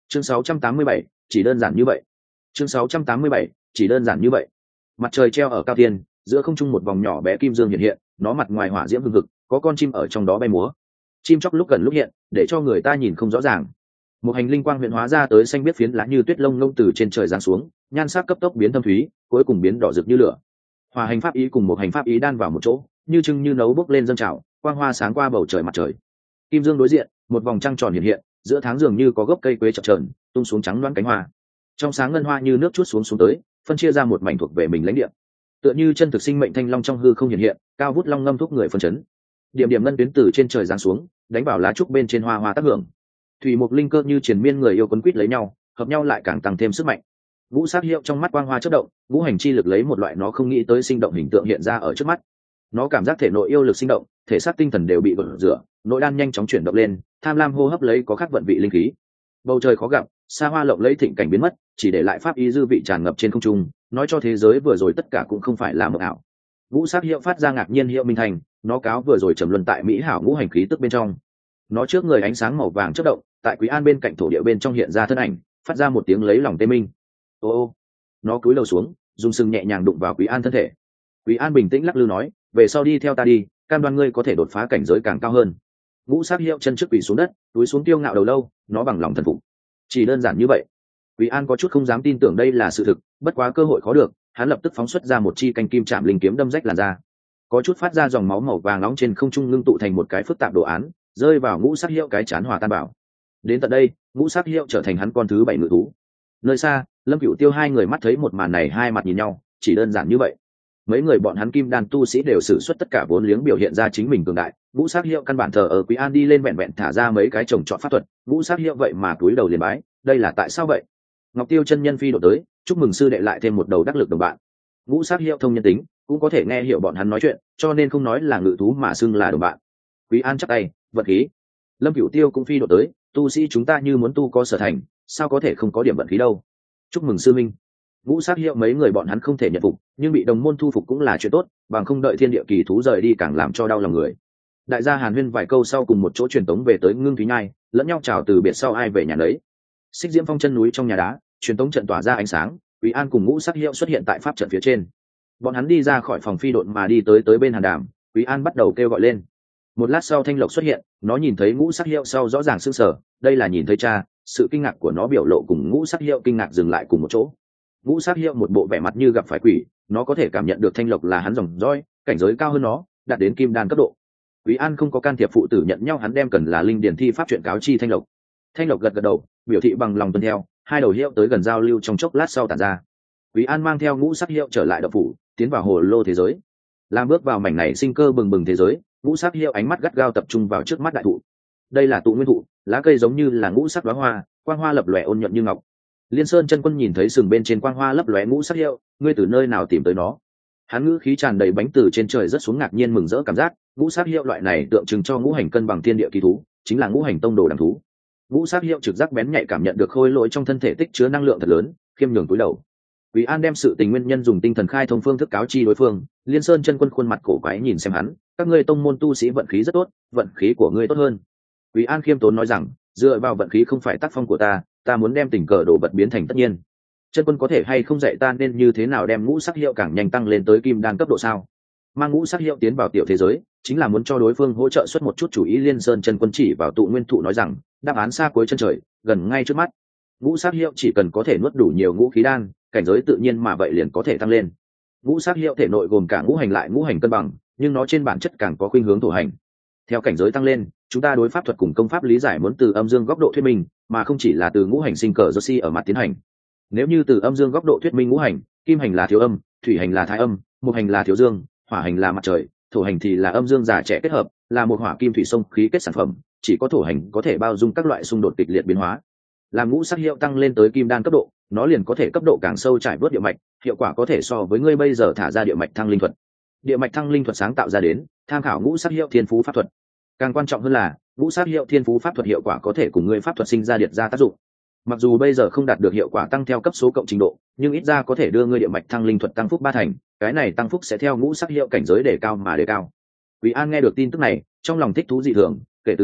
Chương 687, chỉ đơn giản như vậy. Chương 687, chỉ đơn giản như vậy. Mặt trời treo ở cao thiên, giữa không trung một vòng nhỏ bé kim dương hiện hiện, nó mặt ngoài hỏa diễm hừng hực, có con chim ở trong đó bay múa. Chim chóc lúc gần lúc hiện, để cho người ta nhìn không rõ ràng. Một hành linh quang huyện hóa ra tới xanh biết phiến lá như tuyết lông lông từ trên trời giáng xuống, nhan sắc cấp tốc biến thâm thúy, cuối cùng biến đỏ rực như lửa. Hòa hành pháp ý cùng một hành pháp ý đan vào một chỗ, như trưng như nấu bốc lên dâng trào, quang hoa sáng qua bầu trời mặt trời. Kim dương đối diện, một vòng trăng tròn hiện hiện, giữa tháng dường như có gốc cây quế chập chờn, tung xuống trắng loáng cánh hoa. Trong sáng ngân hoa như nước chút xuống tới, phân chia ra một mảnh thuộc về mình lãnh địa. Tựa như chân thực sinh mệnh thanh long trong hư không hiện hiện, cao vút long ngâm thúc người phân chấn. Điểm điểm ngân tuyến từ trên trời giáng xuống, đánh vào lá trúc bên trên hoa hoa tác hưởng. Thủy mục linh cơ như triền miên người yêu quấn quýt lấy nhau, hợp nhau lại càng tăng thêm sức mạnh. Ngũ sắc hiệu trong mắt quang hoa chớp động, ngũ hành chi lực lấy một loại nó không nghĩ tới sinh động hình tượng hiện ra ở trước mắt. Nó cảm giác thể nội yêu lực sinh động, thể xác tinh thần đều bị gột rửa, nội đan nhanh chóng chuyển động lên, tham lam hô hấp lấy có khắc vận vị linh khí. Bầu trời khó gặp, xa hoa lộng lấy thịnh cảnh biến mất, chỉ để lại pháp ý dư vị tràn ngập trên không trung, nói cho thế giới vừa rồi tất cả cũng không phải là mộng ảo. Ngũ sắc hiệu phát ra ngạc nhiên hiệu minh thành, nó cáo vừa rồi trầm luân tại mỹ hảo ngũ hành khí tức bên trong. Nó trước người ánh sáng màu vàng chớp động, tại Quý An bên cạnh thổ địa bên trong hiện ra thân ảnh, phát ra một tiếng lấy lòng tê minh. Ô, nó cúi đầu xuống, dùng sừng nhẹ nhàng đụng vào Quý An thân thể. Quý An bình tĩnh lắc lư nói, về sau đi theo ta đi, cam đoan ngươi có thể đột phá cảnh giới càng cao hơn. Ngũ sắc hiệu chân trước quỳ xuống đất, túi xuống tiêu ngạo đầu lâu, nó bằng lòng thần phục. Chỉ đơn giản như vậy. Quý An có chút không dám tin tưởng đây là sự thực, bất quá cơ hội khó được, hắn lập tức phóng xuất ra một chi canh kim chạm linh kiếm đâm rách làn da. Có chút phát ra dòng máu màu vàng nóng trên không trung ngưng tụ thành một cái phức tạp đồ án, rơi vào ngũ sắc hiệu cái chán hòa tan bảo. Đến tận đây, ngũ sắc hiệu trở thành hắn con thứ 7 ngự thú. Nơi xa, Lâm Cửu Tiêu hai người mắt thấy một màn này hai mặt nhìn nhau, chỉ đơn giản như vậy. Mấy người bọn hắn kim đan tu sĩ đều sử xuất tất cả vốn liếng biểu hiện ra chính mình cường đại. Ngũ sắc hiệu căn bản thờ ở Quý An đi lên vẹn vẹn thả ra mấy cái trồng trọt pháp thuật, ngũ sắc hiệu vậy mà cúi đầu liền bái, đây là tại sao vậy? Ngọc Tiêu chân nhân phi độ tới, chúc mừng sư đệ lại thêm một đầu đắc lực đồng bạn. Ngũ sắc hiệu thông nhân tính, cũng có thể nghe hiểu bọn hắn nói chuyện, cho nên không nói là ngự thú mà xưng là đồng bạn. Quý An chắp tay, vận khí. Lâm Cửu Tiêu cũng phi độ tới, tu sĩ chúng ta như muốn tu có sở thành, sao có thể không có điểm vận khí đâu? Chúc mừng sư minh. Ngũ sắc hiệu mấy người bọn hắn không thể nhận phục, nhưng bị đồng môn thu phục cũng là chuyện tốt, bằng không đợi thiên địa kỳ thú rời đi càng làm cho đau lòng người. Đại gia Hàn Huyên vài câu sau cùng một chỗ truyền tống về tới Ngưng Thúy Nhai, lẫn nhau chào từ biệt sau ai về nhà nấy. Xích Diễm Phong chân núi trong nhà đá, truyền tống trận tỏa ra ánh sáng, Quý An cùng Ngũ sắc hiệu xuất hiện tại pháp trận phía trên. Bọn hắn đi ra khỏi phòng phi độn mà đi tới bên Hàn Đàm, Quý An bắt đầu kêu gọi lên. Một lát sau Thanh Lộc xuất hiện, nó nhìn thấy Ngũ sắc hiệu sau rõ ràng sững sờ, đây là nhìn thấy cha, sự kinh ngạc của nó biểu lộ cùng Ngũ sắc hiệu kinh ngạc dừng lại cùng một chỗ. Ngũ sắc hiệu một bộ vẻ mặt như gặp phải quỷ, nó có thể cảm nhận được Thanh Lộc là hắn dòng dõi, cảnh giới cao hơn nó, đạt đến kim đan cấp độ. Quý An không có can thiệp phụ tử nhận nhau, hắn đem cần là linh điển thi pháp chuyện cáo chi Thanh Lộc. Thanh Lộc gật gật đầu, biểu thị bằng lòng tuân theo, hai đầu hiệu tới gần giao lưu trong chốc lát sau tản ra. Quý An mang theo Ngũ sắc hiệu trở lại động phủ, tiến vào hồ lô thế giới. Làm bước vào mảnh này sinh cơ bừng bừng thế giới, Ngũ sắc hiệu ánh mắt gắt gao tập trung vào trước mắt đại thụ. Đây là tụ nguyên thụ, lá cây giống như là ngũ sắc đóa hoa, quang hoa lập lòe ôn nhuận như ngọc. Liên Sơn chân quân nhìn thấy sừng bên trên quang hoa lấp lóe ngũ sắc hiệu, ngươi từ nơi nào tìm tới nó? Hắn ngữ khí tràn đầy bánh từ trên trời rất xuống ngạc nhiên mừng rỡ cảm giác, ngũ sắc hiệu loại này tượng trưng cho ngũ hành cân bằng thiên địa kỳ thú, chính là ngũ hành tông đồ đẳng thú. Ngũ sắc hiệu trực giác bén nhạy cảm nhận được khôi lỗi trong thân thể tích chứa năng lượng thật lớn, khiêm nhường cúi đầu. Quý An đem sự tình nguyên nhân dùng tinh thần khai thông phương thức cáo chi đối phương. Liên Sơn chân quân khuôn mặt cổ quái nhìn xem hắn, các ngươi tông môn tu sĩ vận khí rất tốt, vận khí của ngươi tốt hơn. Quý An khiêm tốn nói rằng, dựa vào vận khí không phải tác phong của ta muốn đem tình cờ đồ vật biến thành tất nhiên. Chân quân có thể hay không dạy ta nên như thế nào đem ngũ sắc hiệu càng nhanh tăng lên tới kim đan cấp độ sao? Mang ngũ sắc hiệu tiến vào tiểu thế giới, chính là muốn cho đối phương hỗ trợ xuất một chút chủ ý. Liên Sơn chân quân chỉ vào tụ nguyên thụ nói rằng, đáp án xa cuối chân trời, gần ngay trước mắt. Ngũ sắc hiệu chỉ cần có thể nuốt đủ nhiều ngũ khí đan, cảnh giới tự nhiên mà vậy liền có thể tăng lên. Ngũ sắc hiệu thể nội gồm cả ngũ hành lại ngũ hành cân bằng, nhưng nó trên bản chất càng có khuynh hướng thổ hành. Theo cảnh giới tăng lên, chúng ta đối pháp thuật cùng công pháp lý giải muốn từ âm dương góc độ thuyết minh, mà không chỉ là từ ngũ hành sinh cờ Joshi ở mặt tiến hành. Nếu như từ âm dương góc độ thuyết minh ngũ hành, kim hành là thiếu âm, thủy hành là thái âm, mộc hành là thiếu dương, hỏa hành là mặt trời, thổ hành thì là âm dương già trẻ kết hợp, là một hỏa kim thủy sông khí kết sản phẩm, chỉ có thổ hành có thể bao dung các loại xung đột kịch liệt biến hóa. Làm ngũ sắc hiệu tăng lên tới kim đan cấp độ, nó liền có thể cấp độ càng sâu trải vớt địa mạch, hiệu quả có thể so với ngươi bây giờ thả ra địa mạch thăng linh thuật. Địa mạch thăng linh thuật sáng tạo ra đến, tham khảo ngũ sắc hiệu thiên phú pháp thuật. Càng quan trọng hơn là, ngũ sắc hiệu thiên phú pháp thuật hiệu quả có thể cùng ngươi pháp thuật sinh ra điệt ra tác dụng. Mặc dù bây giờ không đạt được hiệu quả tăng theo cấp số cộng trình độ, nhưng ít ra có thể đưa ngươi địa mạch thăng linh thuật tăng phúc 3 thành, cái này tăng phúc sẽ theo ngũ sắc hiệu cảnh giới đề cao mà đề cao. Quý An nghe được tin tức này, trong lòng thích thú dị thường, kể từ đó,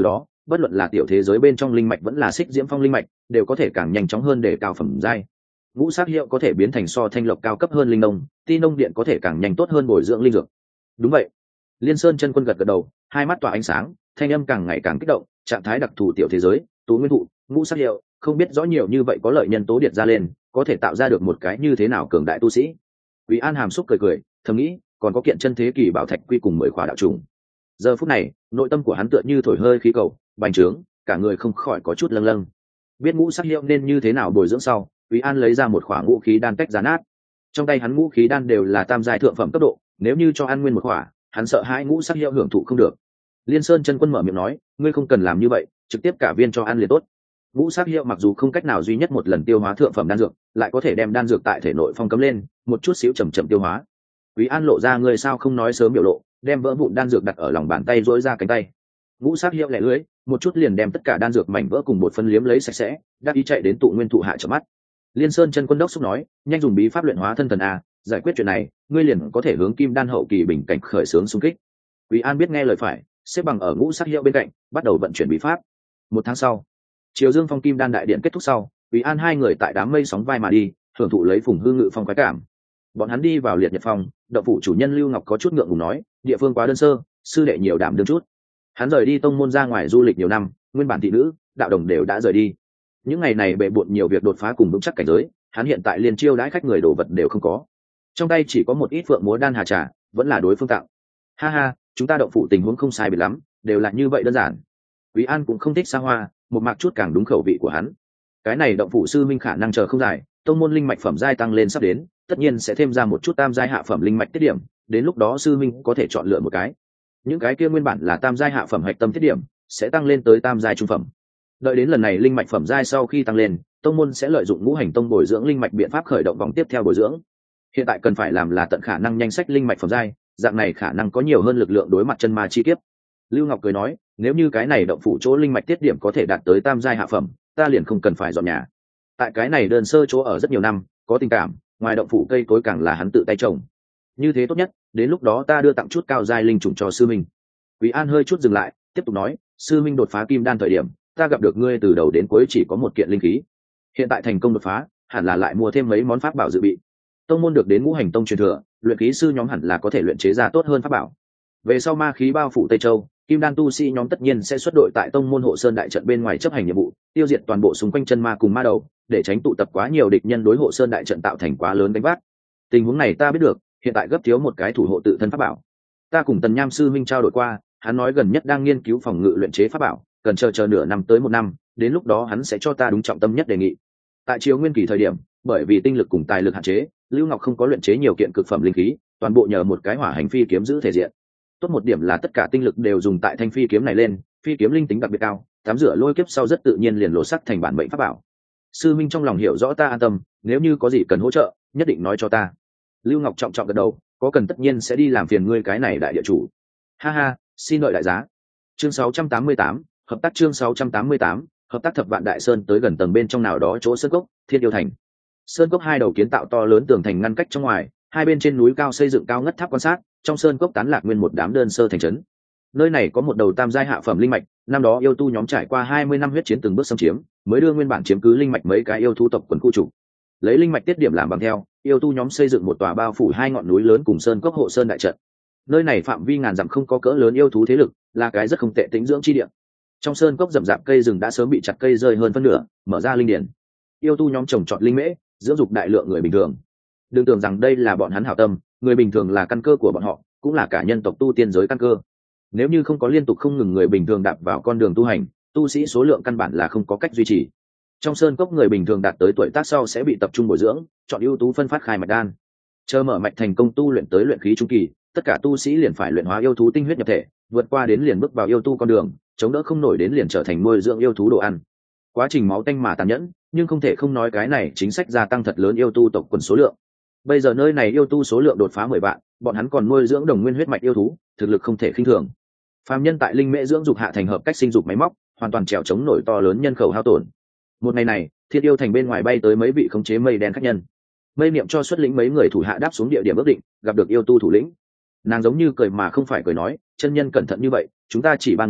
bất luận là tiểu thế giới bên trong linh mạch vẫn là xích diễm phong linh mạch đều có thể càng nhanh chóng hơn để cao phẩm giai. Ngũ sắc hiệu có thể biến thành so thanh lộc cao cấp hơn linh nông, ti nông điện có thể càng nhanh tốt hơn bồi dưỡng linh dược. Đúng vậy. Liên Sơn chân quân gật gật đầu, hai mắt tỏa ánh sáng, thanh âm càng ngày càng kích động, trạng thái đặc thù tiểu thế giới, tú nguyên thụ, ngũ sắc hiệu, không biết rõ nhiều như vậy có lợi nhân tố điện ra lên, có thể tạo ra được một cái như thế nào cường đại tu sĩ. Quý An hàm xúc cười cười, thầm nghĩ, còn có kiện chân thế kỳ bảo thạch quy cùng 10 khóa đạo trùng. Giờ phút này, nội tâm của hắn tựa như thổi hơi khí cầu, bành trướng, cả người không khỏi có chút lâng lâng. Biết ngũ sắc hiệu nên như thế nào bồi dưỡng sau, Quý An lấy ra một khỏa ngũ khí đan tách giá nát. Trong tay hắn ngũ khí đan đều là tam giai thượng phẩm cấp độ, nếu như cho ăn nguyên một khỏa, hắn sợ hai ngũ sắc hiệu hưởng thụ không được. Liên Sơn chân quân mở miệng nói, ngươi không cần làm như vậy, trực tiếp cả viên cho ăn liền tốt. Ngũ sắc hiệu mặc dù không cách nào duy nhất một lần tiêu hóa thượng phẩm đan dược, lại có thể đem đan dược tại thể nội phong cấm lên, một chút xíu chậm chậm tiêu hóa. Quý An lộ ra ngươi sao không nói sớm biểu lộ, đem vỡ vụn đan dược đặt ở lòng bàn tay duỗi ra cánh tay. Ngũ sắc hiệu lẻ lưới, một chút liền đem tất cả đan dược mảnh vỡ cùng một phân liếm lấy sạch sẽ, đắc ý chạy đến tụ nguyên thụ hạ chớp mắt. Liên Sơn chân quân đốc xúc nói, nhanh dùng bí pháp luyện hóa thân thần a, giải quyết chuyện này, ngươi liền có thể hướng kim đan hậu kỳ bình cảnh khởi xướng xung kích. Quý An biết nghe lời phải, xếp bằng ở ngũ sắc hiệu bên cạnh, bắt đầu vận chuyển bí pháp. Một tháng sau, Triều Dương Phong Kim Đan đại điện kết thúc sau, Quý An hai người tại đám mây sóng vai mà đi, hưởng thụ lấy Phùng Hư Ngự Phong khoái cảm. Bọn hắn đi vào Liệt Nhật Phong, động phủ chủ nhân Lưu Ngọc có chút ngượng ngùng nói, địa phương quá đơn sơ, sư đệ nhiều đảm đương chút. Hắn rời đi tông môn ra ngoài du lịch nhiều năm, nguyên bản thị nữ, đạo đồng đều đã rời đi. Những ngày này bệ bội nhiều việc đột phá cùng vững chắc cảnh giới, hắn hiện tại liền chiêu đãi khách người đồ vật đều không có. Trong tay chỉ có một ít phượng múa đan hà trà, vẫn là đối phương tặng. Ha ha, chúng ta động phủ tình huống không sai biệt lắm, đều là như vậy đơn giản. Quý An cũng không thích xa hoa, một mạc chút càng đúng khẩu vị của hắn. Cái này động phủ sư minh khả năng chờ không dài, tông môn linh mạch phẩm giai tăng lên sắp đến, tất nhiên sẽ thêm ra một chút tam giai hạ phẩm linh mạch tiết điểm, đến lúc đó sư minh có thể chọn lựa một cái. Những cái kia nguyên bản là tam giai hạ phẩm hạch tâm tiết điểm, sẽ tăng lên tới tam giai trung phẩm. Đợi đến lần này linh mạch phẩm giai sau khi tăng lên, tông môn sẽ lợi dụng ngũ hành tông bồi dưỡng linh mạch biện pháp khởi động vòng tiếp theo bồi dưỡng. Hiện tại cần phải làm là tận khả năng nhanh sách linh mạch phẩm giai, dạng này khả năng có nhiều hơn lực lượng đối mặt chân ma chi kiếp. Lưu Ngọc cười nói, nếu như cái này động phủ chỗ linh mạch tiết điểm có thể đạt tới tam giai hạ phẩm, ta liền không cần phải dọn nhà. Tại cái này đơn sơ chỗ ở rất nhiều năm, có tình cảm, ngoài động phủ cây cối càng là hắn tự tay trồng. Như thế tốt nhất, đến lúc đó ta đưa tặng chút cao giai linh trùng cho sư minh. Quý An hơi chút dừng lại, tiếp tục nói, sư minh đột phá kim đan thời điểm, ta gặp được ngươi từ đầu đến cuối chỉ có một kiện linh khí. Hiện tại thành công đột phá, hẳn là lại mua thêm mấy món pháp bảo dự bị. Tông môn được đến ngũ hành tông truyền thừa, luyện khí sư nhóm hẳn là có thể luyện chế ra tốt hơn pháp bảo. Về sau ma khí bao phủ Tây Châu, kim đan tu sĩ nhóm tất nhiên sẽ xuất đội tại tông môn hộ sơn đại trận bên ngoài chấp hành nhiệm vụ, tiêu diệt toàn bộ xung quanh chân ma cùng ma đầu, để tránh tụ tập quá nhiều địch nhân đối hộ sơn đại trận tạo thành quá lớn đánh vác. Tình huống này ta biết được, hiện tại gấp thiếu một cái thủ hộ tự thân pháp bảo. Ta cùng Tần Nham sư minh trao đổi qua, hắn nói gần nhất đang nghiên cứu phòng ngự luyện chế pháp bảo, cần chờ nửa năm tới một năm, đến lúc đó hắn sẽ cho ta đúng trọng tâm nhất đề nghị. Tại Triều Nguyên kỳ thời điểm, bởi vì tinh lực cùng tài lực hạn chế, Lưu Ngọc không có luyện chế nhiều kiện cực phẩm linh khí, toàn bộ nhờ một cái hỏa hành phi kiếm giữ thể diện. Tốt một điểm là tất cả tinh lực đều dùng tại thanh phi kiếm này lên, phi kiếm linh tính đặc biệt cao, tắm rửa lôi kiếp sau rất tự nhiên liền lộ sắc thành bản mệnh pháp bảo. Sư minh trong lòng hiểu rõ ta an tâm, nếu như có gì cần hỗ trợ, nhất định nói cho ta. Lưu Ngọc trọng trọng gật đầu, có cần tất nhiên sẽ đi làm phiền ngươi cái này đại địa chủ. Ha ha, xin đợi đại giá. Chương 688, hợp tác chương 688, hợp tác Thập Vạn Đại Sơn tới gần tầng bên trong nào đó chỗ sơn cốc, Thiên Yêu Thành. Sơn cốc hai đầu kiến tạo to lớn tường thành ngăn cách trong ngoài, hai bên trên núi cao xây dựng cao ngất tháp quan sát, trong sơn cốc tán lạc nguyên một đám đơn sơ thành trấn. Nơi này có một đầu tam giai hạ phẩm linh mạch, năm đó yêu tu nhóm trải qua 20 năm huyết chiến từng bước xâm chiếm, mới đưa nguyên bản chiếm cứ linh mạch mấy cái yêu thú tộc quần khu chủ. Lấy linh mạch tiết điểm làm bằng theo, yêu tu nhóm xây dựng một tòa bao phủ hai ngọn núi lớn cùng sơn cốc hộ sơn đại trận. Nơi này phạm vi ngàn dặm không có cỡ lớn yêu thú thế lực, là cái rất không tệ tĩnh dưỡng chi địa. Trong sơn cốc rậm rạp cây rừng đã sớm bị chặt cây rơi hơn phân nửa, mở ra linh điển. Yêu tu nhóm trồng trọt linh mễ, dưỡng dục đại lượng người bình thường. Đừng tưởng rằng đây là bọn hắn hảo tâm, người bình thường là căn cơ của bọn họ, cũng là cả nhân tộc tu tiên giới căn cơ. Nếu như không có liên tục không ngừng người bình thường đạp vào con đường tu hành, tu sĩ số lượng căn bản là không có cách duy trì. Trong sơn cốc người bình thường đạt tới tuổi tác sau sẽ bị tập trung bồi dưỡng, chọn ưu tú phân phát khai mạch đan. Chờ mở mạch thành công tu luyện tới luyện khí trung kỳ, tất cả tu sĩ liền phải luyện hóa yêu thú tinh huyết nhập thể, vượt qua đến liền bước vào yêu tu con đường, chống đỡ không nổi đến liền trở thành nuôi dưỡng yêu thú đồ ăn. Quá trình máu tanh mà tàn nhẫn, nhưng không thể không nói cái này chính sách gia tăng thật lớn yêu tu tộc quần số lượng. Bây giờ nơi này yêu tu số lượng đột phá 10 vạn, bọn hắn còn nuôi dưỡng đồng nguyên huyết mạch yêu thú, thực lực không thể khinh thường. Phàm nhân tại linh mễ dưỡng dục hạ thành hợp cách sinh dục máy móc, hoàn toàn trèo chống nổi to lớn nhân khẩu hao tổn. Một ngày này, Thiên Yêu Thành bên ngoài bay tới mấy vị khống chế mây đen khách nhân. Mây niệm cho xuất lĩnh mấy người thủ hạ đáp xuống địa điểm ước định, gặp được yêu tu thủ lĩnh. Nàng giống như cười mà không phải cười nói, chân nhân cẩn thận như vậy, chúng ta chỉ 3 người,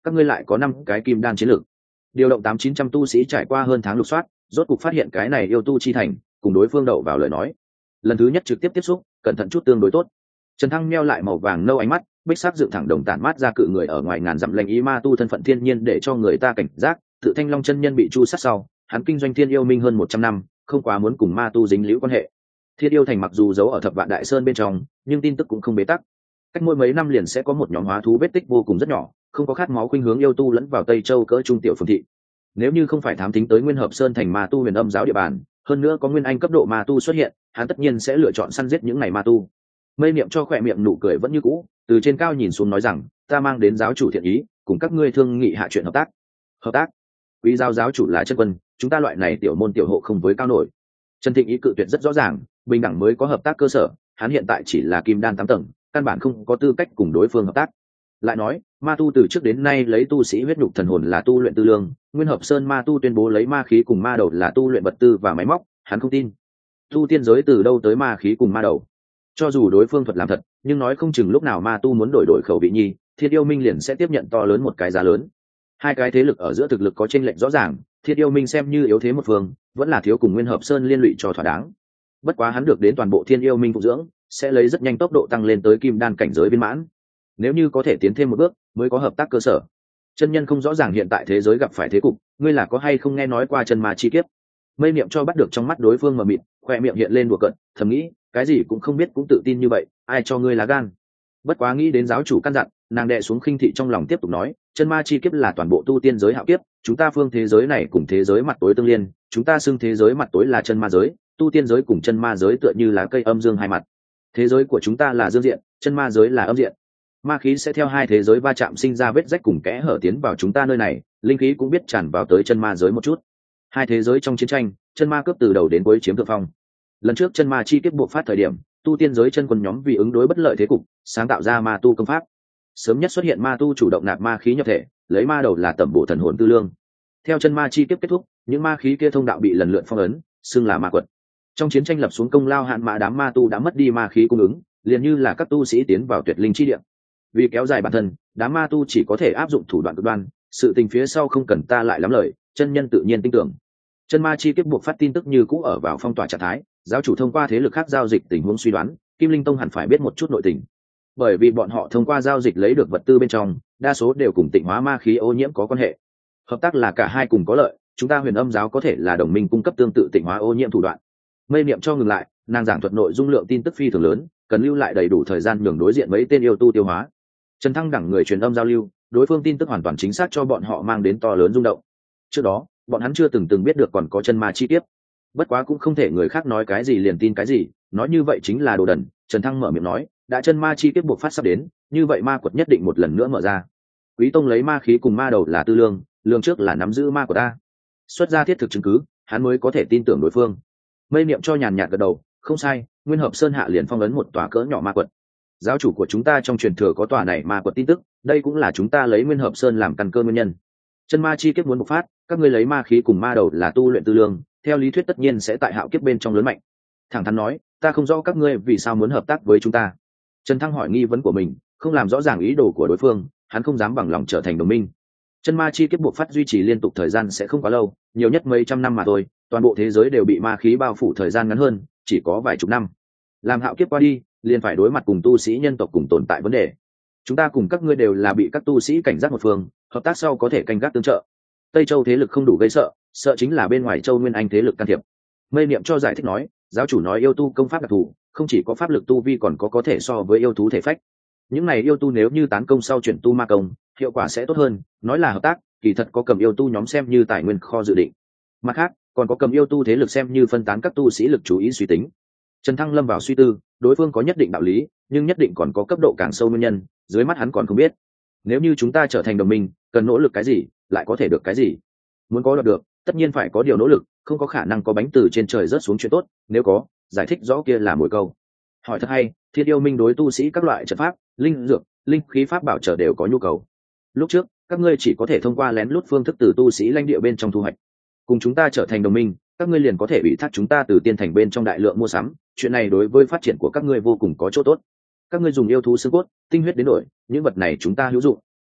các ngươi lại có 5 cái kim đan chiến lược. Điều động 800-900 tu sĩ trải qua hơn tháng lục soát, rốt cục phát hiện cái này yêu tu chi thành, cùng đối phương đậu vào lời nói. Lần thứ nhất trực tiếp tiếp xúc, cẩn thận chút tương đối tốt. Trần Thăng meo lại màu vàng nâu ánh mắt, bích sắc dựng thẳng đồng tản mát ra cự người ở ngoài ngàn dặm lệnh ý ma tu thân phận thiên nhiên để cho người ta cảnh giác. Tự Thanh Long chân nhân bị chu sát sau, hắn kinh doanh Thiên Yêu Minh hơn 100 năm, không quá muốn cùng ma tu dính líu quan hệ. Thiên Yêu thành mặc dù giấu ở Thập Vạn Đại Sơn bên trong, nhưng tin tức cũng không bế tắc. Cách mỗi mấy năm liền sẽ có một nhóm hóa thú vết tích vô cùng rất nhỏ, không có khát máu khuynh hướng yêu tu lẫn vào Tây Châu cỡ trung tiểu phường thị. Nếu như không phải thám thính tới Nguyên Hợp Sơn thành ma tu Huyền Âm giáo địa bàn, hơn nữa có nguyên anh cấp độ ma tu xuất hiện, hắn tất nhiên sẽ lựa chọn săn giết những này ma tu. Mây Niệm cho khỏe miệng nụ cười vẫn như cũ, từ trên cao nhìn xuống nói rằng, ta mang đến giáo chủ thiện ý, cùng các ngươi thương nghị hạ chuyện hợp tác. Hợp tác? Quý giáo chủ là chân quân, chúng ta loại này tiểu môn tiểu hộ không với cao nổi. Trần Thịnh ý cự tuyệt rất rõ ràng, bình đẳng mới có hợp tác cơ sở, hắn hiện tại chỉ là kim đan 8 tầng, căn bản không có tư cách cùng đối phương hợp tác. Lại nói, ma tu từ trước đến nay lấy tu sĩ huyết nhục thần hồn là tu luyện tư lương, Nguyên Hợp Sơn ma tu tuyên bố lấy ma khí cùng ma đầu là tu luyện vật tư và máy móc, hắn không tin. Tu tiên giới từ đâu tới ma khí cùng ma đầu? Cho dù đối phương thuật làm thật, nhưng nói không chừng lúc nào ma tu muốn đổi khẩu vị nhi, Thiên Yêu Minh liền sẽ tiếp nhận to lớn một cái giá lớn. Hai cái thế lực ở giữa thực lực có chênh lệch rõ ràng, Thiên Yêu Minh xem như yếu thế một phương, vẫn là thiếu cùng Nguyên Hợp Sơn liên lụy cho thỏa đáng. Bất quá hắn được đến toàn bộ Thiên Yêu Minh phụ dưỡng, sẽ lấy rất nhanh tốc độ tăng lên tới kim đan cảnh giới viên mãn. Nếu như có thể tiến thêm một bước, mới có hợp tác cơ sở. Chân nhân không rõ ràng hiện tại thế giới gặp phải thế cục, ngươi là có hay không nghe nói qua chân ma chi kiếp? Mây Niệm cho bắt được trong mắt đối phương mờ mịt, khoe miệng hiện lên đùa cợt, thầm nghĩ, cái gì cũng không biết cũng tự tin như vậy, ai cho ngươi lá gan? Bất quá nghĩ đến giáo chủ căn dặn, nàng đè xuống khinh thị trong lòng tiếp tục nói, chân ma chi kiếp là toàn bộ tu tiên giới hạo kiếp, chúng ta phương thế giới này cùng thế giới mặt tối tương liên, chúng ta xưng thế giới mặt tối là chân ma giới, tu tiên giới cùng chân ma giới tựa như là cây âm dương hai mặt. Thế giới của chúng ta là dương diện, chân ma giới là âm diện. Ma khí sẽ theo hai thế giới va chạm sinh ra vết rách cùng kẽ hở tiến vào chúng ta nơi này, linh khí cũng biết tràn vào tới chân ma giới một chút. Hai thế giới trong chiến tranh, chân ma cướp từ đầu đến cuối chiếm thượng phong. Lần trước chân ma chi kiếp buộc phát thời điểm, tu tiên giới chân quân nhóm vì ứng đối bất lợi thế cục, sáng tạo ra ma tu công pháp. Sớm nhất xuất hiện ma tu chủ động nạp ma khí nhập thể, lấy ma đầu là tẩm bổ thần hồn tư lương. Theo chân ma chi kiếp kết thúc, những ma khí kia thông đạo bị lần lượt phong ấn, xưng là ma quật. Trong chiến tranh lập xuống công lao hạn mã đám ma tu đã mất đi ma khí cung ứng, liền như là các tu sĩ tiến vào tuyệt linh chi địa. Vì kéo dài bản thân, đám ma tu chỉ có thể áp dụng thủ đoạn cực đoan, sự tình phía sau không cần ta lại lắm lời, chân nhân tự nhiên tin tưởng. Chân ma chi kiếp buộc phát tin tức như cũ ở vào phong tỏa trạng thái, giáo chủ thông qua thế lực khác giao dịch tình huống suy đoán, Kim Linh Tông hẳn phải biết một chút nội tình. Bởi vì bọn họ thông qua giao dịch lấy được vật tư bên trong, đa số đều cùng tịnh hóa ma khí ô nhiễm có quan hệ. Hợp tác là cả hai cùng có lợi, chúng ta Huyền Âm giáo có thể là đồng minh cung cấp tương tự tịnh hóa ô nhiễm thủ đoạn. Mây Niệm cho ngừng lại, nàng giảng thuật nội dung lượng tin tức phi thường lớn, cần lưu lại đầy đủ thời gian nhường đối diện mấy tên yêu tu tiêu hóa. Trần Thăng đẳng người truyền âm giao lưu, đối phương tin tức hoàn toàn chính xác cho bọn họ mang đến to lớn rung động. Trước đó, bọn hắn chưa từng biết được còn có chân ma chi kiếp. Bất quá cũng không thể người khác nói cái gì liền tin cái gì, nói như vậy chính là đồ đần. Trần Thăng mở miệng nói, đã chân ma chi kiếp buộc phát sắp đến, như vậy ma quật nhất định một lần nữa mở ra. Quý tông lấy ma khí cùng ma đầu là tư lương, lương trước là nắm giữ ma của ta. Xuất ra thiết thực chứng cứ, hắn mới có thể tin tưởng đối phương. Mây Niệm cho nhàn nhạt gật đầu, không sai, Nguyên Hợp Sơn hạ liền phong ấn một tòa cỡ nhỏ ma quật. Giáo chủ của chúng ta trong truyền thừa có tòa này ma quật tin tức, đây cũng là chúng ta lấy Nguyên Hợp Sơn làm căn cơ nguyên nhân. Chân ma chi kiếp muốn bộc phát, các ngươi lấy ma khí cùng ma đầu là tu luyện tư lương, theo lý thuyết tất nhiên sẽ tại hạo kiếp bên trong lớn mạnh. Thẳng thắn nói, ta không rõ các ngươi vì sao muốn hợp tác với chúng ta. Trần Thăng hỏi nghi vấn của mình, không làm rõ ràng ý đồ của đối phương, hắn không dám bằng lòng trở thành đồng minh. Chân ma chi kiếp buộc phát duy trì liên tục thời gian sẽ không quá lâu, nhiều nhất mấy trăm năm mà thôi, toàn bộ thế giới đều bị ma khí bao phủ thời gian ngắn hơn, chỉ có vài chục năm. Làm hạo kiếp qua đi, liền phải đối mặt cùng tu sĩ nhân tộc cùng tồn tại vấn đề. Chúng ta cùng các ngươi đều là bị các tu sĩ cảnh giác một phương, hợp tác sau có thể canh gác tương trợ. Tây Châu thế lực không đủ gây sợ, sợ chính là bên ngoài Châu Nguyên Anh thế lực can thiệp. Mây Niệm cho giải thích nói, giáo chủ nói yêu tu công pháp đặc thù, không chỉ có pháp lực tu vi còn có thể so với yêu thú thể phách. Những này yêu tu nếu như tán công sau chuyển tu ma công, hiệu quả sẽ tốt hơn, nói là hợp tác, kỳ thật có cầm yêu tu nhóm xem như tài nguyên kho dự định. Mặt khác, còn có cầm yêu tu thế lực xem như phân tán các tu sĩ lực chú ý suy tính. Trần Thăng lâm vào suy tư, đối phương có nhất định đạo lý, nhưng nhất định còn có cấp độ càng sâu nguyên nhân, dưới mắt hắn còn không biết. Nếu như chúng ta trở thành đồng minh, cần nỗ lực cái gì, lại có thể được cái gì? Muốn có được, tất nhiên phải có điều nỗ lực, không có khả năng có bánh từ trên trời rớt xuống chuyện tốt, nếu có, giải thích rõ kia là mỗi câu. Hỏi thật hay, Thiên Yêu Minh đối tu sĩ các loại trận pháp, linh dược, linh khí pháp bảo trở đều có nhu cầu. Lúc trước, các ngươi chỉ có thể thông qua lén lút phương thức từ tu sĩ lãnh địa bên trong thu hoạch. Cùng chúng ta trở thành đồng minh, các ngươi liền có thể ủy thác chúng ta từ tiên thành bên trong đại lượng mua sắm, chuyện này đối với phát triển của các ngươi vô cùng có chỗ tốt. Các ngươi dùng yêu thú xương cốt, tinh huyết đến đổi, những vật này chúng ta hữu dụng.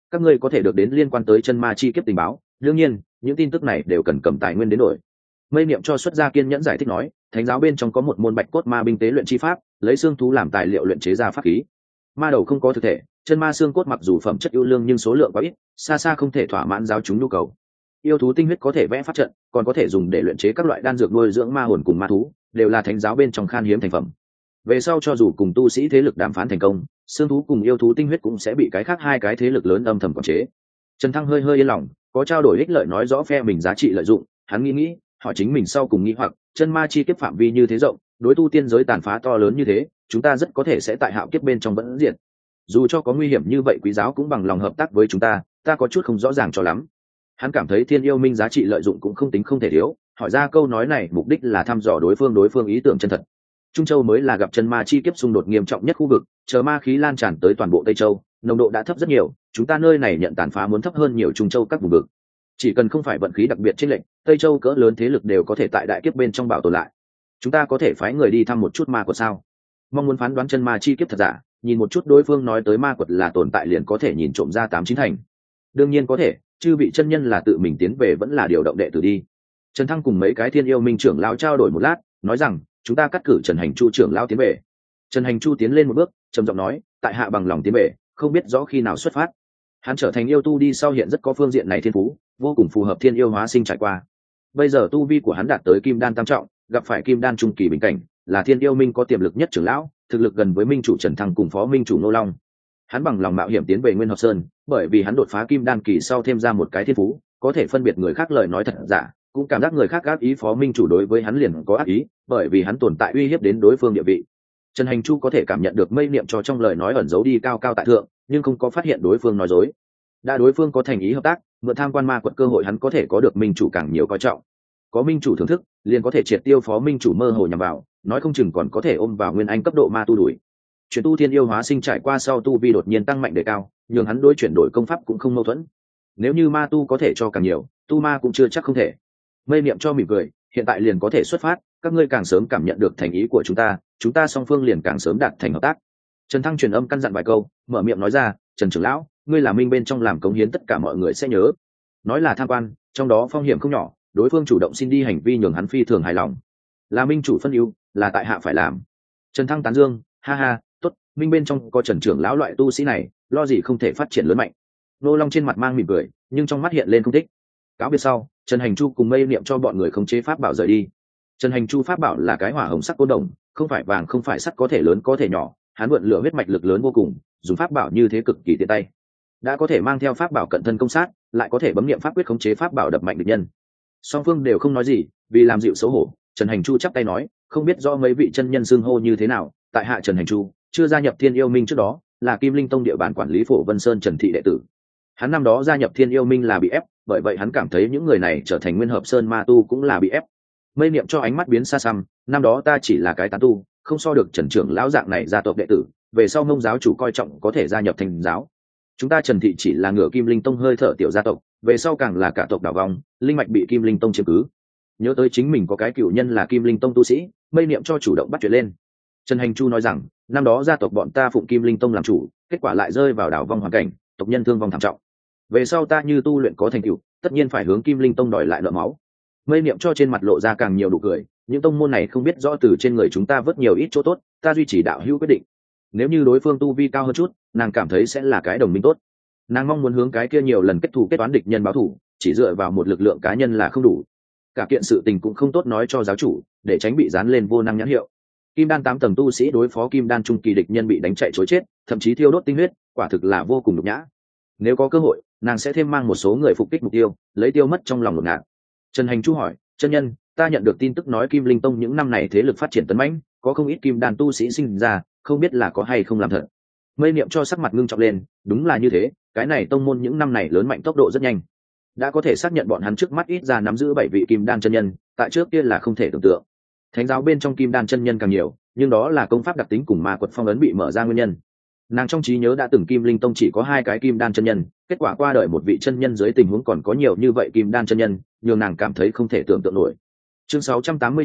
các ngươi có thể được đến liên quan tới chân ma chi kiếp tình báo, đương nhiên những tin tức này đều cần cầm tài nguyên đến đổi. Mây niệm cho xuất gia kiên nhẫn giải thích nói, thánh giáo bên trong có một môn bạch cốt ma binh tế luyện chi pháp, lấy xương thú làm tài liệu luyện chế ra pháp khí. Ma đầu không có thực thể, chân ma xương cốt mặc dù phẩm chất ưu lương nhưng số lượng quá ít, xa xa không thể thỏa mãn giáo chúng nhu cầu. Yêu thú tinh huyết có thể vẽ pháp trận, còn có thể dùng để luyện chế các loại đan dược nuôi dưỡng ma hồn cùng ma thú, đều là thánh giáo bên trong khan hiếm thành phẩm. Về sau cho dù cùng tu sĩ thế lực đàm phán thành công, xương thú cùng yêu thú tinh huyết cũng sẽ bị cái khác hai cái thế lực lớn âm thầm quản chế. Trần Thăng hơi yên lòng, có trao đổi ích lợi nói rõ phe mình giá trị lợi dụng, hắn nghĩ hỏi chính mình sau cùng nghĩ hoặc chân ma chi kiếp phạm vi như thế rộng, đối tu tiên giới tàn phá to lớn như thế, chúng ta rất có thể sẽ tại hạo kiếp bên trong vẫn diệt. Dù cho có nguy hiểm như vậy, quý giáo cũng bằng lòng hợp tác với chúng ta có chút không rõ ràng cho lắm. Hắn cảm thấy Thiên Yêu Minh giá trị lợi dụng cũng không tính không thể thiếu, hỏi ra câu nói này mục đích là thăm dò đối phương ý tưởng chân thật. Trung Châu mới là gặp chân ma chi kiếp xung đột nghiêm trọng nhất khu vực, chờ ma khí lan tràn tới toàn bộ Tây Châu, nồng độ đã thấp rất nhiều, chúng ta nơi này nhận tàn phá muốn thấp hơn nhiều Trung Châu các vùng vực. Chỉ cần không phải vận khí đặc biệt chênh lệch, Tây Châu cỡ lớn thế lực đều có thể tại đại kiếp bên trong bảo tồn lại. Chúng ta có thể phái người đi thăm một chút ma quật sao? Mong muốn phán đoán chân ma chi kiếp thật giả, nhìn một chút đối phương nói tới ma quật là tồn tại liền có thể nhìn trộm ra 8-9 thành. Đương nhiên có thể, chư vị chân nhân là tự mình tiến về vẫn là điều động đệ tử đi. Trần Thăng cùng mấy cái Thiên Yêu Minh trưởng lão trao đổi một lát, nói rằng chúng ta cắt cử Trần Hành Chu trưởng lão tiến về. Trần Hành Chu tiến lên một bước, trầm giọng nói, tại hạ bằng lòng tiến về, không biết rõ khi nào xuất phát. Hắn trở thành yêu tu đi sau hiện rất có phương diện này thiên phú, vô cùng phù hợp thiên yêu hóa sinh trải qua. Bây giờ tu vi của hắn đạt tới kim đan tam trọng, gặp phải kim đan trung kỳ bình cảnh, là Thiên Yêu Minh có tiềm lực nhất trưởng lão, thực lực gần với minh chủ Trần Thăng cùng phó minh chủ Ngô Long. Hắn bằng lòng mạo hiểm tiến về Nguyên Hợp Sơn, bởi vì hắn đột phá kim đan kỳ sau thêm ra một cái thiên phú, có thể phân biệt người khác lời nói thật giả, cũng cảm giác người khác ác ý phó minh chủ đối với hắn liền có ác ý, bởi vì hắn tồn tại uy hiếp đến đối phương địa vị. Trần Hành Chu có thể cảm nhận được mây niệm cho trong lời nói ẩn giấu đi cao cao tại thượng, nhưng không có phát hiện đối phương nói dối. Đã đối phương có thành ý hợp tác, mượn tham quan ma quật cơ hội hắn có thể có được minh chủ càng nhiều coi trọng. Có minh chủ thưởng thức, liền có thể triệt tiêu phó minh chủ mơ hồ nhằm vào, nói không chừng còn có thể ôm vào nguyên anh cấp độ ma tu đuổi. Chuyển tu thiên yêu hóa sinh trải qua sau tu vi đột nhiên tăng mạnh đề cao, nhường hắn đối chuyển đổi công pháp cũng không mâu thuẫn. Nếu như ma tu có thể cho càng nhiều, tu ma cũng chưa chắc không thể. Mây niệm cho mỉm cười, hiện tại liền có thể xuất phát, các ngươi càng sớm cảm nhận được thành ý của chúng ta song phương liền càng sớm đạt thành hợp tác. Trần Thăng truyền âm căn dặn vài câu, mở miệng nói ra, Trần trưởng lão, ngươi là minh bên trong làm cống hiến tất cả mọi người sẽ nhớ. Nói là tham quan, trong đó phong hiểm không nhỏ, đối phương chủ động xin đi hành vi nhường hắn phi thường hài lòng. Là minh chủ phân ưu, là tại hạ phải làm. Trần Thăng tán dương, ha ha, tốt, minh bên trong có Trần trưởng lão loại tu sĩ này, lo gì không thể phát triển lớn mạnh. Nô Long trên mặt mang mỉm cười, nhưng trong mắt hiện lên không thích. Cáo biệt sau, Trần Hành Chu cùng mây niệm cho bọn người khống chế pháp bảo rời đi. Trần Hành Chu pháp bảo là cái hỏa hồng sắc côn đồng, không phải vàng không phải sắt, có thể lớn có thể nhỏ, hắn mượn lửa huyết mạch lực lớn vô cùng, dùng pháp bảo như thế cực kỳ tiện tay. Đã có thể mang theo pháp bảo cận thân công sát, lại có thể bấm niệm pháp quyết khống chế pháp bảo đập mạnh địch nhân. Song phương đều không nói gì, vì làm dịu xấu hổ, Trần Hành Chu chắp tay nói, không biết do mấy vị chân nhân xưng hô như thế nào, tại hạ Trần Hành Chu, chưa gia nhập Thiên Yêu Minh trước đó, là Kim Linh Tông địa bàn quản lý Phổ Vân Sơn Trần thị đệ tử. Hắn năm đó gia nhập Thiên Yêu Minh là bị ép, bởi vậy hắn cảm thấy những người này trở thành Nguyên Hợp Sơn ma tu cũng là bị ép. Mây niệm cho ánh mắt biến xa xăm, năm đó ta chỉ là cái tán tu, không so được Trần trưởng lão dạng này gia tộc đệ tử, về sau Mông giáo chủ coi trọng có thể gia nhập thành giáo. Chúng ta Trần thị chỉ là ngựa Kim Linh Tông hơi thở tiểu gia tộc, về sau càng là cả tộc đảo vong, linh mạch bị Kim Linh Tông chiếm cứ. Nhớ tới chính mình có cái cựu nhân là Kim Linh Tông tu sĩ, mây niệm cho chủ động bắt chuyện lên. Trần Hành Chu nói rằng, năm đó gia tộc bọn ta phụng Kim Linh Tông làm chủ, kết quả lại rơi vào đảo vong hoàn cảnh, tộc nhân thương vong thảm trọng. Về sau ta như tu luyện có thành tựu, tất nhiên phải hướng Kim Linh Tông đòi lại nợ máu. Mây niệm cho trên mặt lộ ra càng nhiều nụ cười, những tông môn này không biết rõ từ trên người chúng ta vớt nhiều ít chỗ tốt, ta duy trì đạo hữu quyết định. Nếu như đối phương tu vi cao hơn chút, nàng cảm thấy sẽ là cái đồng minh tốt. Nàng mong muốn hướng cái kia nhiều lần kết thù kết toán địch nhân báo thù, chỉ dựa vào một lực lượng cá nhân là không đủ. Cả kiện sự tình cũng không tốt nói cho giáo chủ, để tránh bị dán lên vô năng nhãn hiệu. Kim đan 8 tầng tu sĩ đối phó kim đan trung kỳ địch nhân bị đánh chạy trối chết, thậm chí thiêu đốt tinh huyết, quả thực là vô cùng nhục nhã. Nếu có cơ hội, nàng sẽ thêm mang một số người phục kích mục tiêu, lấy tiêu mất trong lòng ngột ngạt. Trần Hành Chu hỏi, chân nhân, ta nhận được tin tức nói Kim Linh Tông những năm này thế lực phát triển tấn mãnh, có không ít kim đan tu sĩ sinh ra, không biết là có hay không làm thật. Mây niệm cho sắc mặt ngưng trọng lên, đúng là như thế, cái này tông môn những năm này lớn mạnh tốc độ rất nhanh. Đã có thể xác nhận bọn hắn trước mắt ít ra nắm giữ 7 vị kim đan chân nhân, tại trước kia là không thể tưởng tượng. Thánh giáo bên trong kim đan chân nhân càng nhiều, nhưng đó là công pháp đặc tính cùng ma quật phong ấn bị mở ra nguyên nhân. Nàng trong trí nhớ đã từng Kim Linh Tông chỉ có 2 cái kim đan chân nhân, kết quả qua đời một vị chân nhân dưới tình huống còn có nhiều như vậy kim đan chân nhân, nhường nàng cảm thấy không thể tưởng tượng nổi. Chương 689,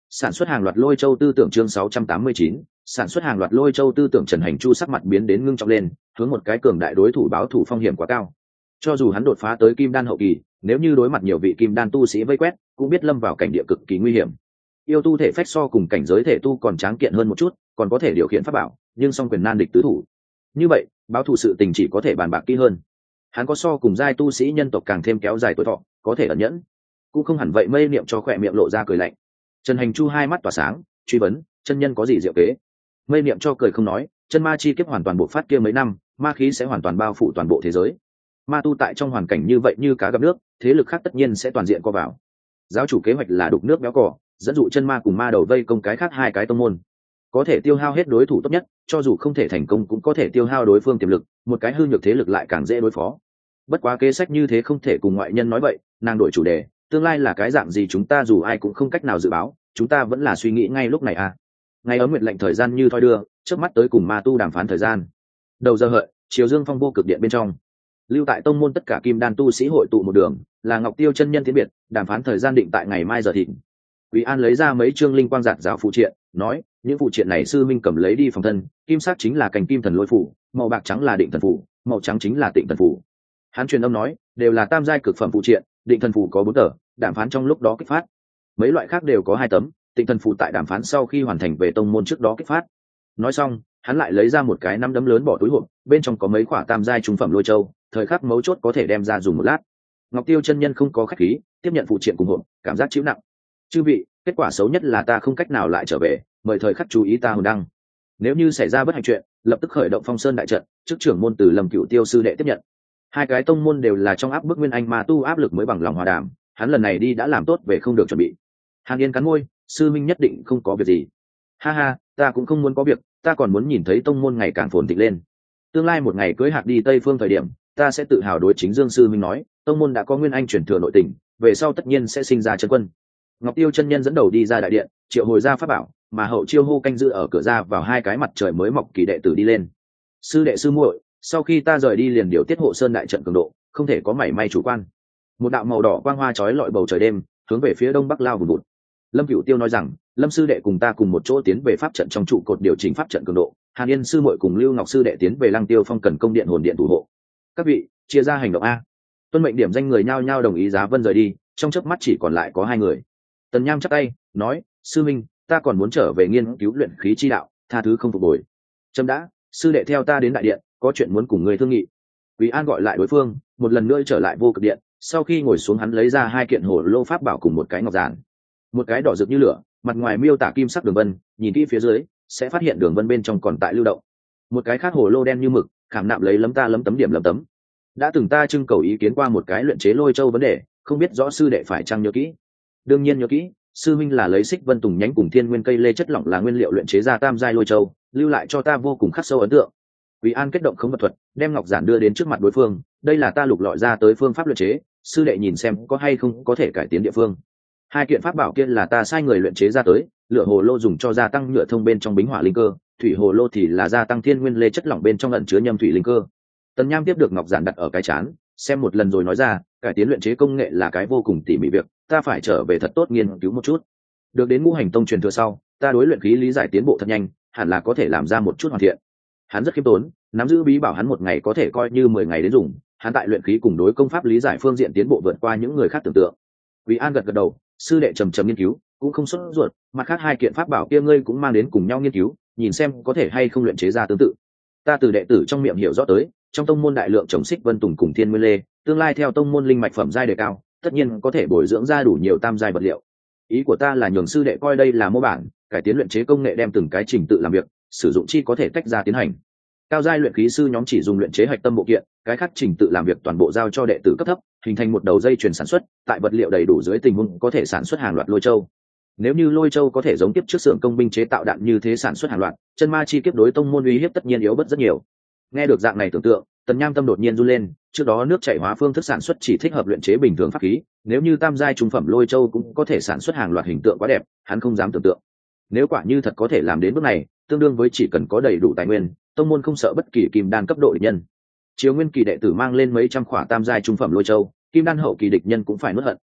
Sản xuất hàng loạt lôi châu tư tưởng chương 689, sản xuất hàng loạt lôi châu tư tưởng. Trần Hành Chu sắc mặt biến đến ngưng trọng lên, hướng một cái cường đại đối thủ báo thủ phong hiểm quá cao. Cho dù hắn đột phá tới kim đan hậu kỳ, nếu như đối mặt nhiều vị kim đan tu sĩ vây quét, cũng biết lâm vào cảnh địa cực kỳ nguy hiểm. Yêu tu thể phách so cùng cảnh giới thể tu còn tráng kiện hơn một chút, còn có thể điều khiển pháp bảo, nhưng song quyền nan địch tứ thủ. Như vậy, báo thủ sự tình chỉ có thể bàn bạc kỹ hơn. Hắn có so cùng giai tu sĩ nhân tộc càng thêm kéo dài tuổi thọ, có thể ẩn nhẫn, cũng không hẳn vậy. Mây niệm cho khỏe miệng lộ ra cười lạnh. Trần Hành Chu hai mắt tỏa sáng, truy vấn, chân nhân có gì diệu kế? Mây niệm cho cười không nói, chân ma chi kiếp hoàn toàn bộc phát kia mấy năm, ma khí sẽ hoàn toàn bao phủ toàn bộ thế giới. Ma tu tại trong hoàn cảnh như vậy như cá gặp nước, thế lực khác tất nhiên sẽ toàn diện co vào. Giáo chủ kế hoạch là đục nước béo cỏ, dẫn dụ chân ma cùng ma đầu vây công cái khác hai cái tông môn, có thể tiêu hao hết đối thủ tốt nhất, cho dù không thể thành công cũng có thể tiêu hao đối phương tiềm lực, một cái hư nhược thế lực lại càng dễ đối phó. Bất quá kế sách như thế không thể cùng ngoại nhân nói vậy. Nàng đổi chủ đề, tương lai là cái dạng gì chúng ta dù ai cũng không cách nào dự báo, chúng ta vẫn là suy nghĩ ngay lúc này à. Ngày ấm nguyệt lệnh thời gian như thoi đưa, trước mắt tới cùng ma tu đàm phán thời gian. Đầu giờ hợi, chiều dương phong vô cực điện bên trong, lưu tại tông môn tất cả kim đan tu sĩ hội tụ một đường, là Ngọc Tiêu chân nhân tiến biệt, đàm phán thời gian định tại ngày mai giờ thịnh. Quý An lấy ra mấy chương linh quang giạt giáo phụ triện, nói, những phụ triện này sư minh cầm lấy đi phòng thân, kim sắc chính là cành kim thần lôi phủ, màu bạc trắng là định thần phủ, màu trắng chính là tịnh thần phủ. Hắn truyền âm nói, đều là tam giai cực phẩm phụ triện, định thần phủ có 4 tờ, đàm phán trong lúc đó kích phát. Mấy loại khác đều có 2 tấm, tịnh thần phủ tại đàm phán sau khi hoàn thành về tông môn trước đó kích phát. Nói xong, hắn lại lấy ra một cái nắm đấm lớn bỏ túi hộp, bên trong có mấy quả tam giai trung phẩm lôi châu, thời khắc mấu chốt có thể đem ra dùng một lát. Ngọc Tiêu chân nhân không có khách khí, tiếp nhận phụ triện cùng hộp, cảm giác chịu nặng. Chư vị, kết quả xấu nhất là ta không cách nào lại trở về, mời thời khắc chú ý ta hồn đăng. Nếu như xảy ra bất hạnh chuyện, lập tức khởi động Phong Sơn đại trận, trước trưởng môn từ Lâm Cửu Tiêu sư đệ tiếp nhận. Hai cái tông môn đều là trong áp bức nguyên anh ma tu áp lực mới bằng lòng hòa đàm, hắn lần này đi đã làm tốt về không được chuẩn bị. Hàn Yên cắn môi, sư minh nhất định không có việc gì. Ha ha, ta cũng không muốn có việc, ta còn muốn nhìn thấy tông môn ngày càng phồn thịnh lên. Tương lai một ngày cưới Hạc đi Tây Phương thời điểm, ta sẽ tự hào đối chính Dương sư minh nói, tông môn đã có nguyên anh truyền thừa nội tình, về sau tất nhiên sẽ sinh ra chân quân. Ngọc Tiêu chân nhân dẫn đầu đi ra đại điện, triệu hồi ra pháp bảo, mà hậu chiêu hô canh giữ ở cửa ra vào hai cái mặt trời mới mọc kỳ đệ tử đi lên. Sư đệ sư muội, sau khi ta rời đi liền điều tiết hộ sơn đại trận cường độ, không thể có mảy may chủ quan. Một đạo màu đỏ quang hoa chói lọi bầu trời đêm, hướng về phía đông bắc lao vùn vụt. Lâm Cửu Tiêu nói rằng, Lâm sư đệ cùng ta cùng một chỗ tiến về pháp trận trong trụ cột điều chỉnh pháp trận cường độ, Hàn Yên sư muội cùng Lưu Ngọc sư đệ tiến về Lăng Tiêu Phong cần công điện hồn điện thủ hộ. Các vị, chia ra hành động a. Tuân mệnh điểm danh người nhao nhao đồng ý. Giá Vân rời đi, trong chớp mắt chỉ còn lại có 2 người. Tần Nham chắp tay, nói, sư minh, ta còn muốn trở về nghiên cứu luyện khí chi đạo, tha thứ không phục bồi. Trâm đã, sư đệ theo ta đến đại điện, có chuyện muốn cùng người thương nghị. Quý An gọi lại đối phương, một lần nữa trở lại vô cực điện. Sau khi ngồi xuống hắn lấy ra 2 kiện hồ lô pháp bảo cùng một cái ngọc giản. Một cái đỏ rực như lửa, mặt ngoài miêu tả kim sắc đường vân, nhìn kỹ phía dưới sẽ phát hiện đường vân bên trong còn tại lưu động. Một cái khác hồ lô đen như mực, khảm nạm lấy lấm tấm điểm lấm tấm. Đã từng ta trưng cầu ý kiến qua một cái luyện chế lôi châu vấn đề, không biết rõ sư đệ phải chăng nhớ kỹ. Đương nhiên nhớ kỹ, sư minh là lấy xích vân tùng nhánh cùng thiên nguyên cây lê chất lỏng là nguyên liệu luyện chế ra tam giai lôi châu, lưu lại cho ta vô cùng khắc sâu ấn tượng. Quý An kết động không vật thuật, đem ngọc giản đưa đến trước mặt đối phương, đây là ta lục lọi ra tới phương pháp luyện chế, sư đệ nhìn xem có hay không có thể cải tiến địa phương. 2 kiện pháp bảo kia là ta sai người luyện chế ra tới, lửa hồ lô dùng cho gia tăng nhựa thông bên trong bính hỏa linh cơ, thủy hồ lô thì là gia tăng thiên nguyên lê chất lỏng bên trong ẩn chứa nhâm thủy linh cơ. Tần Nham tiếp được ngọc giản đặt ở cái chán, xem một lần rồi nói ra, cải tiến luyện chế công nghệ là cái vô cùng tỉ mỉ việc, ta phải trở về thật tốt nghiên cứu một chút. Được đến Ngũ Hành Tông truyền thừa sau, ta đối luyện khí lý giải tiến bộ thật nhanh, hẳn là có thể làm ra một chút hoàn thiện. Hắn rất khiêm tốn, nắm giữ bí bảo hắn một ngày có thể coi như 10 ngày đến dùng, hắn tại luyện khí cùng đối công pháp lý giải phương diện tiến bộ vượt qua những người khác tưởng tượng. Quý An gật gật đầu, sư đệ trầm nghiên cứu, cũng không sốt ruột, mặt khác 2 kiện pháp bảo kia ngươi cũng mang đến cùng nhau nghiên cứu, nhìn xem có thể hay không luyện chế ra tương tự. Ta từ đệ tử trong miệng hiểu rõ tới, trong tông môn đại lượng trồng xích vân tùng cùng thiên nguyên lê, tương lai theo tông môn linh mạch phẩm giai đề cao, tất nhiên có thể bồi dưỡng ra đủ nhiều tam giai vật liệu. Ý của ta là nhường sư đệ coi đây là mô bản, cải tiến luyện chế công nghệ đem từng cái trình tự làm việc, sử dụng chi có thể tách ra tiến hành. Cao giai luyện khí sư nhóm chỉ dùng luyện chế hạch tâm bộ kiện, cái khác trình tự làm việc toàn bộ giao cho đệ tử cấp thấp, hình thành một đầu dây chuyền sản xuất, tại vật liệu đầy đủ dưới tình huống có thể sản xuất hàng loạt lôi châu. Nếu như lôi châu có thể giống tiếp trước xưởng công binh chế tạo đạn như thế sản xuất hàng loạt, chân ma chi kiếp đối tông môn uy hiếp tất nhiên yếu bớt rất nhiều. Nghe được dạng này tưởng tượng, Tần Nham tâm đột nhiên run lên, trước đó nước chảy hóa phương thức sản xuất chỉ thích hợp luyện chế bình thường pháp khí, nếu như tam giai trung phẩm lôi châu cũng có thể sản xuất hàng loạt hình tượng quá đẹp, hắn không dám tưởng tượng. Nếu quả như thật có thể làm đến bước này, tương đương với chỉ cần có đầy đủ tài nguyên, tông môn không sợ bất kỳ kim đan cấp độ địch nhân. Chiếu nguyên kỳ đệ tử mang lên mấy trăm khỏa tam giai trung phẩm lôi châu, kim đan hậu kỳ địch nhân cũng phải nuốt hận.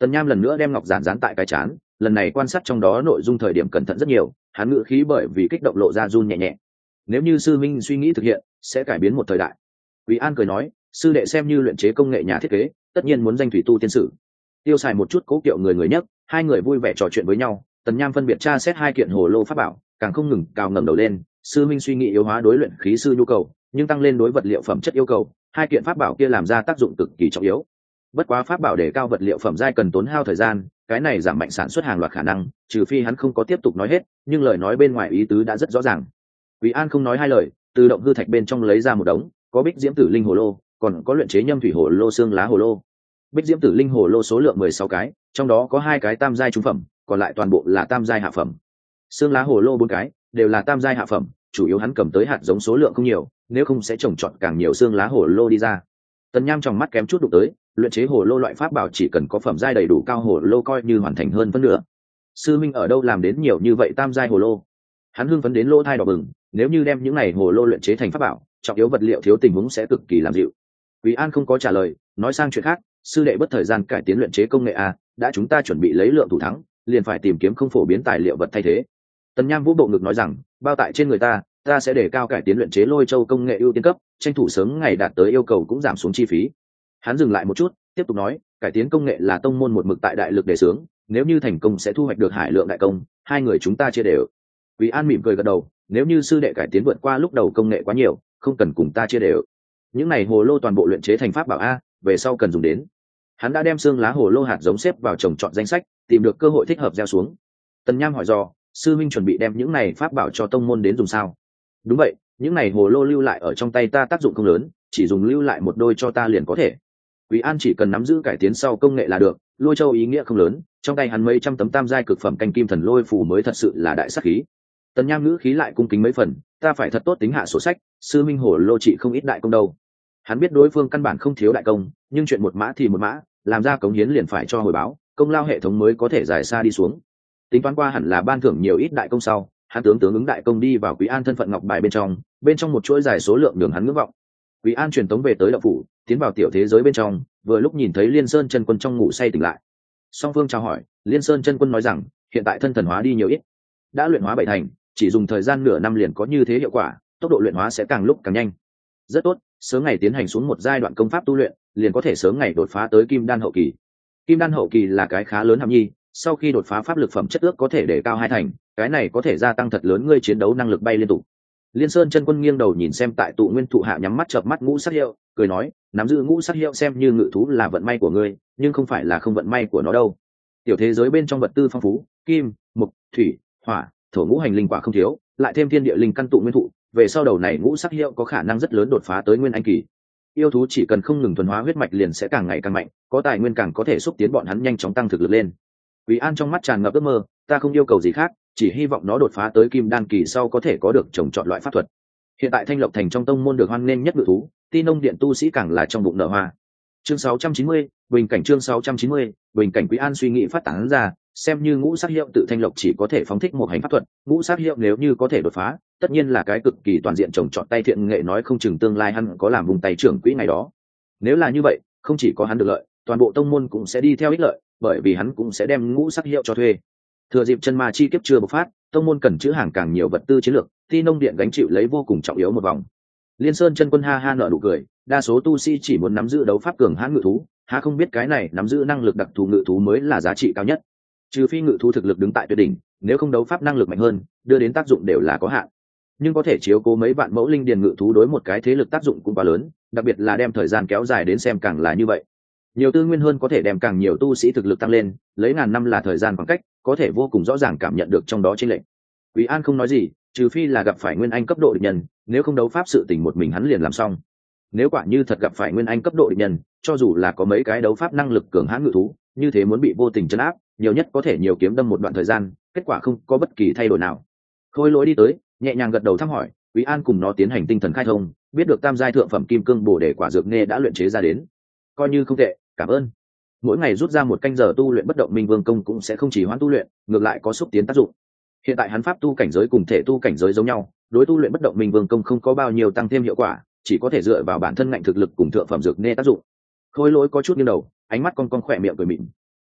Tần Nham lần nữa đem ngọc giản dán tại cái chán, lần này quan sát trong đó nội dung thời điểm cẩn thận rất nhiều, hắn ngữ khí bởi vì kích động lộ ra run nhẹ nhẹ. Nếu như sư minh suy nghĩ thực hiện, sẽ cải biến một thời đại. Quý An cười nói, sư đệ xem như luyện chế công nghệ nhà thiết kế, tất nhiên muốn danh thủy tu tiên sử. Tiêu xài một chút cố kiệu người nhất, hai người vui vẻ trò chuyện với nhau. Tần Nham phân biệt tra xét hai kiện hồ lô pháp bảo, càng không ngừng cào ngẩng đầu lên. Sư minh suy nghĩ yếu hóa đối luyện khí sư nhu cầu, nhưng tăng lên đối vật liệu phẩm chất yêu cầu, hai kiện pháp bảo kia làm ra tác dụng cực kỳ trọng yếu. Bất quá pháp bảo để cao vật liệu phẩm giai cần tốn hao thời gian, cái này giảm mạnh sản xuất hàng loạt khả năng, trừ phi hắn không có tiếp tục nói hết, nhưng lời nói bên ngoài ý tứ đã rất rõ ràng. Quý An không nói hai lời, từ động hư thạch bên trong lấy ra một đống, có bích diễm tử linh hồ lô, còn có luyện chế nhâm thủy hồ lô xương lá hồ lô. Bích diễm tử linh hồ lô số lượng 16 cái, trong đó có 2 cái tam giai trung phẩm, còn lại toàn bộ là tam giai hạ phẩm. Xương lá hồ lô 4 cái, đều là tam giai hạ phẩm, chủ yếu hắn cầm tới hạt giống số lượng không nhiều, nếu không sẽ trồng trọt càng nhiều xương lá hồ lô đi ra. Tần Nham trong mắt kém chút đụng tới, luyện chế hồ lô loại pháp bảo chỉ cần có phẩm giai đầy đủ cao hồ lô coi như hoàn thành hơn phân nửa. Sư minh ở đâu làm đến nhiều như vậy tam giai hồ lô? Hắn hưng phấn đến lỗ thai đỏ bừng, nếu như đem những này hồ lô luyện chế thành pháp bảo, trọng yếu vật liệu thiếu tình huống sẽ cực kỳ làm dịu. Quý An không có trả lời, nói sang chuyện khác, sư đệ bất thời gian cải tiến luyện chế công nghệ a, đã chúng ta chuẩn bị lấy lượng thủ thắng, liền phải tìm kiếm không phổ biến tài liệu vật thay thế. Tần Nham vũ bộ ngực nói rằng, bao tại trên người ta sẽ để cao cải tiến luyện chế lôi châu công nghệ ưu tiên cấp, tranh thủ sớm ngày đạt tới yêu cầu cũng giảm xuống chi phí. Hắn dừng lại một chút, tiếp tục nói, cải tiến công nghệ là tông môn một mực tại đại lực đề xướng, nếu như thành công sẽ thu hoạch được hải lượng đại công, hai người chúng ta chia đều. Quý An mỉm cười gật đầu, nếu như sư đệ cải tiến vượt qua lúc đầu công nghệ quá nhiều, không cần cùng ta chia đều. Những này hồ lô toàn bộ luyện chế thành pháp bảo a, về sau cần dùng đến. Hắn đã đem xương lá hồ lô hạt giống xếp vào trồng trọt danh sách, tìm được cơ hội thích hợp gieo xuống. Tần Nham hỏi dò, sư minh chuẩn bị đem những này pháp bảo cho tông môn đến dùng sao? Đúng vậy, những này hồ lô lưu lại ở trong tay ta tác dụng không lớn, chỉ dùng lưu lại một đôi cho ta liền có thể. Quý An chỉ cần nắm giữ cải tiến sau công nghệ là được, lôi châu ý nghĩa không lớn, trong tay hắn mấy trăm tấm tam giai cực phẩm canh kim thần lôi phù mới thật sự là đại sắc khí. Tần Nham ngữ khí lại cung kính mấy phần, ta phải thật tốt tính hạ sổ sách, sư minh hồ lô trị không ít đại công đâu. Hắn biết đối phương căn bản không thiếu đại công, nhưng chuyện một mã thì một mã, làm ra cống hiến liền phải cho hồi báo, công lao hệ thống mới có thể dài xa đi xuống. Tính toán qua hẳn là ban thưởng nhiều ít đại công sau, hắn tướng ứng đại công đi vào Quý An thân phận ngọc bài bên trong một chuỗi dài số lượng đường hắn ngưỡng vọng. Quý An truyền tống về tới động phủ, tiến vào tiểu thế giới bên trong, vừa lúc nhìn thấy Liên Sơn chân quân trong ngủ say tỉnh lại. Song Phương chào hỏi, Liên Sơn chân quân nói rằng, hiện tại thân thần hóa đi nhiều ít, đã luyện hóa 7 thành, chỉ dùng thời gian nửa năm liền có như thế hiệu quả, tốc độ luyện hóa sẽ càng lúc càng nhanh. Rất tốt, sớm ngày tiến hành xuống một giai đoạn công pháp tu luyện, liền có thể sớm ngày đột phá tới Kim Đan hậu kỳ. Kim Đan hậu kỳ là cái khá lớn hàm nhi, sau khi đột phá pháp lực phẩm chất ước có thể để cao 2 thành, cái này có thể gia tăng thật lớn ngươi chiến đấu năng lực bay liên tục. Liên Sơn chân quân nghiêng đầu nhìn xem tại tụ nguyên thụ hạ nhắm mắt chợp mắt ngũ sắc hiệu, cười nói, nắm giữ ngũ sắc hiệu xem như ngự thú là vận may của ngươi, nhưng không phải là không vận may của nó đâu. Tiểu thế giới bên trong vật tư phong phú, kim, mộc, thủy, hỏa, thổ ngũ hành linh quả không thiếu, lại thêm thiên địa linh căn tụ nguyên thụ, về sau đầu này ngũ sắc hiệu có khả năng rất lớn đột phá tới nguyên anh kỳ. Yêu thú chỉ cần không ngừng thuần hóa huyết mạch liền sẽ càng ngày càng mạnh, có tài nguyên càng có thể xúc tiến bọn hắn nhanh chóng tăng thực lực lên. Quý An trong mắt tràn ngập ước mơ, ta không yêu cầu gì khác, chỉ hy vọng nó đột phá tới kim đan kỳ sau có thể có được trồng trọt loại pháp thuật. Hiện tại Thanh Lộc thành trong tông môn được hoan nghênh nhất ngự thú, Ti Nông Điện tu sĩ càng là trong bụng nở hoa. Chương 690, bình cảnh chương 690, bình cảnh. Quý An suy nghĩ phát tán ra, xem như ngũ sắc hiệu tự Thanh Lộc chỉ có thể phóng thích một hành pháp thuật, ngũ sắc hiệu nếu như có thể đột phá, tất nhiên là cái cực kỳ toàn diện trồng trọt tay thiện nghệ, nói không chừng tương lai hắn có làm vùng tay trưởng quỹ ngày đó. Nếu là như vậy, không chỉ có hắn được lợi, toàn bộ tông môn cũng sẽ đi theo ích lợi, bởi vì hắn cũng sẽ đem ngũ sắc hiệu cho thuê. Thừa dịp chân ma chi kiếp chưa bộc phát, tông môn cần chữ hàng càng nhiều vật tư chiến lược, Ti Nông Điện gánh chịu lấy vô cùng trọng yếu một vòng. Liên Sơn chân quân ha ha nở nụ cười, đa số tu sĩ chỉ muốn nắm giữ đấu pháp cường hãn ngự thú, há không biết cái này nắm giữ năng lực đặc thù ngự thú mới là giá trị cao nhất. Trừ phi ngự thú thực lực đứng tại tuyệt đỉnh, nếu không đấu pháp năng lực mạnh hơn, đưa đến tác dụng đều là có hạn. Nhưng có thể chiếu cố mấy vạn mẫu linh điền ngự thú đối một cái thế lực tác dụng cũng quá lớn, đặc biệt là đem thời gian kéo dài đến xem càng là như vậy. Nhiều tư nguyên hơn có thể đem càng nhiều tu sĩ thực lực tăng lên, lấy ngàn năm là thời gian khoảng cách, có thể vô cùng rõ ràng cảm nhận được trong đó chênh lệch. Quý An không nói gì, trừ phi là gặp phải nguyên anh cấp độ địch nhân, nếu không đấu pháp sự tình một mình hắn liền làm xong. Nếu quả như thật gặp phải nguyên anh cấp độ địch nhân, cho dù là có mấy cái đấu pháp năng lực cường hãn ngự thú, như thế muốn bị vô tình trấn áp, nhiều nhất có thể nhiều kiếm đâm một đoạn thời gian, kết quả không có bất kỳ thay đổi nào. Khôi Lỗi đi tới, nhẹ nhàng gật đầu thăm hỏi, Quý An cùng nó tiến hành tinh thần khai thông, biết được tam giai thượng phẩm kim cương bổ để quả dược nghe đã luyện chế ra đến, coi như không tệ, cảm ơn. Mỗi ngày rút ra một canh giờ tu luyện bất động minh vương công cũng sẽ không chỉ hoãn tu luyện, ngược lại có xúc tiến tác dụng. Hiện tại hắn pháp tu cảnh giới cùng thể tu cảnh giới giống nhau, đối tu luyện bất động minh vương công không có bao nhiêu tăng thêm hiệu quả, chỉ có thể dựa vào bản thân ngạnh thực lực cùng thượng phẩm dược nghe tác dụng. Khôi Lỗi có chút nghiêng đầu, ánh mắt con khỏe miệng cười mịn.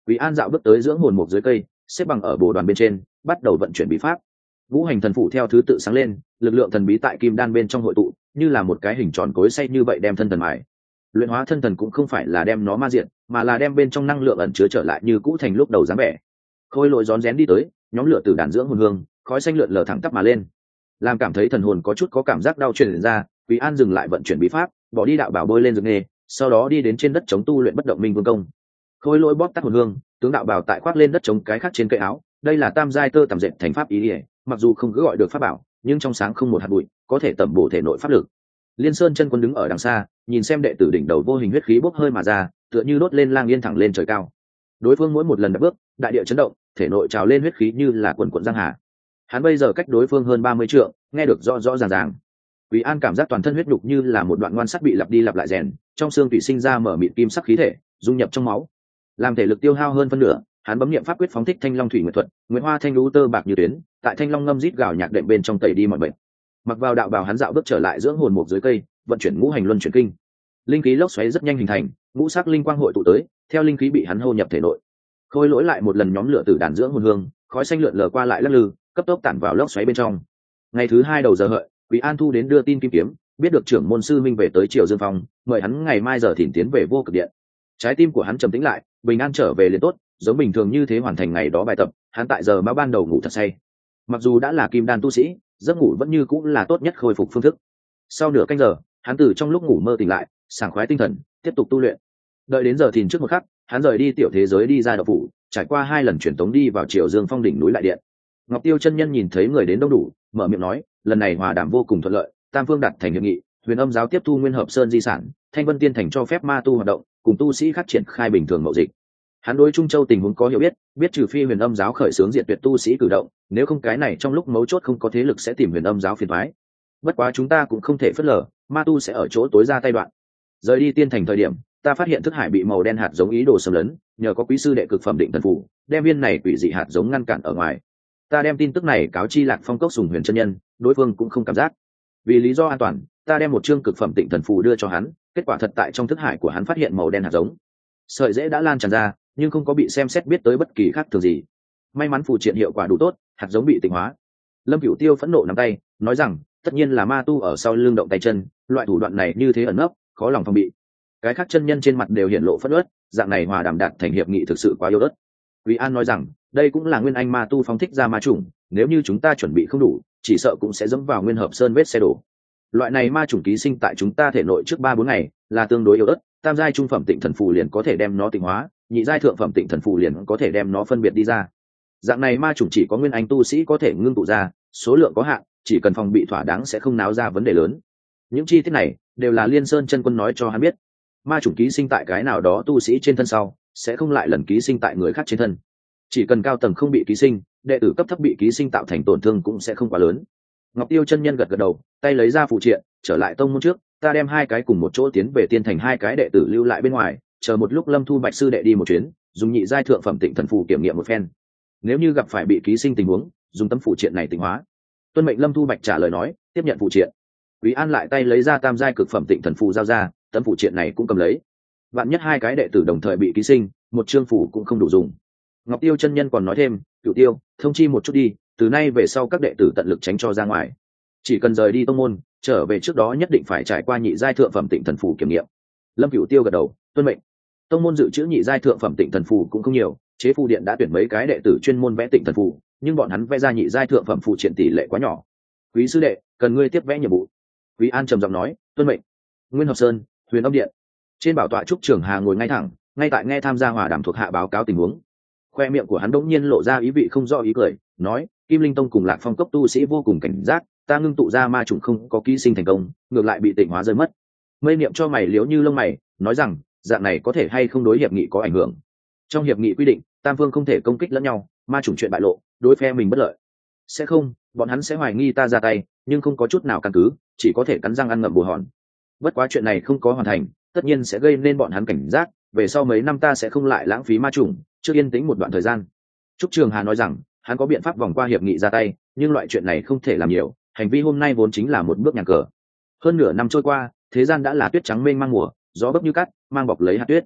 Quý An dạo bước tới dưỡng hồn mục dưới cây, xếp bằng ở bồ đoàn bên trên, bắt đầu vận chuyển bí pháp. Ngũ hành thần phủ theo thứ tự sáng lên, lực lượng thần bí tại kim đan bên trong hội tụ, như là một cái hình tròn cối xay như vậy đem thân thần mài. Luyện hóa thân thần cũng không phải là đem nó ma diện, mà là đem bên trong năng lượng ẩn chứa trở lại như cũ thành lúc đầu dáng vẻ. Khôi Lỗi rón rén đi tới, nhóm lửa từ đàn dưỡng hồn hương, khói xanh lượn lờ thẳng tắp mà lên. Làm cảm thấy thần hồn có chút có cảm giác đau truyền ra, Quý An dừng lại vận chuyển bí pháp, bỏ đi đạo bảo bôi lên dược nghề, sau đó đi đến trên đất chống tu luyện bất động minh vương công. Khôi Lỗi bóp tắt hồn hương, tướng đạo bảo tại khoác lên đất chống cái khác trên cây áo, đây là tam giai tơ tằm dệt thành pháp ý ỉa, mặc dù không cứ gọi được pháp bảo, nhưng trong sáng không một hạt bụi, có thể tẩm bổ thể nội pháp lực. Liên Sơn chân quân đứng ở đằng xa, nhìn xem đệ tử đỉnh đầu vô hình huyết khí bốc hơi mà ra, tựa như đốt lên lang yên thẳng lên trời cao. Đối phương mỗi một lần đạp bước, đại địa chấn động, thể nội trào lên huyết khí như là quần quần giang hà. Hắn bây giờ cách đối phương hơn 30 trượng, nghe được rõ rõ ràng ràng. Quý An cảm giác toàn thân huyết nhục như là một đoạn ngoan sắt bị lặp đi lặp lại rèn, trong xương tủy sinh ra mở mịt kim sắc khí thể, dung nhập trong máu. Làm thể lực tiêu hao hơn phân nửa, hắn bấm niệm pháp quyết phóng thích thanh long thủy nguyệt thuật, nguyệt hoa thanh lũ tơ bạc như tuyến, tại thanh long ngâm rít gào nhạc đệm bên trong tẩy đi mọi bệnh. Mặc vào đạo bào hắn dạo bước trở lại dưỡng hồn mục dưới cây, vận chuyển ngũ hành luân chuyển kinh. Linh khí lốc xoáy rất nhanh hình thành, ngũ sắc linh quang hội tụ tới, theo linh khí bị hắn hô nhập thể nội. Khôi Lỗi lại một lần nhóm lửa từ đàn dưỡng hồn hương, khói xanh lượn lờ qua lại lắc lư, cấp tốc tản vào lốc xoáy bên trong. Ngày thứ hai đầu giờ hợi, Quý An thu đến đưa tin kim kiếm, biết được trưởng môn sư minh về tới Triều Dương Phong, mời hắn ngày mai giờ thỉnh tiến về Vô Cực Điện. Trái tim của hắn trầm tĩnh lại, bình an trở về liền tốt, giống bình thường như thế hoàn thành ngày đó bài tập. Hắn tại giờ mão ban đầu ngủ thật say. Mặc dù đã là kim đan tu sĩ, giấc ngủ vẫn như cũng là tốt nhất khôi phục phương thức. Sau nửa canh giờ, hắn từ trong lúc ngủ mơ tỉnh lại, sảng khoái tinh thần, tiếp tục tu luyện. Đợi đến giờ thìn trước một khắc, hắn rời đi tiểu thế giới đi ra đạo phủ, trải qua 2 lần chuyển tống đi vào Triều Dương Phong đỉnh núi lại điện. Ngọc Tiêu chân nhân nhìn thấy người đến đông đủ, mở miệng nói, lần này hòa đàm vô cùng thuận lợi, tam phương đạt thành hiệp nghị, Huyền Âm giáo tiếp thu Nguyên Hợp Sơn di sản, Thanh Vân Tiên thành cho phép ma tu hoạt động, cùng tu sĩ khác triển khai bình thường mậu dịch. Hắn đối Trung Châu tình huống có hiểu biết trừ phi Huyền Âm giáo khởi xướng diệt tuyệt tu sĩ cử động, nếu không cái này trong lúc mấu chốt không có thế lực sẽ tìm Huyền Âm giáo phiền toái. Bất quá chúng ta cũng không thể phớt lờ, ma tu sẽ ở chỗ tối ra tay đoạn. Rời đi tiên thành thời điểm, ta phát hiện thức hải bị màu đen hạt giống ý đồ xâm lấn, nhờ có quý sư đệ cực phẩm định thần phù, đem viên này quỷ dị hạt giống ngăn cản ở ngoài. Ta đem tin tức này cáo chi Lạc Phong cốc Sùng Huyền chân nhân, đối phương cũng không cảm giác. Vì lý do an toàn, ta đem một chương cực phẩm tịnh thần phù đưa cho hắn, kết quả thật tại trong thức hải của hắn phát hiện màu đen hạt giống. Sợi rễ đã lan tràn ra, nhưng không có bị xem xét biết tới bất kỳ khác thường gì. May mắn phù triện hiệu quả đủ tốt, hạt giống bị tịnh hóa. Lâm Cửu Tiêu phẫn nộ nắm tay, nói rằng, tất nhiên là ma tu ở sau lưng động tay chân, loại thủ đoạn này như thế ẩn nấp, khó lòng phòng bị. Cái khác chân nhân trên mặt đều hiện lộ phẫn uất, dạng này hòa đàm đạt thành hiệp nghị thực sự quá yếu ớt. Quý An nói rằng, đây cũng là nguyên anh ma tu phóng thích ra ma chủng, nếu như chúng ta chuẩn bị không đủ, chỉ sợ cũng sẽ dẫm vào Nguyên Hợp Sơn vết xe đổ. Loại này ma chủng ký sinh tại chúng ta thể nội trước 3-4 ngày, là tương đối yếu ớt, tam giai trung phẩm tịnh thần phù liền có thể đem nó tịnh hóa, nhị giai thượng phẩm tịnh thần phù liền có thể đem nó phân biệt đi ra. Dạng này ma chủng chỉ có nguyên anh tu sĩ có thể ngưng tụ ra, số lượng có hạn, chỉ cần phòng bị thỏa đáng sẽ không náo ra vấn đề lớn. Những chi tiết này đều là Liên Sơn chân quân nói cho hắn biết. Ma chủng ký sinh tại cái nào đó tu sĩ trên thân sau, sẽ không lại lần ký sinh tại người khác trên thân. Chỉ cần cao tầng không bị ký sinh, đệ tử cấp thấp bị ký sinh tạo thành tổn thương cũng sẽ không quá lớn. Ngọc Tiêu chân nhân gật gật đầu, tay lấy ra phụ triện, trở lại tông môn trước, ta đem 2 cái cùng một chỗ tiến về tiên thành, 2 cái đệ tử lưu lại bên ngoài, chờ một lúc Lâm Thu Bạch sư đệ đi một chuyến, dùng nhị giai thượng phẩm tịnh thần phù kiểm nghiệm một phen. Nếu như gặp phải bị ký sinh tình huống, dùng tấm phụ triện này tịnh hóa. Tuân mệnh Lâm Thu Bạch trả lời nói, tiếp nhận phụ triện. Quý An lại tay lấy ra tam giai cực phẩm tịnh thần phù giao ra, tấm phụ triện này cũng cầm lấy. Vạn nhất 2 cái đệ tử đồng thời bị ký sinh, một chương phủ cũng không đủ dùng. Ngọc Tiêu chân nhân còn nói thêm, Cửu Tiêu, thông chi một chút đi, từ nay về sau các đệ tử tận lực tránh cho ra ngoài. Chỉ cần rời đi tông môn, trở về trước đó nhất định phải trải qua nhị giai thượng phẩm tịnh thần phù kiểm nghiệm. Lâm Cửu Tiêu gật đầu, tuân mệnh. Tông môn dự trữ nhị giai thượng phẩm tịnh thần phù cũng không nhiều, chế phù điện đã tuyển mấy cái đệ tử chuyên môn vẽ tịnh thần phù, nhưng bọn hắn vẽ ra nhị giai thượng phẩm phù triển tỷ lệ quá nhỏ. Quý sư đệ, cần ngươi tiếp vẽ nhiệm vụ. Quý An trầm giọng nói, tuân mệnh. Nguyên Hợp Sơn, Huyền Âm Điện. Trên bảo tọa trúc trưởng Hà ngồi ngay thẳng, ngay tại nghe tham gia hòa đàm thuộc hạ báo cáo tình huống. Khoe miệng của hắn đống nhiên lộ ra ý vị không rõ ý cười, nói, Kim Linh Tông cùng Lạc Phong cốc tu sĩ vô cùng cảnh giác, ta ngưng tụ ra ma chủng không có ký sinh thành công, ngược lại bị tịnh hóa rơi mất. Mây niệm cho mày liếu như lông mày, nói rằng, dạng này có thể hay không đối hiệp nghị có ảnh hưởng. Trong hiệp nghị quy định, tam phương không thể công kích lẫn nhau, ma chủng chuyện bại lộ, đối phe mình bất lợi. Sẽ không, bọn hắn sẽ hoài nghi ta ra tay, nhưng không có chút nào căn cứ, chỉ có thể cắn răng ăn ngậm bù hòn. Bất quá chuyện này không có hoàn thành, tất nhiên sẽ gây nên bọn hắn cảnh giác, về sau mấy năm ta sẽ không lại lãng phí ma chủng, trước yên tĩnh một đoạn thời gian. Trúc Trường Hà nói rằng, hắn có biện pháp vòng qua hiệp nghị ra tay, nhưng loại chuyện này không thể làm nhiều, hành vi hôm nay vốn chính là một bước nhàn cờ. Hơn nửa năm trôi qua, thế gian đã là tuyết trắng mênh mang mùa, gió bấc như cát, mang bọc lấy hạt tuyết.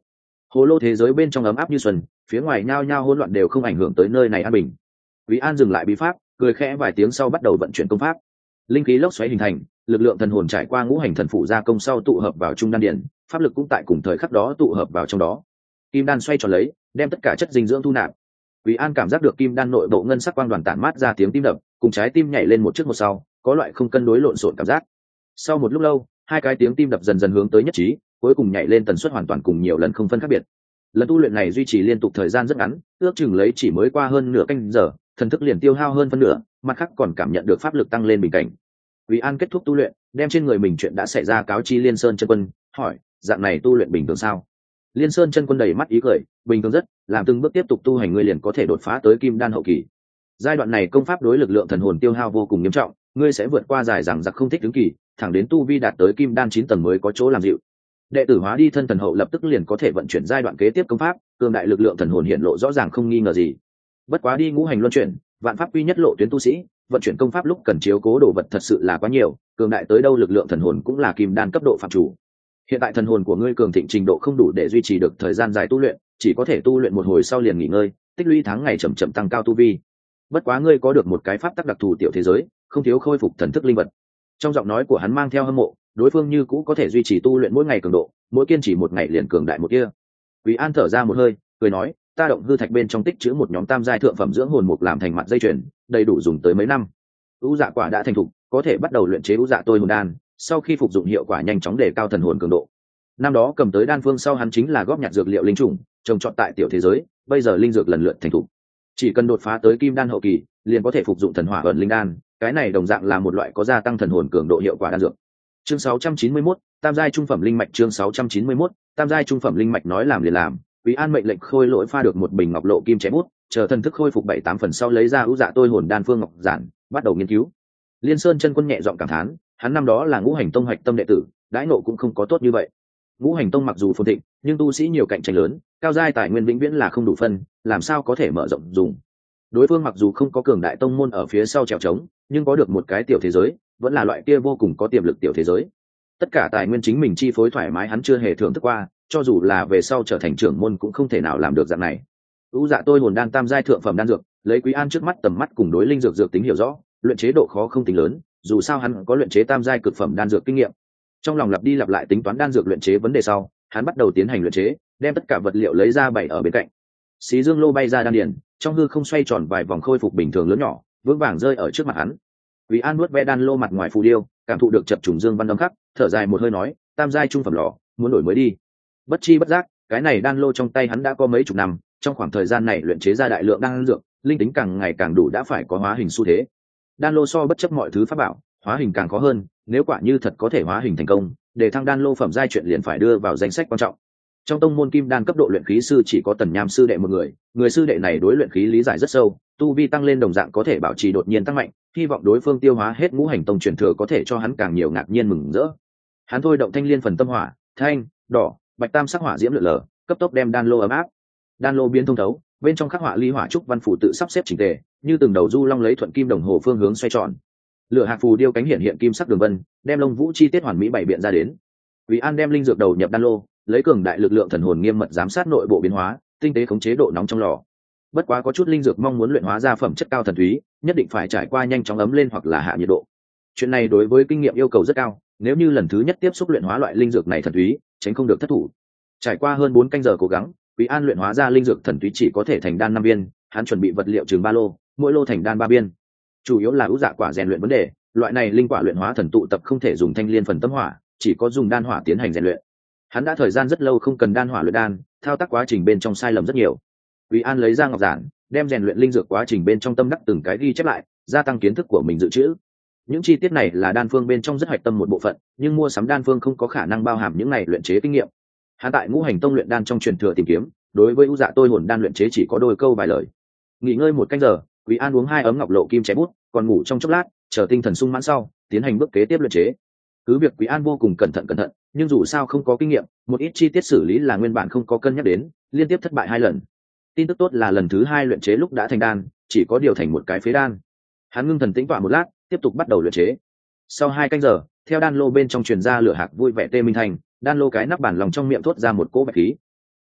Hồ lô thế giới bên trong ấm áp như xuân, phía ngoài nhao nhao hỗn loạn đều không ảnh hưởng tới nơi này an bình. Quý An dừng lại bí pháp, cười khẽ vài tiếng sau bắt đầu vận chuyển công pháp. Linh khí lốc xoáy hình thành, lực lượng thần hồn trải qua ngũ hành thần phụ gia công sau tụ hợp vào trung đan điển, pháp lực cũng tại cùng thời khắc đó tụ hợp vào trong đó. Kim đan xoay tròn lấy, đem tất cả chất dinh dưỡng thu nạp. Quý An cảm giác được kim đan nội bộ ngân sắc quang đoàn tản mát ra tiếng tim đập, cùng trái tim nhảy lên một trước một sau, có loại không cân đối lộn xộn cảm giác. Sau một lúc lâu, hai cái tiếng tim đập dần dần hướng tới nhất trí, cuối cùng nhảy lên tần suất hoàn toàn cùng nhiều lần không phân khác biệt. Lần tu luyện này duy trì liên tục thời gian rất ngắn, ước chừng lấy chỉ mới qua hơn nửa canh giờ, thần thức liền tiêu hao hơn phân nửa, mặt khác còn cảm nhận được pháp lực tăng lên bình cảnh. Quý An kết thúc tu luyện, đem trên người mình chuyện đã xảy ra cáo chi Liên Sơn chân quân, hỏi: dạng này tu luyện bình thường sao? Liên Sơn chân quân đầy mắt ý cười: bình thường rất, làm từng bước tiếp tục tu hành ngươi liền có thể đột phá tới kim đan hậu kỳ. Giai đoạn này công pháp đối lực lượng thần hồn tiêu hao vô cùng nghiêm trọng, ngươi sẽ vượt qua dài dằng dặc không thích ứng kỳ, thẳng đến tu vi đạt tới kim đan 9 tầng mới có chỗ làm dịu. Đệ tử hóa đi thân thần hậu lập tức liền có thể vận chuyển giai đoạn kế tiếp công pháp, cường đại lực lượng thần hồn hiện lộ rõ ràng không nghi ngờ gì. Bất quá đi ngũ hành luân chuyển, vạn pháp quy nhất lộ tuyến tu sĩ, vận chuyển công pháp lúc cần chiếu cố đồ vật thật sự là quá nhiều, cường đại tới đâu lực lượng thần hồn cũng là kim đan cấp độ phạm chủ. Hiện tại thần hồn của ngươi cường thịnh trình độ không đủ để duy trì được thời gian dài tu luyện, chỉ có thể tu luyện một hồi sau liền nghỉ ngơi, tích lũy tháng ngày chậm chậm tăng cao tu vi. Bất quá ngươi có được một cái pháp tắc đặc thù tiểu thế giới, không thiếu khôi phục thần thức linh vật. Trong giọng nói của hắn mang theo hâm mộ, đối phương như cũ có thể duy trì tu luyện mỗi ngày cường độ, mỗi kiên trì một ngày liền cường đại một kia. Quý An thở ra một hơi, cười nói: ta động hư thạch bên trong tích chứa một nhóm tam giai thượng phẩm dưỡng hồn mục làm thành mặt dây chuyền, đầy đủ dùng tới mấy năm. U dạ quả đã thành thục, có thể bắt đầu luyện chế u dạ tôi hồn đan, sau khi phục dụng hiệu quả nhanh chóng đề cao thần hồn cường độ. Năm đó cầm tới đan phương sau hắn chính là góp nhặt dược liệu linh trùng, trồng trọt tại tiểu thế giới, bây giờ linh dược lần lượt thành thục. Chỉ cần đột phá tới kim đan hậu kỳ, liền có thể phục dụng thần hỏa ẩn linh đan, cái này đồng dạng là một loại có gia tăng thần hồn cường độ hiệu quả đan dược. Chương 691, tam giai trung phẩm linh mạch. Chương 691, tam giai trung phẩm linh mạch. Nói làm liền làm, Quý An mệnh lệnh khôi lỗi pha được một bình ngọc lộ kim chém bút, chờ thần thức khôi phục 7-8 phần sau lấy ra ưu dạ tôi hồn đan phương ngọc giản, bắt đầu nghiên cứu. Liên Sơn chân quân nhẹ giọng cảm thán, hắn năm đó là ngũ hành tông hoạch tâm đệ tử, đãi ngộ cũng không có tốt như vậy. Ngũ hành tông mặc dù phồn thịnh, nhưng tu sĩ nhiều cạnh tranh lớn, cao giai tài nguyên vĩnh viễn là không đủ phân, làm sao có thể mở rộng dùng. Đối phương mặc dù không có cường đại tông môn ở phía sau trèo trống, nhưng có được một cái tiểu thế giới, vẫn là loại kia vô cùng có tiềm lực tiểu thế giới. Tất cả tài nguyên chính mình chi phối thoải mái hắn chưa hề thưởng thức qua, cho dù là về sau trở thành trưởng môn cũng không thể nào làm được dạng này. U dạ tôi hồn đan tam giai thượng phẩm đan dược, lấy Quý An trước mắt tầm mắt cùng đối linh dược dược tính hiểu rõ, luyện chế độ khó không tính lớn, dù sao hắn có luyện chế tam giai cực phẩm đan dược kinh nghiệm. Trong lòng lặp đi lặp lại tính toán đan dược luyện chế vấn đề sau, hắn bắt đầu tiến hành luyện chế, đem tất cả vật liệu lấy ra bày ở bên cạnh. Xí dương lô bay ra đan điền, trong hư không xoay tròn vài vòng khôi phục bình thường lớn nhỏ, vững vàng rơi ở trước mặt hắn. Quý An nuốt ve đan lô mặt ngoài phù điêu, cảm thụ được chập trùng dương văn âm khắc, thở dài một hơi nói: tam giai trung phẩm lò, muốn đổi mới đi. Bất chi bất giác, cái này đan lô trong tay hắn đã có mấy chục năm, trong khoảng thời gian này luyện chế ra đại lượng đan dược, linh tính càng ngày càng đủ đã phải có hóa hình xu thế. Đan lô so bất chấp mọi thứ pháp bảo, hóa hình càng khó hơn, nếu quả như thật có thể hóa hình thành công, để thăng đan lô phẩm giai chuyện liền phải đưa vào danh sách quan trọng. Trong tông môn kim đan cấp độ luyện khí sư chỉ có Tần Nham sư đệ một người sư đệ này đối luyện khí lý giải rất sâu, tu vi tăng lên đồng dạng có thể bảo trì đột nhiên tăng mạnh, hy vọng đối phương tiêu hóa hết ngũ hành tông truyền thừa có thể cho hắn càng nhiều ngạc nhiên mừng rỡ. Hắn thôi động thanh liên phần tâm hỏa, thanh, đỏ, bạch tam sắc hỏa diễm lượn lờ, cấp tốc đem đan lô ấm áp. Đan lô biến thông thấu, bên trong khắc họa ly hỏa trúc văn phủ tự sắp xếp chỉnh tề, như từng đầu du long lấy thuận kim đồng hồ phương hướng xoay tròn. Lửa hạt phù điêu cánh hiện kim sắc đường vân, đem lông vũ chi tiết hoàn mỹ bày biện ra đến. Quý An đem linh dược đầu nhập đan lô, lấy cường đại lực lượng thần hồn nghiêm mật giám sát nội bộ biến hóa, tinh tế khống chế độ nóng trong lò. Bất quá có chút linh dược mong muốn luyện hóa ra phẩm chất cao thần thúy, nhất định phải trải qua nhanh chóng ấm lên hoặc là hạ nhiệt độ. Chuyện này đối với kinh nghiệm yêu cầu rất cao, nếu như lần thứ nhất tiếp xúc luyện hóa loại linh dược này thần thúy, tránh không được thất thủ. Trải qua hơn 4 canh giờ cố gắng, Quý An luyện hóa ra linh dược thần thúy chỉ có thể thành đan 5 viên, hắn chuẩn bị vật liệu chừng 3 lô, mỗi lô thành đan 3 viên. Chủ yếu là ưu dạ quả rèn luyện vấn đề, loại này linh quả luyện hóa thần tụ tập không thể dùng thanh liên phần tâm hỏa, chỉ có dùng đan hỏa tiến hành rèn luyện. Hắn đã thời gian rất lâu không cần đan hỏa luyện đan, thao tác quá trình bên trong sai lầm rất nhiều. Quý An lấy ra ngọc giản, đem rèn luyện linh dược quá trình bên trong tâm đắc từng cái ghi chép lại, gia tăng kiến thức của mình dự trữ. Những chi tiết này là đan phương bên trong rất hạch tâm một bộ phận, nhưng mua sắm đan phương không có khả năng bao hàm những này luyện chế kinh nghiệm. Hắn tại ngũ hành tông luyện đan trong truyền thừa tìm kiếm, đối với ưu dạ tôi hồn đan luyện chế chỉ có đôi câu vài lời. Nghỉ ngơi 1 canh giờ, Quý An uống 2 ấm ngọc lộ kim chén bút, còn ngủ trong chốc lát, chờ tinh thần sung mãn sau, tiến hành bước kế tiếp luyện chế. Cứ việc Quý An vô cùng cẩn thận, nhưng dù sao không có kinh nghiệm, một ít chi tiết xử lý là nguyên bản không có cân nhắc đến, liên tiếp thất bại 2 lần. Tin tức tốt là lần thứ 2 luyện chế lúc đã thành đan, chỉ có điều thành một cái phế đan. Hắn ngưng thần tĩnh tọa một lát, tiếp tục bắt đầu luyện chế. Sau 2 canh giờ, theo đan lô bên trong truyền ra lửa hạc vui vẻ tê minh thành, đan lô cái nắp bản lòng trong miệng thốt ra một cỗ bạch khí.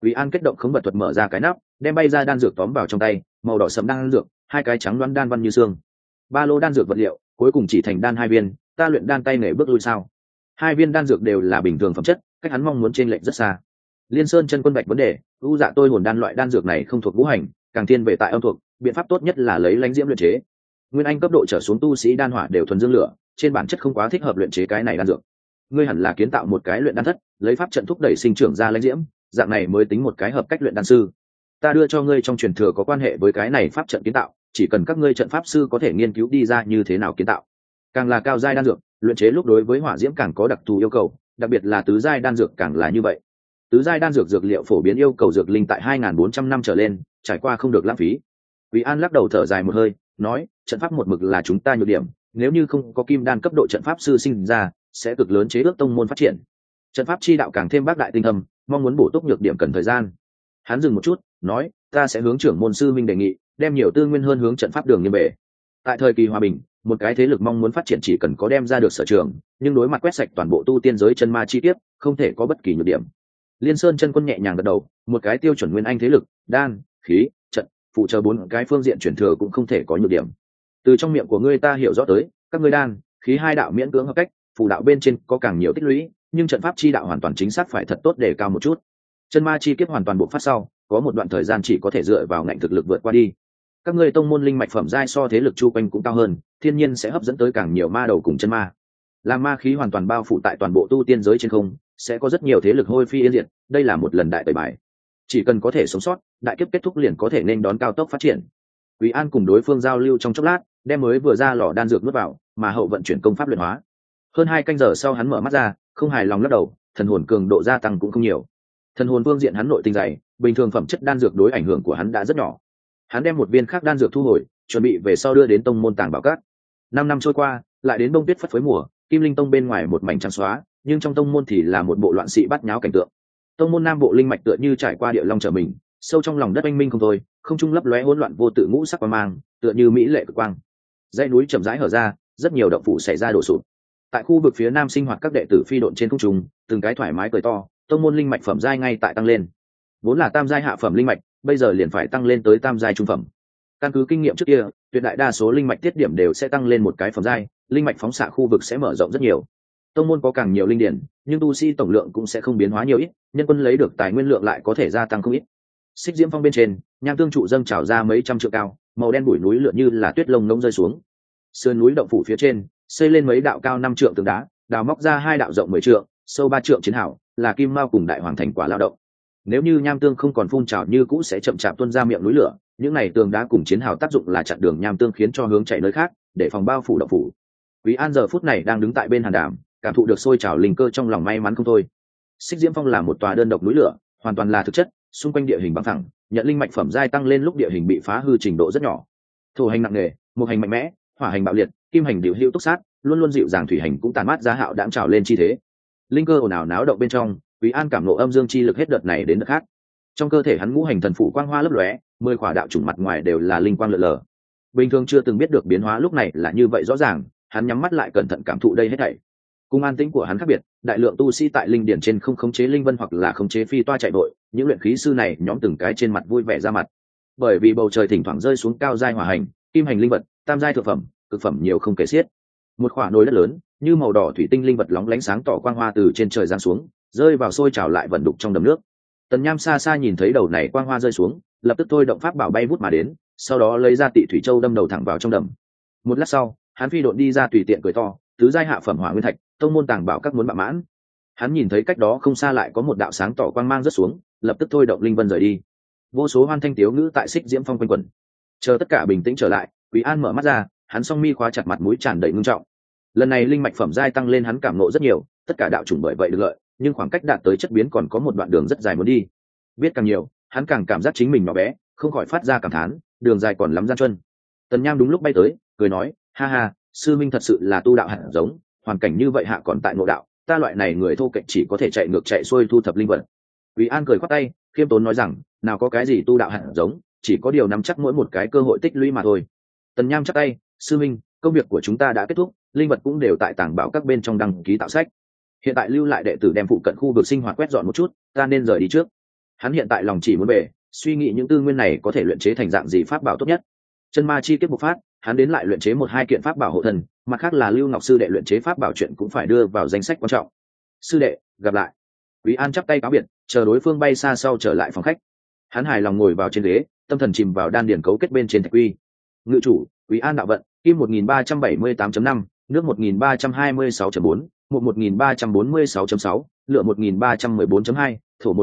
Quý An kết động khống vật thuật mở ra cái nắp, đem bay ra đan dược tóm vào trong tay, màu đỏ sẫm đan dược, hai cái trắng đoán đan văn như xương. Ba lô đan dược vật liệu, cuối cùng chỉ thành đan 2 viên, ta luyện đan tay nghề bước lui sao? 2 viên đan dược đều là bình thường phẩm chất, cách hắn mong muốn chênh lệch rất xa. Liên Sơn chân quân bạch vấn đề, u dạ tôi hồn đan loại đan dược này không thuộc ngũ hành, càng thiên về tại âm thuộc, biện pháp tốt nhất là lấy lãnh diễm luyện chế. Nguyên anh cấp độ trở xuống tu sĩ đan hỏa đều thuần dương lửa, trên bản chất không quá thích hợp luyện chế cái này đan dược. Ngươi hẳn là kiến tạo một cái luyện đan thất, lấy pháp trận thúc đẩy sinh trưởng ra lãnh diễm, dạng này mới tính một cái hợp cách luyện đan sư. Ta đưa cho ngươi trong truyền thừa có quan hệ với cái này pháp trận kiến tạo, chỉ cần các ngươi trận pháp sư có thể nghiên cứu đi ra như thế nào kiến tạo. Càng là cao giai đan dược, luyện chế lúc đối với hỏa diễm càng có đặc thù yêu cầu, đặc biệt là tứ giai đan dược càng là như vậy. Tứ giai đan dược dược liệu phổ biến yêu cầu dược linh tại 2400 năm trở lên, trải qua không được lãng phí. Quý An lắc đầu thở dài một hơi, nói, trận pháp một mực là chúng ta nhược điểm, nếu như không có kim đan cấp độ trận pháp sư sinh ra, sẽ cực lớn chế ước tông môn phát triển. Trận pháp chi đạo càng thêm bác đại tinh thâm, mong muốn bổ túc nhược điểm cần thời gian. Hắn dừng một chút, nói, ta sẽ hướng trưởng môn sư minh đề nghị, đem nhiều tư nguyên hơn hướng trận pháp đường như bể. Tại thời kỳ hòa bình, một cái thế lực mong muốn phát triển chỉ cần có đem ra được sở trường, nhưng đối mặt quét sạch toàn bộ tu tiên giới chân ma chi tiết, không thể có bất kỳ nhược điểm. Liên Sơn chân quân nhẹ nhàng gật đầu, một cái tiêu chuẩn nguyên anh thế lực, đan, khí, trận, phụ trợ 4 cái phương diện chuyển thừa cũng không thể có nhược điểm. Từ trong miệng của ngươi ta hiểu rõ tới, các ngươi đan, khí hai đạo miễn cưỡng hợp cách, phù đạo bên trên có càng nhiều tích lũy, nhưng trận pháp chi đạo hoàn toàn chính xác phải thật tốt để cao một chút. Chân ma chi kiếp hoàn toàn bộc phát sau, có một đoạn thời gian chỉ có thể dựa vào ngạnh thực lực vượt qua đi. Các ngươi tông môn linh mạch phẩm giai so thế lực chu quanh cũng cao hơn, thiên nhiên sẽ hấp dẫn tới càng nhiều ma đầu cùng chân ma. Làm ma khí hoàn toàn bao phủ tại toàn bộ tu tiên giới trên không, sẽ có rất nhiều thế lực hôi phi yên diệt, đây là một lần đại tẩy bài. Chỉ cần có thể sống sót, đại kiếp kết thúc liền có thể nên đón cao tốc phát triển. Quý An cùng đối phương giao lưu trong chốc lát, đem mới vừa ra lò đan dược nuốt vào, mà hậu vận chuyển công pháp luyện hóa. Hơn 2 canh giờ sau hắn mở mắt ra, không hài lòng lắc đầu, thần hồn cường độ gia tăng cũng không nhiều. Thần hồn phương diện hắn nội tinh dày, bình thường phẩm chất đan dược đối ảnh hưởng của hắn đã rất nhỏ. Hắn đem một viên khác đan dược thu hồi, chuẩn bị về sau đưa đến tông môn tàng bảo các. 5 năm trôi qua, lại đến đông tuyết phất phới mùa, Kim Linh Tông bên ngoài một mảnh trắng xóa, nhưng trong tông môn thì là một bộ loạn sĩ bát nháo cảnh tượng. Tông môn nam bộ linh mạch tựa như trải qua địa long trở mình, sâu trong lòng đất anh minh không thôi, không trung lấp lóe hỗn loạn vô tự ngũ sắc quang mang, tựa như mỹ lệ cực quang. Dãy núi chậm rãi hở ra, rất nhiều động phủ xảy ra đổ sụp. Tại khu vực phía nam sinh hoạt các đệ tử phi độn trên không trung, từng cái thoải mái cười to, tông môn linh mạch phẩm giai ngay tại tăng lên. Vốn là tam giai hạ phẩm linh mạch, bây giờ liền phải tăng lên tới tam giai trung phẩm. Căn cứ kinh nghiệm trước kia, tuyệt đại đa số linh mạch tiết điểm đều sẽ tăng lên một cái phẩm giai, linh mạch phóng xạ khu vực sẽ mở rộng rất nhiều. Tông môn có càng nhiều linh điển, nhưng tu sĩ tổng lượng cũng sẽ không biến hóa nhiều ít, nhân quân lấy được tài nguyên lượng lại có thể gia tăng không ít. Xích Diễm Phong bên trên, nham tương trụ dâng trào ra mấy trăm trượng cao, màu đen bụi núi lượn như là tuyết lông ngỗng rơi xuống. Sườn núi động phủ phía trên, xây lên mấy đạo cao 5 trượng tường đá, đào móc ra 2 đạo rộng 10 trượng, sâu 3 trượng chiến hào, là kim mao cùng đại hoàng thành quả lao động. Nếu như nham tương không còn phun trào như cũ sẽ chậm chạp tuôn ra miệng núi lửa, những này tường đá cùng chiến hào tác dụng là chặn đường nham tương khiến cho hướng chạy nơi khác, để phòng bao phủ động phủ. Quý An giờ phút này đang đứng tại bên hàn đàm, cảm thụ được sôi trào linh cơ trong lòng may mắn không thôi. Xích Diễm Phong là một tòa đơn độc núi lửa, hoàn toàn là thực chất, xung quanh địa hình bằng phẳng, nhận linh mạch phẩm giai tăng lên lúc địa hình bị phá hư trình độ rất nhỏ. Thổ hành nặng nề, mộc hành mạnh mẽ, hỏa hành bạo liệt, kim hành điều hữu túc sát, luôn luôn dịu dàng, thủy hành cũng tàn mát giá hạo đãng trào lên chi thế. Linh cơ ồn ào náo động bên trong, Quý An cảm ngộ âm dương chi lực hết đợt này đến đợt khác. Trong cơ thể hắn ngũ hành thần phủ quang hoa lấp lóe, 10 khỏa đạo chủng mặt ngoài đều là linh quang lượn lờ. Bình thường chưa từng biết được biến hóa lúc này là như vậy rõ ràng, hắn nhắm mắt lại cẩn thận cảm thụ đây hết thảy. Cung an tĩnh của hắn khác biệt, đại lượng tu sĩ tại linh điển trên không khống chế linh vân hoặc là khống chế phi toa chạy đội, những luyện khí sư này nhóm từng cái trên mặt vui vẻ ra mặt. Bởi vì bầu trời thỉnh thoảng rơi xuống cao giai hỏa hành, kim hành linh vật, tam giai thực phẩm, cực phẩm nhiều không kể xiết. Một khỏa nồi đất lớn, như màu đỏ thủy tinh linh vật lóng lánh sáng tỏ quang hoa từ trên trời giáng xuống, rơi vào sôi trào lại vận đục trong đầm nước. Tần Nham xa xa nhìn thấy đầu này quang hoa rơi xuống, lập tức thôi động pháp bảo bay vút mà đến, sau đó lấy ra Tị Thủy Châu đâm đầu thẳng vào trong đầm. Một lát sau, hắn phi độn đi ra tùy tiện cười to, tứ giai hạ phẩm hỏa nguyên thạch, tông môn tàng bảo các muốn bạ mãn. Hắn nhìn thấy cách đó không xa lại có một đạo sáng tỏ quang mang rớt xuống, lập tức thôi động linh vân rời đi. Vô số hoan thanh tiếu ngữ tại Xích Diễm Phong quanh quẩn. Chờ tất cả bình tĩnh trở lại, Quý An mở mắt ra, hắn song mi khóa chặt, mặt mũi tràn đầy ngưng trọng. Lần này linh mạch phẩm giai tăng lên hắn cảm ngộ rất nhiều, tất cả đạo chủng bởi vậy được lợi, nhưng khoảng cách đạt tới chất biến còn có một đoạn đường rất dài muốn đi. Biết càng nhiều, hắn càng cảm giác chính mình nhỏ bé, không khỏi phát ra cảm thán, đường dài còn lắm gian truân. Tần Nham đúng lúc bay tới, cười nói, ha ha, sư minh thật sự là tu đạo hạt giống, hoàn cảnh như vậy hạ còn tại ngộ đạo, ta loại này người thô kệch chỉ có thể chạy ngược chạy xuôi thu thập linh vật. Quý An cười khoát tay, khiêm tốn nói rằng, nào có cái gì tu đạo hạt giống, chỉ có điều nắm chắc mỗi một cái cơ hội tích lũy mà thôi. Tần Nham chắp tay, sư minh, công việc của chúng ta đã kết thúc, linh vật cũng đều tại tàng bảo các bên trong đăng ký tạo sách. Hiện tại lưu lại đệ tử đem phụ cận khu vực sinh hoạt quét dọn một chút, ta nên rời đi trước. Hắn hiện tại lòng chỉ muốn về, suy nghĩ những tư nguyên này có thể luyện chế thành dạng gì pháp bảo tốt nhất. Chân ma chi kiếp bộc phát, hắn đến lại luyện chế một hai kiện pháp bảo hộ thần, mặt khác là Lưu Ngọc sư đệ luyện chế pháp bảo chuyện cũng phải đưa vào danh sách quan trọng. Sư đệ, gặp lại. Quý An chắp tay cáo biệt, chờ đối phương bay xa sau trở lại phòng khách. Hắn hài lòng ngồi vào trên ghế, tâm thần chìm vào đan điển cấu kết bên trên thạch quy. Ngự chủ, Quý An đạo vận, kim 1378.5, nước 1326.4, một 1346.6, lửa 1314.2, thổ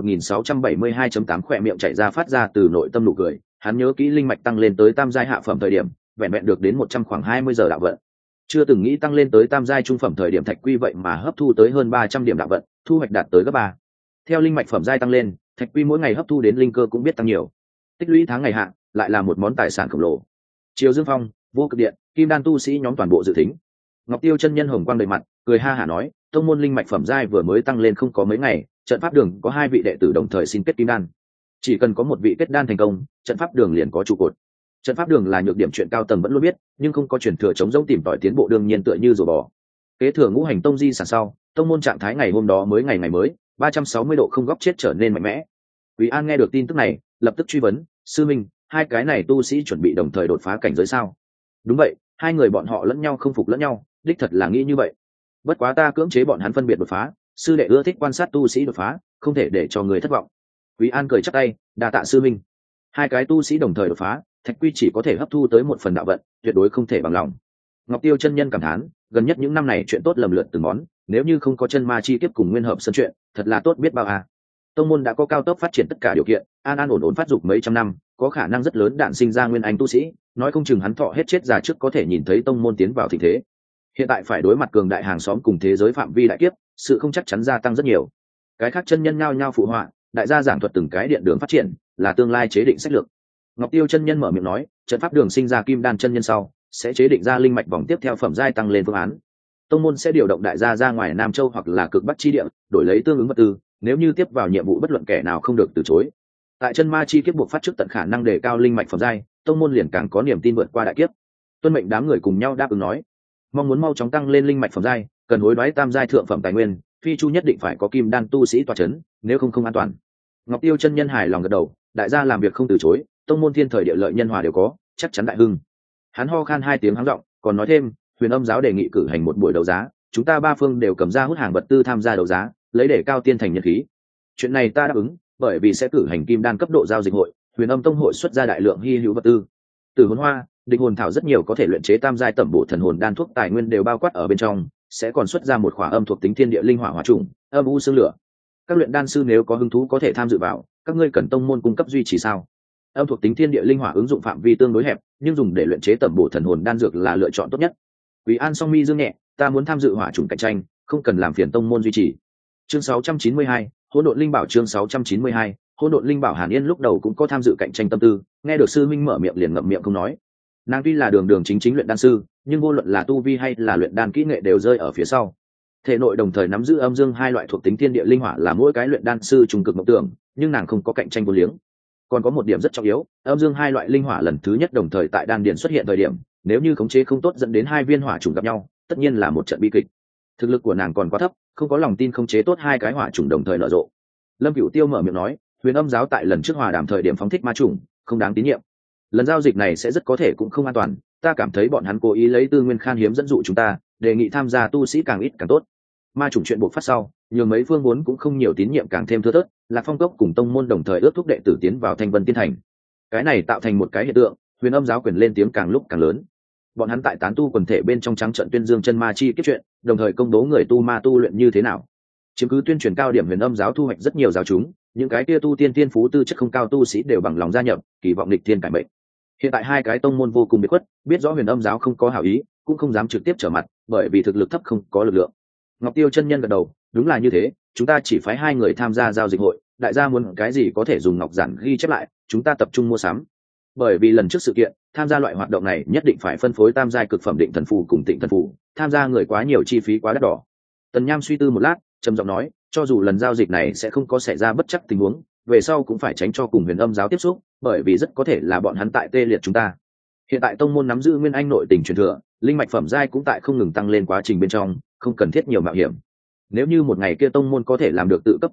1672.8 khỏe miệng chạy ra phát ra từ nội tâm nụ cười. Hắn nhớ kỹ linh mạch tăng lên tới tam giai hạ phẩm thời điểm, vẹn vẹn được đến 100 khoảng 20 giờ đạo vận. Chưa từng nghĩ tăng lên tới tam giai trung phẩm thời điểm thạch quy vậy mà hấp thu tới hơn 300 điểm đạo vận, thu hoạch đạt tới gấp 3. Theo linh mạch phẩm giai tăng lên, thạch quy mỗi ngày hấp thu đến linh cơ cũng biết tăng nhiều. Tích lũy tháng ngày hạ, lại là một món tài sản khổng lồ. Triều Dương Phong, Vô Cực Điện, Kim Đan tu sĩ nhóm toàn bộ dự thính. Ngọc Tiêu chân nhân hồng quang đầy mặt, cười ha hả nói, tông môn linh mạch phẩm giai vừa mới tăng lên không có mấy ngày, trận pháp đường có 2 vị đệ tử đồng thời xin kết kim đan. Chỉ cần có một vị kết đan thành công, trận pháp đường liền có trụ cột. Trận pháp đường là nhược điểm chuyện cao tầng vẫn luôn biết, nhưng không có truyền thừa chống rỗng tìm tòi tiến bộ đương nhiên tựa như rùa bò. Kế thừa ngũ hành tông di sản sau, tông môn trạng thái ngày hôm đó mới ngày mới, 360 độ không góc chết trở nên mạnh mẽ. Quý An nghe được tin tức này, lập tức truy vấn, sư minh, hai cái này tu sĩ chuẩn bị đồng thời đột phá cảnh giới sao? Đúng vậy, hai người bọn họ lẫn nhau không phục lẫn nhau, đích thật là nghĩ như vậy. Bất quá ta cưỡng chế bọn hắn phân biệt đột phá, sư đệ ưa thích quan sát tu sĩ đột phá, không thể để cho người thất vọng. Quý An cười chắp tay, đa tạ sư minh. Hai cái tu sĩ đồng thời đột phá, thạch quy chỉ có thể hấp thu tới một phần đạo vận, tuyệt đối không thể bằng lòng. Ngọc Tiêu chân nhân cảm thán, gần nhất những năm này chuyện tốt lầm lượt từng món, nếu như không có chân ma chi kiếp cùng nguyên hợp sân chuyện, thật là tốt biết bao à. Tông môn đã có cao tốc phát triển tất cả điều kiện, an an ổn ổn phát dục mấy trăm năm, có khả năng rất lớn đạn sinh ra nguyên anh tu sĩ, nói không chừng hắn thọ hết chết già trước có thể nhìn thấy tông môn tiến vào thịnh thế. Hiện tại phải đối mặt cường đại hàng xóm cùng thế giới phạm vi đại kiếp, sự không chắc chắn gia tăng rất nhiều. Cái khác chân nhân nhao nhao phụ họa, đại gia giảng thuật từng cái điện đường phát triển, là tương lai chế định sách lược. Ngọc Tiêu chân nhân mở miệng nói, trận pháp đường sinh ra kim đan chân nhân sau, sẽ chế định ra linh mạch vòng tiếp theo phẩm giai tăng lên phương án. Tông môn sẽ điều động đại gia ra ngoài Nam Châu hoặc là cực Bắc chi địa, đổi lấy tương ứng vật tư, nếu như tiếp vào nhiệm vụ bất luận kẻ nào không được từ chối. Tại chân ma chi kiếp buộc phát trước tận khả năng đề cao linh mạch phẩm giai, tông môn liền càng có niềm tin vượt qua đại kiếp. Tuân mệnh đám người cùng nhau đáp ứng nói, mong muốn mau chóng tăng lên linh mạch phẩm giai, cần hối đoái tam giai thượng phẩm tài nguyên, phi chu nhất định phải có kim đan tu sĩ tọa chấn, nếu không an toàn. Ngọc Tiêu chân nhân hài lòng gật đầu, đại gia làm việc không từ chối, tông môn thiên thời địa lợi nhân hòa đều có, chắc chắn đại hưng. Hắn ho khan 2 tiếng hắng giọng, còn nói thêm, Huyền Âm giáo đề nghị cử hành một buổi đấu giá, chúng ta 3 phương đều cầm ra hút hàng vật tư tham gia đấu giá, lấy để cao tiên thành nhân khí. Chuyện này ta đáp ứng, bởi vì sẽ cử hành kim đan cấp độ giao dịch hội, Huyền Âm tông hội xuất ra đại lượng hi hữu vật tư. Từ hồn hoa, định hồn thảo rất nhiều có thể luyện chế tam giai tẩm bổ thần hồn đan thuốc tài nguyên đều bao quát ở bên trong, sẽ còn xuất ra một khỏa âm thuộc tính thiên địa linh hỏa hỏa trùng, âm u xương lửa. Các luyện đan sư nếu có hứng thú có thể tham dự vào, các ngươi cần tông môn cung cấp duy trì sao? Âm thuộc tính thiên địa linh hỏa ứng dụng phạm vi tương đối hẹp, nhưng dùng để luyện chế tẩm bổ thần hồn đan dược là lựa chọn tốt nhất. Quý An song mi dương nhẹ, ta muốn tham dự hỏa trùng cạnh tranh, không cần làm phiền tông môn duy trì. Chương 692, Hỗn độn linh bảo chương 692, Hỗn độn linh bảo Hàn Yên lúc đầu cũng có tham dự cạnh tranh tâm tư, nghe được sư minh mở miệng liền ngậm miệng không nói. Nàng tuy là đường đường chính chính luyện đan sư, nhưng vô luận là tu vi hay là luyện đan kỹ nghệ đều rơi ở phía sau. Thể nội đồng thời nắm giữ âm dương 2 loại thuộc tính thiên địa linh hỏa là mỗi cái luyện đan sư trùng cực mộng tưởng, nhưng nàng không có cạnh tranh vô liếng. Còn có một điểm rất trọng yếu, âm dương 2 loại linh hỏa lần thứ nhất đồng thời tại đan điền xuất hiện thời điểm, nếu như khống chế không tốt dẫn đến 2 viên hỏa trùng gặp nhau, tất nhiên là một trận bi kịch. Thực lực của nàng còn quá thấp, không có lòng tin khống chế tốt 2 cái hỏa trùng đồng thời nở rộ. Lâm Cửu Tiêu mở miệng nói, Huyền Âm giáo tại lần trước hòa đàm thời điểm phóng thích ma trùng, không đáng tín nhiệm. Lần giao dịch này sẽ rất có thể cũng không an toàn, ta cảm thấy bọn hắn cố ý lấy tư nguyên khan hiếm dẫn dụ chúng ta, đề nghị tham gia tu sĩ càng ít càng tốt. Ma chủng chuyện buộc phát sau, nhiều mấy phương vốn cũng không nhiều tín nhiệm càng thêm thưa thớt, Lạc Phong cốc cùng tông môn đồng thời ước thúc đệ tử tiến vào Thanh Vân Tiên Thành. Cái này tạo thành một cái hiện tượng, Huyền Âm giáo quyền lên tiếng càng lúc càng lớn. Bọn hắn tại tán tu quần thể bên trong trắng trận tuyên dương chân ma chi kiếp chuyện, đồng thời công bố người tu ma tu luyện như thế nào. Chiếm cứ tuyên truyền cao điểm Huyền Âm giáo thu hoạch rất nhiều giáo chúng, những cái kia tu tiên tiên phú tư chất không cao tu sĩ đều bằng lòng gia nhập, kỳ vọng lịch thiên cải mệnh. Hiện tại 2 cái tông môn vô cùng biệt khuất, biết rõ Huyền Âm giáo không có hảo ý, cũng không dám trực tiếp trở mặt, bởi vì thực lực thấp không có lực lượng. Ngọc Tiêu chân nhân gật đầu, đúng là như thế, chúng ta chỉ phái 2 người tham gia giao dịch hội, đại gia muốn cái gì có thể dùng ngọc giản ghi chép lại, chúng ta tập trung mua sắm. Bởi vì lần trước sự kiện, tham gia loại hoạt động này nhất định phải phân phối tam giai cực phẩm định thần phù cùng tịnh thần phù, tham gia người quá nhiều chi phí quá đắt đỏ. Tần Nham suy tư một lát, trầm giọng nói, cho dù lần giao dịch này sẽ không có xảy ra bất chắc tình huống, về sau cũng phải tránh cho cùng Huyền Âm giáo tiếp xúc, bởi vì rất có thể là bọn hắn tại tê liệt chúng ta. Hiện tại tông môn nắm giữ nguyên anh nội tình truyền thừa, linh mạch phẩm giai cũng tại không ngừng tăng lên quá trình bên trong, không cần thiết nhiều mạo hiểm. Nếu như một ngày kia tông môn có thể làm được tự cấp tự túc,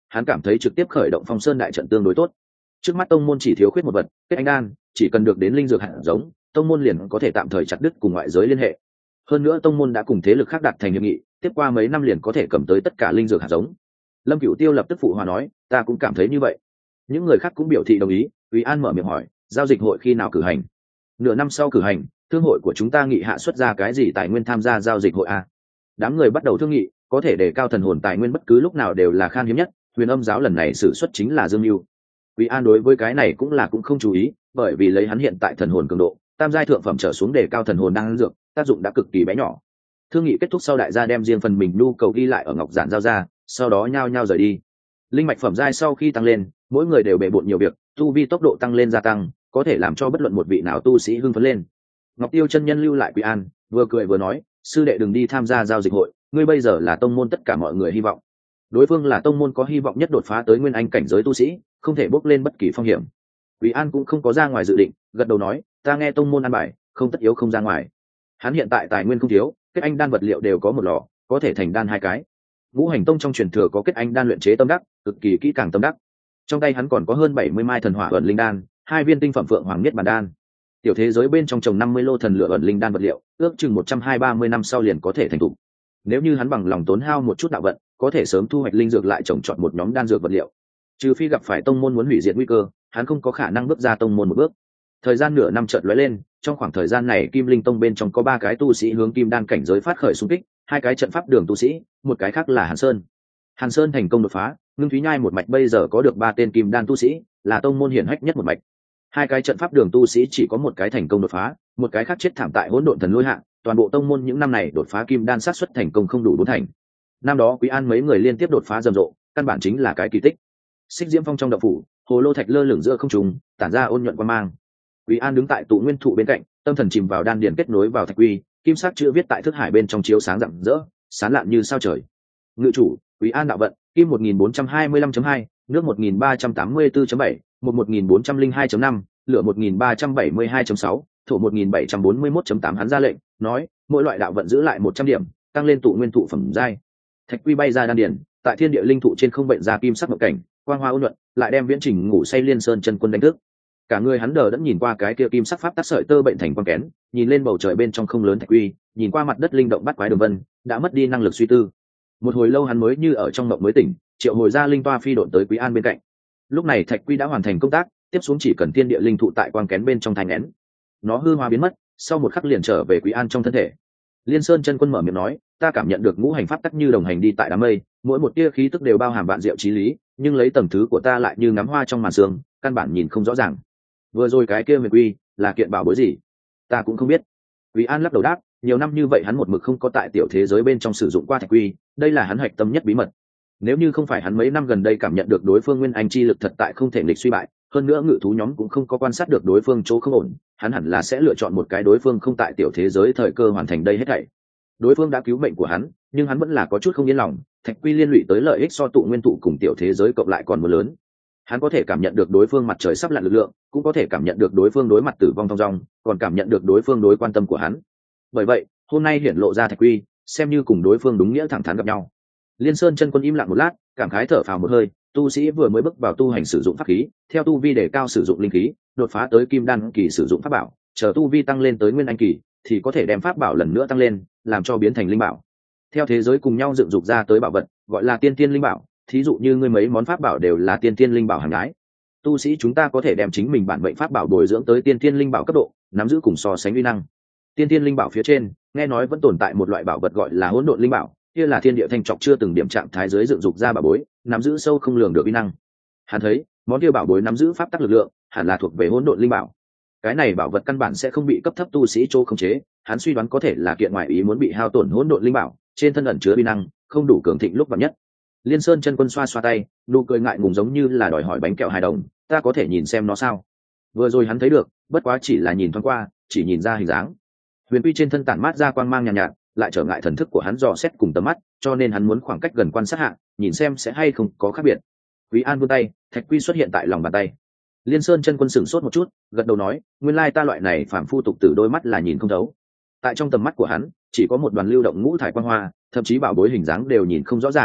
hắn cảm thấy trực tiếp khởi động Phong Sơn đại trận tương đối tốt. Trước mắt tông môn chỉ thiếu khuyết một vật, kết anh đan, chỉ cần được đến linh dược hạt giống, tông môn liền có thể tạm thời chặt đứt cùng ngoại giới liên hệ. Hơn nữa tông môn đã cùng thế lực khác đạt thành hiệp nghị, tiếp qua mấy năm liền có thể cầm tới tất cả linh dược hạt giống. Lâm Cửu Tiêu lập tức phụ hòa nói, ta cũng cảm thấy như vậy. Những người khác cũng biểu thị đồng ý. Úy An mở miệng hỏi, giao dịch hội khi nào cử hành? Nửa năm sau cử hành. Thương hội của chúng ta nghị hạ xuất ra cái gì tài nguyên tham gia giao dịch hội a? Đám người bắt đầu thương nghị, có thể đề cao thần hồn tài nguyên bất cứ lúc nào đều là khan hiếm nhất. Huyền Âm giáo lần này sử xuất chính là Dương Lưu. Úy An đối với cái này cũng không chú ý, bởi vì lấy hắn hiện tại thần hồn cường độ, tam giai thượng phẩm trở xuống đề cao thần hồn đang dược, tác dụng đã cực kỳ bé nhỏ. Thương nghị kết thúc sau, đại gia đem riêng phần mình nhu cầu ghi lại ở ngọc giản giao ra, sau đó nhao nhao rời đi. Linh mạch phẩm giai sau khi tăng lên, mỗi người đều bề bộn nhiều việc, tu vi tốc độ tăng lên gia tăng, có thể làm cho bất luận một vị nào tu sĩ hưng phấn lên. Ngọc Tiêu chân nhân lưu lại Quý An, vừa cười vừa nói, sư đệ đừng đi tham gia giao dịch hội, ngươi bây giờ là tông môn tất cả mọi người hy vọng. Đối phương là tông môn có hy vọng nhất đột phá tới nguyên anh cảnh giới tu sĩ, không thể bốc lên bất kỳ phong hiểm. Quý An cũng không có ra ngoài dự định, gật đầu nói, ta nghe tông môn an bài, không tất yếu không ra ngoài. Hắn hiện tại tài nguyên không thiếu, kết anh đan vật liệu đều có một lò, có thể thành đan 2 cái. Ngũ Hành Tông trong truyền thừa có kết anh đan luyện chế tâm đắc, cực kỳ kỹ càng tâm đắc. Trong tay hắn còn có hơn 70 mai thần hỏa ẩn linh đan, 2 viên tinh phẩm phượng hoàng niết bàn đan. Tiểu thế giới bên trong trồng 50 lô thần lửa ẩn linh đan vật liệu, ước chừng 120-130 năm sau liền có thể thành tựu. Nếu như hắn bằng lòng tốn hao một chút đạo vận, có thể sớm thu hoạch linh dược lại trồng chọn một nhóm đan dược vật liệu. Trừ phi gặp phải tông môn muốn hủy diệt nguy cơ, hắn không có khả năng bước ra tông môn một bước. Thời gian nửa năm chợt lóe lên, trong khoảng thời gian này Kim Linh Tông bên trong có 3 cái tu sĩ hướng kim đan cảnh giới phát khởi xung kích, 2 cái trận pháp đường tu sĩ, một cái khác là Hàn Sơn. Hàn Sơn thành công đột phá, Ngưng Thúy Nhai một mạch bây giờ có được 3 tên kim đan tu sĩ, là tông môn hiển hách nhất một mạch. 2 cái trận pháp đường tu sĩ chỉ có một cái thành công đột phá, một cái khác chết thảm tại hỗn độn thần lôi hạ, toàn bộ tông môn những năm này đột phá kim đan sát suất thành công không đủ 4 thành. Năm đó Quý An mấy người liên tiếp đột phá rầm rộ, căn bản chính là cái kỳ tích. Xích Diễm Phong trong động phủ, hồ lô thạch lơ lửng giữa không trung, tản ra ôn nhuận quang mang. Quý An đứng tại tụ nguyên thụ bên cạnh, tâm thần chìm vào đan điền kết nối vào thạch quy, kim sắc chữ viết tại thức hải bên trong chiếu sáng rạng rỡ, sáng lạn như sao trời. Ngự chủ, Quý An đạo vận, kim 1425.2, nước 1384.7, một 1402.5, lửa 1372.6, thổ 1741.8. Hắn ra lệnh, nói, mỗi loại đạo vận giữ lại 100 điểm, tăng lên tụ nguyên thụ phẩm giai. Thạch quy bay ra đan điền, tại thiên địa linh thụ trên không bệnh ra kim sắc mộng cảnh, quang hoa ôn nhuận, lại đem Viễn Trình ngủ say Liên Sơn chân quân đánh thức. Cả người hắn đờ đẫn nhìn qua cái kia kim sắc pháp tắc sợi tơ bệnh thành quang kén, nhìn lên bầu trời bên trong không lớn thạch quy, nhìn qua mặt đất linh động bắt quái đường vân, đã mất đi năng lực suy tư. Một hồi lâu hắn mới như ở trong mộng mới tỉnh, triệu hồi ra linh toa phi độn tới Quý An bên cạnh. Lúc này thạch quy đã hoàn thành công tác, tiếp xuống chỉ cần thiên địa linh thụ tại quang kén bên trong thành nén, nó hư hóa biến mất, sau một khắc liền trở về Quý An trong thân thể. Liên Sơn chân quân mở miệng nói, ta cảm nhận được ngũ hành pháp tắc như đồng hành đi tại đám mây, mỗi một tia khí tức đều bao hàm vạn diệu chí lý, nhưng lấy tầng thứ của ta lại như ngắm hoa trong màn sương, căn bản nhìn không rõ ràng. Vừa rồi cái kia huyền quy là kiện bảo bối gì, ta cũng không biết. Quý An lắc đầu đáp, nhiều năm như vậy hắn một mực không có tại tiểu thế giới bên trong sử dụng qua thạch quy, đây là hắn hạch tâm nhất bí mật. Nếu như không phải hắn mấy năm gần đây cảm nhận được đối phương nguyên anh chi lực thật tại không thể nghịch suy bại, hơn nữa ngự thú nhóm cũng không có quan sát được đối phương chỗ không ổn, hắn hẳn là sẽ lựa chọn một cái đối phương không tại tiểu thế giới thời cơ hoàn thành đây hết thảy. Đối phương đã cứu mệnh của hắn, nhưng hắn vẫn là có chút không yên lòng, thạch quy liên lụy tới lợi ích so tụ nguyên thụ cùng tiểu thế giới cộng lại còn more lớn. Hắn có thể cảm nhận được đối phương mặt trời sắp lặn lực lượng, cũng có thể cảm nhận được đối phương đối mặt tử vong thong dong, còn cảm nhận được đối phương đối quan tâm của hắn. Bởi vậy, hôm nay hiển lộ ra thạch quy, xem như cùng đối phương đúng nghĩa thẳng thắn gặp nhau. Liên Sơn chân quân im lặng một lát, cảm khái thở phào một hơi, tu sĩ vừa mới bước vào tu hành sử dụng pháp khí, theo tu vi đề cao sử dụng linh khí, đột phá tới kim đan kỳ sử dụng pháp bảo, chờ tu vi tăng lên tới nguyên anh kỳ, thì có thể đem pháp bảo lần nữa tăng lên, làm cho biến thành linh bảo. Theo thế giới cùng nhau dựng dục ra tới bảo vật, gọi là tiên tiên linh bảo, thí dụ như ngươi mấy món pháp bảo đều là tiên tiên linh bảo hàng gái. Tu sĩ chúng ta có thể đem chính mình bản mệnh pháp bảo bồi dưỡng tới tiên tiên linh bảo cấp độ, nắm giữ cùng so sánh uy năng. Tiên tiên linh bảo phía trên, nghe nói vẫn tồn tại một loại bảo vật gọi là hỗn độn linh bảo, kia là thiên địa thanh trọc chưa từng điểm trạng thái giới dựng dục ra bảo bối, nắm giữ sâu không lường được uy năng. Hắn thấy, món kia bảo bối nắm giữ pháp tắc lực lượng, hẳn là thuộc về hỗn độn linh bảo. Cái này bảo vật căn bản sẽ không bị cấp thấp tu sĩ chỗ khống chế, hắn suy đoán có thể là kiện ngoại ý muốn bị hao tổn hỗn độn linh bảo, trên thân ẩn chứa uy năng, không đủ cường thịnh lúc vạn nhất. Liên Sơn chân quân xoa xoa tay, nụ cười ngại ngùng giống như là đòi hỏi bánh kẹo hài đồng, ta có thể nhìn xem nó sao? Vừa rồi hắn thấy được, bất quá chỉ là nhìn thoáng qua, chỉ nhìn ra hình dáng. Huyền quy trên thân tản mát ra quang mang nhàn nhạt, lại trở ngại thần thức của hắn dò xét cùng tầm mắt, cho nên hắn muốn khoảng cách gần quan sát hạ, nhìn xem sẽ hay không có khác biệt. Quý An vươn tay, thạch quy xuất hiện tại lòng bàn tay. Liên Sơn chân quân sửng sốt một chút, gật đầu nói, nguyên lai ta loại này phàm phu tục tử đôi mắt là nhìn không thấu. Tại trong tầm mắt của hắn, chỉ có một đoàn lưu động ngũ thải quang hoa, thậm chí bảo bối hình dáng đều nhìn không rõ ràng,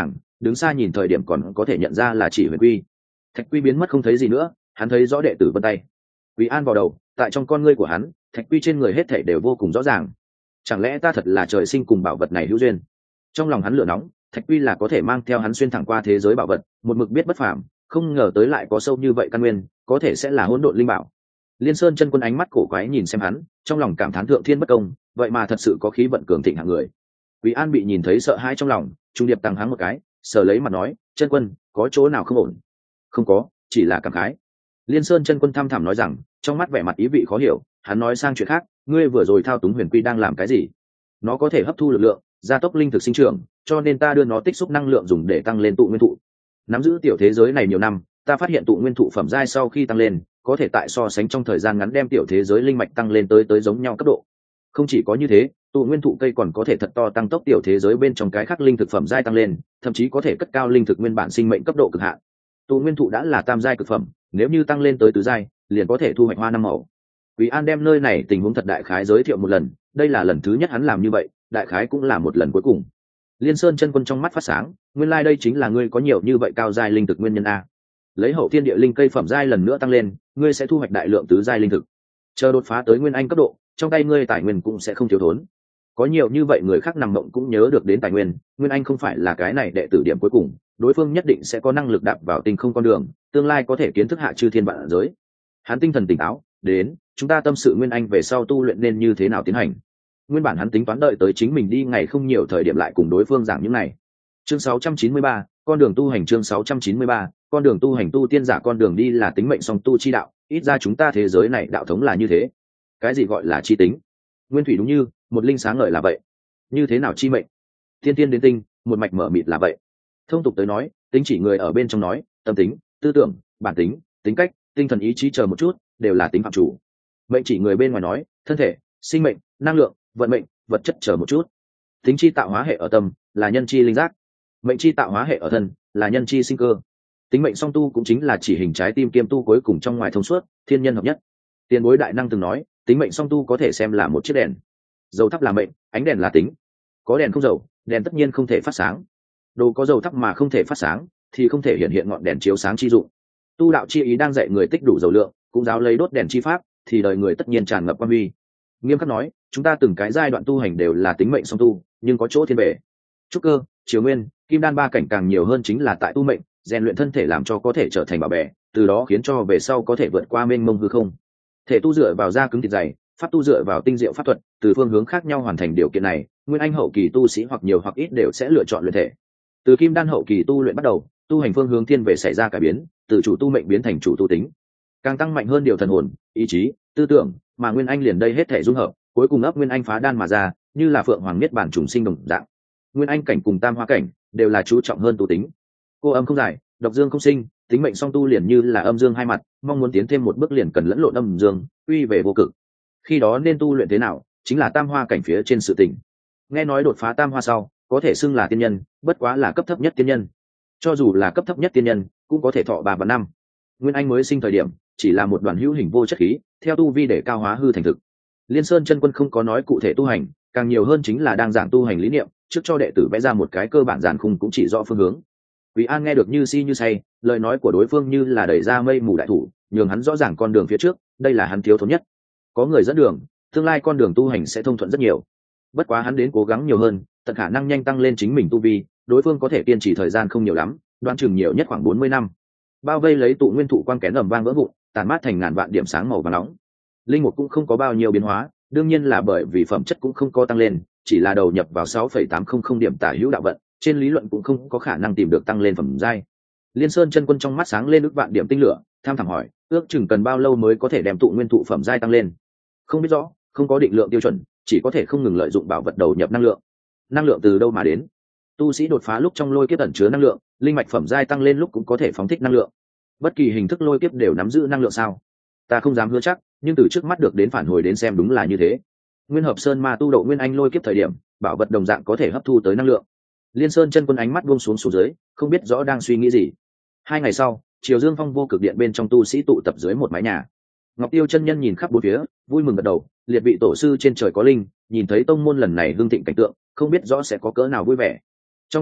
đứng xa nhìn thời điểm còn có thể nhận ra là chỉ Huyền Quy. Thạch Quy biến mất không thấy gì nữa, hắn thấy rõ đệ tử vân tay. Quý An vào đầu, tại trong con ngươi của hắn, Thạch Quy trên người hết thảy đều vô cùng rõ ràng. Chẳng lẽ ta thật là trời sinh cùng bảo vật này hữu duyên? Trong lòng hắn lửa nóng, Thạch Quy là có thể mang theo hắn xuyên thẳng qua thế giới bảo vật, một mực biết bất phàm, không ngờ tới lại có sâu như vậy căn nguyên, có thể sẽ là hỗn độn linh bảo. Liên Sơn chân quân ánh mắt cổ quái nhìn xem hắn, trong lòng cảm thán thượng thiên bất công, vậy mà thật sự có khí vận cường thịnh hạng người. Quý An bị nhìn thấy sợ hãi trong lòng, trung điệp tăng hắng một cái, sờ lấy mặt nói, chân quân, có chỗ nào không ổn? Không có, chỉ là cảm khái. Liên Sơn chân quân thăm thẳm nói rằng, trong mắt vẻ mặt ý vị khó hiểu, hắn nói sang chuyện khác, ngươi vừa rồi thao túng Huyền Quy đang làm cái gì? Nó có thể hấp thu lực lượng, gia tốc linh thực sinh trưởng, cho nên ta đưa nó tích xúc năng lượng dùng để tăng lên tụ nguyên thụ. Nắm giữ tiểu thế giới này nhiều năm, ta phát hiện tụ nguyên thụ phẩm giai sau khi tăng lên, có thể tại so sánh trong thời gian ngắn đem tiểu thế giới linh mạch tăng lên tới giống nhau cấp độ. Không chỉ có như thế, tụ nguyên thụ cây còn có thể thật to tăng tốc tiểu thế giới bên trong cái khác linh thực phẩm giai tăng lên, thậm chí có thể cất cao linh thực nguyên bản sinh mệnh cấp độ cực hạn. Tụ nguyên thụ đã là tam giai cực phẩm, nếu như tăng lên tới tứ giai, liền có thể thu hoạch hoa năm màu. Quý An đem nơi này tình huống thật đại khái giới thiệu một lần, đây là lần thứ nhất hắn làm như vậy, đại khái cũng là một lần cuối cùng. Liên Sơn chân quân trong mắt phát sáng, nguyên lai đây chính là ngươi có nhiều như vậy cao giai linh thực nguyên nhân a. Lấy hậu thiên địa linh cây phẩm giai lần nữa tăng lên, ngươi sẽ thu hoạch đại lượng tứ giai linh thực. Chờ đột phá tới nguyên anh cấp độ, trong tay ngươi tài nguyên cũng sẽ không thiếu thốn. Có nhiều như vậy người khác nằm mộng cũng nhớ được đến tài nguyên, nguyên anh không phải là cái này đệ tử điểm cuối cùng, đối phương nhất định sẽ có năng lực đạp vào tinh không con đường, tương lai có thể kiến thức hạ chư thiên vạn giới. Hắn tinh thần tỉnh táo, đến, chúng ta tâm sự nguyên anh về sau tu luyện nên như thế nào tiến hành. Nguyên bản hắn tính toán đợi tới chính mình đi ngày không nhiều thời điểm lại cùng đối phương giảng những này. Chương 693, con đường tu hành. Chương 693, con đường tu hành. Tu tiên giả con đường đi là tính mệnh song tu chi đạo, ít ra chúng ta thế giới này đạo thống là như thế. Cái gì gọi là chi tính? Nguyên thủy đúng như một linh sáng ngời là vậy. Như thế nào chi mệnh? Tiên tiên đến tinh, một mạch mở mịt là vậy. Thông tục tới nói, tính chỉ người ở bên trong nói, tâm tính, tư tưởng, bản tính, tính cách, tinh thần ý chí chờ một chút, đều là tính phạm chủ. Mệnh chỉ người bên ngoài nói, thân thể, sinh mệnh, năng lượng, vận mệnh, vật chất chờ một chút. Tính chi tạo hóa hệ ở tâm, là nhân chi linh giác. Mệnh chi tạo hóa hệ ở thân, là nhân chi sinh cơ. Tính mệnh song tu cũng chính là chỉ hình trái tim kiêm tu cuối cùng trong ngoài thông suốt, thiên nhân hợp nhất. Tiền bối đại năng từng nói, tính mệnh song tu có thể xem là một chiếc đèn. Dầu thắp là mệnh, ánh đèn là tính. Có đèn không dầu, đèn tất nhiên không thể phát sáng. Đồ có dầu thắp mà không thể phát sáng, thì không thể hiện hiện ngọn đèn chiếu sáng chi dụng. Tu đạo chi ý đang dạy người tích đủ dầu lượng, cũng giáo lấy đốt đèn chi pháp, thì đời người tất nhiên tràn ngập quan huy. Nghiêm khắc nói, chúng ta từng cái giai đoạn tu hành đều là tính mệnh song tu, nhưng có chỗ thiên bể. Trúc cơ, chiếu nguyên, kim đan ba cảnh càng nhiều hơn chính là tại tu mệnh, rèn luyện thân thể làm cho có thể trở thành bảo bè, từ đó khiến cho về sau có thể vượt qua mênh mông hư không. Thể tu dựa vào da cứng thịt dày, pháp tu dựa vào tinh diệu pháp thuật, từ phương hướng khác nhau hoàn thành điều kiện này, nguyên anh hậu kỳ tu sĩ hoặc nhiều hoặc ít đều sẽ lựa chọn luyện thể. Từ kim đan hậu kỳ tu luyện bắt đầu, tu hành phương hướng thiên về xảy ra cải biến, từ chủ tu mệnh biến thành chủ tu tính, càng tăng mạnh hơn điều thần hồn, ý chí, tư tưởng, mà nguyên anh liền đây hết thể dung hợp, cuối cùng ấp nguyên anh phá đan mà ra, như là phượng hoàng niết bản trùng sinh đồng dạng. Nguyên anh cảnh cùng tam hoa cảnh đều là chú trọng hơn tu tính. Cô âm không giải, độc dương không sinh, tính mệnh song tu liền như là âm dương hai mặt, mong muốn tiến thêm một bước liền cần lẫn lộn âm dương, uy về vô cực. Khi đó nên tu luyện thế nào, chính là tam hoa cảnh phía trên sự tình. Nghe nói đột phá tam hoa sau, có thể xưng là tiên nhân, bất quá là cấp thấp nhất tiên nhân. Cho dù là cấp thấp nhất tiên nhân, cũng có thể thọ 3 và 5. Nguyên anh mới sinh thời điểm, chỉ là một đoàn hữu hình vô chất khí, theo tu vi để cao hóa hư thành thực. Liên Sơn chân quân không có nói cụ thể tu hành, càng nhiều hơn chính là đang giảng tu hành lý niệm, trước cho đệ tử vẽ ra một cái cơ bản giản khung cũng chỉ rõ phương hướng. Quý An nghe được như si như say, lời nói của đối phương như là đẩy ra mây mù đại thủ, nhường hắn rõ ràng con đường phía trước, đây là hắn thiếu thốn nhất. Có người dẫn đường, tương lai con đường tu hành sẽ thông thuận rất nhiều. Bất quá hắn đến cố gắng nhiều hơn, tận khả năng nhanh tăng lên chính mình tu vi, đối phương có thể kiên trì thời gian không nhiều lắm, đoán chừng nhiều nhất khoảng 40 năm. Bao vây lấy tụ nguyên thụ quang kén ầm vang vỡ vụn, tàn mát thành ngàn vạn điểm sáng màu vàng nóng. Linh mục cũng không có bao nhiêu biến hóa, đương nhiên là bởi vì phẩm chất cũng không có tăng lên, chỉ là đầu nhập vào 6,800 điểm tả hữu đạo vận, trên lý luận cũng không có khả năng tìm được tăng lên phẩm giai. Liên Sơn chân quân trong mắt sáng lên ước vạn điểm tinh lửa, tham thẳm hỏi, ước chừng cần bao lâu mới có thể đem tụ nguyên thụ phẩm giai tăng lên? Không biết rõ, không có định lượng tiêu chuẩn, chỉ có thể không ngừng lợi dụng bảo vật đầu nhập năng lượng. Năng lượng từ đâu mà đến? Tu sĩ đột phá lúc trong lôi kiếp ẩn chứa năng lượng, linh mạch phẩm giai tăng lên lúc cũng có thể phóng thích năng lượng. Bất kỳ hình thức lôi kiếp đều nắm giữ năng lượng sao? Ta không dám hứa chắc, nhưng từ trước mắt được đến phản hồi đến xem đúng là như thế. Nguyên Hợp Sơn ma tu độ nguyên anh lôi kiếp thời điểm, bảo vật đồng dạng có thể hấp thu tới năng lượng. Liên Sơn chân quân ánh mắt buông xuống dưới, không biết rõ đang suy nghĩ gì. 2 ngày sau, Triều Dương Phong vô cực điện bên trong tu sĩ tụ tập dưới một mái nhà. Ngọc Tiêu chân nhân nhìn khắp bốn phía, vui mừng gật đầu, liệt vị tổ sư trên trời có linh, nhìn thấy tông môn lần này hương thịnh cảnh tượng, không biết rõ sẽ có cỡ nào vui vẻ. Trong đại điện,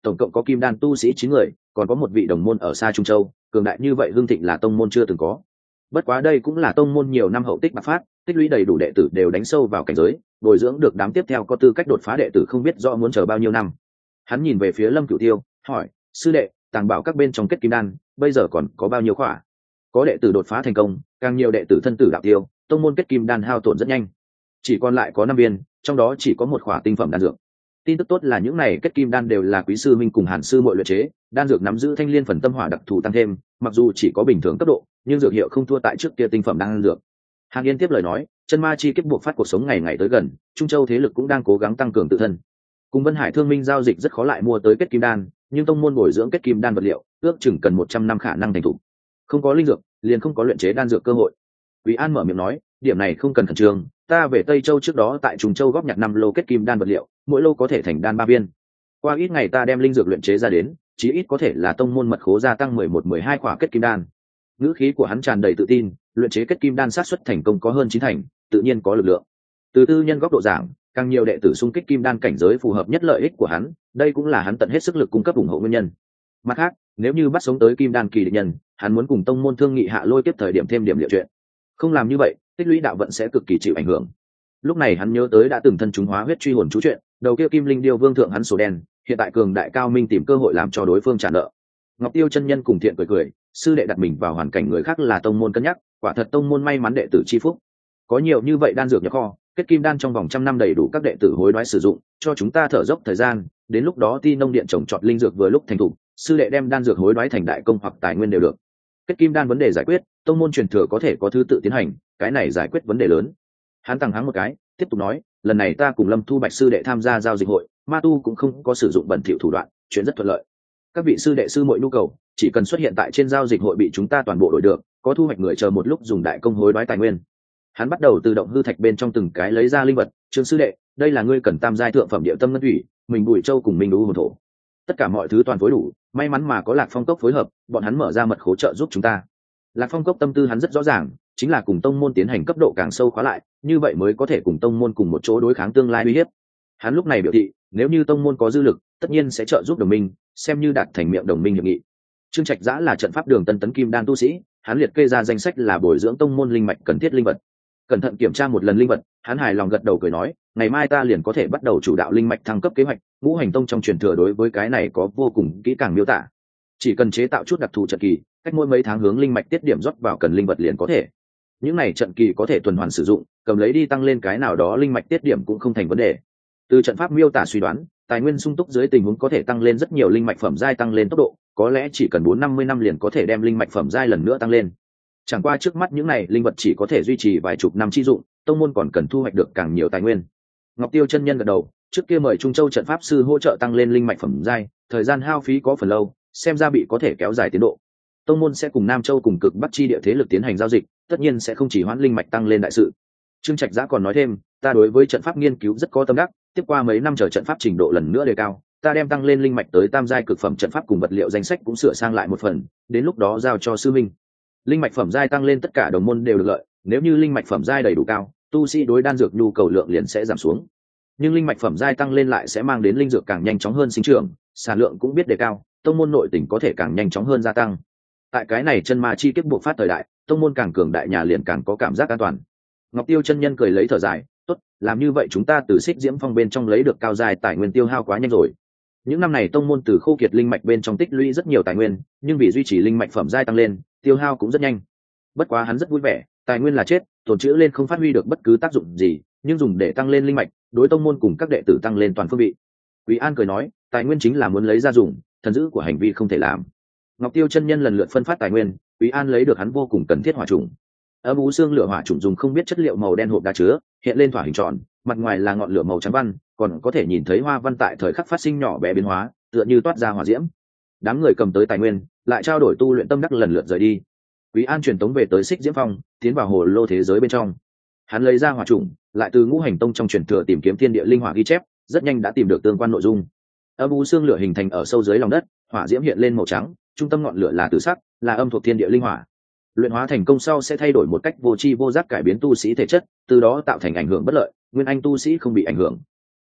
tổng cộng có kim đan tu sĩ 9 người, còn có một vị đồng môn ở xa Trung Châu, cường đại như vậy hưng thịnh là tông môn chưa từng có. Bất quá đây cũng là tông môn nhiều năm hậu tích bạc phát, tích lũy đầy đủ đệ tử đều đánh sâu vào cảnh giới, bồi dưỡng được đám tiếp theo có tư cách đột phá đệ tử không biết rõ muốn chờ bao nhiêu năm. Hắn nhìn về phía Lâm Cửu Tiêu, hỏi: sư đệ, tàng bảo các bên trong kết kim đan bây giờ còn có bao nhiêu khỏa? Có đệ tử đột phá thành công, càng nhiều đệ tử thân tử đạo tiêu, tông môn kết kim đan hao tổn rất nhanh, chỉ còn lại có 5 viên, trong đó chỉ có một khỏa tinh phẩm đan dược. Tin tức tốt là những này kết kim đan đều là quý sư minh cùng Hàn sư muội luyện chế, đan dược nắm giữ thanh liên phần tâm hỏa đặc thù tăng thêm, mặc dù chỉ có bình thường cấp độ, nhưng dược hiệu không thua tại trước kia tinh phẩm đan dược. Hàn Yên tiếp lời nói, chân ma chi kiếp buộc phát cuộc sống ngày ngày tới gần, Trung Châu thế lực cũng đang cố gắng tăng cường tự thân. Cùng Vân Hải Thương Minh giao dịch rất khó lại mua tới kết kim đan, nhưng tông môn bồi dưỡng kết kim đan vật liệu, ước chừng cần 100 năm khả năng thành thủ. Không có linh dược, liền không có luyện chế đan dược cơ hội. Quý An mở miệng nói, điểm này không cần khẩn trương, ta về Tây Châu trước đó tại Trung Châu góp nhặt 5 lô kết kim đan vật liệu, mỗi lô có thể thành đan 3 viên. Qua ít ngày ta đem linh dược luyện chế ra đến, chí ít có thể là tông môn mật khố gia tăng 11-12 khỏa kết kim đan. Ngữ khí của hắn tràn đầy tự tin, luyện chế kết kim đan xác suất thành công có hơn 9 thành, tự nhiên có lực lượng. Từ tư nhân góc độ giảng, càng nhiều đệ tử xung kích kim đan cảnh giới phù hợp nhất lợi ích của hắn, đây cũng là hắn tận hết sức lực cung cấp ủng hộ nguyên nhân. Mặt khác, nếu như bắt sống tới kim đan kỳ địch nhân, hắn muốn cùng tông môn thương nghị hạ lôi tiếp thời điểm thêm điểm liệu chuyện. Không làm như vậy, tích lũy đạo vận sẽ cực kỳ chịu ảnh hưởng. Lúc này hắn nhớ tới đã từng thân chúng hóa huyết truy hồn chú chuyện, đầu kia kim linh điêu vương thượng hắn sổ đen, hiện tại cường đại cao minh tìm cơ hội làm cho đối phương trả nợ. Ngọc Tiêu chân nhân cùng Thiện cười cười, sư đệ đặt mình vào hoàn cảnh người khác là tông môn cân nhắc, quả thật tông môn may mắn đệ tử chi phúc. Có nhiều như vậy đan dược nhập kho, kết kim đan trong vòng 100 năm đầy đủ các đệ tử hối đoái sử dụng, cho chúng ta thở dốc thời gian, đến lúc đó Ti Nông Điện trồng trọt linh dược vừa lúc thành thủ, sư đệ đem đan dược hối đoái thành đại công hoặc tài nguyên đều được. Kết kim đan vấn đề giải quyết, tông môn truyền thừa có thể có thứ tự tiến hành, cái này giải quyết vấn đề lớn. Hắn tăng hắng một cái, tiếp tục nói, lần này ta cùng Lâm Thu Bạch sư đệ tham gia giao dịch hội, ma tu cũng không có sử dụng bẩn thỉu thủ đoạn, chuyện rất thuận lợi. Các vị sư đệ sư muội nhu cầu, chỉ cần xuất hiện tại trên giao dịch hội bị chúng ta toàn bộ đổi được, có thu hoạch người chờ một lúc dùng đại công hối đoái tài nguyên. Hắn bắt đầu tự động hư thạch bên trong từng cái lấy ra linh vật. Trương sư đệ, đây là ngươi cần tam giai thượng phẩm địa tâm ngân thủy, mình Bùi Châu cùng mình đu hồn thổ, tất cả mọi thứ toàn phối đủ. May mắn mà có Lạc Phong Cốc phối hợp, bọn hắn mở ra mật khố trợ giúp chúng ta. Lạc Phong Cốc tâm tư hắn rất rõ ràng, chính là cùng tông môn tiến hành cấp độ càng sâu khóa lại, như vậy mới có thể cùng tông môn cùng một chỗ đối kháng tương lai uy hiếp. Hắn lúc này biểu thị, nếu như tông môn có dư lực, tất nhiên sẽ trợ giúp đồng minh, xem như đạt thành miệng đồng minh hiệp nghị. Trương Trạch Dã là trận pháp đường tân tấn kim đan tu sĩ, hắn liệt kê ra danh sách là bồi dưỡng tông môn linh mạch cần thiết linh vật. Cẩn thận kiểm tra một lần linh vật, hắn hài lòng gật đầu cười nói, ngày mai ta liền có thể bắt đầu chủ đạo linh mạch thăng cấp kế hoạch. Ngũ Hành Tông trong truyền thừa đối với cái này có vô cùng kỹ càng miêu tả, chỉ cần chế tạo chút đặc thù trận kỳ, cách mỗi mấy tháng hướng linh mạch tiết điểm rót vào cần linh vật liền có thể. Những này trận kỳ có thể tuần hoàn sử dụng, cầm lấy đi tăng lên cái nào đó linh mạch tiết điểm cũng không thành vấn đề. Từ trận pháp miêu tả suy đoán, tài nguyên sung túc dưới tình huống có thể tăng lên rất nhiều linh mạch phẩm giai, tăng lên tốc độ có lẽ chỉ cần 4-50 năm liền có thể đem linh mạch phẩm giai lần nữa tăng lên. Chẳng qua trước mắt những này linh vật chỉ có thể duy trì vài chục năm chi dụng, tông môn còn cần thu hoạch được càng nhiều tài nguyên. Ngọc Tiêu chân nhân gật đầu, trước kia mời Trung Châu trận pháp sư hỗ trợ tăng lên linh mạch phẩm giai, thời gian hao phí có phần lâu, xem ra bị có thể kéo dài tiến độ. Tông môn sẽ cùng Nam Châu cùng cực Bắc chi địa thế lực tiến hành giao dịch, tất nhiên sẽ không chỉ hoãn linh mạch tăng lên đại sự. Trương Trạch Dã còn nói thêm, ta đối với trận pháp nghiên cứu rất có tâm đắc, tiếp qua mấy năm chờ trận pháp trình độ lần nữa đề cao, ta đem tăng lên linh mạch tới tam giai cực phẩm trận pháp cùng vật liệu danh sách cũng sửa sang lại một phần, đến lúc đó giao cho sư minh. Linh mạch phẩm giai tăng lên tất cả đồng môn đều được lợi, nếu như linh mạch phẩm giai đầy đủ cao, tu sĩ đối đan dược nhu cầu lượng liền sẽ giảm xuống. Nhưng linh mạch phẩm giai tăng lên lại sẽ mang đến linh dược càng nhanh chóng hơn sinh trưởng, sản lượng cũng biết đề cao, tông môn nội tình có thể càng nhanh chóng hơn gia tăng. Tại cái này chân ma chi kiếp buộc phát thời đại, tông môn càng cường đại nhà liền càng có cảm giác an toàn. Ngọc Tiêu chân nhân cười lấy thở dài, tốt, làm như vậy chúng ta từ Xích Diễm Phong bên trong lấy được cao dài tài nguyên tiêu hao quá nhanh rồi. Những năm này tông môn từ khô kiệt linh mạch bên trong tích lũy rất nhiều tài nguyên, nhưng vì duy trì linh mạch phẩm giai tăng lên, tiêu hao cũng rất nhanh. Bất quá hắn rất vui vẻ, tài nguyên là chết, tồn trữ lên không phát huy được bất cứ tác dụng gì, nhưng dùng để tăng lên linh mạch, đối tông môn cùng các đệ tử tăng lên toàn phương vị. Quý An cười nói, tài nguyên chính là muốn lấy ra dùng, thần dữ của hành vi không thể làm. Ngọc Tiêu chân nhân lần lượt phân phát tài nguyên, Quý An lấy được hắn vô cùng cần thiết hỏa trùng. Âm u xương lửa hỏa trùng dùng không biết chất liệu màu đen hộp đá chứa, hiện lên thỏa hình tròn, mặt ngoài là ngọn lửa màu trắng văn, còn có thể nhìn thấy hoa văn tại thời khắc phát sinh nhỏ bé biến hóa, tựa như toát ra hỏa diễm. Đám người cầm tới tài nguyên, lại trao đổi tu luyện tâm đắc lần lượt rời đi. Quý An truyền tống về tới Xích Diễm Phong, tiến vào hồ lô thế giới bên trong. Hắn lấy ra hỏa trùng, lại từ Ngũ Hành Tông trong truyền thừa tìm kiếm thiên địa linh hỏa ghi chép, rất nhanh đã tìm được tương quan nội dung. Âm u xương lửa hình thành ở sâu dưới lòng đất, hỏa diễm hiện lên màu trắng, trung tâm ngọn lửa là tử sắc, là âm thuộc thiên địa linh hỏa. Luyện hóa thành công sau sẽ thay đổi một cách vô tri vô giác cải biến tu sĩ thể chất, từ đó tạo thành ảnh hưởng bất lợi, nguyên anh tu sĩ không bị ảnh hưởng.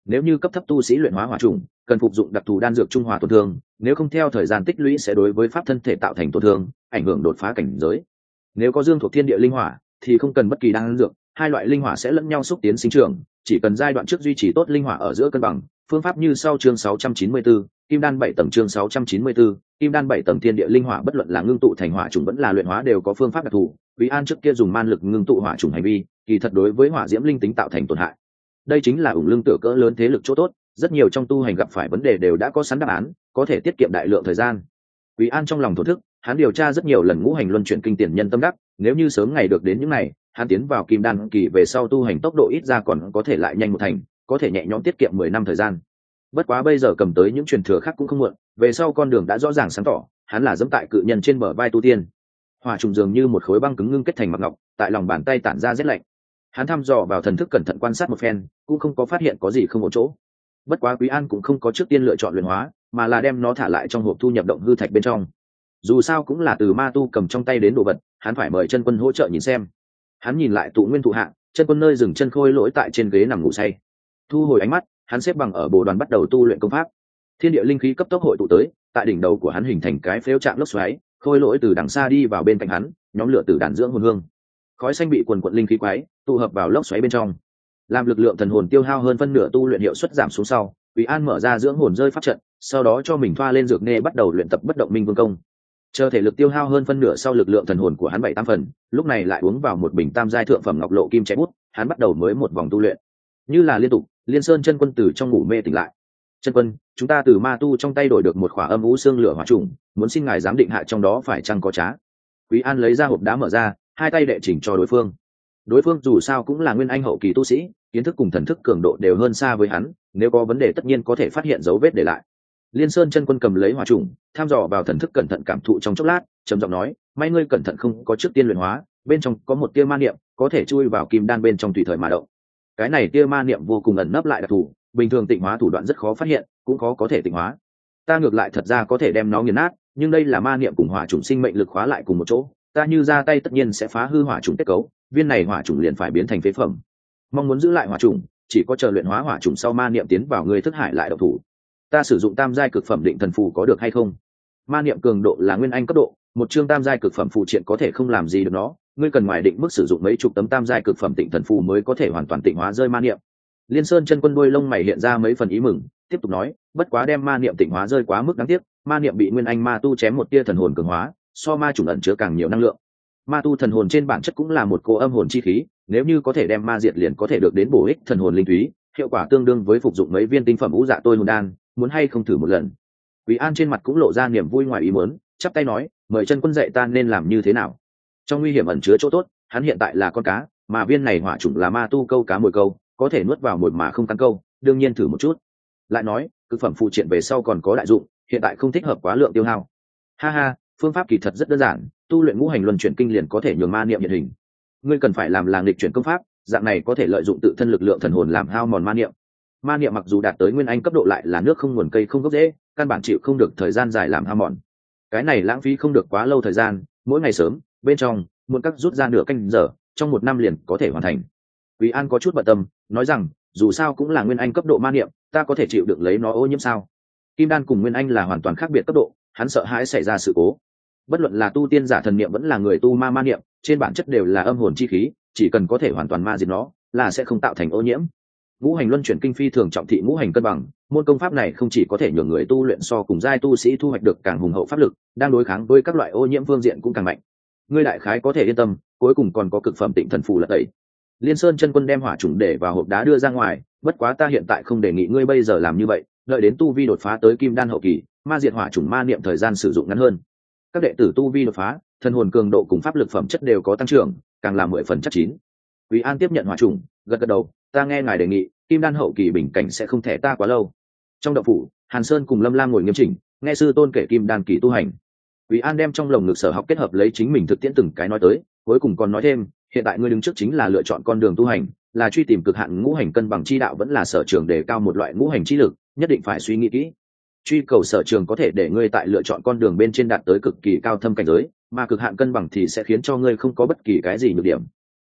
Nếu như cấp thấp tu sĩ luyện hóa hỏa trùng, cần phục dụng đặc thù đan dược trung hòa tổn thương, nếu không theo thời gian tích lũy sẽ đối với pháp thân thể tạo thành tổn thương, ảnh hưởng đột phá cảnh giới. Nếu có dương thuộc thiên địa linh hỏa thì không cần bất kỳ đan dược, hai loại linh hỏa sẽ lẫn nhau xúc tiến sinh trưởng, chỉ cần giai đoạn trước duy trì tốt linh hỏa ở giữa cân bằng. Phương pháp như sau. Chương 694, Kim đan 7 tầng. Chương 694, Kim đan 7 tầng. Thiên địa linh hỏa bất luận là ngưng tụ thành hỏa trùng vẫn là luyện hóa đều có phương pháp đặc thù. Quý An trước kia dùng man lực ngưng tụ hỏa trùng hành vi, kỳ thật đối với hỏa diễm linh tính tạo thành tổn hại. Đây chính là ủng lương tựa cỡ lớn thế lực chỗ tốt, rất nhiều trong tu hành gặp phải vấn đề đều đã có sẵn đáp án, có thể tiết kiệm đại lượng thời gian. Quý An trong lòng thổ thức, hắn điều tra rất nhiều lần ngũ hành luân chuyển kinh tiền nhân tâm đắc, nếu như sớm ngày được đến những này, hắn tiến vào kim đan kỳ về sau tu hành tốc độ ít ra còn có thể lại nhanh một thành, có thể nhẹ nhõm tiết kiệm 10 năm thời gian. Bất quá bây giờ cầm tới những truyền thừa khác cũng không muộn, về sau con đường đã rõ ràng sáng tỏ, hắn là dẫm tại cự nhân trên bờ vai tu tiên. Hỏa trùng dường như một khối băng cứng ngưng kết thành mặc ngọc, tại lòng bàn tay tản ra rét lạnh. Hắn thăm dò vào thần thức cẩn thận quan sát một phen, cũng không có phát hiện có gì không ổn chỗ. Bất quá Quý An cũng không có trước tiên lựa chọn luyện hóa, mà là đem nó thả lại trong hộp thu nhập động hư thạch bên trong. Dù sao cũng là từ ma tu cầm trong tay đến đồ vật, hắn phải mời chân quân hỗ trợ nhìn xem. Hắn nhìn lại tụ nguyên thụ hạ, chân quân nơi dừng chân khôi lỗi tại trên ghế nằm ngủ say. Thu hồi ánh mắt, hắn xếp bằng ở bồ đoàn bắt đầu tu luyện công pháp. Thiên địa linh khí cấp tốc hội tụ tới, tại đỉnh đầu của hắn hình thành cái phếu trạng lốc xoáy, khôi lỗi từ đằng xa đi vào bên cạnh hắn, nhóm lửa từ đàn dưỡng hồn hương. Khói xanh bị quần quật linh khí quái tụ hợp vào lốc xoáy bên trong, làm lực lượng thần hồn tiêu hao hơn phân nửa, tu luyện hiệu suất giảm xuống sau, Quý An mở ra dưỡng hồn rơi pháp trận, sau đó cho mình thoa lên dược nê bắt đầu luyện tập bất động minh vương công. Chờ thể lực tiêu hao hơn phân nửa sau, lực lượng thần hồn của hắn 7-8 phần, lúc này lại uống vào một bình tam giai thượng phẩm ngọc lộ kim chém bút, hắn bắt đầu mới một vòng tu luyện. Như là liên tục, Liên Sơn chân quân từ trong ngủ mê tỉnh lại. Chân quân, chúng ta từ ma tu trong tay đổi được một khỏa âm u xương lửa hỏa trùng, muốn xin ngài giám định hạ trong đó phải chăng có trá. Quý An lấy ra hộp đá mở ra, hai tay đệ chỉnh cho đối phương. Đối phương dù sao cũng là nguyên anh hậu kỳ tu sĩ, kiến thức cùng thần thức cường độ đều hơn xa với hắn, nếu có vấn đề tất nhiên có thể phát hiện dấu vết để lại. Liên Sơn chân quân cầm lấy hỏa trùng, tham dò vào thần thức cẩn thận cảm thụ trong chốc lát, trầm giọng nói, may ngươi cẩn thận không có trước tiên luyện hóa, bên trong có một tia ma niệm, có thể chui vào kim đan bên trong tùy thời mà động. Cái này tia ma niệm vô cùng ẩn nấp lại đặc thù, bình thường tịnh hóa thủ đoạn rất khó phát hiện, cũng khó có thể tịnh hóa. Ta ngược lại thật ra có thể đem nó nghiền nát, nhưng đây là ma niệm cùng hỏa trùng sinh mệnh lực khóa lại cùng một chỗ, ta như ra tay tất nhiên sẽ phá hư hỏa trùng kết cấu, viên này hỏa trùng liền phải biến thành phế phẩm. Mong muốn giữ lại hỏa trùng, chỉ có chờ luyện hóa hỏa trùng sau ma niệm tiến vào người thức hải lại độc thủ. Ta sử dụng tam giai cực phẩm định thần phù có được hay không? Ma niệm cường độ là nguyên anh cấp độ, một chương tam giai cực phẩm phù triện có thể không làm gì được nó, ngươi cần ngoài định mức sử dụng mấy chục tấm tam giai cực phẩm định thần phù mới có thể hoàn toàn tịnh hóa rơi ma niệm. Liên Sơn chân quân đuôi lông mày hiện ra mấy phần ý mừng, tiếp tục nói, bất quá đem ma niệm tịnh hóa rơi quá mức đáng tiếc, ma niệm bị nguyên anh ma tu chém một tia thần hồn cường hóa, so ma trùng ẩn chứa càng nhiều năng lượng. Ma tu thần hồn trên bản chất cũng là một cô âm hồn chi khí, nếu như có thể đem ma diệt liền có thể được đến bổ ích thần hồn linh thúy, hiệu quả tương đương với phục dụng mấy viên tinh phẩm ngũ dạ tôi hồn đan, muốn hay không thử một lần. Quý An trên mặt cũng lộ ra niềm vui ngoài ý muốn, chắp tay nói, mời chân quân dạy ta nên làm như thế nào. Trong nguy hiểm ẩn chứa chỗ tốt, hắn hiện tại là con cá, mà viên này hỏa trùng là ma tu câu cá mồi câu, có thể nuốt vào mồi mà không cắn câu, đương nhiên thử một chút. Lại nói, cực phẩm phụ triện về sau còn có đại dụng, hiện tại không thích hợp quá lượng tiêu hao. Ha ha, phương pháp kỳ thật rất đơn giản, tu luyện ngũ hành luân chuyển kinh liền có thể nhường ma niệm hiện hình. Ngươi cần phải làm là nghịch chuyển công pháp, dạng này có thể lợi dụng tự thân lực lượng thần hồn làm hao mòn ma niệm. Ma niệm mặc dù đạt tới nguyên anh cấp độ lại là nước không nguồn cây không gốc rễ, căn bản chịu không được thời gian dài làm hao mòn. Cái này lãng phí không được quá lâu thời gian, mỗi ngày sớm, bên trong, muộn các rút ra nửa canh giờ, trong một năm liền có thể hoàn thành. Quý An có chút bận tâm, nói rằng, dù sao cũng là nguyên anh cấp độ ma niệm, ta có thể chịu được lấy nó ô nhiễm sao? Kim đan cùng nguyên anh là hoàn toàn khác biệt cấp độ, hắn sợ hãi xảy ra sự cố. Bất luận là tu tiên giả thần niệm vẫn là người tu ma niệm, trên bản chất đều là âm hồn chi khí, chỉ cần có thể hoàn toàn ma diệt nó, là sẽ không tạo thành ô nhiễm. Ngũ hành luân chuyển kinh phi thường trọng thị ngũ hành cân bằng, môn công pháp này không chỉ có thể nhường người tu luyện so cùng giai tu sĩ thu hoạch được càng hùng hậu pháp lực, đang đối kháng với các loại ô nhiễm phương diện cũng càng mạnh. Ngươi đại khái có thể yên tâm, cuối cùng còn có cực phẩm tịnh thần phù lật tẩy. Liên Sơn chân quân đem hỏa trùng để vào hộp đá đưa ra ngoài, bất quá ta hiện tại không đề nghị ngươi bây giờ làm như vậy, đợi đến tu vi đột phá tới kim đan hậu kỳ, ma diệt hỏa trùng ma niệm thời gian sử dụng ngắn hơn. Các đệ tử tu vi đột phá, thần hồn cường độ cùng pháp lực phẩm chất đều có tăng trưởng, càng là 10 phần chắc chín. Quý An tiếp nhận hỏa trùng, gật gật đầu, ta nghe ngài đề nghị, kim đan hậu kỳ bình cảnh sẽ không thể ta quá lâu. Trong động phủ, Hàn Sơn cùng Lâm Lam ngồi nghiêm chỉnh, nghe sư tôn kể kim đan kỳ tu hành. Quý An đem trong lồng ngực sở học kết hợp lấy chính mình thực tiễn từng cái nói tới, cuối cùng còn nói thêm, hiện tại ngươi đứng trước chính là lựa chọn con đường tu hành, là truy tìm cực hạn ngũ hành cân bằng chi đạo vẫn là sở trường đề cao một loại ngũ hành chi lực, nhất định phải suy nghĩ kỹ. Truy cầu sở trường có thể để ngươi tại lựa chọn con đường bên trên đạt tới cực kỳ cao thâm cảnh giới, mà cực hạn cân bằng thì sẽ khiến cho ngươi không có bất kỳ cái gì nhược điểm.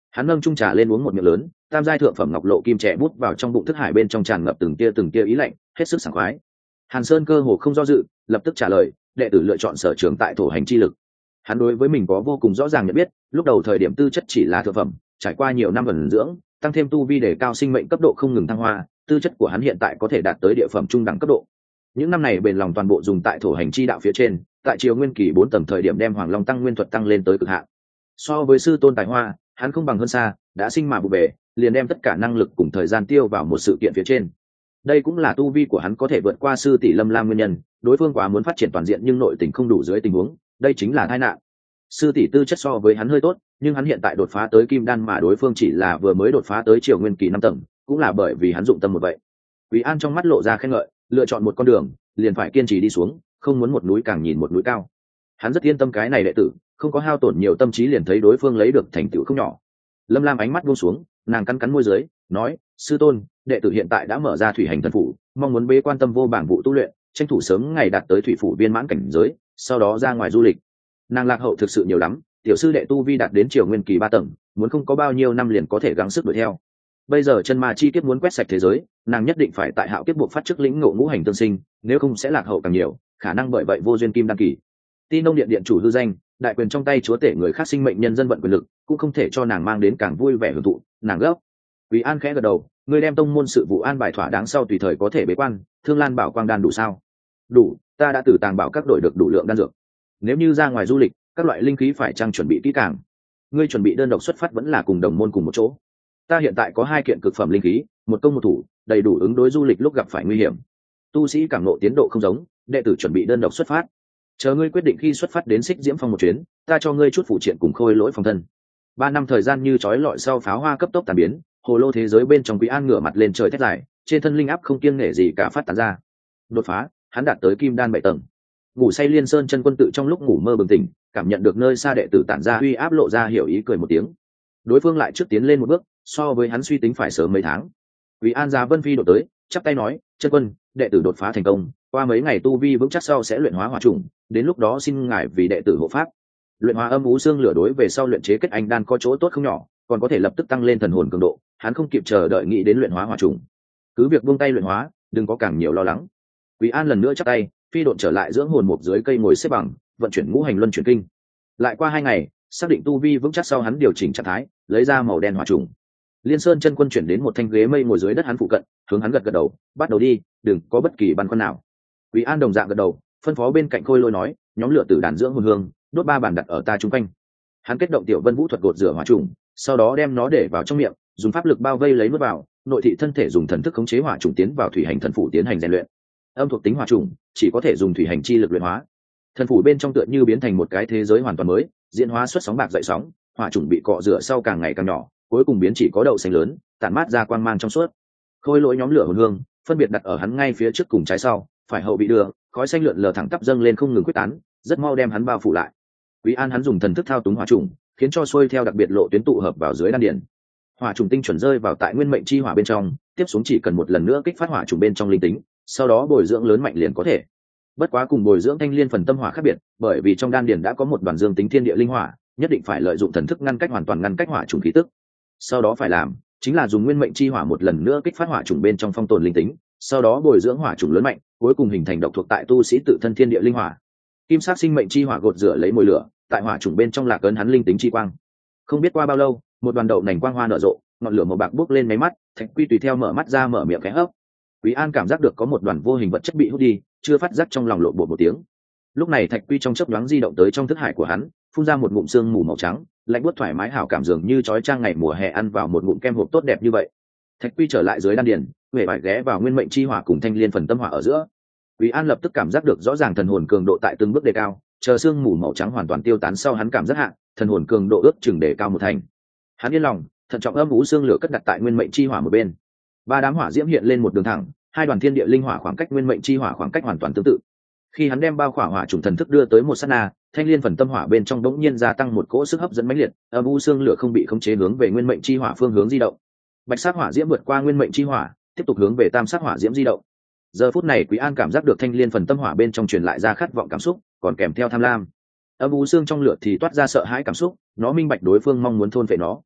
Hắn nâng chung trà lên uống một miệng lớn, tam giai thượng phẩm ngọc lộ kim trẻ bút vào trong bụng thức hải bên trong tràn ngập từng tia ý lạnh, hết sức sảng khoái. Hàn Sơn cơ hồ không do dự, lập tức trả lời, đệ tử lựa chọn sở trường tại thổ hành chi lực. Hắn đối với mình có vô cùng rõ ràng nhận biết, lúc đầu thời điểm tư chất chỉ là thượng phẩm, trải qua nhiều năm ẩn dưỡng, tăng thêm tu vi để cao sinh mệnh cấp độ không ngừng thăng hoa, tư chất của hắn hiện tại có thể đạt tới địa phẩm trung đẳng cấp độ. Những năm này bền lòng toàn bộ dùng tại thổ hành chi đạo phía trên, tại triều nguyên kỳ 4 tầng thời điểm đem Hoàng Long tăng nguyên thuật tăng lên tới cực hạn. So với sư tôn tài hoa, hắn không bằng hơn xa, đã sinh mà vụ bề, liền đem tất cả năng lực cùng thời gian tiêu vào một sự kiện phía trên. Đây cũng là tu vi của hắn có thể vượt qua sư tỷ Lâm Lam nguyên nhân, đối phương quá muốn phát triển toàn diện nhưng nội tình không đủ dưới tình huống, đây chính là tai nạn. Sư tỷ tư chất so với hắn hơi tốt, nhưng hắn hiện tại đột phá tới kim đan mà đối phương chỉ là vừa mới đột phá tới triều nguyên kỳ 5 tầng, cũng là bởi vì hắn dụng tâm một vậy. Quý An trong mắt lộ ra khen ngợi, lựa chọn một con đường, liền phải kiên trì đi xuống, không muốn một núi càng nhìn một núi cao. Hắn rất yên tâm cái này đệ tử, không có hao tổn nhiều tâm trí liền thấy đối phương lấy được thành tựu không nhỏ. Lâm Lam ánh mắt buông xuống, nàng cắn cắn môi dưới, nói: "Sư tôn, đệ tử hiện tại đã mở ra thủy hành thần phủ, mong muốn bế quan tâm vô bảng vụ tu luyện, tranh thủ sớm ngày đạt tới thủy phủ viên mãn cảnh giới, sau đó ra ngoài du lịch." Nàng lạc hậu thực sự nhiều lắm, tiểu sư đệ tu vi đạt đến triều nguyên kỳ 3 tầng, muốn không có bao nhiêu năm liền có thể gắng sức đuổi theo. Bây giờ chân ma chi kiếp muốn quét sạch thế giới, nàng nhất định phải tại hạo kiếp buộc phát trước lĩnh ngộ ngũ hành tương sinh, nếu không sẽ lạc hậu càng nhiều, khả năng bởi vậy vô duyên kim đăng kỳ. Ti Nông Điện điện chủ hư danh, đại quyền trong tay chúa tể người khác sinh mệnh nhân dân vận quyền lực, cũng không thể cho nàng mang đến càng vui vẻ hưởng thụ, nàng gấp. Quý An khẽ gật đầu, ngươi đem tông môn sự vụ an bài thỏa đáng sau tùy thời có thể bế quan, Thương Lan Bảo Quang đan đủ sao? Đủ, ta đã từ Tàng Bảo các đổi được đủ lượng đan dược. Nếu như ra ngoài du lịch, các loại linh khí phải chăng chuẩn bị kỹ càng? Ngươi chuẩn bị đơn độc xuất phát vẫn là cùng đồng môn cùng một chỗ? Ta hiện tại có 2 kiện cực phẩm linh khí, một công một thủ, đầy đủ ứng đối du lịch lúc gặp phải nguy hiểm. Tu sĩ cảm ngộ tiến độ không giống, đệ tử chuẩn bị đơn độc xuất phát. Chờ ngươi quyết định khi xuất phát đến Xích Diễm Phong một chuyến, ta cho ngươi chút phụ triện cùng khôi lỗi phòng thân. 3 năm thời gian như chói lọi sau pháo hoa cấp tốc tàn biến, hồ lô thế giới bên trong Quý An ngửa mặt lên trời thét dài, trên thân linh áp không kiêng nể gì cả phát tán ra. Đột phá, hắn đạt tới kim đan 7 tầng. Ngủ say Liên Sơn chân quân tự trong lúc ngủ mơ bừng tỉnh, cảm nhận được nơi xa đệ tử tản ra uy áp lộ ra hiểu ý cười một tiếng. Đối phương lại trước tiến lên một bước, so với hắn suy tính phải sớm mấy tháng. Quý An ra Vân Phi đột tới, chắp tay nói: "Chân quân, đệ tử đột phá thành công, qua mấy ngày tu vi vững chắc sau sẽ luyện hóa hỏa trùng, đến lúc đó xin ngài vì đệ tử hộ pháp." Luyện hóa âm ú xương lửa đối về sau luyện chế kết anh đan có chỗ tốt không nhỏ, còn có thể lập tức tăng lên thần hồn cường độ, hắn không kịp chờ đợi nghĩ đến luyện hóa hỏa trùng. Cứ việc buông tay luyện hóa, đừng có càng nhiều lo lắng. Quý An lần nữa chắp tay, phi độn trở lại dưỡng hồn mục dưới cây ngồi xếp bằng, vận chuyển ngũ hành luân chuyển kinh. Lại qua 2 ngày, xác định tu vi vững chắc sau hắn điều chỉnh trạng thái, lấy ra màu đen hỏa trùng. Liên Sơn chân quân chuyển đến một thanh ghế mây ngồi dưới đất hắn phụ cận, hướng hắn gật gật đầu, bắt đầu đi, đừng có bất kỳ băn khoăn nào. Quý An đồng dạng gật đầu, phân phó bên cạnh Khôi Lỗi nói: "Nhóm lửa tử đàn dưỡng hồn hương, đốt 3 bàn đặt ở ta chung quanh." Hắn kết động tiểu Vân Vũ thuật gột rửa hỏa trùng, sau đó đem nó để vào trong miệng, dùng pháp lực bao vây lấy nuốt vào, nội thị thân thể dùng thần thức khống chế hỏa trùng tiến vào thủy hành thần phủ tiến hành rèn luyện. Âm thuộc tính hỏa trùng chỉ có thể dùng thủy hành chi lực luyện hóa. Thần phủ bên trong tựa như biến thành một cái thế giới hoàn toàn mới, diễn hóa xuất sóng bạc dậy sóng, hỏa trùng bị cọ rửa sau càng ngày càng nhỏ, cuối cùng biến chỉ có đậu xanh lớn, tản mát ra quang mang trong suốt. Khôi Lỗi nhóm lửa hồn hương phân biệt đặt ở hắn ngay phía trước cùng trái sau, phải hậu bị đưa, khói xanh lượn lờ thẳng tắp dâng lên không ngừng quyết tán, rất mau đem hắn bao phủ lại. Quý An hắn dùng thần thức thao túng hỏa trùng, khiến cho xuôi theo đặc biệt lộ tuyến tụ hợp vào dưới đan điền. Hỏa trùng tinh chuẩn rơi vào tại nguyên mệnh chi hỏa bên trong, tiếp xuống chỉ cần một lần nữa kích phát hỏa trùng bên trong linh tính, sau đó bồi dưỡng lớn mạnh liền có thể. Bất quá cùng bồi dưỡng thanh liên phần tâm hỏa khác biệt, bởi vì trong đan điền đã có một đoàn dương tính thiên địa linh hỏa, nhất định phải lợi dụng thần thức ngăn cách hoàn toàn ngăn cách hỏa trùng khí tức. Sau đó phải làm chính là dùng nguyên mệnh chi hỏa một lần nữa kích phát hỏa trùng bên trong phong tồn linh tính, sau đó bồi dưỡng hỏa trùng lớn mạnh, cuối cùng hình thành độc thuộc tại tu sĩ tự thân thiên địa linh hỏa. Kim sắc sinh mệnh chi hỏa gột rửa lấy mồi lửa, tại hỏa trùng bên trong lạc ấn hắn linh tính chi quang. Không biết qua bao lâu, một đoàn đậu nành quang hoa nở rộ, ngọn lửa màu bạc bốc lên mấy mắt, Thạch Quy tùy theo mở mắt ra mở miệng khẽ hấp. Quý An cảm giác được có một đoàn vô hình vật chất bị hút đi, chưa phát giác trong lòng lộ bộ một tiếng. Lúc này Thạch Quy trong chớp nhoáng di động tới trong thức hải của hắn, phun ra một ngụm sương mù màu trắng, lạnh buốt thoải mái hảo cảm dường như chói chang ngày mùa hè ăn vào một ngụm kem hộp tốt đẹp như vậy. Thạch Quy trở lại dưới đan điền, huệ vải ghé vào nguyên mệnh chi hỏa cùng thanh liên phần tâm hỏa ở giữa. Quý An lập tức cảm giác được rõ ràng thần hồn cường độ tại từng bước đề cao, chờ sương mù màu trắng hoàn toàn tiêu tán sau hắn cảm giác hạ, thần hồn cường độ ước chừng đề cao một thành. Hắn yên lòng, thận trọng âm ú xương lửa cất đặt tại nguyên mệnh chi hỏa một bên. 3 đám hỏa diễm hiện lên một đường thẳng, 2 đoàn thiên địa linh hỏa khoảng cách nguyên mệnh chi hỏa khoảng cách hoàn toàn tương tự. Khi hắn đem bao khỏa hỏa trùng thần thức đưa tới một sát na, thanh liên phần tâm hỏa bên trong đống nhiên gia tăng một cỗ sức hấp dẫn mãnh liệt, âm u xương lửa không bị khống chế hướng về nguyên mệnh chi hỏa phương hướng di động. Bạch sắc hỏa diễm vượt qua nguyên mệnh chi hỏa, tiếp tục hướng về tam sắc hỏa diễm di động. Giờ phút này Quý An cảm giác được thanh liên phần tâm hỏa bên trong truyền lại ra khát vọng cảm xúc, còn kèm theo tham lam. Âm u xương trong lửa thì toát ra sợ hãi cảm xúc, nó minh bạch đối phương mong muốn thôn phệ nó.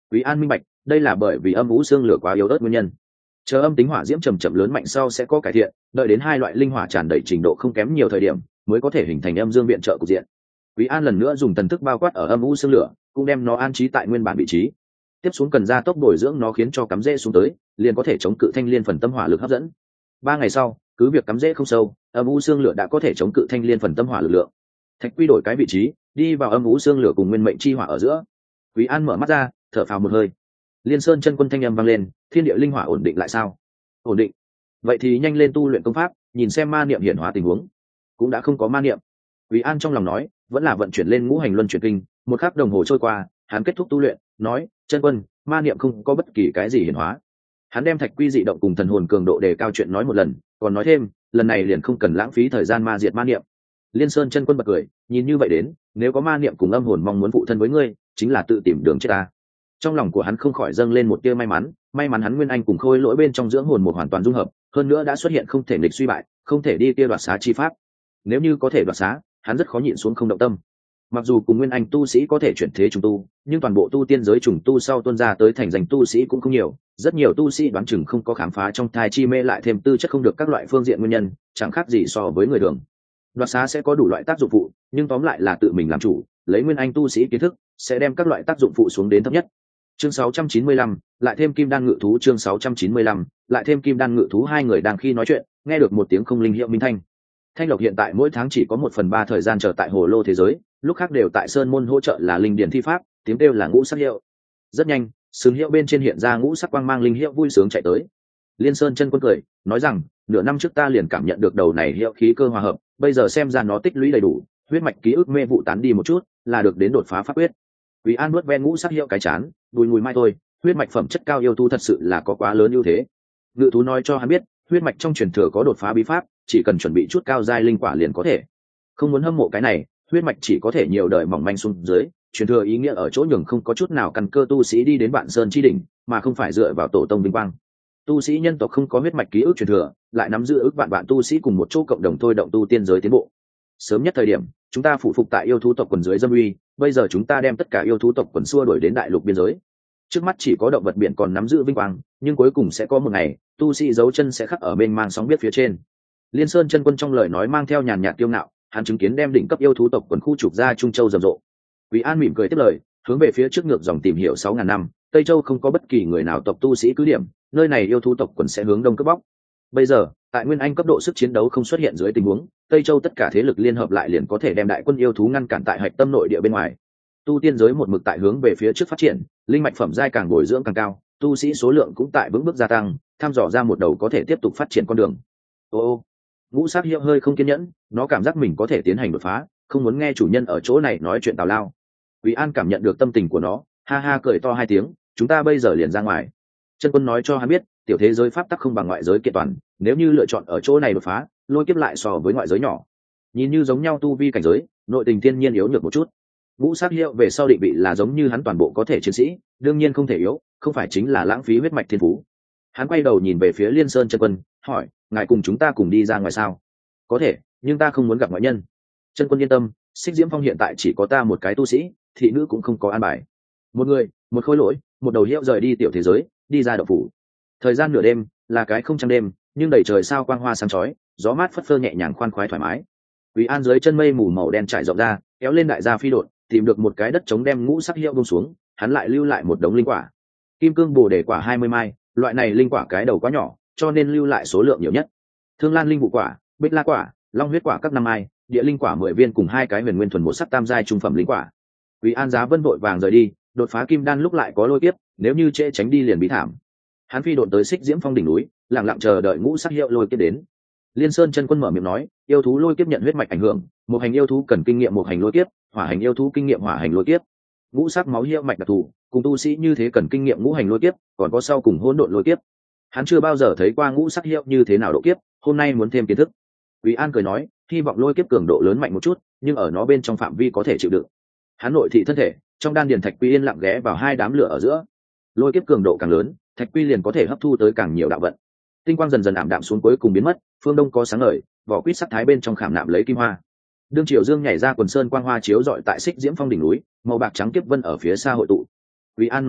Quý An minh bạch, đây là bởi vì âm vũ xương lửa quá yếu ớt nguyên nhân. Chờ âm tính hỏa diễm chậm chậm lớn mạnh sau sẽ có cải thiện, đợi đến hai loại linh hỏa tràn đầy trình độ không kém nhiều thời điểm, mới có thể hình thành âm dương viện trợ cục diện. Quý An lần nữa dùng thần thức bao quát ở âm vũ xương lửa, cũng đem nó an trí tại nguyên bản vị trí. Tiếp xuống cần gia tốc bồi dưỡng nó khiến cho cắm rễ xuống tới, liền có thể chống cự thanh liên phần tâm hỏa lực hấp dẫn. 3 ngày sau, cứ việc cắm rễ không sâu, âm vũ xương lửa đã có thể chống cự thanh liên phần tâm hỏa lực lượng. Thạch Quy đổi cái vị trí, đi vào âm vũ xương lửa cùng nguyên mệnh chi hỏa ở giữa. Quý An mở mắt ra, thở phào một hơi. Liên Sơn chân quân thanh âm vang lên, thiên địa linh hỏa ổn định lại sao? Ổn định. Vậy thì nhanh lên tu luyện công pháp, nhìn xem ma niệm hiển hóa tình huống. Cũng đã không có ma niệm. Quý An trong lòng nói, vẫn là vận chuyển lên ngũ hành luân chuyển kinh. Một khắc đồng hồ trôi qua, hắn kết thúc tu luyện, nói, chân quân, ma niệm không có bất kỳ cái gì hiển hóa. Hắn đem Thạch Quy dị động cùng thần hồn cường độ đề cao chuyện nói một lần, còn nói thêm, lần này liền không cần lãng phí thời gian ma diệt ma niệm. Liên Sơn chân quân bật cười, nhìn như vậy đến, nếu có ma niệm cùng âm hồn mong muốn phụ thân với ngươi, chính là tự tìm đường chết ta. Trong lòng của hắn không khỏi dâng lên một tia may mắn hắn nguyên anh cùng khôi lỗi bên trong dưỡng hồn một hoàn toàn dung hợp, hơn nữa đã xuất hiện không thể nghịch suy bại, không thể đi kia đoạt xá chi pháp. Nếu như có thể đoạt xá, hắn rất khó nhịn xuống không động tâm. Mặc dù cùng nguyên anh tu sĩ có thể chuyển thế trùng tu, nhưng toàn bộ tu tiên giới trùng tu sau tuôn ra tới thành danh tu sĩ cũng không nhiều, rất nhiều tu sĩ đoán chừng không có khám phá trong thai chi mê lại thêm tư chất không được các loại phương diện nguyên nhân, chẳng khác gì so với người thường. Đoạt xá sẽ có đủ loại tác dụng phụ, nhưng tóm lại là tự mình làm chủ, lấy nguyên anh tu sĩ kiến thức, sẽ đem các loại tác dụng phụ xuống đến thấp nhất. Chương 695, lại thêm kim đan ngự thú. Chương 695, lại thêm kim đan ngự thú. Hai người đang khi nói chuyện, nghe được một tiếng không linh hiệu minh thanh. Thanh Lộc hiện tại mỗi tháng chỉ có 1/3 thời gian chờ tại hồ lô thế giới, lúc khác đều tại sơn môn hỗ trợ là linh điển thi pháp, tiếng kêu là ngũ sắc hiệu. Rất nhanh, sừng hiệu bên trên hiện ra ngũ sắc quang mang linh hiệu vui sướng chạy tới. Liên Sơn chân quân cười, nói rằng, nửa năm trước ta liền cảm nhận được đầu này hiệu khí cơ hòa hợp, bây giờ xem ra nó tích lũy đầy đủ, huyết mạch ký ức mê vụ tán đi một chút, là được đến đột phá pháp quyết. Quý An nuốt ven ngũ sắc hiệu cái chán, đùi mùi mai thôi, huyết mạch phẩm chất cao yêu thú thật sự là có quá lớn ưu thế. Ngự thú nói cho hắn biết, huyết mạch trong truyền thừa có đột phá bí pháp, chỉ cần chuẩn bị chút cao giai linh quả liền có thể. Không muốn hâm mộ cái này, huyết mạch chỉ có thể nhiều đời mỏng manh xuống dưới, truyền thừa ý nghĩa ở chỗ nhường không có chút nào căn cơ tu sĩ đi đến Vạn Sơn chi đỉnh, mà không phải dựa vào tổ tông vinh quang. Tu sĩ nhân tộc không có huyết mạch ký ức truyền thừa, lại nắm giữ ước vạn tu sĩ cùng một chỗ cộng đồng thôi động tu tiên giới tiến bộ. Sớm nhất thời điểm, chúng ta phụ phục tại yêu thú tộc quần dưới dâm uy, bây giờ chúng ta đem tất cả yêu thú tộc quần xua đuổi đến đại lục biên giới. Trước mắt chỉ có động vật biển còn nắm giữ vinh quang, nhưng cuối cùng sẽ có một ngày, tu sĩ dấu chân sẽ khắc ở bên mang sóng biết phía trên. Liên Sơn chân quân trong lời nói mang theo nhàn nhạt kiêu ngạo, hắn chứng kiến đem đỉnh cấp yêu thú tộc quần khu trục ra Trung Châu rầm rộ. Quý An mỉm cười tiếp lời, hướng về phía trước ngược dòng tìm hiểu 6000 năm, Tây Châu không có bất kỳ người nào tộc tu sĩ cứ điểm, nơi này yêu thú tộc quần sẽ hướng đông cướp bóc. Bây giờ, tại nguyên anh cấp độ sức chiến đấu không xuất hiện dưới tình huống, Tây Châu tất cả thế lực liên hợp lại liền có thể đem đại quân yêu thú ngăn cản tại hạch tâm nội địa bên ngoài. Tu tiên giới một mực tại hướng về phía trước phát triển, linh mạch phẩm giai càng bồi dưỡng càng cao, tu sĩ số lượng cũng tại vững bước gia tăng, thăm dò ra một đầu có thể tiếp tục phát triển con đường. Ô, ngũ sắc hiệu hơi không kiên nhẫn, nó cảm giác mình có thể tiến hành đột phá, không muốn nghe chủ nhân ở chỗ này nói chuyện tào lao. Quý An cảm nhận được tâm tình của nó, ha ha cười to 2 tiếng, chúng ta bây giờ liền ra ngoài. Chân quân nói cho hắn biết, tiểu thế giới pháp tắc không bằng ngoại giới kiện toàn, nếu như lựa chọn ở chỗ này đột phá, lôi kiếp lại so với ngoại giới nhỏ. Nhìn như giống nhau tu vi cảnh giới, nội tình thiên nhiên yếu nhược một chút. Ngũ sắc hiệu về sau định vị là giống như hắn toàn bộ có thể chiến sĩ, đương nhiên không thể yếu, không phải chính là lãng phí huyết mạch thiên phú. Hắn quay đầu nhìn về phía Liên Sơn chân quân, hỏi, ngài cùng chúng ta cùng đi ra ngoài sao? Có thể, nhưng ta không muốn gặp ngoại nhân. Chân quân yên tâm, Xích Diễm Phong hiện tại chỉ có ta một cái tu sĩ, thị nữ cũng không có an bài. Một người, một khối lỗi, một đầu hiệu rời đi tiểu thế giới, đi ra động phủ. Thời gian nửa đêm, là cái không trăng đêm, nhưng đầy trời sao quang hoa sáng chói, gió mát phất phơ nhẹ nhàng khoan khoái thoải mái. Quý An dưới chân mây mù màu đen trải rộng ra, kéo lên đại gia phi đột, tìm được một cái đất trống đem ngũ sắc hiệu buông xuống, hắn lại lưu lại một đống linh quả. Kim cương bồ đề quả 20 mai, loại này linh quả cái đầu quá nhỏ, cho nên lưu lại số lượng nhiều nhất. Thương lan linh vụ quả, bích la quả, long huyết quả các 5 mai, địa linh quả 10 viên cùng 2 cái huyền nguyên thuần một sắc tam giai trung phẩm linh quả. Quý An giá vân vội vàng rời đi, đột phá kim đan lúc lại có lôi kiếp, nếu như trễ tránh đi liền bị thảm. Hắn phi độn tới Xích Diễm Phong đỉnh núi, lặng lặng chờ đợi ngũ sắc hiệu lôi kiếp đến. Liên Sơn chân quân mở miệng nói, yêu thú lôi kiếp nhận huyết mạch ảnh hưởng, một hành yêu thú cần kinh nghiệm một hành lôi kiếp, hỏa hành yêu thú kinh nghiệm hỏa hành lôi kiếp. Ngũ sắc máu hiệu mạch đặc thù, cùng tu sĩ như thế cần kinh nghiệm ngũ hành lôi kiếp, còn có sau cùng hỗn độn lôi kiếp. Hắn chưa bao giờ thấy qua ngũ sắc hiệu như thế nào độ kiếp, hôm nay muốn thêm kiến thức. Quý An cười nói, hy vọng lôi kiếp cường độ lớn mạnh một chút, nhưng ở nó bên trong phạm vi có thể chịu đựng. Hắn nội thị thân thể, trong đan điền thạch quy yên lặng ghé vào 2 đám lửa ở giữa. Lôi kiếp cường độ càng lớn, thạch quy liền có thể hấp thu tới càng nhiều đạo vận. Tinh quang dần dần ảm đạm xuống cuối cùng biến mất, phương đông có sáng ngời, vỏ quýt sắc thái bên trong khảm nạm lấy kim hoa. Đương Triều Dương nhảy ra quần sơn quang hoa chiếu rọi tại Xích Diễm Phong đỉnh núi, màu bạc trắng kiếp vân ở phía xa hội tụ. Quý An nói khẽ,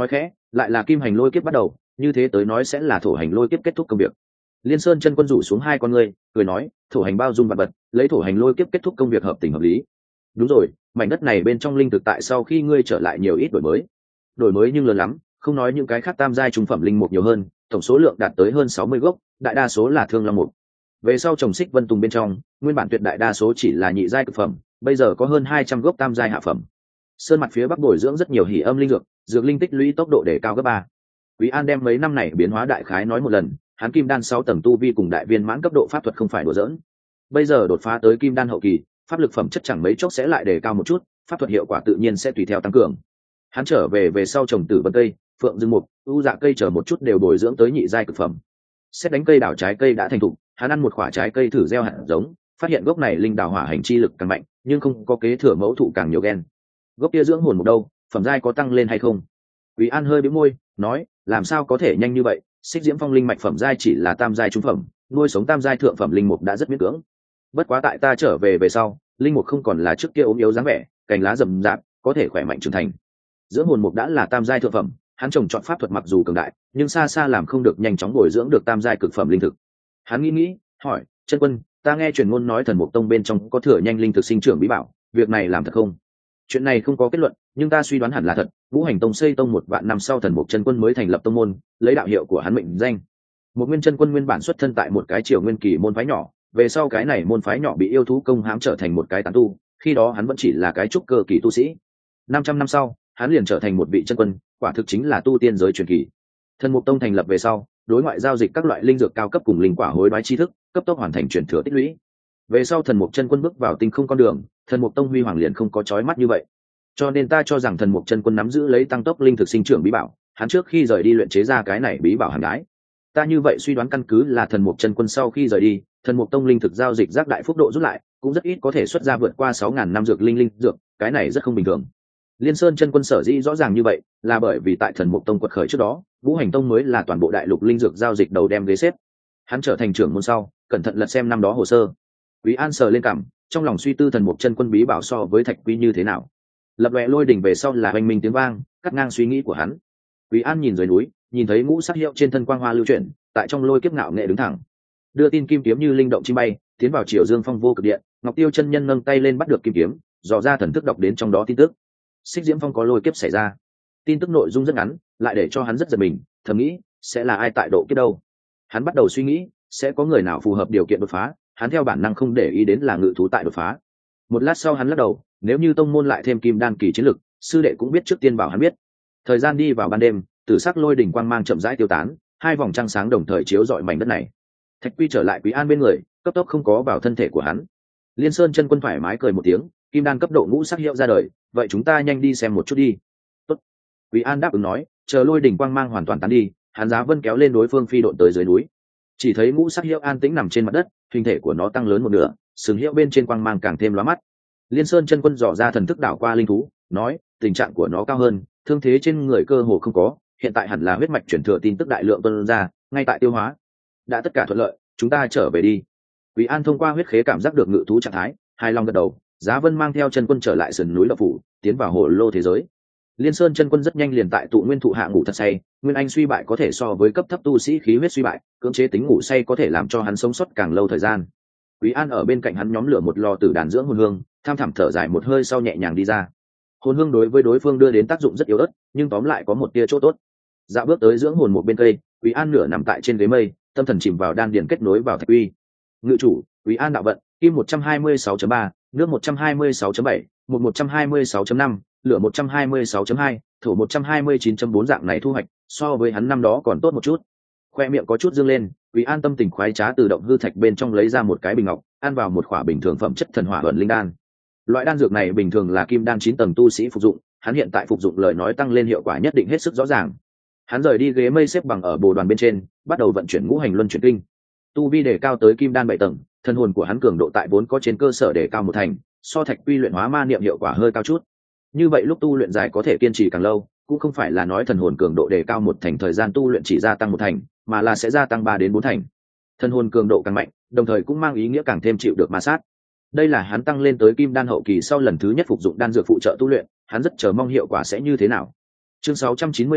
lại là kim hành lôi kiếp bắt đầu, như thế tới nói sẽ là thổ hành lôi kiếp kết thúc công việc. Liên Sơn chân quân rủ xuống hai con ngươi, cười nói, thổ hành bao dung vạn vật, lấy thổ hành lôi kiếp kết thúc công việc hợp tình hợp lý. Đúng rồi, mảnh đất này bên trong linh thực tại sau khi ngươi trở lại nhiều ít đổi mới nhưng lớn lắm, không nói những cái khác tam giai trung phẩm linh mục nhiều hơn, tổng số lượng đạt tới hơn 60 gốc, đại đa số là thương long mục. Về sau trồng xích vân tùng bên trong, nguyên bản tuyệt đại đa số chỉ là nhị giai cực phẩm, bây giờ có hơn 200 gốc tam giai hạ phẩm. Sơn mặt phía bắc bồi dưỡng rất nhiều hỉ âm linh dược linh tích lũy tốc độ để cao gấp 3. Quý An đem mấy năm này biến hóa đại khái nói một lần, hắn kim đan 6 tầng tu vi cùng đại viên mãn cấp độ pháp thuật không phải đùa giỡn. Bây giờ đột phá tới kim đan hậu kỳ, pháp lực phẩm chất chẳng mấy chốc sẽ lại đề cao một chút, pháp thuật hiệu quả tự nhiên sẽ tùy theo tăng cường. Hắn trở về sau trồng tử vân cây, phượng dương mục, u dạ cây chờ một chút đều bồi dưỡng tới nhị giai cực phẩm. Xét đánh cây đảo trái cây đã thành thục, hắn ăn một quả trái cây thử gieo hạt giống, phát hiện gốc này linh đảo hỏa hành chi lực càng mạnh, nhưng không có kế thừa mẫu thụ càng nhiều gen. Gốc kia dưỡng hồn mục đâu, phẩm giai có tăng lên hay không? Quý An hơi bĩu môi, nói, làm sao có thể nhanh như vậy, xích diễm phong linh mạch phẩm giai chỉ là tam giai trung phẩm, nuôi sống tam giai thượng phẩm linh mục đã rất miễn cưỡng. Bất quá tại ta trở về sau, linh mục không còn là trước kia ốm yếu dáng vẻ, cành lá rậm rạp, có thể khỏe mạnh trưởng thành. Dưỡng hồn mục đã là tam giai thượng phẩm, hắn trồng chọn pháp thuật mặc dù cường đại, nhưng xa xa làm không được nhanh chóng bồi dưỡng được tam giai cực phẩm linh thực. Hắn nghĩ, hỏi, chân quân, ta nghe truyền ngôn nói thần mục tông bên trong có thừa nhanh linh thực sinh trưởng bí bảo, việc này làm thật không? Chuyện này không có kết luận, nhưng ta suy đoán hẳn là thật. Ngũ hành tông xây tông 1 vạn năm sau thần mục chân quân mới thành lập tông môn, lấy đạo hiệu của hắn mệnh danh. Một nguyên chân quân nguyên bản xuất thân tại một cái triều nguyên kỳ môn phái nhỏ, về sau cái này môn phái nhỏ bị yêu thú công hãm trở thành một cái tán tu, khi đó hắn vẫn chỉ là cái trúc cơ kỳ tu sĩ. 500 năm sau, hắn liền trở thành một vị chân quân, quả thực chính là tu tiên giới truyền kỳ. Thần mục tông thành lập về sau, đối ngoại giao dịch các loại linh dược cao cấp cùng linh quả hối đoái tri thức, cấp tốc hoàn thành truyền thừa tích lũy. Về sau thần mục chân quân bước vào tinh không con đường, thần mục tông huy hoàng liền không có chói mắt như vậy. Cho nên ta cho rằng thần mục chân quân nắm giữ lấy tăng tốc linh thực sinh trưởng bí bảo, hắn trước khi rời đi luyện chế ra cái này bí bảo hàng đái. Ta như vậy suy đoán căn cứ là thần mục chân quân sau khi rời đi, thần mục tông linh thực giao dịch giác đại phúc độ rút lại, cũng rất ít có thể xuất ra vượt qua 6.000 năm dược linh dược, cái này rất không bình thường. Liên Sơn chân quân sở dĩ rõ ràng như vậy, là bởi vì tại thần mục tông quật khởi trước đó, Ngũ hành tông mới là toàn bộ đại lục linh dược giao dịch đầu đem ghế xếp. Hắn trở thành trưởng môn sau, cẩn thận lật xem năm đó hồ sơ. Quý An sờ lên cằm, trong lòng suy tư thần mục chân quân bí bảo so với thạch quy như thế nào. Lập lòe lôi đỉnh về sau là oanh minh tiếng vang, cắt ngang suy nghĩ của hắn. Quý An nhìn dưới núi, nhìn thấy ngũ sắc hiệu trên thân quang hoa lưu chuyển, tại trong lôi kiếp ngạo nghệ đứng thẳng. Đưa tin kim kiếm như linh động chim bay, tiến vào chiều dương phong vô cực điện. Ngọc Tiêu chân nhân nâng tay lên bắt được kim kiếm, dò ra thần thức đọc đến trong đó tin tức. Xích diễm phong có lôi kiếp xảy ra. Tin tức nội dung rất ngắn, lại để cho hắn rất giật mình, thầm nghĩ, sẽ là ai tại độ kiếp đâu? Hắn bắt đầu suy nghĩ, sẽ có người nào phù hợp điều kiện đột phá, hắn theo bản năng không để ý đến là ngự thú tại đột phá. Một lát sau hắn lắc đầu, nếu như tông môn lại thêm kim đan kỳ chiến lực, sư đệ cũng biết trước tiên bảo hắn biết. Thời gian đi vào ban đêm, tử sắc lôi đỉnh quang mang chậm rãi tiêu tán, hai vòng trăng sáng đồng thời chiếu rọi mảnh đất này. Thạch Quy trở lại Quý An bên người, cấp tốc không có vào thân thể của hắn. Liên Sơn chân quân thoải mái cười một tiếng, kim đan cấp độ ngũ sắc hiệu ra đời, vậy chúng ta nhanh đi xem một chút đi. Tốt. Quý An đáp ứng nói, chờ lôi đỉnh quang mang hoàn toàn tán đi, hắn giá vân kéo lên đối phương phi độn tới dưới núi. Chỉ thấy ngũ sắc hiệu an tĩnh nằm trên mặt đất, hình thể của nó tăng lớn một nửa, sừng hiệu bên trên quang mang càng thêm lóa mắt. Liên Sơn chân quân dò ra thần thức đảo qua linh thú, nói, tình trạng của nó cao hơn, thương thế trên người cơ hồ không có, hiện tại hẳn là huyết mạch chuyển thừa tin tức đại lượng tuôn ra, ngay tại tiêu hóa. Đã tất cả thuận lợi, chúng ta trở về đi. Quý An thông qua huyết khế cảm giác được ngự thú trạng thái, hài lòng gật đầu. Giá Vân mang theo chân quân trở lại sườn núi Đậu Phủ, tiến vào hồ lô thế giới. Liên Sơn chân quân rất nhanh liền tại tụ nguyên thụ hạ ngủ thật say, nguyên anh suy bại có thể so với cấp thấp tu sĩ khí huyết suy bại, cưỡng chế tính ngủ say có thể làm cho hắn sống sót càng lâu thời gian. Quý An ở bên cạnh hắn nhóm lửa một lò tử đàn dưỡng hồn hương, tham thẳm thở dài một hơi sau nhẹ nhàng đi ra. Hồn hương đối với đối phương đưa đến tác dụng rất yếu ớt, nhưng tóm lại có một tia chỗ tốt. Dạo bước tới dưỡng hồn một bên cây, Quý An nửa nằm tại trên ghế mây, tâm thần chìm vào đan điền kết nối vào thạch uy. Ngự chủ, Quý An đạo vận, kim 126.3, nước 126.7, một 126.5, lửa 126.2, thổ 129.4 dạng này thu hoạch, so với hắn năm đó còn tốt một chút. Khoe miệng có chút dương lên, Quý An tâm tình khoái trá từ động hư thạch bên trong lấy ra một cái bình ngọc, ăn vào một khỏa bình thường phẩm chất thần hỏa ẩn linh đan. Loại đan dược này bình thường là kim đan 9 tầng tu sĩ phục dụng, hắn hiện tại phục dụng lời nói tăng lên hiệu quả nhất định hết sức rõ ràng. Hắn rời đi ghế mây xếp bằng ở bồ đoàn bên trên, bắt đầu vận chuyển ngũ hành luân chuyển kinh. Tu vi đề cao tới kim đan 7 tầng, thân hồn của hắn cường độ tại vốn có trên cơ sở đề cao một thành, so thạch quy luyện hóa ma niệm hiệu quả hơi cao chút. Như vậy lúc tu luyện dài có thể kiên trì càng lâu, cũng không phải là nói thần hồn cường độ đề cao một thành thời gian tu luyện chỉ gia tăng một thành, mà là sẽ gia tăng 3 đến 4 thành. Thần hồn cường độ càng mạnh, đồng thời cũng mang ý nghĩa càng thêm chịu được ma sát. Đây là hắn tăng lên tới kim đan hậu kỳ sau lần thứ nhất phục dụng đan dược phụ trợ tu luyện, hắn rất chờ mong hiệu quả sẽ như thế nào. Chương 696,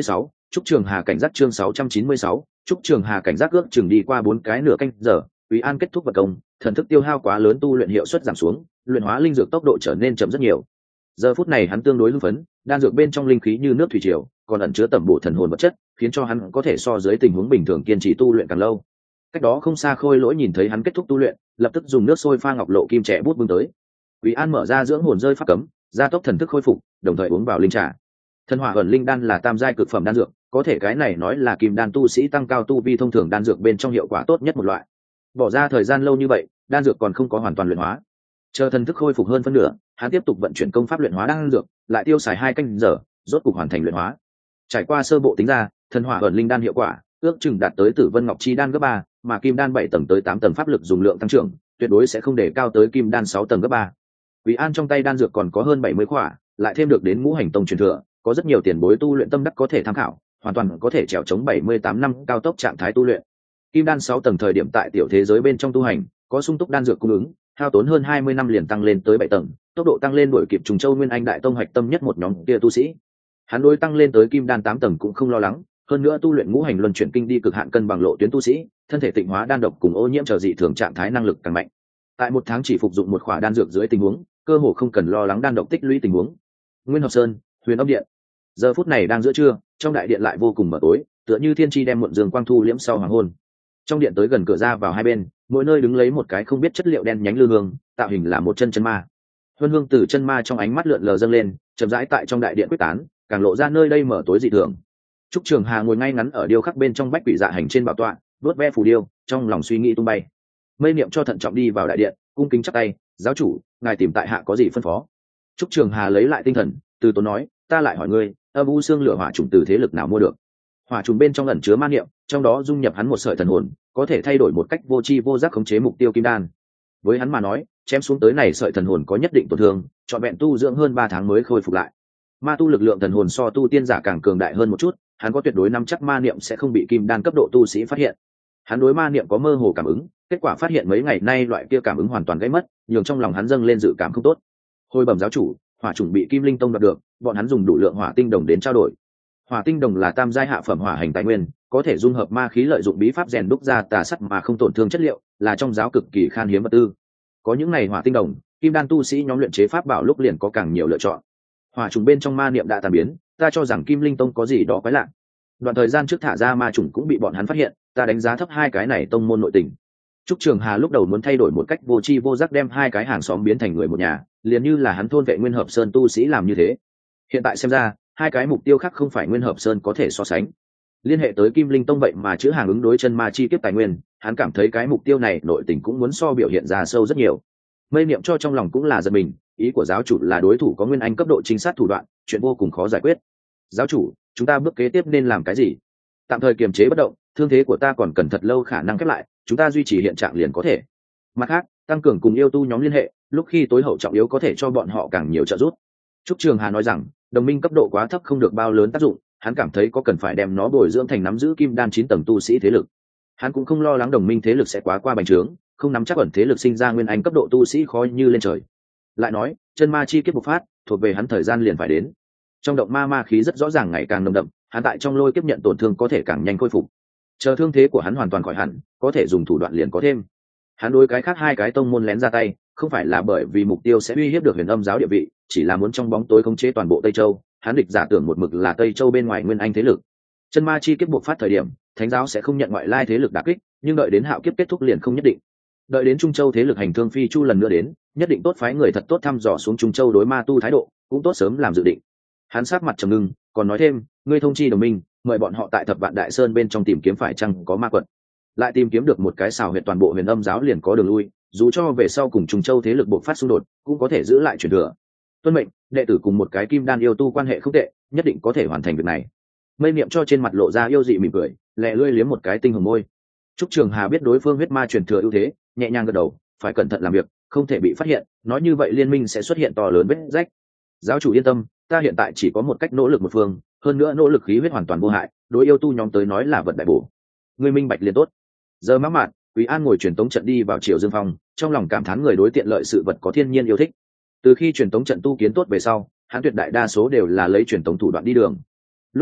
Trúc Trường Hà cảnh giác chương 696, Trúc Trường Hà cảnh giác ước chừng đi qua 4 cái nửa canh giờ, Quý An kết thúc vật công, thần thức tiêu hao quá lớn tu luyện hiệu suất giảm xuống, luyện hóa linh dược tốc độ trở nên chậm rất nhiều. Giờ phút này hắn tương đối hưng phấn, đan dược bên trong linh khí như nước thủy triều, còn ẩn chứa tẩm bổ thần hồn vật chất, khiến cho hắn có thể so dưới tình huống bình thường kiên trì tu luyện càng lâu. Cách đó không xa Khôi Lỗi nhìn thấy hắn kết thúc tu luyện, lập tức dùng nước sôi pha ngọc lộ kim trẻ bút bưng tới. Quý An mở ra dưỡng hồn rơi pháp cấm, gia tốc thần thức khôi phục, đồng thời uống vào linh trà. Thần hỏa ẩn linh đan là tam giai cực phẩm đan dược, có thể cái này nói là kim đan tu sĩ tăng cao tu vi thông thường đan dược bên trong hiệu quả tốt nhất một loại. Bỏ ra thời gian lâu như vậy, đan dược còn không có hoàn toàn luyện hóa. Chờ thần thức khôi phục hơn phân nửa, hắn tiếp tục vận chuyển công pháp luyện hóa đan dược, lại tiêu xài 2 canh giờ, rốt cục hoàn thành luyện hóa. Trải qua sơ bộ tính ra, thần hỏa ẩn linh đan hiệu quả ước chừng đạt tới Tử Vân Ngọc Chi đan cấp 3, mà kim đan 7 tầng tới 8 tầng pháp lực dùng lượng tăng trưởng, tuyệt đối sẽ không để cao tới kim đan 6 tầng cấp 3. Quý An trong tay đan dược còn có hơn 70 khỏa, lại thêm được đến Ngũ Hành Tông truyền thừa, có rất nhiều tiền bối tu luyện tâm đắc có thể tham khảo, hoàn toàn có thể trèo chống 78 năm cao tốc trạng thái tu luyện. Kim đan 6 tầng thời điểm tại tiểu thế giới bên trong tu hành, có sung túc đan dược cung ứng, hao tốn hơn 20 năm liền tăng lên tới 7 tầng, tốc độ tăng lên đuổi kịp Trùng Châu Nguyên Anh đại tông hạch tâm nhất một nhóm kia tu sĩ. Hắn đối tăng lên tới kim đan 8 tầng cũng không lo lắng, hơn nữa tu luyện ngũ hành luân chuyển kinh đi cực hạn cân bằng lộ tuyến tu sĩ, thân thể tịnh hóa đan độc cùng ô nhiễm trở dị thường trạng thái năng lực càng mạnh. Tại 1 tháng chỉ phục dụng 1 khỏa đan dược dưới tình huống, cơ hồ không cần lo lắng đan độc tích lũy tình huống. Nguyên Hợp Sơn, Huyền Âm Điện. Giờ phút này đang giữa trưa, trong đại điện lại vô cùng mờ tối, tựa như thiên tri đem muộn dương quang thu liễm sau hoàng hôn. Trong điện tới gần cửa ra vào hai bên, mỗi nơi đứng lấy một cái không biết chất liệu đen nhánh lư hương, tạo hình là một chân ma. Huân hương từ chân ma trong ánh mắt lượn lờ dâng lên, chậm rãi tại trong đại điện quyết tán, càng lộ ra nơi đây mở tối dị thường. Trúc Trường Hà ngồi ngay ngắn ở điêu khắc bên trong bách quỷ dạ hành trên bảo tọa, vuốt ve phù điêu, trong lòng suy nghĩ tung bay. Mây niệm cho thận trọng đi vào đại điện, cung kính chắp tay, giáo chủ, ngài tìm tại hạ có gì phân phó? Trúc Trường Hà lấy lại tinh thần, từ tốn nói, ta lại hỏi ngươi, âm u xương lửa hỏa trùng từ thế lực nào mua được? Hỏa trùng bên trong ẩn chứa ma niệm, trong đó dung nhập hắn một sợi thần hồn, có thể thay đổi một cách vô tri vô giác khống chế mục tiêu kim đan. Với hắn mà nói, chém xuống tới này sợi thần hồn có nhất định tổn thương, trọn vẹn tu dưỡng hơn 3 tháng mới khôi phục lại. Ma tu lực lượng thần hồn so tu tiên giả càng cường đại hơn một chút, hắn có tuyệt đối nắm chắc ma niệm sẽ không bị kim đan cấp độ tu sĩ phát hiện. Hắn đối ma niệm có mơ hồ cảm ứng, kết quả phát hiện mấy ngày nay loại kia cảm ứng hoàn toàn gãy mất, nhường trong lòng hắn dâng lên dự cảm không tốt. Hồi bẩm giáo chủ, hỏa trùng bị Kim Linh Tông đoạt được, bọn hắn dùng đủ lượng hỏa tinh đồng đến trao đổi. Hỏa tinh đồng là tam giai hạ phẩm hỏa hành tài nguyên, có thể dung hợp ma khí lợi dụng bí pháp rèn đúc ra tà sắt mà không tổn thương chất liệu, là trong giáo cực kỳ khan hiếm vật tư. Có những này hỏa tinh đồng, kim đan tu sĩ nhóm luyện chế pháp bảo lúc liền có càng nhiều lựa chọn. Hỏa trùng bên trong ma niệm đã tàn biến, ta cho rằng Kim Linh Tông có gì đó quái lạ. Đoạn thời gian trước thả ra ma trùng cũng bị bọn hắn phát hiện, ta đánh giá thấp hai cái này tông môn nội tình. Trúc Trường Hà lúc đầu muốn thay đổi một cách vô tri vô giác đem hai cái hàng xóm biến thành người một nhà, liền như là hắn thôn vệ Nguyên Hợp Sơn tu sĩ làm như thế. Hiện tại xem ra, hai cái mục tiêu khác không phải Nguyên Hợp Sơn có thể so sánh. Liên hệ tới Kim Linh Tông vậy mà chữ hàng ứng đối chân ma chi kiếp tài nguyên, hắn cảm thấy cái mục tiêu này nội tình cũng muốn so biểu hiện ra sâu rất nhiều. Mây niệm cho trong lòng cũng là giật mình, ý của giáo chủ là đối thủ có nguyên anh cấp độ chính xác thủ đoạn, chuyện vô cùng khó giải quyết. Giáo chủ, chúng ta bước kế tiếp nên làm cái gì? Tạm thời kiềm chế bất động, thương thế của ta còn cần thật lâu khả năng khép lại, chúng ta duy trì hiện trạng liền có thể. Mặt khác, tăng cường cùng yêu tu nhóm liên hệ, lúc khi tối hậu trọng yếu có thể cho bọn họ càng nhiều trợ giúp. Trúc Trường Hà nói rằng, đồng minh cấp độ quá thấp không được bao lớn tác dụng, hắn cảm thấy có cần phải đem nó bồi dưỡng thành nắm giữ kim đan 9 tầng tu sĩ thế lực. Hắn cũng không lo lắng đồng minh thế lực sẽ quá qua bành trướng, không nắm chắc ẩn thế lực sinh ra nguyên anh cấp độ tu sĩ khó như lên trời. Lại nói, chân ma chi kiếp bộc phát, thuộc về hắn thời gian liền phải đến. Trong động ma khí rất rõ ràng ngày càng nồng đậm, hắn tại trong lôi kiếp nhận tổn thương có thể càng nhanh khôi phục. Chờ thương thế của hắn hoàn toàn khỏi hẳn, có thể dùng thủ đoạn liền có thêm. Hắn đối cái khác hai cái tông môn lén ra tay, không phải là bởi vì mục tiêu sẽ uy hiếp được Huyền Âm giáo địa vị, chỉ là muốn trong bóng tối khống chế toàn bộ Tây Châu. Hắn địch giả tưởng một mực là Tây Châu bên ngoài nguyên anh thế lực. Chân ma chi kiếp bộc phát thời điểm, thánh giáo sẽ không nhận ngoại lai thế lực đả kích, nhưng đợi đến hạo kiếp kết thúc liền không nhất định. Đợi đến Trung Châu thế lực hành thương phi chu lần nữa đến, nhất định tốt phái người thật tốt thăm dò xuống Trung Châu đối ma tu thái độ, cũng tốt sớm làm dự định. Hắn sát mặt trầm ngưng, còn nói thêm, ngươi thông chi đồng minh, mời bọn họ tại Thập Vạn Đại Sơn bên trong tìm kiếm phải chăng có ma quật. Lại tìm kiếm được một cái xào huyệt toàn bộ Huyền Âm giáo liền có đường lui, dù cho về sau cùng Trung Châu thế lực bộc phát xung đột, cũng có thể giữ lại truyền thừa. Tuân mệnh, đệ tử cùng một cái kim đan yêu tu quan hệ không tệ, nhất định có thể hoàn thành việc này. Mây niệm cho trên mặt lộ ra yêu dị mỉm cười, lẹ lưỡi liếm một cái tinh hồng môi. Trúc Trường Hà biết đối phương huyết ma truyền thừa ưu thế, nhẹ nhàng gật đầu, phải cẩn thận làm việc, không thể bị phát hiện, nói như vậy liên minh sẽ xuất hiện to lớn vết rách. Giáo chủ yên tâm, ta hiện tại chỉ có một cách nỗ lực một phương, hơn nữa nỗ lực khí huyết hoàn toàn vô hại, đối yêu tu nhóm tới nói là vật đại bổ. Người minh bạch liền tốt. Giờ mã mạn, Quý An ngồi truyền tống trận đi vào Triều Dương Phong, trong lòng cảm thán người đối tiện lợi sự vật có thiên nhiên yêu thích. Từ khi truyền tống trận tu kiến tốt về sau, hắn tuyệt đại đa số đều là lấy truyền tống thủ đoạn đi đường. Lúc này,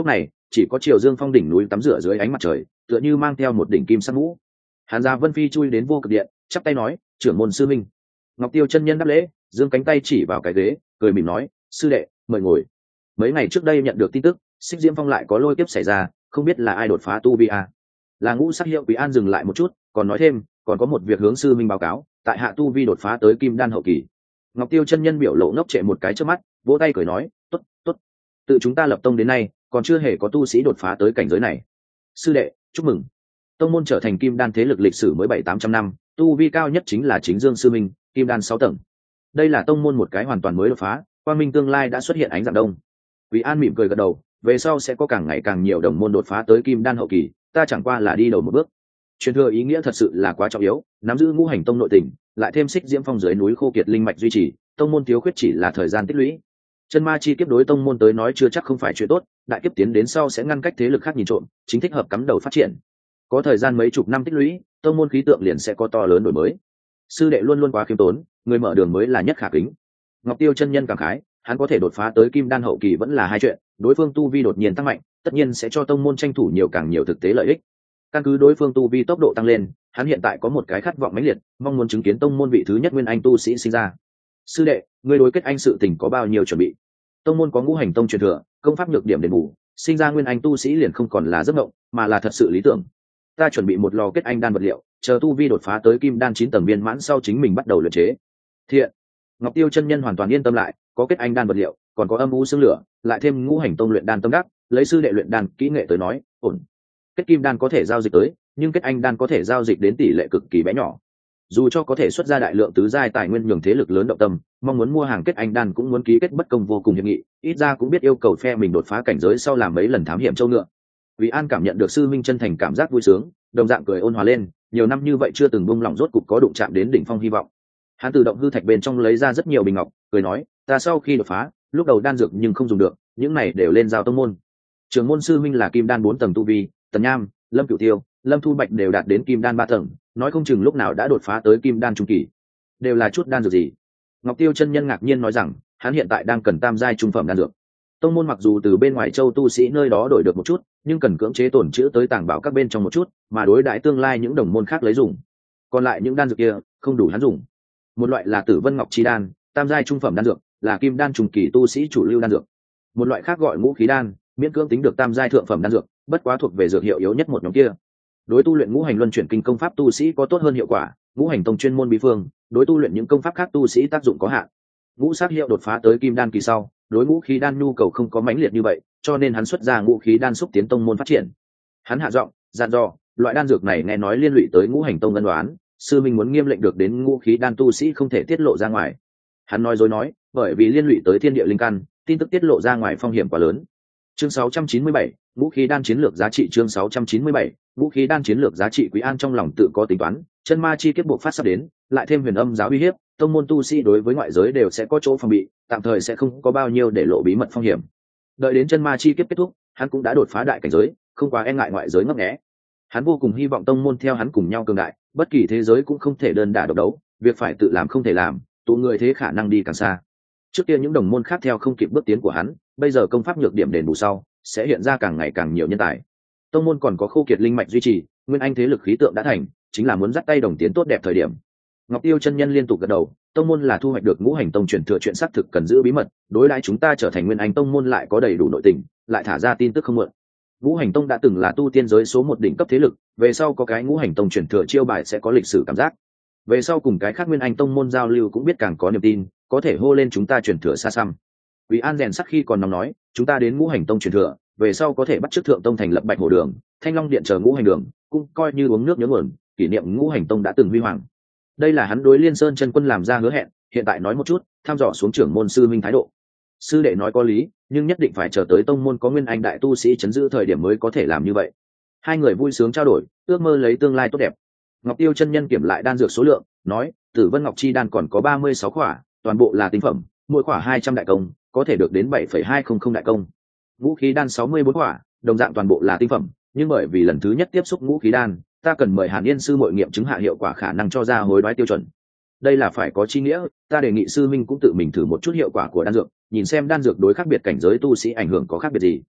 chỉ có Triều Dương Phong đỉnh núi tắm rửa dưới ánh mặt trời, tựa như mang theo một đỉnh kim sắc mũ. Hàn Gia Vân Phi chui đến vô cực điện, chắp tay nói, trưởng môn sư minh. Ngọc Tiêu chân nhân đáp lễ, giương cánh tay chỉ vào cái ghế, cười mỉm nói, sư đệ, mời ngồi. Mấy ngày trước đây nhận được tin tức, Xích Diễm Phong lại có lôi kiếp xảy ra, không biết là ai đột phá tu vi à. Là Ngũ Sắc Hiệu Quý An dừng lại một chút, còn nói thêm, còn có một việc hướng sư minh báo cáo, tại hạ tu vi đột phá tới kim đan hậu kỳ. Ngọc Tiêu chân nhân biểu lộ ngốc trệ một cái trước mắt, vỗ tay cười nói, tốt, tốt. Tự chúng ta lập tông đến nay, còn chưa hề có tu sĩ đột phá tới cảnh giới này. Sư đệ, chúc mừng. Tông môn trở thành kim đan thế lực lịch sử mới 700-800 năm, tu vi cao nhất chính là chính Dương sư minh, kim đan 6 tầng. Đây là tông môn một cái hoàn toàn mới đột phá, quang minh tương lai đã xuất hiện ánh dạng đông. Quý An mỉm cười gật đầu, về sau sẽ có càng ngày càng nhiều đồng môn đột phá tới kim đan hậu kỳ, ta chẳng qua là đi đầu một bước. Truyền thừa ý nghĩa thật sự là quá trọng yếu, nắm giữ ngũ hành tông nội tình, lại thêm Xích Diễm Phong dưới núi khô kiệt linh mạch duy trì, tông môn thiếu khuyết chỉ là thời gian tích lũy. Chân ma chi kiếp đối tông môn tới nói chưa chắc không phải chuyện tốt, đại kiếp tiến đến sau sẽ ngăn cách thế lực khác nhìn trộm, chính thích hợp cắm đầu phát triển. Có thời gian mấy chục năm tích lũy, tông môn khí tượng liền sẽ có to lớn đổi mới. Sư đệ luôn luôn quá khiêm tốn, người mở đường mới là nhất khả kính. Ngọc Tiêu chân nhân cảm khái, hắn có thể đột phá tới kim đan hậu kỳ vẫn là hai chuyện, đối phương tu vi đột nhiên tăng mạnh, tất nhiên sẽ cho tông môn tranh thủ càng nhiều thực tế lợi ích. Căn cứ đối phương tu vi tốc độ tăng lên, hắn hiện tại có một cái khát vọng mãnh liệt, mong muốn chứng kiến tông môn vị thứ nhất nguyên anh tu sĩ sinh ra. Sư đệ, ngươi đối kết anh sự tình có bao nhiêu chuẩn bị? Tông môn có ngũ hành tông truyền thừa, công pháp nhược điểm đền bù, sinh ra nguyên anh tu sĩ liền không còn là giấc mộng, mà là thật sự lý tưởng. Ta chuẩn bị một lò kết anh đan vật liệu, chờ tu vi đột phá tới kim đan 9 tầng viên mãn sau chính mình bắt đầu luyện chế. Thiện. Ngọc Tiêu chân nhân hoàn toàn yên tâm lại, có kết anh đan vật liệu, còn có âm u xương lửa, lại thêm ngũ hành tông luyện đan tâm đắc, lấy sư đệ luyện đan kỹ nghệ tới nói, ổn. Kết kim đan có thể giao dịch tới, nhưng kết anh đan có thể giao dịch đến tỷ lệ cực kỳ bé nhỏ. Dù cho có thể xuất ra đại lượng tứ giai tài nguyên nhường thế lực lớn động tâm, mong muốn mua hàng kết anh đan cũng muốn ký kết bất công vô cùng hiệp nghị, ít ra cũng biết yêu cầu phe mình đột phá cảnh giới sau làm mấy lần thám hiểm châu ngựa. Vì An cảm nhận được sư minh chân thành cảm giác vui sướng, đồng dạng cười ôn hòa lên, nhiều năm như vậy chưa từng buông lỏng, rốt cục có đụng chạm đến đỉnh phong hy vọng. Hắn tự động hư thạch bên trong lấy ra rất nhiều bình ngọc, cười nói, ta sau khi đột phá, lúc đầu đan dược nhưng không dùng được, những này đều lên giao tông môn. Trưởng môn sư minh là kim đan 4 tầng tu vi, Tần Nham, Lâm Cửu Tiêu, Lâm Thu Bạch đều đạt đến kim đan 3 tầng, nói không chừng lúc nào đã đột phá tới kim đan trung kỳ. Đều là chút đan dược gì? Ngọc Tiêu chân nhân ngạc nhiên nói rằng, hắn hiện tại đang cần tam giai trung phẩm đan dược. Tông môn mặc dù từ bên ngoài châu tu sĩ nơi đó đổi được một chút, nhưng cần cưỡng chế tổn trữ tới tàng bảo các bên trong một chút, mà đối đãi tương lai những đồng môn khác lấy dùng. Còn lại những đan dược kia không đủ hắn dùng. Một loại là Tử Vân Ngọc Chi đan, tam giai trung phẩm đan dược, là kim đan trung kỳ tu sĩ chủ lưu đan dược. Một loại khác gọi Ngũ Khí đan, miễn cưỡng tính được tam giai thượng phẩm đan dược, bất quá thuộc về dược hiệu yếu nhất một nhóm kia. Đối tu luyện ngũ hành luân chuyển kinh công pháp tu sĩ có tốt hơn hiệu quả, ngũ hành tông chuyên môn bí phương, đối tu luyện những công pháp khác tu sĩ tác dụng có hạn. Ngũ sát hiệu đột phá tới kim đan kỳ sau, đối ngũ khí đan nhu cầu không có mãnh liệt như vậy, cho nên hắn xuất ra ngũ khí đan xúc tiến tông môn phát triển. Hắn hạ giọng, dặn dò, loại đan dược này nghe nói liên lụy tới ngũ hành tông ân đoán, sư minh muốn nghiêm lệnh được đến ngũ khí đan tu sĩ không thể tiết lộ ra ngoài. Hắn nói dối nói, bởi vì liên lụy tới thiên địa linh căn, tin tức tiết lộ ra ngoài phong hiểm quá lớn. Chương 697, ngũ khí đan chiến lược giá trị. Chương 697, ngũ khí đan chiến lược giá trị. Quý An trong lòng tự có tính toán, chân ma chi kiếp buộc phát sắp đến, lại thêm huyền âm giáo uy hiếp, tông môn tu sĩ đối với ngoại giới đều sẽ có chỗ phòng bị, tạm thời sẽ không có bao nhiêu để lộ bí mật phong hiểm. Đợi đến chân ma chi kiếp kết thúc, hắn cũng đã đột phá đại cảnh giới, không quá e ngại ngoại giới ngấp nghé. Hắn vô cùng hy vọng tông môn theo hắn cùng nhau cường đại, bất kỳ thế giới cũng không thể đơn đả độc đấu, việc phải tự làm không thể làm, tụ người thế khả năng đi càng xa. Trước kia những đồng môn khác theo không kịp bước tiến của hắn, bây giờ công pháp nhược điểm đền bù sau, sẽ hiện ra càng ngày càng nhiều nhân tài. Tông môn còn có khô kiệt linh mạch duy trì, nguyên anh thế lực khí tượng đã thành, chính là muốn dắt tay đồng tiến tốt đẹp thời điểm. Ngọc Tiêu chân nhân liên tục gật đầu, tông môn là thu hoạch được ngũ hành tông truyền thừa chuyện xác thực cần giữ bí mật, đối đãi chúng ta trở thành nguyên anh tông môn lại có đầy đủ nội tình, lại thả ra tin tức không mượn. Ngũ hành tông đã từng là tu tiên giới số 1 đỉnh cấp thế lực, về sau có cái ngũ hành tông truyền thừa chiêu bài sẽ có lịch sử cảm giác. Về sau cùng cái khác nguyên anh tông môn giao lưu cũng biết càng có niềm tin, có thể hô lên chúng ta truyền thừa xa xăm. Quý An rèn sắc khi còn nóng nói, chúng ta đến ngũ hành tông truyền thừa, về sau có thể bắt chước thượng tông thành lập Bạch Hổ đường, Thanh Long điện chờ ngũ hành đường, cũng coi như uống nước nhớ nguồn, kỷ niệm ngũ hành tông đã từng huy hoàng. Đây là hắn đối Liên Sơn chân quân làm ra hứa hẹn, hiện tại nói một chút, thăm dò xuống trưởng môn sư minh thái độ. Sư đệ nói có lý, nhưng nhất định phải chờ tới tông môn có nguyên anh đại tu sĩ chấn giữ thời điểm mới có thể làm như vậy. Hai người vui sướng trao đổi, ước mơ lấy tương lai tốt đẹp. Ngọc Tiêu chân nhân kiểm lại đan dược số lượng, nói, Tử Vân Ngọc Chi đan còn có 36 khỏa, toàn bộ là tinh phẩm, mỗi khỏa 200 đại công, có thể được đến 7,200 đại công. Ngũ khí đan 64 khỏa, đồng dạng toàn bộ là tinh phẩm, nhưng bởi vì lần thứ nhất tiếp xúc ngũ khí đan, ta cần mời Hàn Yên sư muội nghiệm chứng hạ hiệu quả khả năng cho ra hối đoái tiêu chuẩn. Đây là phải có chi nghĩa, ta đề nghị sư minh cũng tự mình thử một chút hiệu quả của đan dược, nhìn xem đan dược đối khác biệt cảnh giới tu sĩ ảnh hưởng có khác biệt gì.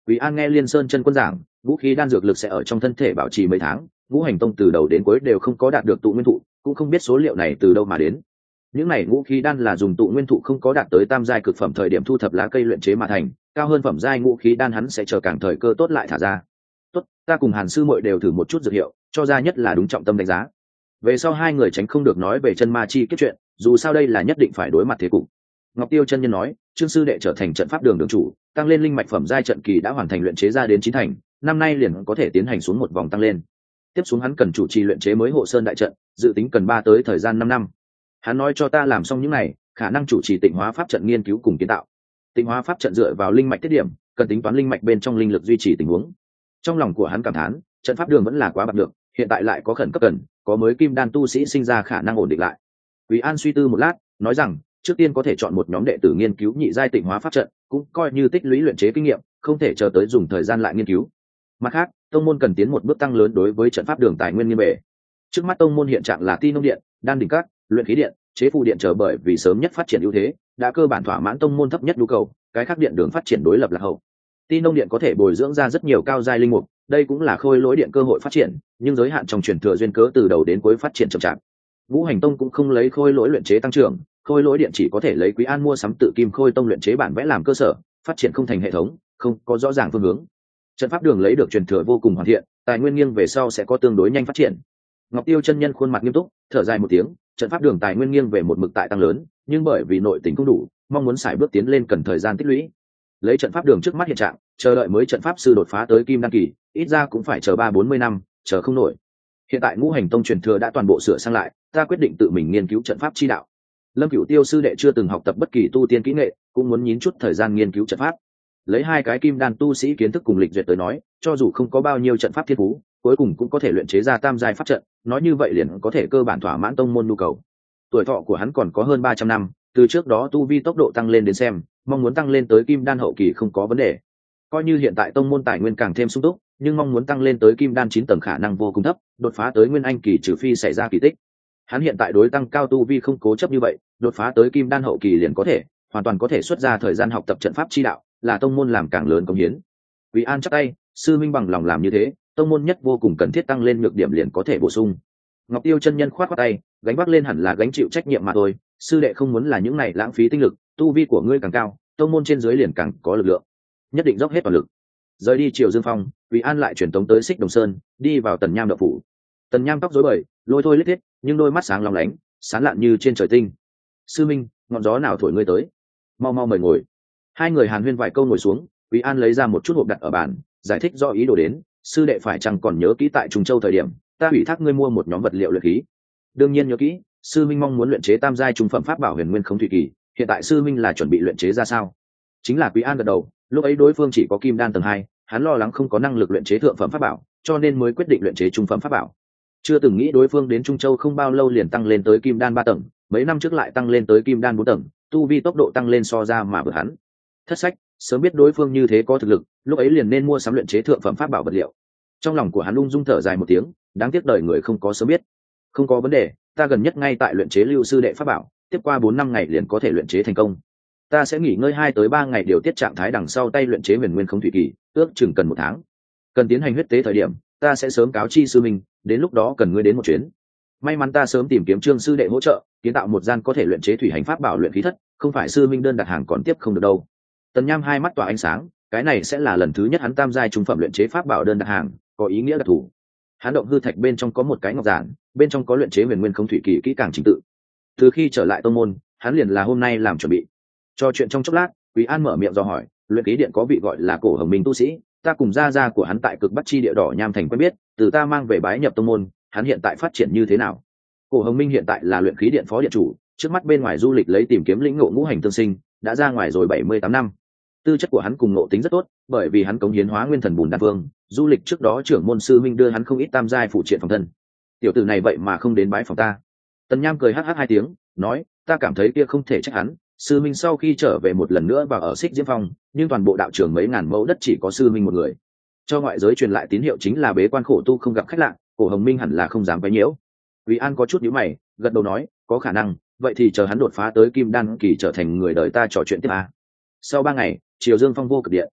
Quý An nghe Liên Sơn chân quân giảng, vũ khí đan dược lực sẽ ở trong thân thể bảo trì mấy tháng, Ngũ Hành Tông từ đầu đến cuối đều không có đạt được tụ nguyên thụ, cũng không biết số liệu này từ đâu mà đến. Những này vũ khí đan là dùng tụ nguyên thụ không có đạt tới tam giai cực phẩm thời điểm thu thập lá cây luyện chế mà thành, cao hơn phẩm giai vũ khí đan hắn sẽ chờ càng thời cơ tốt lại thả ra. Tốt, ta cùng Hàn sư muội đều thử một chút dược hiệu, cho ra nhất là đúng trọng tâm đánh giá. Về sau hai người tránh không được nói về chân ma chi kết chuyện, dù sao đây là nhất định phải đối mặt thế cục. Ngọc Tiêu chân nhân nói, Trương sư đệ trở thành trận pháp đường đường chủ, tăng lên linh mạch phẩm giai trận kỳ đã hoàn thành luyện chế ra đến 9 thành, năm nay liền có thể tiến hành xuống một vòng tăng lên. Tiếp xuống hắn cần chủ trì luyện chế mới hộ sơn đại trận, dự tính cần 3 tới thời gian 5 năm. Hắn nói cho ta làm xong những này, khả năng chủ trì tịnh hóa pháp trận nghiên cứu cùng kiến tạo. Tịnh hóa pháp trận dựa vào linh mạch tiết điểm, cần tính toán linh mạch bên trong linh lực duy trì tình huống. Trong lòng của hắn cảm thán, trận pháp đường vẫn là quá bạc được, hiện tại lại có khẩn cấp cần, có mới kim đan tu sĩ sinh ra khả năng ổn định lại. Quý An suy tư một lát, nói rằng, trước tiên có thể chọn một nhóm đệ tử nghiên cứu nhị giai tịnh hóa pháp trận, cũng coi như tích lũy luyện chế kinh nghiệm, không thể chờ tới dùng thời gian lại nghiên cứu. Mặt khác, tông môn cần tiến một bước tăng lớn đối với trận pháp đường tài nguyên nghiên bề. Trước mắt tông môn hiện trạng là Ti Nông Điện, Đan Đỉnh Các, Luyện Khí Điện, Chế Phù Điện chờ, bởi vì sớm nhất phát triển ưu thế, đã cơ bản thỏa mãn tông môn thấp nhất nhu cầu, cái khác điện đường phát triển đối lập là hậu. Ti Nông Điện có thể bồi dưỡng ra rất nhiều cao giai linh mục, đây cũng là Khôi Lỗi Điện cơ hội phát triển, nhưng giới hạn trong truyền thừa duyên cớ từ đầu đến cuối phát triển chậm chạp. Ngũ Hành Tông cũng không lấy Khôi Lỗi luyện chế tăng trưởng, Khôi Lỗi Điện chỉ có thể lấy Quý An mua sắm tự Kim Khôi Tông luyện chế bản vẽ làm cơ sở, phát triển không thành hệ thống, không có rõ ràng phương hướng. Trận pháp đường lấy được truyền thừa vô cùng hoàn thiện, tài nguyên nghiêng về sau sẽ có tương đối nhanh phát triển. Ngọc Tiêu chân nhân khuôn mặt nghiêm túc, thở dài một tiếng, trận pháp đường tài nguyên nghiêng về một mực tại tăng lớn, nhưng bởi vì nội tình không đủ, mong muốn xài bước tiến lên cần thời gian tích lũy. Lấy trận pháp đường trước mắt hiện trạng, chờ đợi mới trận pháp sư đột phá tới kim đan kỳ, ít ra cũng phải chờ 30-40 năm, chờ không nổi. Hiện tại Ngũ Hành Tông truyền thừa đã toàn bộ sửa sang lại, ta quyết định tự mình nghiên cứu trận pháp chi đạo. Lâm Cửu Tiêu sư đệ chưa từng học tập bất kỳ tu tiên kỹ nghệ, cũng muốn nhín chút thời gian nghiên cứu trận pháp. Lấy 2 cái kim đan tu sĩ kiến thức cùng lịch duyệt tới nói, cho dù không có bao nhiêu trận pháp thiên phú, cuối cùng cũng có thể luyện chế ra tam giai pháp trận, nói như vậy liền có thể cơ bản thỏa mãn tông môn nhu cầu. Tuổi thọ của hắn còn có hơn 300 năm, từ trước đó tu vi tốc độ tăng lên đến xem, mong muốn tăng lên tới kim đan hậu kỳ không có vấn đề. Coi như hiện tại tông môn tài nguyên càng thêm sung túc, nhưng mong muốn tăng lên tới kim đan 9 tầng khả năng vô cùng thấp, đột phá tới nguyên anh kỳ trừ phi xảy ra kỳ tích. Hắn hiện tại đối tăng cao tu vi không cố chấp như vậy, đột phá tới kim đan hậu kỳ liền có thể, hoàn toàn có thể xuất ra thời gian học tập trận pháp chi đạo, là tông môn làm càng lớn công hiến. Quý An chắp tay, sư minh bằng lòng làm như thế, tông môn nhất vô cùng cần thiết tăng lên nhược điểm liền có thể bổ sung. Ngọc Tiêu chân nhân khoát khoát tay, gánh vác lên hẳn là gánh chịu trách nhiệm mà thôi, sư đệ không muốn là những này lãng phí tinh lực, tu vi của ngươi càng cao, tông môn trên dưới liền càng có lực lượng, nhất định dốc hết toàn lực. Rời đi Triều Dương Phong, Quý An lại chuyển tống tới Xích Đồng Sơn, đi vào Tần Nham động phủ. Tần Nham tóc rối bời, lôi thôi lết thiết, nhưng đôi mắt sáng long lánh, sáng lạn như trên trời tinh. Sư minh, ngọn gió nào thổi ngươi tới? Mau mau mời ngồi. Hai người hàn huyên vài câu ngồi xuống, Quý An lấy ra một chút hộp đặt ở bàn, giải thích do ý đồ đến. Sư đệ phải chăng còn nhớ kỹ tại Trùng Châu thời điểm, ta ủy thác ngươi mua một nhóm vật liệu luyện khí. Đương nhiên nhớ kỹ, sư minh mong muốn luyện chế tam giai trung phẩm pháp bảo Huyền Nguyên Không Thủy Kỳ, hiện tại sư minh là chuẩn bị luyện chế ra sao? Chính là Quý An gật đầu, lúc ấy đối phương chỉ có kim đan tầng 2, hắn lo lắng không có năng lực luyện chế thượng phẩm pháp bảo, cho nên mới quyết định luyện chế trung phẩm pháp bảo. Chưa từng nghĩ đối phương đến Trung Châu không bao lâu liền tăng lên tới kim đan 3 tầng, mấy năm trước lại tăng lên tới kim đan 4 tầng, tu vi tốc độ tăng lên so ra mà vượt hắn. Thất sách, sớm biết đối phương như thế có thực lực, lúc ấy liền nên mua sắm luyện chế thượng phẩm pháp bảo vật liệu. Trong lòng của hắn ung dung thở dài một tiếng, đáng tiếc đời người không có sớm biết. Không có vấn đề, ta gần nhất ngay tại luyện chế Lưu sư đệ pháp bảo, tiếp qua 4-5 ngày liền có thể luyện chế thành công. Ta sẽ nghỉ ngơi 2 tới 3 ngày điều tiết trạng thái đằng sau tay luyện chế Huyền Nguyên Không Thủy Kỳ, ước chừng cần 1 tháng. Cần tiến hành huyết tế thời điểm, ta sẽ sớm cáo chi sư minh, đến lúc đó cần ngươi đến một chuyến. May mắn ta sớm tìm kiếm Trương sư đệ hỗ trợ, kiến tạo một gian có thể luyện chế thủy hành pháp bảo luyện khí thất, không phải sư minh đơn đặt hàng còn tiếp không được đâu. Tần Nham hai mắt tỏa ánh sáng, cái này sẽ là lần thứ nhất hắn tam giai trung phẩm luyện chế pháp bảo đơn đặt hàng, có ý nghĩa đặc thù. Hắn động hư thạch bên trong có một cái ngọc giản, bên trong có luyện chế Huyền Nguyên Không Thủy Kỳ kỹ càng trình tự. Từ khi trở lại tông môn, hắn liền là hôm nay làm chuẩn bị. Cho chuyện trong chốc lát, Quý An mở miệng dò hỏi, luyện khí điện có vị gọi là Cổ Hồng Minh tu sĩ, ta cùng gia của hắn tại cực bắc chi địa đỏ nham thành quen biết, từ ta mang về bái nhập tông môn, hắn hiện tại phát triển như thế nào? Cổ Hồng Minh hiện tại là luyện khí điện phó điện chủ, trước mắt bên ngoài du lịch lấy tìm kiếm lĩnh ngộ ngũ hành tương sinh, đã ra ngoài rồi 78 năm. Tư chất của hắn cùng ngộ tính rất tốt, bởi vì hắn cống hiến Hóa Nguyên Thần Bùn Đan Vương, du lịch trước đó trưởng môn sư huynh đưa hắn không ít tam giai phụ triện phòng thân. Tiểu tử này vậy mà không đến bái phòng ta. Tần Nham cười hắc hắc 2 tiếng, nói, ta cảm thấy kia không thể trách hắn, sư minh sau khi trở về một lần nữa vào ở Xích Diễm Phong, nhưng toàn bộ đạo trường mấy ngàn mẫu đất chỉ có sư minh một người. Cho ngoại giới truyền lại tín hiệu chính là bế quan khổ tu không gặp khách lạ, Cổ Hồng Minh hẳn là không dám quấy nhiễu. Quý An có chút nhíu mày, gật đầu nói, có khả năng, vậy thì chờ hắn đột phá tới kim đan kỳ trở thành người đời ta trò chuyện tiếp a. Sau 3 ngày, Triều Dương Phong vô cực điện.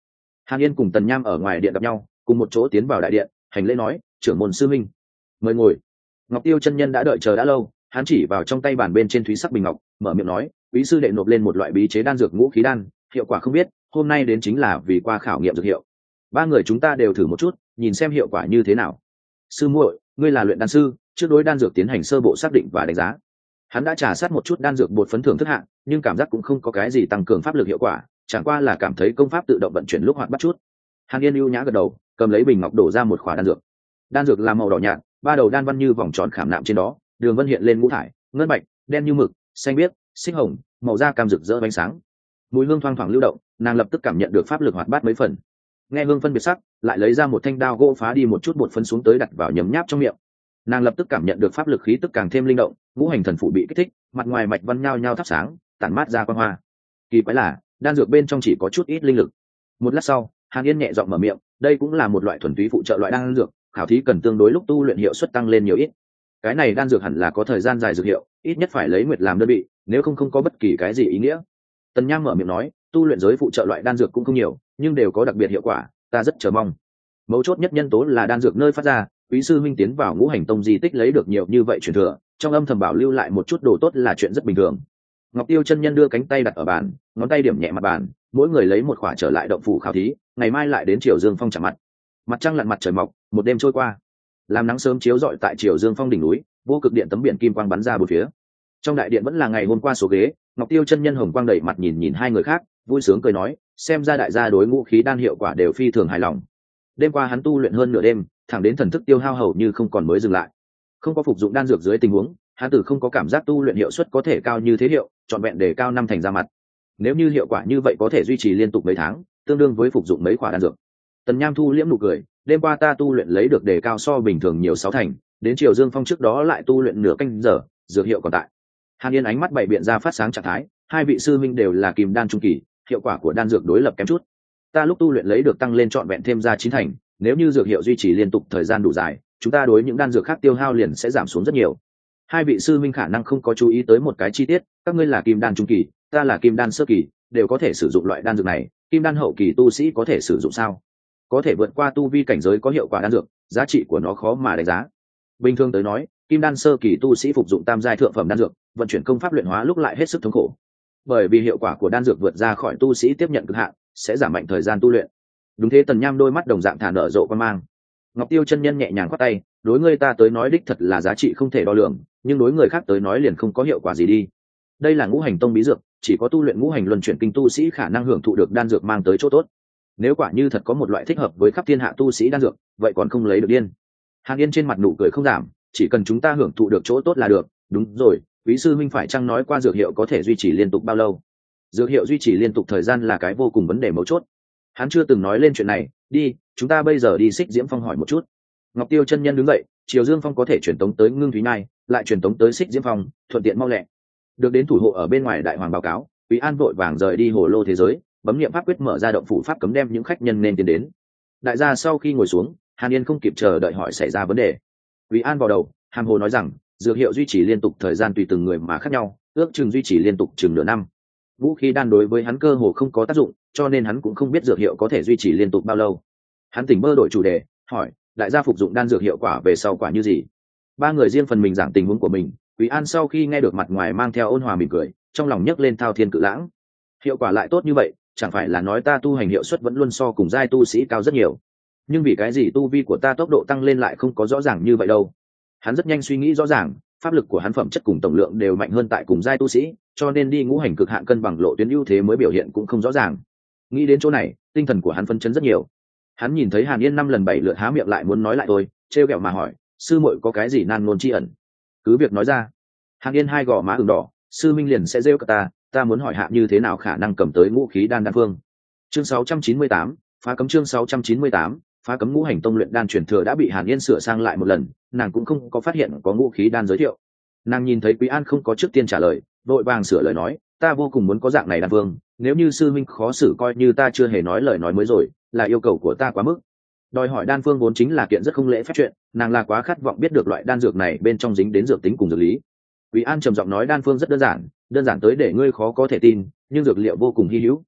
Hàn Yên cùng Tần Nham ở ngoài điện gặp nhau, cùng một chỗ tiến vào đại điện, hành lễ nói, trưởng môn sư minh, mời ngồi. Ngọc Tiêu chân nhân đã đợi chờ đã lâu, hắn chỉ vào trong tay bàn bên trên thúy sắc bình ngọc, mở miệng nói, quý sư đệ nộp lên một loại bí chế đan dược ngũ khí đan, hiệu quả không biết, hôm nay đến chính là vì qua khảo nghiệm dược hiệu. Ba người chúng ta đều thử một chút, nhìn xem hiệu quả như thế nào. Sư muội, ngươi là luyện đan sư, trước đối đan dược tiến hành sơ bộ xác định và đánh giá. Hắn đã trà sát một chút đan dược bột phấn thưởng thức hạng, nhưng cảm giác cũng không có cái gì tăng cường pháp lực hiệu quả, chẳng qua là cảm thấy công pháp tự động vận chuyển lúc hoạt bắt chút. Hàn Yên ưu nhã gật đầu, cầm lấy bình ngọc đổ ra một khỏa đan dược. Đan dược là màu đỏ nhạt, ba đầu đan văn như vòng tròn khảm nạm trên đó, đường vân hiện lên ngũ thải, ngân bạch, đen như mực, xanh biếc, xích hồng, màu da cam rực rỡ ánh sáng. Mùi hương thoang thoảng lưu động, nàng lập tức cảm nhận được pháp lực hoạt bát mấy phần. Nghe hương phân biệt sắc, lại lấy ra một thanh đao gỗ phá đi một chút bột phấn xuống tới đặt vào nhấm nháp trong miệng. Nàng lập tức cảm nhận được pháp lực khí tức càng thêm linh động, ngũ hành thần phụ bị kích thích, mặt ngoài mạch văn nhao nhao thắp sáng, tản mát ra quang hoa. Kỳ quái là, đan dược bên trong chỉ có chút ít linh lực. Một lát sau, Hàn Yên nhẹ giọng mở miệng, đây cũng là một loại thuần túy phụ trợ loại đan dược, khảo thí cần tương đối lúc tu luyện hiệu suất tăng lên nhiều ít. Cái này đan dược hẳn là có thời gian dài dược hiệu, ít nhất phải lấy nguyệt làm đơn vị, nếu không có bất kỳ cái gì ý nghĩa. Tần Nham mở miệng nói, tu luyện giới phụ trợ loại đan dược cũng không nhiều, nhưng đều có đặc biệt hiệu quả, ta rất chờ mong. Mấu chốt nhất nhân tố là đan dược nơi phát ra, quý sư minh tiến vào ngũ hành tông di tích lấy được nhiều như vậy truyền thừa, trong âm thầm bảo lưu lại một chút đồ tốt là chuyện rất bình thường. Ngọc Tiêu chân nhân đưa cánh tay đặt ở bàn, ngón tay điểm nhẹ mặt bàn, mỗi người lấy một khỏa trở lại động phủ khảo thí, ngày mai lại đến Triều Dương Phong chạm mặt. Mặt trăng lặn mặt trời mọc, một đêm trôi qua, làm nắng sớm chiếu rọi tại Triều Dương Phong đỉnh núi, vô cực điện tấm biển kim quang bắn ra bốn phía. Trong đại điện vẫn là ngày hôm qua số ghế, Ngọc Tiêu chân nhân hồng quang đẩy mặt nhìn hai người khác, vui sướng cười nói, xem ra đại gia đối ngũ khí đan hiệu quả đều phi thường hài lòng. Đêm qua hắn tu luyện hơn nửa đêm, thẳng đến thần thức tiêu hao hầu như không còn mới dừng lại. Không có phục dụng đan dược dưới tình huống, hắn tử không có cảm giác tu luyện hiệu suất có thể cao như thế hiệu, trọn vẹn để cao năm thành ra mặt. Nếu như hiệu quả như vậy có thể duy trì liên tục mấy tháng, tương đương với phục dụng mấy khỏa đan dược. Tần Nham thu liễm nụ cười, đêm qua ta tu luyện lấy được đề cao so bình thường nhiều 6 thành, đến Triều Dương Phong trước đó lại tu luyện nửa canh giờ, dược hiệu còn tại. Hàn Yên ánh mắt bảy biện ra phát sáng trạng thái, hai vị sư minh đều là kim đan trung kỳ, hiệu quả của đan dược đối lập kém chút. Ta lúc tu luyện lấy được tăng lên trọn vẹn thêm ra 9 thành, nếu như dược hiệu duy trì liên tục thời gian đủ dài, chúng ta đối những đan dược khác tiêu hao liền sẽ giảm xuống rất nhiều. Hai vị sư minh khả năng không có chú ý tới một cái chi tiết, các ngươi là kim đan trung kỳ, ta là kim đan sơ kỳ, đều có thể sử dụng loại đan dược này, kim đan hậu kỳ tu sĩ có thể sử dụng sao? Có thể vượt qua tu vi cảnh giới có hiệu quả đan dược, giá trị của nó khó mà đánh giá. Bình thường tới nói, kim đan sơ kỳ tu sĩ phục dụng tam giai thượng phẩm đan dược, vận chuyển công pháp luyện hóa lúc lại hết sức thống khổ. Bởi vì hiệu quả của đan dược vượt ra khỏi tu sĩ tiếp nhận cực hạn, sẽ giảm mạnh thời gian tu luyện. Đúng thế, Tần Nham đôi mắt đồng dạng thả nở rộ quan mang. Ngọc Tiêu chân nhân nhẹ nhàng khoát tay, đối ngươi ta tới nói đích thật là giá trị không thể đo lường, nhưng đối người khác tới nói liền không có hiệu quả gì đi. Đây là ngũ hành tông bí dược, chỉ có tu luyện ngũ hành luân chuyển kinh tu sĩ khả năng hưởng thụ được đan dược mang tới chỗ tốt. Nếu quả như thật có một loại thích hợp với khắp thiên hạ tu sĩ đan dược, vậy còn không lấy được điên. Hàn Yên trên mặt nụ cười không giảm, chỉ cần chúng ta hưởng thụ được chỗ tốt là được. Đúng rồi, quý sư minh phải chăng nói qua dược hiệu có thể duy trì liên tục bao lâu? Dược hiệu duy trì liên tục thời gian là cái vô cùng vấn đề mấu chốt. Hắn chưa từng nói lên chuyện này, đi, chúng ta bây giờ đi Xích Diễm Phong hỏi một chút. Ngọc Tiêu chân nhân đứng dậy, Triều Dương Phong có thể truyền tống tới Ngưng Thúy Nhai, lại truyền tống tới Xích Diễm Phong, thuận tiện mau lẹ. Được đến thủ hộ ở bên ngoài đại hoàng báo cáo, Quý An vội vàng rời đi hồ lô thế giới, bấm niệm pháp quyết mở ra động phủ pháp cấm đem những khách nhân nên tiến đến. Đại gia sau khi ngồi xuống, Hàn Yên không kịp chờ đợi hỏi xảy ra vấn đề. Quý An vào đầu, hàm hồ nói rằng, dược hiệu duy trì liên tục thời gian tùy từng người mà khác nhau, ước chừng duy trì liên tục chừng nửa năm. Vũ khí đan đối với hắn cơ hồ không có tác dụng, cho nên hắn cũng không biết dược hiệu có thể duy trì liên tục bao lâu. Hắn tỉnh bơ đổi chủ đề, hỏi, đại gia phục dụng đan dược hiệu quả về sau quả như gì? Ba người riêng phần mình giảng tình huống của mình. Quý An sau khi nghe được mặt ngoài mang theo ôn hòa mỉm cười, trong lòng nhấc lên thao thiên cự lãng. Hiệu quả lại tốt như vậy, chẳng phải là nói ta tu hành hiệu suất vẫn luôn so cùng giai tu sĩ cao rất nhiều. Nhưng vì cái gì tu vi của ta tốc độ tăng lên lại không có rõ ràng như vậy đâu? Hắn rất nhanh suy nghĩ rõ ràng, pháp lực của hắn phẩm chất cùng tổng lượng đều mạnh hơn tại cùng giai tu sĩ, cho nên đi ngũ hành cực hạn cân bằng lộ tuyến ưu thế mới biểu hiện cũng không rõ ràng. Nghĩ đến chỗ này, tinh thần của hắn phấn chấn rất nhiều. Hắn nhìn thấy Hàn Yên 5 lần 7 lượt há miệng lại muốn nói lại tôi, trêu ghẹo mà hỏi, sư muội có cái gì nan ngôn chi ẩn? Cứ việc nói ra. Hàn Yên hai gò má ửng đỏ, sư minh liền sẽ rêu cả ta muốn hỏi hạ như thế nào khả năng cầm tới ngũ khí đan đan phương. Chương 698, phá cấm chương 698, phá cấm ngũ hành tông luyện đan truyền thừa đã bị Hàn Yên sửa sang lại một lần, nàng cũng không có phát hiện có ngũ khí đan giới thiệu. Nàng nhìn thấy Quý An không có trước tiên trả lời, vội vàng sửa lời nói, ta vô cùng muốn có dạng này đan phương, nếu như sư minh khó xử coi như ta chưa hề nói lời nói mới rồi, là yêu cầu của ta quá mức. Đòi hỏi đan phương vốn chính là kiện rất không lễ phép chuyện, nàng là quá khát vọng biết được loại đan dược này bên trong dính đến dược tính cùng dược lý. Quý An trầm giọng nói đan phương rất đơn giản tới để ngươi khó có thể tin, nhưng dược liệu vô cùng hy hữu.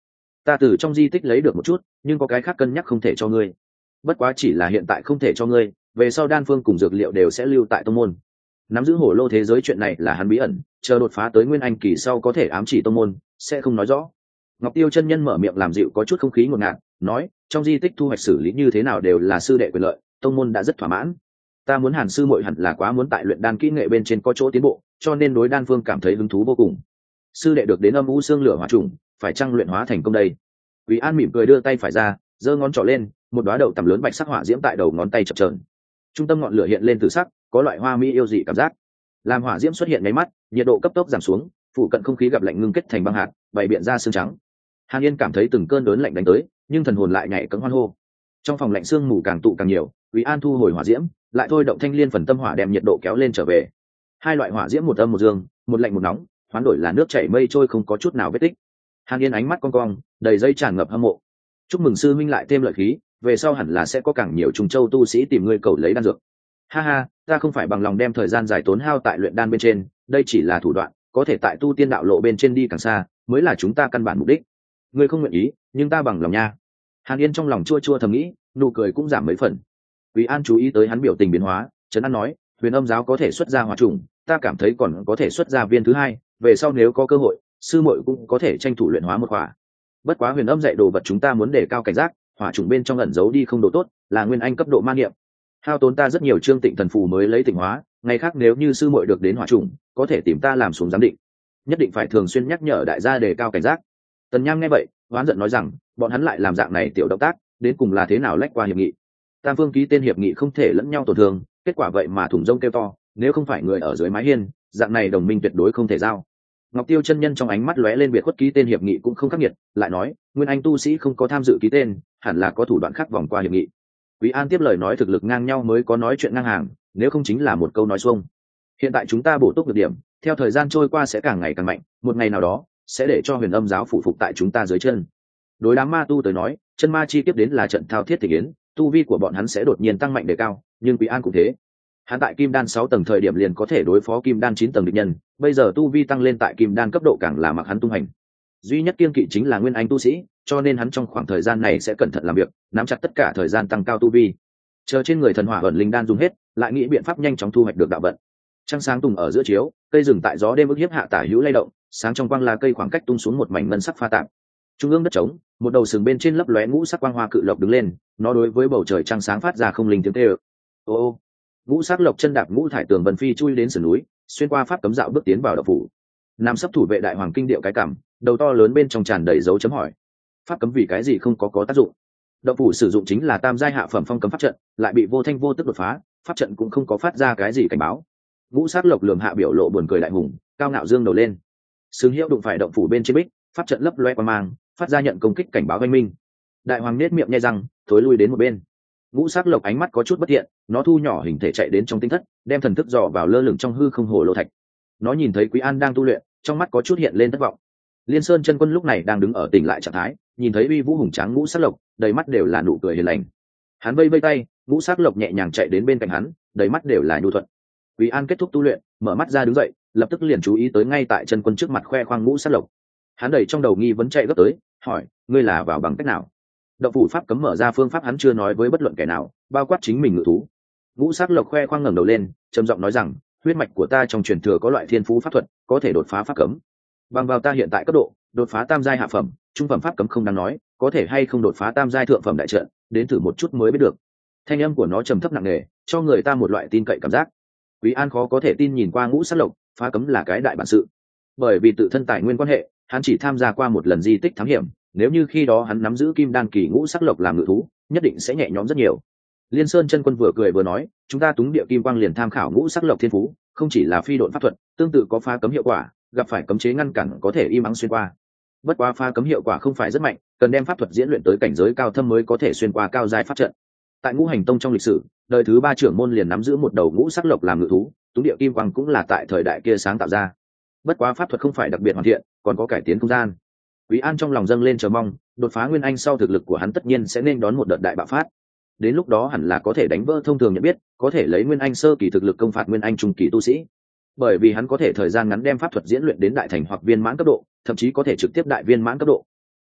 ta từ trong di tích lấy được một chút, nhưng có cái khác cân nhắc không thể cho ngươi. Bất quá chỉ là hiện tại không thể cho ngươi, về sau đan phương cùng dược liệu đều sẽ lưu tại tông môn. Nắm giữ hổ lô thế giới chuyện này là hắn bí ẩn, chờ đột phá tới nguyên anh kỳ sau có thể ám chỉ tông môn, sẽ không nói rõ. Ngọc Tiêu chân nhân mở miệng làm dịu có chút không khí ngột ngạt, nói trong di tích thu hoạch xử lý như thế nào đều là sư đệ quyền lợi, tông môn đã rất thỏa mãn. Ta muốn Hàn sư muội hẳn là quá muốn tại luyện đan kỹ nghệ bên trên có chỗ tiến bộ, cho nên đối đan phương cảm thấy hứng thú vô cùng. Sư đệ được đến âm u xương lửa hỏa trùng, phải chăng luyện hóa thành công đây? Quý An mỉm cười đưa tay phải ra, giơ ngón trỏ lên, một đóa đậu tằm lớn bạch sắc hỏa diễm tại đầu ngón tay chập chờn. Trung tâm ngọn lửa hiện lên từ sắc, có loại hoa mỹ yêu dị cảm giác. Làm hỏa diễm xuất hiện mấy mắt, nhiệt độ cấp tốc giảm xuống, phụ cận không khí gặp lạnh ngưng kết thành băng hạt, bày biện ra xương trắng. Hàn Yên cảm thấy từng cơn lớn lạnh đánh tới, nhưng thần hồn lại nhảy cẫng hoan hô. Trong phòng lạnh sương mù càng tụ càng nhiều, Quý An thu hồi hỏa diễm, lại thôi động thanh liên phần tâm hỏa đem nhiệt độ kéo lên trở về. Hai loại hỏa diễm một âm một dương, một lạnh một nóng, hoán đổi là nước chảy mây trôi không có chút nào vết tích. Hàn Yên ánh mắt cong cong, đầy dây tràn ngập hâm mộ. Chúc mừng sư minh lại thêm lợi khí, về sau hẳn là sẽ có càng nhiều trùng châu tu sĩ tìm ngươi cầu lấy đan dược. Ha ha, ta không phải bằng lòng đem thời gian dài tốn hao tại luyện đan bên trên, đây chỉ là thủ đoạn, có thể tại tu tiên đạo lộ bên trên đi càng xa, mới là chúng ta căn bản mục đích. Ngươi không nguyện ý, nhưng ta bằng lòng nha. Hàn Yên trong lòng chua chua thầm nghĩ, nụ cười cũng giảm mấy phần. Quý An chú ý tới hắn biểu tình biến hóa, trấn an nói, Huyền Âm giáo có thể xuất ra hỏa trùng, ta cảm thấy còn có thể xuất ra viên thứ hai, về sau nếu có cơ hội, sư muội cũng có thể tranh thủ luyện hóa một khỏa. Bất quá Huyền Âm dạy đồ vật chúng ta muốn đề cao cảnh giác, hỏa trùng bên trong ẩn giấu đi không độ tốt, là nguyên anh cấp độ ma niệm. Hao tốn ta rất nhiều trương tịnh thần phù mới lấy tịnh hóa, ngày khác nếu như sư muội được đến hỏa trùng, có thể tìm ta làm xuống giám định. Nhất định phải thường xuyên nhắc nhở đại gia đề cao cảnh giác. Tần Nham nghe vậy, oán giận nói rằng, bọn hắn lại làm dạng này tiểu động tác, đến cùng là thế nào lách qua hiệp nghị? Tam phương ký tên hiệp nghị không thể lẫn nhau tổn thương, kết quả vậy mà thủng rông kêu to, nếu không phải người ở dưới mái hiên, dạng này đồng minh tuyệt đối không thể giao. Ngọc Tiêu chân nhân trong ánh mắt lóe lên biệt khuất, ký tên hiệp nghị cũng không khắc nghiệt, lại nói, nguyên anh tu sĩ không có tham dự ký tên, hẳn là có thủ đoạn khác vòng qua hiệp nghị. Quý An tiếp lời nói, thực lực ngang nhau mới có nói chuyện ngang hàng, nếu không chính là một câu nói xuông. Hiện tại chúng ta bổ túc được điểm, theo thời gian trôi qua sẽ càng ngày càng mạnh, một ngày nào đó sẽ để cho Huyền Âm giáo phụ phục tại chúng ta dưới chân. Đối đám ma tu tới nói, chân ma chi tiếp đến là trận thao thiết thể yến, tu vi của bọn hắn sẽ đột nhiên tăng mạnh đề cao, nhưng Quý An cũng thế. Hắn tại Kim Đan 6 tầng thời điểm liền có thể đối phó Kim Đan 9 tầng địch nhân, bây giờ tu vi tăng lên tại Kim Đan cấp độ càng là mặc hắn tung hành. Duy nhất kiêng kỵ chính là nguyên anh tu sĩ, cho nên hắn trong khoảng thời gian này sẽ cẩn thận làm việc, nắm chặt tất cả thời gian tăng cao tu vi. Chờ trên người thần hỏa ẩn linh đan dùng hết, lại nghĩ biện pháp nhanh chóng thu hoạch được đạo vận. Trăng sáng tùng ở giữa chiếu, cây rừng tại gió đêm ức hiếp hạ tả hữu lay động, sáng trong quang là cây khoảng cách tung xuống một mảnh ngân sắc pha tạp. Trung ương đất trống, một đầu sừng bên trên lấp lóe ngũ sắc quang hoa cự lộc đứng lên, nó đối với bầu trời trăng sáng phát ra không linh tiếng tê ơ. Ô, ngũ sắc lộc chân đạp ngũ thải tường vân phi chui đến sườn núi, xuyên qua pháp cấm dạo bước tiến vào động phủ. Nam sấp thủ vệ đại hoàng kinh điệu cái cảm, đầu to lớn bên trong tràn đầy dấu chấm hỏi. Pháp cấm vì cái gì không có tác dụng? Động phủ sử dụng chính là tam giai hạ phẩm phong cấm pháp trận, lại bị vô thanh vô tức đột phá, pháp trận cũng không có phát ra cái gì cảnh báo. Ngũ sắc lộc lường hạ biểu lộ buồn cười đại hùng, cao ngạo dương đầu lên. Sừng hiệu đụng phải động phủ bên trên bích, pháp trận lấp loe qua mang, phát ra nhận công kích cảnh báo oanh minh. Đại hoàng nết miệng nhe răng, thối lui đến một bên. Ngũ sắc lộc ánh mắt có chút bất thiện, nó thu nhỏ hình thể chạy đến trong tinh thất, đem thần thức dò vào lơ lửng trong hư không hồ lô thạch. Nó nhìn thấy Quý An đang tu luyện, trong mắt có chút hiện lên thất vọng. Liên Sơn chân quân lúc này đang đứng ở tỉnh lại trạng thái, nhìn thấy uy vũ hùng tráng ngũ sắc lộc, đầy mắt đều là nụ cười hiền lành. Hắn vây vây tay, ngũ sắc lộc nhẹ nhàng chạy đến bên cạnh hắn, đầy mắt đều là nhu thuận. Quý An kết thúc tu luyện, mở mắt ra đứng dậy, lập tức liền chú ý tới ngay tại chân quân trước mặt khoe khoang ngũ sắc lộc. Hắn đầy trong đầu nghi vấn chạy gấp tới, hỏi, ngươi là vào bằng cách nào? Động phủ pháp cấm mở ra phương pháp hắn chưa nói với bất luận kẻ nào, bao quát chính mình ngự thú. Ngũ sắc lộc khoe khoang ngẩng đầu lên, trầm giọng nói rằng, huyết mạch của ta trong truyền thừa có loại thiên phú pháp thuật, có thể đột phá pháp cấm. Bằng vào ta hiện tại cấp độ, đột phá tam giai hạ phẩm, trung phẩm pháp cấm không đáng nói, có thể hay không đột phá tam giai thượng phẩm đại trận, đến thử một chút mới biết được. Thanh âm của nó trầm thấp nặng nề, cho người ta một loại tin cậy cảm giác. Quý An khó có thể tin nhìn qua ngũ sắc lộc, phá cấm là cái đại bản sự. Bởi vì tự thân tài nguyên quan hệ, hắn chỉ tham gia qua một lần di tích thám hiểm, nếu như khi đó hắn nắm giữ kim đan kỳ ngũ sắc lộc làm ngự thú, nhất định sẽ nhẹ nhõm rất nhiều. Liên Sơn chân quân vừa cười vừa nói, chúng ta túng địa kim quang liền tham khảo ngũ sắc lộc thiên phú, không chỉ là phi độn pháp thuật, tương tự có phá cấm hiệu quả, gặp phải cấm chế ngăn cản có thể im ắng xuyên qua. Bất quá phá cấm hiệu quả không phải rất mạnh, cần đem pháp thuật diễn luyện tới cảnh giới cao thâm mới có thể xuyên qua cao giai pháp trận. Tại Ngũ Hành Tông trong lịch sử, đời thứ 3 trưởng môn liền nắm giữ một đầu ngũ sắc lộc làm ngự thú, túng địa kim quang cũng là tại thời đại kia sáng tạo ra. Bất quá pháp thuật không phải đặc biệt hoàn thiện, còn có cải tiến không gian. Quý An trong lòng dâng lên chờ mong, đột phá nguyên anh sau thực lực của hắn tất nhiên sẽ nên đón một đợt đại bạo phát. Đến lúc đó hẳn là có thể đánh vỡ thông thường nhận biết, có thể lấy nguyên anh sơ kỳ thực lực công phạt nguyên anh trung kỳ tu sĩ. Bởi vì hắn có thể thời gian ngắn đem pháp thuật diễn luyện đến đại thành hoặc viên mãn cấp độ, thậm chí có thể trực tiếp đại viên mãn cấp độ.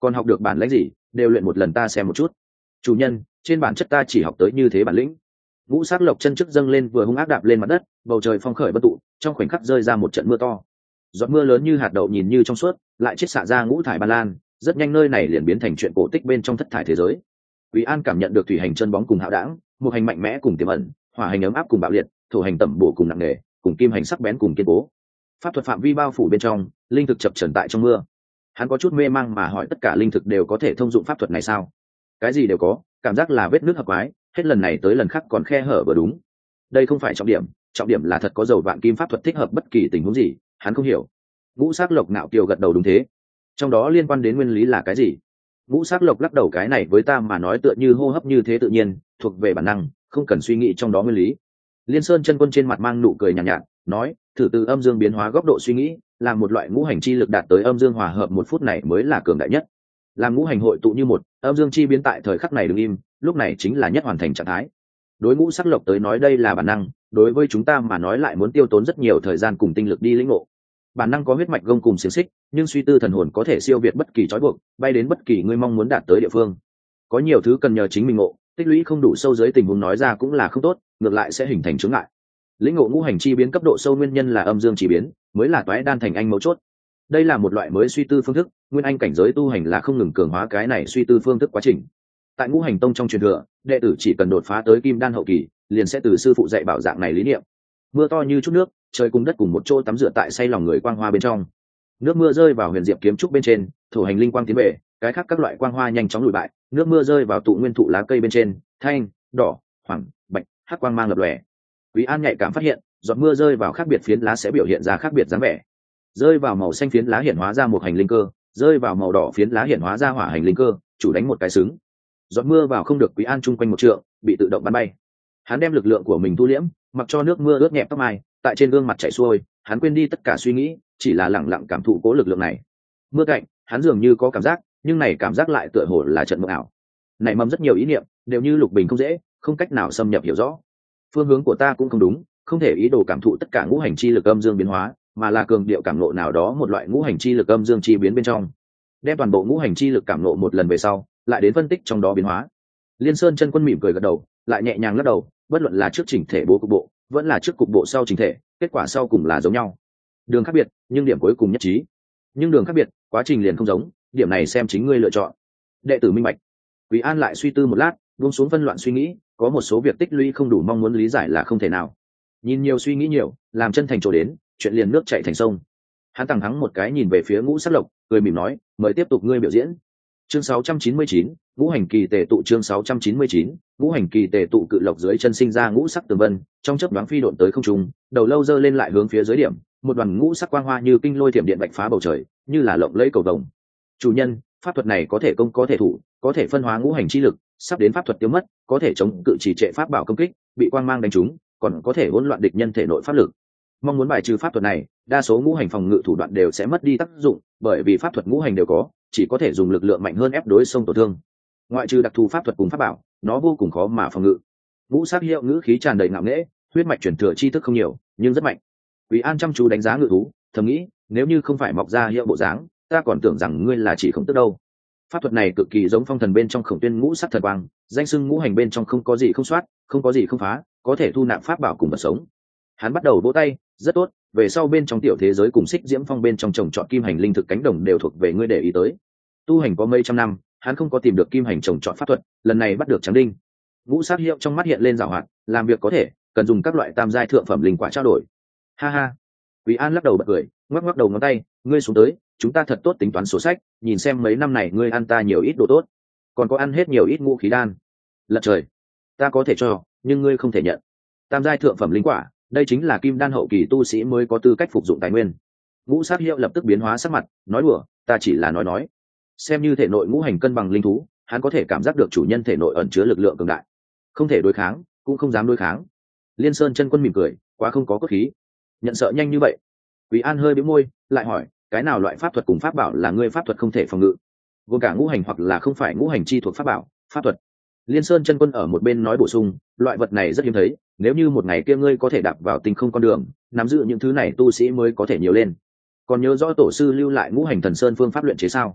còn học được bản lĩnh gì, đều luyện một lần ta xem một chút. Chủ nhân, trên bản chất ta chỉ học tới như thế bản lĩnh. Ngũ sắc lộc chân trước dâng lên vừa hung ác đạp lên mặt đất, bầu trời phong khởi bất tụ, trong khoảnh khắc rơi ra một trận mưa to. Giọt mưa lớn như hạt đậu nhìn như trong suốt, lại chiết xạ ra ngũ thải ban lan, rất nhanh nơi này liền biến thành chuyện cổ tích bên trong thất thải thế giới. Quý An cảm nhận được thủy hành chân bóng cùng hạo đảng, một hành mạnh mẽ cùng tiềm ẩn, hỏa hành ấm áp cùng bạo liệt, thổ hành tẩm bổ cùng nặng nề, cùng kim hành sắc bén cùng kiên cố. Pháp thuật phạm vi bao phủ bên trong, linh thực chập chờn tại trong mưa. Hắn có chút mê mang mà hỏi tất cả linh thực đều có thể thông dụng pháp thuật này sao? Cái gì đều có, cảm giác là vết nước hợp quái, hết lần này tới lần khác còn khe hở vừa đúng. Đây không phải trọng điểm là thật có dầu vạn kim pháp thuật thích hợp bất kỳ tình huống gì, hắn không hiểu. Ngũ sắc lộc nạo kiều gật đầu đúng thế. Trong đó liên quan đến nguyên lý là cái gì? Ngũ sắc lộc lắc đầu cái này với ta mà nói tựa như hô hấp như thế tự nhiên, thuộc về bản năng, không cần suy nghĩ trong đó nguyên lý. Liên Sơn chân quân trên mặt mang nụ cười nhàn nhạt, nói, thử từ âm dương biến hóa góc độ suy nghĩ, làm một loại ngũ hành chi lực đạt tới âm dương hòa hợp một phút này mới là cường đại nhất. Làm ngũ hành hội tụ như một, âm dương chi biến tại thời khắc này đứng im, lúc này chính là nhất hoàn thành trạng thái. Đối ngũ sắc lộc tới nói đây là bản năng, đối với chúng ta mà nói lại muốn tiêu tốn rất nhiều thời gian cùng tinh lực đi lĩnh ngộ. Bản năng có huyết mạch gông cùng xiềng xích, nhưng suy tư thần hồn có thể siêu việt bất kỳ trói buộc, bay đến bất kỳ ngươi mong muốn đạt tới địa phương. Có nhiều thứ cần nhờ chính mình ngộ, tích lũy không đủ sâu dưới tình huống nói ra cũng là không tốt, ngược lại sẽ hình thành chướng ngại. Lĩnh ngộ ngũ hành chi biến cấp độ sâu nguyên nhân là âm dương chi biến, mới là toái đan thành anh mấu chốt. Đây là một loại mới suy tư phương thức, nguyên anh cảnh giới tu hành là không ngừng cường hóa cái này suy tư phương thức quá trình. Tại ngũ hành tông trong truyền thừa, đệ tử chỉ cần đột phá tới kim đan hậu kỳ, liền sẽ từ sư phụ dạy bảo dạng này lý niệm. Mưa to như chút nước, trời cùng đất cùng một chỗ tắm rửa tại say lòng người quang hoa bên trong. Nước mưa rơi vào huyền diệp kiếm trúc bên trên, thổ hành linh quang tiến về, cái khác các loại quang hoa nhanh chóng lùi bại, nước mưa rơi vào tụ nguyên thụ lá cây bên trên, thanh, đỏ, hoàng, bạch, hắc quang mang lập lòe. Quý An nhạy cảm phát hiện, giọt mưa rơi vào khác biệt phiến lá sẽ biểu hiện ra khác biệt dáng vẻ. Rơi vào màu xanh phiến lá hiện hóa ra một hành linh cơ, rơi vào màu đỏ phiến lá hiện hóa ra hỏa hành linh cơ, chủ đánh một cái xứng. Giọt mưa vào không được Quý An chung quanh một trượng, bị tự động bắn bay. Hắn đem lực lượng của mình thu liễm, mặc cho nước mưa ướt nhẹp tóc mai, tại trên gương mặt chảy xuôi, hắn quên đi tất cả suy nghĩ, chỉ là lặng lặng cảm thụ cố lực lượng này. Mưa cạnh, hắn dường như có cảm giác, nhưng này cảm giác lại tựa hồ là trận mộng ảo. Nảy mầm rất nhiều ý niệm, đều như lục bình không dễ, không cách nào xâm nhập hiểu rõ. Phương hướng của ta cũng không đúng, không thể ý đồ cảm thụ tất cả ngũ hành chi lực âm dương biến hóa, mà là cường điệu cảm ngộ nào đó một loại ngũ hành chi lực âm dương chi biến bên trong. Đem toàn bộ ngũ hành chi lực cảm ngộ một lần về sau, lại đến phân tích trong đó biến hóa. Liên Sơn chân quân mỉm cười gật đầu, lại nhẹ nhàng lắc đầu, bất luận là trước chỉnh thể bố cục bộ, vẫn là trước cục bộ sau chỉnh thể, kết quả sau cùng là giống nhau. Đường khác biệt, nhưng điểm cuối cùng nhất trí. Nhưng đường khác biệt, quá trình liền không giống, điểm này xem chính ngươi lựa chọn. Đệ tử minh bạch. Quý An lại suy tư một lát, buông xuống phân loạn suy nghĩ, có một số việc tích lũy không đủ mong muốn lý giải là không thể nào. Nhìn nhiều suy nghĩ nhiều, làm chân thành chỗ đến, chuyện liền nước chảy thành sông. Hắn tằng hắng một cái nhìn về phía Ngũ Sắc Lộc, cười mỉm nói, mời tiếp tục ngươi biểu diễn. Chương 699, ngũ hành kỳ tề tụ chương 699, ngũ hành kỳ tề tụ cự lộc dưới chân sinh ra ngũ sắc tường vân, trong chớp nhoáng phi độn tới không trung, đầu lâu dơ lên lại hướng phía dưới điểm, một đoàn ngũ sắc quang hoa như kinh lôi thiểm điện bạch phá bầu trời, như là lộng lẫy cầu vồng. Chủ nhân, pháp thuật này có thể công có thể thủ, có thể phân hóa ngũ hành chi lực, sắp đến pháp thuật tiêu mất, có thể chống cự trì trệ pháp bảo công kích, bị quang mang đánh trúng, còn có thể hỗn loạn địch nhân thể nội pháp lực. Mong muốn bài trừ pháp thuật này, đa số ngũ hành phòng ngự thủ đoạn đều sẽ mất đi tác dụng, bởi vì pháp thuật ngũ hành đều có, chỉ có thể dùng lực lượng mạnh hơn ép đối xông tổn thương. Ngoại trừ đặc thù pháp thuật cùng pháp bảo, nó vô cùng khó mà phòng ngự. Ngũ sắc hiệu ngữ khí tràn đầy ngạo nghễ, huyết mạch truyền thừa tri thức không nhiều, nhưng rất mạnh. Quý An chăm chú đánh giá ngự thú, thầm nghĩ, nếu như không phải mọc ra hiệu bộ dáng, ta còn tưởng rằng ngươi là chỉ Khổng Tước đâu. Pháp thuật này cực kỳ giống phong thần bên trong Khổng Tuyên ngũ sắc thần quang, danh xưng ngũ hành bên trong không có gì không soát, không có gì không phá, có thể thu nạp pháp bảo cùng vật sống. Hắn bắt đầu vỗ tay, rất tốt, về sau bên trong tiểu thế giới cùng Xích Diễm Phong bên trong trồng trọt kim hành linh thực cánh đồng đều thuộc về ngươi để ý tới. Tu hành có mấy trăm năm, hắn không có tìm được kim hành trồng trọt pháp thuật, lần này bắt được trắng đinh. Ngũ sắc hiệu trong mắt hiện lên giảo hoạt, làm việc có thể, cần dùng các loại tam giai thượng phẩm linh quả trao đổi. Ha ha. Quý An lắc đầu bật cười, ngoắc ngoắc đầu ngón tay, ngươi xuống tới, chúng ta thật tốt tính toán sổ sách, nhìn xem mấy năm này ngươi ăn ta nhiều ít đồ tốt, còn có ăn hết nhiều ít ngũ khí đan. Lật trời, ta có thể cho, nhưng ngươi không thể nhận. Tam giai thượng phẩm linh quả, đây chính là kim đan hậu kỳ tu sĩ mới có tư cách phục dụng tài nguyên. Ngũ sát hiệu lập tức biến hóa sắc mặt, nói đùa, ta chỉ là nói. Xem như thể nội ngũ hành cân bằng linh thú, hắn có thể cảm giác được chủ nhân thể nội ẩn chứa lực lượng cường đại, không thể đối kháng, cũng không dám đối kháng. Liên Sơn chân quân mỉm cười, quá không có cốt khí, nhận sợ nhanh như vậy. Quý An hơi bĩu môi, lại hỏi, cái nào loại pháp thuật cùng pháp bảo là ngươi pháp thuật không thể phòng ngự, gồm cả ngũ hành hoặc là không phải ngũ hành chi thuộc pháp bảo, pháp thuật. Liên Sơn chân quân ở một bên nói bổ sung, loại vật này rất hiếm thấy, nếu như một ngày kia ngươi có thể đạp vào tinh không con đường, nắm giữ những thứ này tu sĩ mới có thể nhiều lên. Còn nhớ rõ tổ sư lưu lại ngũ hành thần sơn phương pháp luyện chế sao?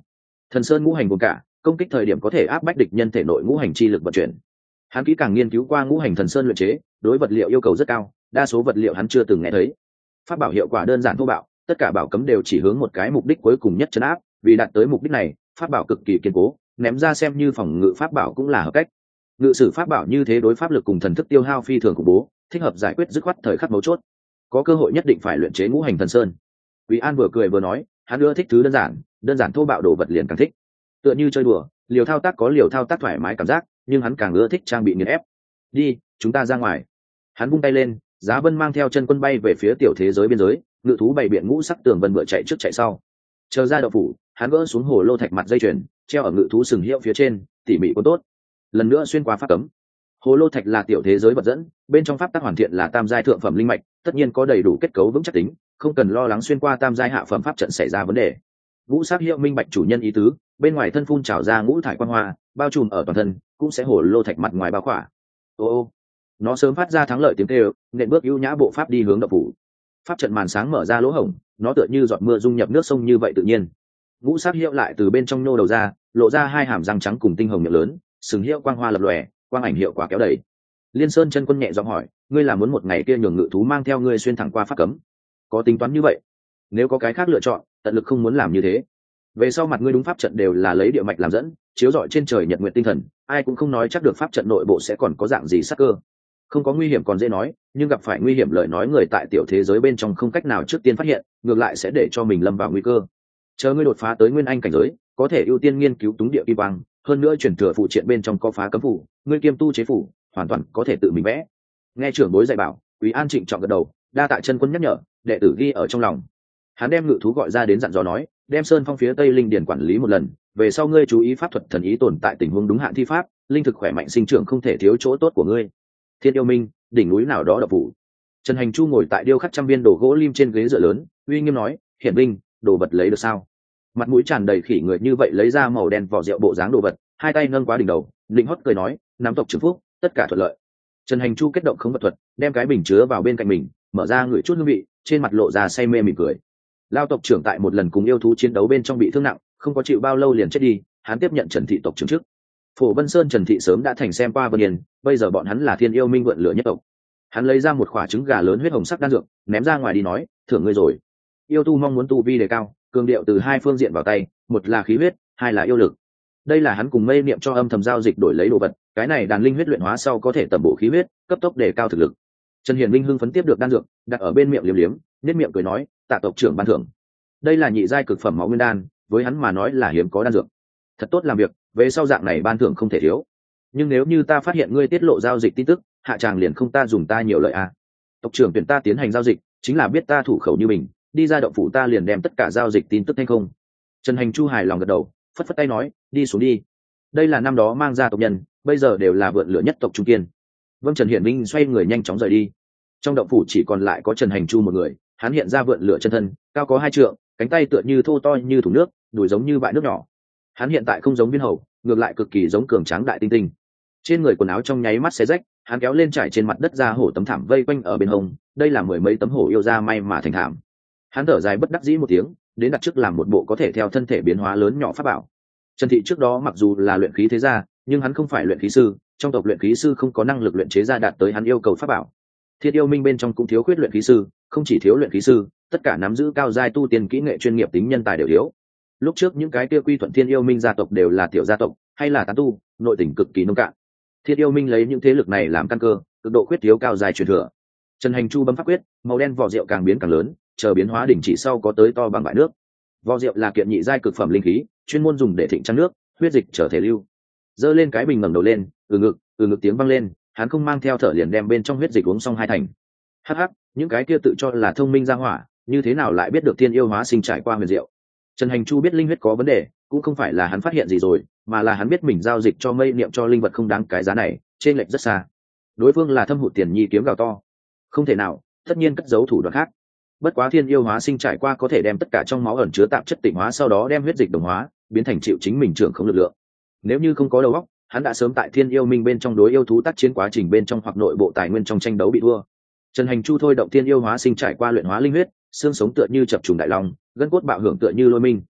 Thần sơn ngũ hành gồm cả, công kích thời điểm có thể áp bách địch nhân thể nội ngũ hành chi lực vận chuyển. Hắn kỹ càng nghiên cứu qua ngũ hành thần sơn luyện chế, đối vật liệu yêu cầu rất cao, đa số vật liệu hắn chưa từng nghe thấy. Pháp bảo hiệu quả đơn giản thô bạo, tất cả bảo cấm đều chỉ hướng một cái mục đích cuối cùng nhất trấn áp, vì đạt tới mục đích này, pháp bảo cực kỳ kiên cố, ném ra xem như phòng ngự pháp bảo cũng là hợp cách. Ngự sử pháp bảo như thế đối pháp lực cùng thần thức tiêu hao phi thường khủng bố, thích hợp giải quyết dứt khoát thời khắc mấu chốt. Có cơ hội nhất định phải luyện chế ngũ hành thần sơn. Quý An vừa cười vừa nói, hắn ưa thích thứ đơn giản thô bạo đồ vật liền càng thích. Tựa như chơi đùa, liều thao tác có liều thao tác thoải mái cảm giác, nhưng hắn càng ưa thích trang bị nghiền ép. Đi, chúng ta ra ngoài. Hắn vung tay lên, Giá Vân mang theo chân quân bay về phía tiểu thế giới biên giới, ngự thú bày biện ngũ sắc tường vân bựa chạy trước chạy sau. Chờ ra đậu phủ, hắn gỡ xuống hồ lô thạch mặt dây chuyền, treo ở ngự thú sừng hiệu phía trên, tỉ mỉ có tốt. Lần nữa xuyên qua pháp cấm. Hồ lô thạch là tiểu thế giới vật dẫn, bên trong pháp tắc hoàn thiện là tam giai thượng phẩm linh mạch, tất nhiên có đầy đủ kết cấu vững chắc tính, không cần lo lắng xuyên qua tam giai hạ phẩm pháp trận xảy ra vấn đề. Ngũ sắc hiệu minh bạch chủ nhân ý tứ, bên ngoài thân phun trào ra ngũ thải quang hoa, bao trùm ở toàn thân, cũng sẽ hồ lô thạch mặt ngoài bao khỏa. Ô, nó sớm phát ra thắng lợi tiếng kêu, nện bước ưu nhã bộ pháp đi hướng động phủ. Pháp trận màn sáng mở ra lỗ hổng, nó tựa như giọt mưa dung nhập nước sông như vậy tự nhiên. Ngũ sắc hiệu lại từ bên trong nô đầu ra, lộ ra hai hàm răng trắng cùng tinh hồng miệng lớn, sừng hiệu quang hoa lập lòe, quang ảnh hiệu quả kéo đẩy. Liên Sơn chân quân nhẹ giọng hỏi, ngươi là muốn một ngày kia nhường ngự thú mang theo ngươi xuyên thẳng qua pháp cấm? Có tính toán như vậy? Nếu có cái khác lựa chọn, tận lực không muốn làm như thế. Về sau mặt ngươi đúng pháp trận đều là lấy địa mạch làm dẫn, chiếu rọi trên trời nhật nguyện tinh thần, ai cũng không nói chắc được pháp trận nội bộ sẽ còn có dạng gì sắc cơ. Không có nguy hiểm còn dễ nói, nhưng gặp phải nguy hiểm lời nói người tại tiểu thế giới bên trong không cách nào trước tiên phát hiện, ngược lại sẽ để cho mình lâm vào nguy cơ. Chờ ngươi đột phá tới nguyên anh cảnh giới, có thể ưu tiên nghiên cứu túng địa kim quang, hơn nữa chuyển thừa phụ triện bên trong có phá cấm phủ, ngươi kiêm tu chế phủ, hoàn toàn có thể tự mình vẽ. Nghe trưởng bối dạy bảo, Quý An trịnh trọng gật đầu, đa tạ chân quân nhắc nhở, đệ tử ghi ở trong lòng. Hắn đem ngự thú gọi ra đến dặn dò nói, đem sơn phong phía tây linh điển quản lý một lần, về sau ngươi chú ý pháp thuật thần ý tồn tại tình huống đúng hạn thi pháp, linh thực khỏe mạnh sinh trưởng không thể thiếu chỗ tốt của ngươi. Thiên Yêu Minh, đỉnh núi nào đó đập phủ. Trần Hành Chu ngồi tại điêu khắc trăm viên đồ gỗ lim trên ghế dựa lớn, uy nghiêm nói, hiển vinh, đồ vật lấy được sao? Mặt mũi tràn đầy khỉ người như vậy lấy ra màu đen vỏ rượu bộ dáng đồ vật, hai tay nâng quá đỉnh đầu, định hót cười nói, nắm tộc trưởng phúc, tất cả thuận lợi. Trần Hành Chu kết động không vật thuật, đem cái bình chứa vào bên cạnh mình, mở ra ngửi chút hương vị, trên mặt lộ ra say mê mỉm cười. Lao tộc trưởng tại một lần cùng yêu thú chiến đấu bên trong bị thương nặng, không có chịu bao lâu liền chết đi, hắn tiếp nhận Trần thị tộc trưởng trước. Phổ Vân Sơn Trần thị sớm đã thành xem qua Vân Yên, bây giờ bọn hắn là Thiên Yêu Minh vượn lửa nhất tộc. Hắn lấy ra một quả trứng gà lớn huyết hồng sắc đan dược, ném ra ngoài đi nói, thưởng ngươi rồi. Yêu tu mong muốn tu vi đề cao, cường điệu từ hai phương diện vào tay, một là khí huyết, hai là yêu lực. Đây là hắn cùng mây niệm cho âm thầm giao dịch đổi lấy đồ vật, cái này đàn linh huyết luyện hóa sau có thể tầm bổ khí huyết, cấp tốc đề cao thực lực. Trần Hiển Vinh hưng phấn tiếp được đan dược, đặt ở bên miệng liếm liếm, nét miệng cười nói, tạ tộc trưởng ban thưởng. Đây là nhị giai cực phẩm máu nguyên đan, với hắn mà nói là hiếm có đan dược. Thật tốt làm việc, về sau dạng này ban thưởng không thể thiếu. Nhưng nếu như ta phát hiện ngươi tiết lộ giao dịch tin tức, hạ tràng liền không ta dùng ta nhiều lợi a. Tộc trưởng tuyển ta tiến hành giao dịch, chính là biết ta thủ khẩu như mình, đi ra động phủ ta liền đem tất cả giao dịch tin tức thanh không. Trần Hành Chu hài lòng gật đầu, phất phất tay nói, đi xuống đi. Đây là năm đó mang ra tộc nhân, bây giờ đều là vượn lửa nhất tộc trung kiên. Vâng. Trần Hiển Minh xoay người nhanh chóng rời đi. Trong động phủ chỉ còn lại có Trần Hành Chu một người, hắn hiện ra vượn lửa chân thân, cao có 2 trượng, cánh tay tựa như thô to như thùng nước, đùi giống như bãi nước nhỏ. Hắn hiện tại không giống viên hầu, ngược lại cực kỳ giống cường tráng đại tinh tinh. Trên người quần áo trong nháy mắt xé rách, hắn kéo lên trải trên mặt đất ra hổ tấm thảm vây quanh ở bên hông, đây là 10 mấy tấm hổ yêu ra may mà thành thảm. Hắn thở dài bất đắc dĩ một tiếng, đến đặt trước làm một bộ có thể theo thân thể biến hóa lớn nhỏ pháp bảo. Trần Thị trước đó mặc dù là luyện khí thế gia, nhưng hắn không phải luyện khí sư, trong tộc luyện khí sư không có năng lực luyện chế ra đạt tới hắn yêu cầu pháp bảo. Thiên Yêu Minh bên trong cũng thiếu khuyết luyện khí sư, không chỉ thiếu luyện khí sư, tất cả nắm giữ cao giai tu tiên kỹ nghệ chuyên nghiệp tính nhân tài đều thiếu. Lúc trước những cái kia quy thuận Thiên Yêu Minh gia tộc đều là tiểu gia tộc, hay là tán tu, nội tình cực kỳ nông cạn. Thiên Yêu Minh lấy những thế lực này làm căn cơ, cực độ khuyết thiếu cao giai truyền thừa. Trần Hành Chu bấm pháp quyết, màu đen vỏ rượu càng biến càng lớn, chờ biến hóa đỉnh chỉ sau có tới to bằng bãi nước. Vỏ rượu là kiện nhị giai cực phẩm linh khí, chuyên môn dùng để thịnh trăng nước, huyết dịch trở thể lưu. Giơ lên cái bình ngẩng đầu lên, từ ngực tiếng vang lên, hắn không mang theo thở liền đem bên trong huyết dịch uống xong 2 thành. Hắc hắc, những cái kia tự cho là thông minh ra hỏa, như thế nào lại biết được thiên yêu hóa sinh trải qua huyền diệu. Trần Hành Chu biết linh huyết có vấn đề, cũng không phải là hắn phát hiện gì rồi, mà là hắn biết mình giao dịch cho mây niệm cho linh vật không đáng cái giá này, trên lệch rất xa. Đối phương là thâm hụt tiền nhi kiếm gào to. Không thể nào, tất nhiên cất giấu thủ đoạn khác. Bất quá thiên yêu hóa sinh trải qua có thể đem tất cả trong máu ẩn chứa tạp chất tịnh hóa, sau đó đem huyết dịch đồng hóa, biến thành chịu chính mình trưởng không lực lượng. Nếu như không có đầu óc, hắn đã sớm tại Thiên Yêu Minh bên trong đối yêu thú tác chiến quá trình bên trong hoặc nội bộ tài nguyên trong tranh đấu bị thua. Trần Hành Chu thôi động Thiên Yêu hóa sinh trải qua luyện hóa linh huyết, xương sống tựa như chập trùng đại long, gân cốt bạo hưởng tựa như lôi minh.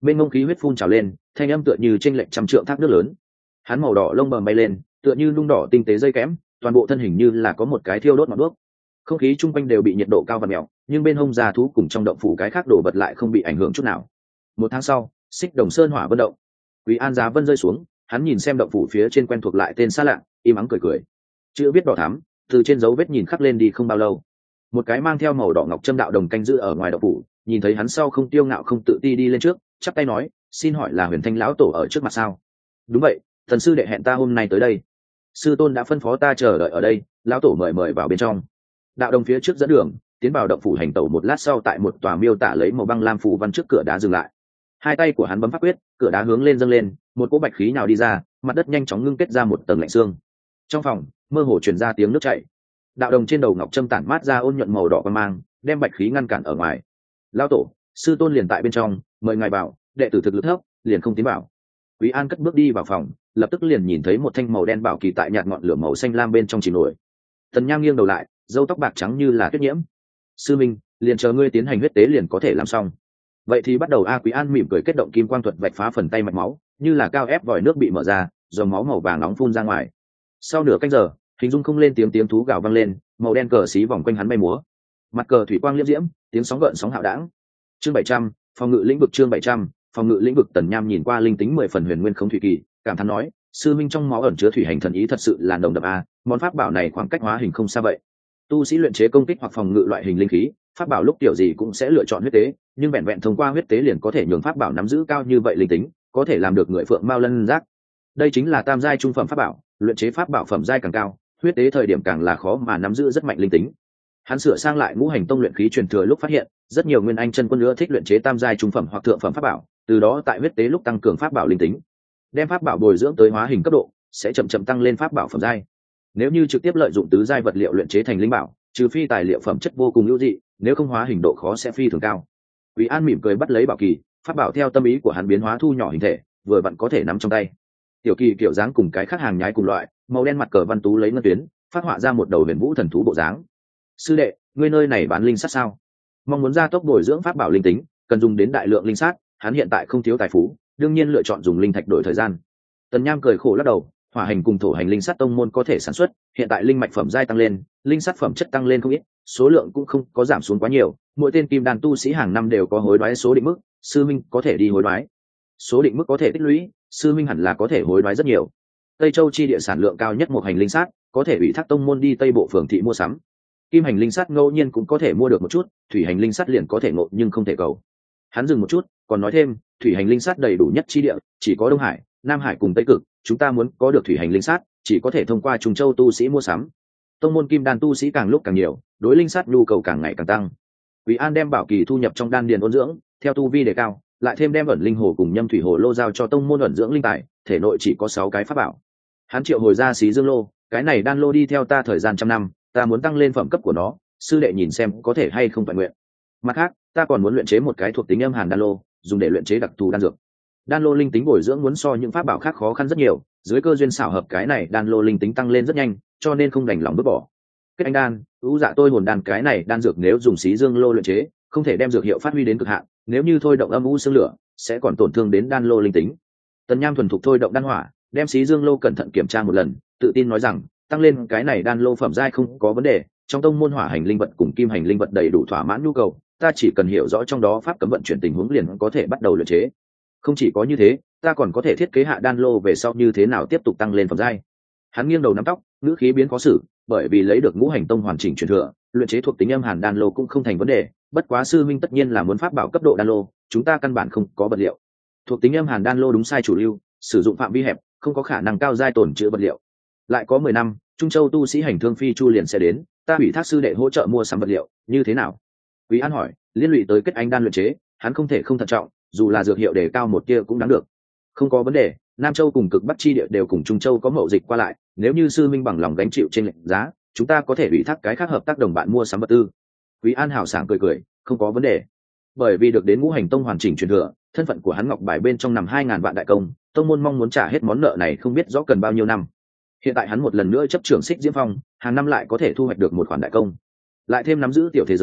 bên ngông khí huyết phun trào lên, thanh âm tựa như chênh lệch trăm trượng thác nước lớn. Hắn màu đỏ lông bầm bay lên, tựa như nung đỏ tinh tế dây kẽm, toàn bộ thân hình như là có một cái thiêu đốt ngọn đuốc. Không khí chung quanh đều bị nhiệt độ cao và mèo, nhưng bên hông già thú cùng trong động phủ cái khác đổ vật lại không bị ảnh hưởng chút nào. Một tháng sau, Xích Đồng Sơn hỏa vân động, Quý An Giá Vân rơi xuống, hắn nhìn xem động phủ phía trên quen thuộc lại tên xa lạ, im ắng cười cười. Chữ viết đỏ thắm, từ trên dấu vết nhìn khắc lên đi không bao lâu. Một cái mang theo màu đỏ ngọc châm đạo đồng canh giữ ở ngoài động phủ, nhìn thấy hắn sau không tiêu ngạo không tự ti đi lên trước, chắp tay nói, xin hỏi là Huyền Thanh lão tổ ở trước mặt sao? Đúng vậy, thần sư đệ hẹn ta hôm nay tới đây. Sư tôn đã phân phó ta chờ đợi ở đây, lão tổ mời vào bên trong. Đạo đồng phía trước dẫn đường, tiến vào động phủ hành tẩu một lát sau tại một tòa miêu tả lấy màu băng lam phù văn trước cửa đá dừng lại. Hai tay của hắn bấm pháp quyết, cửa đá hướng lên dâng lên, một cỗ bạch khí nào đi ra, mặt đất nhanh chóng ngưng kết ra một tầng lạnh xương. Trong phòng mơ hồ truyền ra tiếng nước chảy. Đạo đồng trên đầu ngọc trâm tản mát ra ôn nhuận màu đỏ quan mang, đem bạch khí ngăn cản ở ngoài. Lão tổ, sư tôn liền tại bên trong, mời ngài vào. Đệ tử thực lực thấp, liền không tiến vào. Quý An cất bước đi vào phòng, lập tức liền nhìn thấy một thanh màu đen bảo kỳ tại nhạt ngọn lửa màu xanh lam bên trong chìm nổi. Tần Nham nghiêng đầu lại, râu tóc bạc trắng như là tuyết nhiễm. Sư minh, liền chờ ngươi tiến hành huyết tế liền có thể làm xong. Vậy thì bắt đầu a. Quý An mỉm cười kết động kim quang thuật vạch phá phần tay mạch máu, như là cao ép vòi nước bị mở ra, dòng máu màu vàng nóng phun ra ngoài. Sau nửa canh giờ, hình dung không lên tiếng thú gào vang lên, màu đen cờ xí vòng quanh hắn bay múa. Mặt cờ thủy quang liễm diễm, tiếng sóng gợn sóng hạo đãng. Chương 700, phòng ngự lĩnh vực. Chương 700, phòng ngự lĩnh vực. Tần Nham nhìn qua linh tính 10 phần huyền nguyên không thủy kỳ, cảm thán nói, sư minh trong máu ẩn chứa thủy hành thần ý thật sự là nồng đậm a. Món pháp bảo này khoảng cách hóa hình không xa vậy. Tu sĩ luyện chế công kích hoặc phòng ngự loại hình linh khí, pháp bảo lúc tiểu gì cũng sẽ lựa chọn huyết tế, nhưng vẹn vẹn thông qua huyết tế liền có thể nhường pháp bảo nắm giữ cao như vậy linh tính, có thể làm được người phượng mao lân giác. Đây chính là tam giai trung phẩm pháp bảo, luyện chế pháp bảo phẩm giai càng cao, huyết tế thời điểm càng là khó mà nắm giữ rất mạnh linh tính. Hắn sửa sang lại ngũ hành tông luyện khí truyền thừa lúc phát hiện, rất nhiều nguyên anh chân quân nữa thích luyện chế tam giai trung phẩm hoặc thượng phẩm pháp bảo, từ đó tại huyết tế lúc tăng cường pháp bảo linh tính, đem pháp bảo bồi dưỡng tới hóa hình cấp độ, sẽ chậm chậm tăng lên pháp bảo phẩm giai. Nếu như trực tiếp lợi dụng tứ giai vật liệu luyện chế thành linh bảo, trừ phi tài liệu phẩm chất vô cùng ưu dị, nếu không hóa hình độ khó sẽ phi thường cao. Quý An mỉm cười bắt lấy bảo kỳ, pháp bảo theo tâm ý của hắn biến hóa thu nhỏ hình thể, vừa vặn có thể nắm trong tay. Tiểu kỳ kiểu dáng cùng cái khác hàng nhái cùng loại, màu đen mặt cờ văn tú lấy ngân tuyến, phát họa ra một đầu huyền vũ thần thú bộ dáng. Sư đệ, ngươi nơi này bán linh sắt sao? Mong muốn gia tốc bồi dưỡng pháp bảo linh tính, cần dùng đến đại lượng linh sắt, hắn hiện tại không thiếu tài phú, đương nhiên lựa chọn dùng linh thạch đổi thời gian. Tần Nham cười khổ lắc đầu, hỏa hành cùng thổ hành linh sắt tông môn có thể sản xuất, hiện tại linh mạch phẩm giai tăng lên, linh sắt phẩm chất tăng lên không ít, số lượng cũng không có giảm xuống quá nhiều, mỗi tên kim đan tu sĩ hàng năm đều có hối đoái số định mức, sư minh có thể đi hối đoái. Số định mức có thể tích lũy, sư minh hẳn là có thể hối đoái rất nhiều. Tây Châu chi địa sản lượng cao nhất một hành linh sắt, có thể ủy thác tông môn đi Tây Bộ phường thị mua sắm. Kim hành linh sắt ngẫu nhiên cũng có thể mua được một chút, thủy hành linh sắt liền có thể ngộ nhưng không thể cầu. Hắn dừng một chút, còn nói thêm, thủy hành linh sắt đầy đủ nhất chi địa, chỉ có Đông Hải, Nam Hải cùng Tây Cực, chúng ta muốn có được thủy hành linh sắt, chỉ có thể thông qua Trung Châu tu sĩ mua sắm. Tông môn kim đan tu sĩ càng lúc càng nhiều, đối linh sắt nhu cầu càng ngày càng tăng. Quý An đem bảo kỳ thu nhập trong đan điền ôn dưỡng, theo tu vi đề cao, lại thêm đem ẩn linh hồ cùng nhâm thủy hồ lô giao cho tông môn ẩn dưỡng linh tài, thể nội chỉ có 6 cái pháp bảo. Hắn triệu hồi ra xí dương lô, cái này đan lô đi theo ta thời gian trăm năm, ta muốn tăng lên phẩm cấp của nó, sư đệ nhìn xem có thể hay không toàn nguyện. Mặt khác, ta còn muốn luyện chế một cái thuộc tính âm hàn đan lô, dùng để luyện chế đặc thù đan dược. Đan lô linh tính bồi dưỡng muốn so những pháp bảo khác khó khăn rất nhiều, dưới cơ duyên xảo hợp cái này đan lô linh tính tăng lên rất nhanh, cho nên không đành lòng vứt bỏ. Kết anh đan, ưu dạ tôi hồn đan, cái này đan dược nếu dùng xí dương lô luyện chế, không thể đem dược hiệu phát huy đến cực hạn, nếu như thôi động âm u xương lửa, sẽ còn tổn thương đến đan lô linh tính. Tần Nham thuần thục thôi động đan hỏa, đem xí dương lô cẩn thận kiểm tra một lần, tự tin nói rằng, tăng lên cái này đan lô phẩm giai không có vấn đề, trong tông môn hỏa hành linh vật cùng kim hành linh vật đầy đủ thỏa mãn nhu cầu, ta chỉ cần hiểu rõ trong đó pháp cấm vận chuyển tình huống liền có thể bắt đầu luyện chế. Không chỉ có như thế, ta còn có thể thiết kế hạ đan lô về sau như thế nào tiếp tục tăng lên phẩm giai. Hắn nghiêng đầu nắm tóc, ngữ khí biến khó xử, bởi vì lấy được ngũ hành tông hoàn chỉnh truyền thừa, luyện chế thuộc tính âm hàn đan lô cũng không thành vấn đề, bất quá sư minh tất nhiên là muốn pháp bảo cấp độ đan lô, chúng ta căn bản không có vật liệu. Thuộc tính âm hàn đan lô đúng sai chủ lưu, sử dụng phạm vi hẹp, không có khả năng cao giai tồn trữ vật liệu. Lại có 10 năm, Trung Châu tu sĩ hành thương phi chu liền sẽ đến, ta ủy thác sư đệ hỗ trợ mua sắm vật liệu, như thế nào? Quý An hỏi, liên lụy tới kết anh đan luyện chế, hắn không thể không thận trọng, dù là dược hiệu đề cao một kia cũng đáng được. Không có vấn đề, Nam Châu cùng cực Bắc chi địa đều cùng Trung Châu có mậu dịch qua lại, nếu như sư minh bằng lòng gánh chịu trên lệnh giá, chúng ta có thể ủy thác cái khác hợp tác đồng bạn mua sắm vật tư. Quý An hào sảng cười cười, không có vấn đề. Bởi vì được đến ngũ hành tông hoàn chỉnh truyền thừa, thân phận của hắn ngọc bài bên trong nằm 2000 vạn đại công, tông môn mong muốn trả hết món nợ này không biết rõ cần bao nhiêu năm. Hiện tại hắn một lần nữa chấp trưởng Xích Diễm Phong, hàng năm lại có thể thu hoạch được một khoản đại công, lại thêm nắm giữ tiểu thế giới,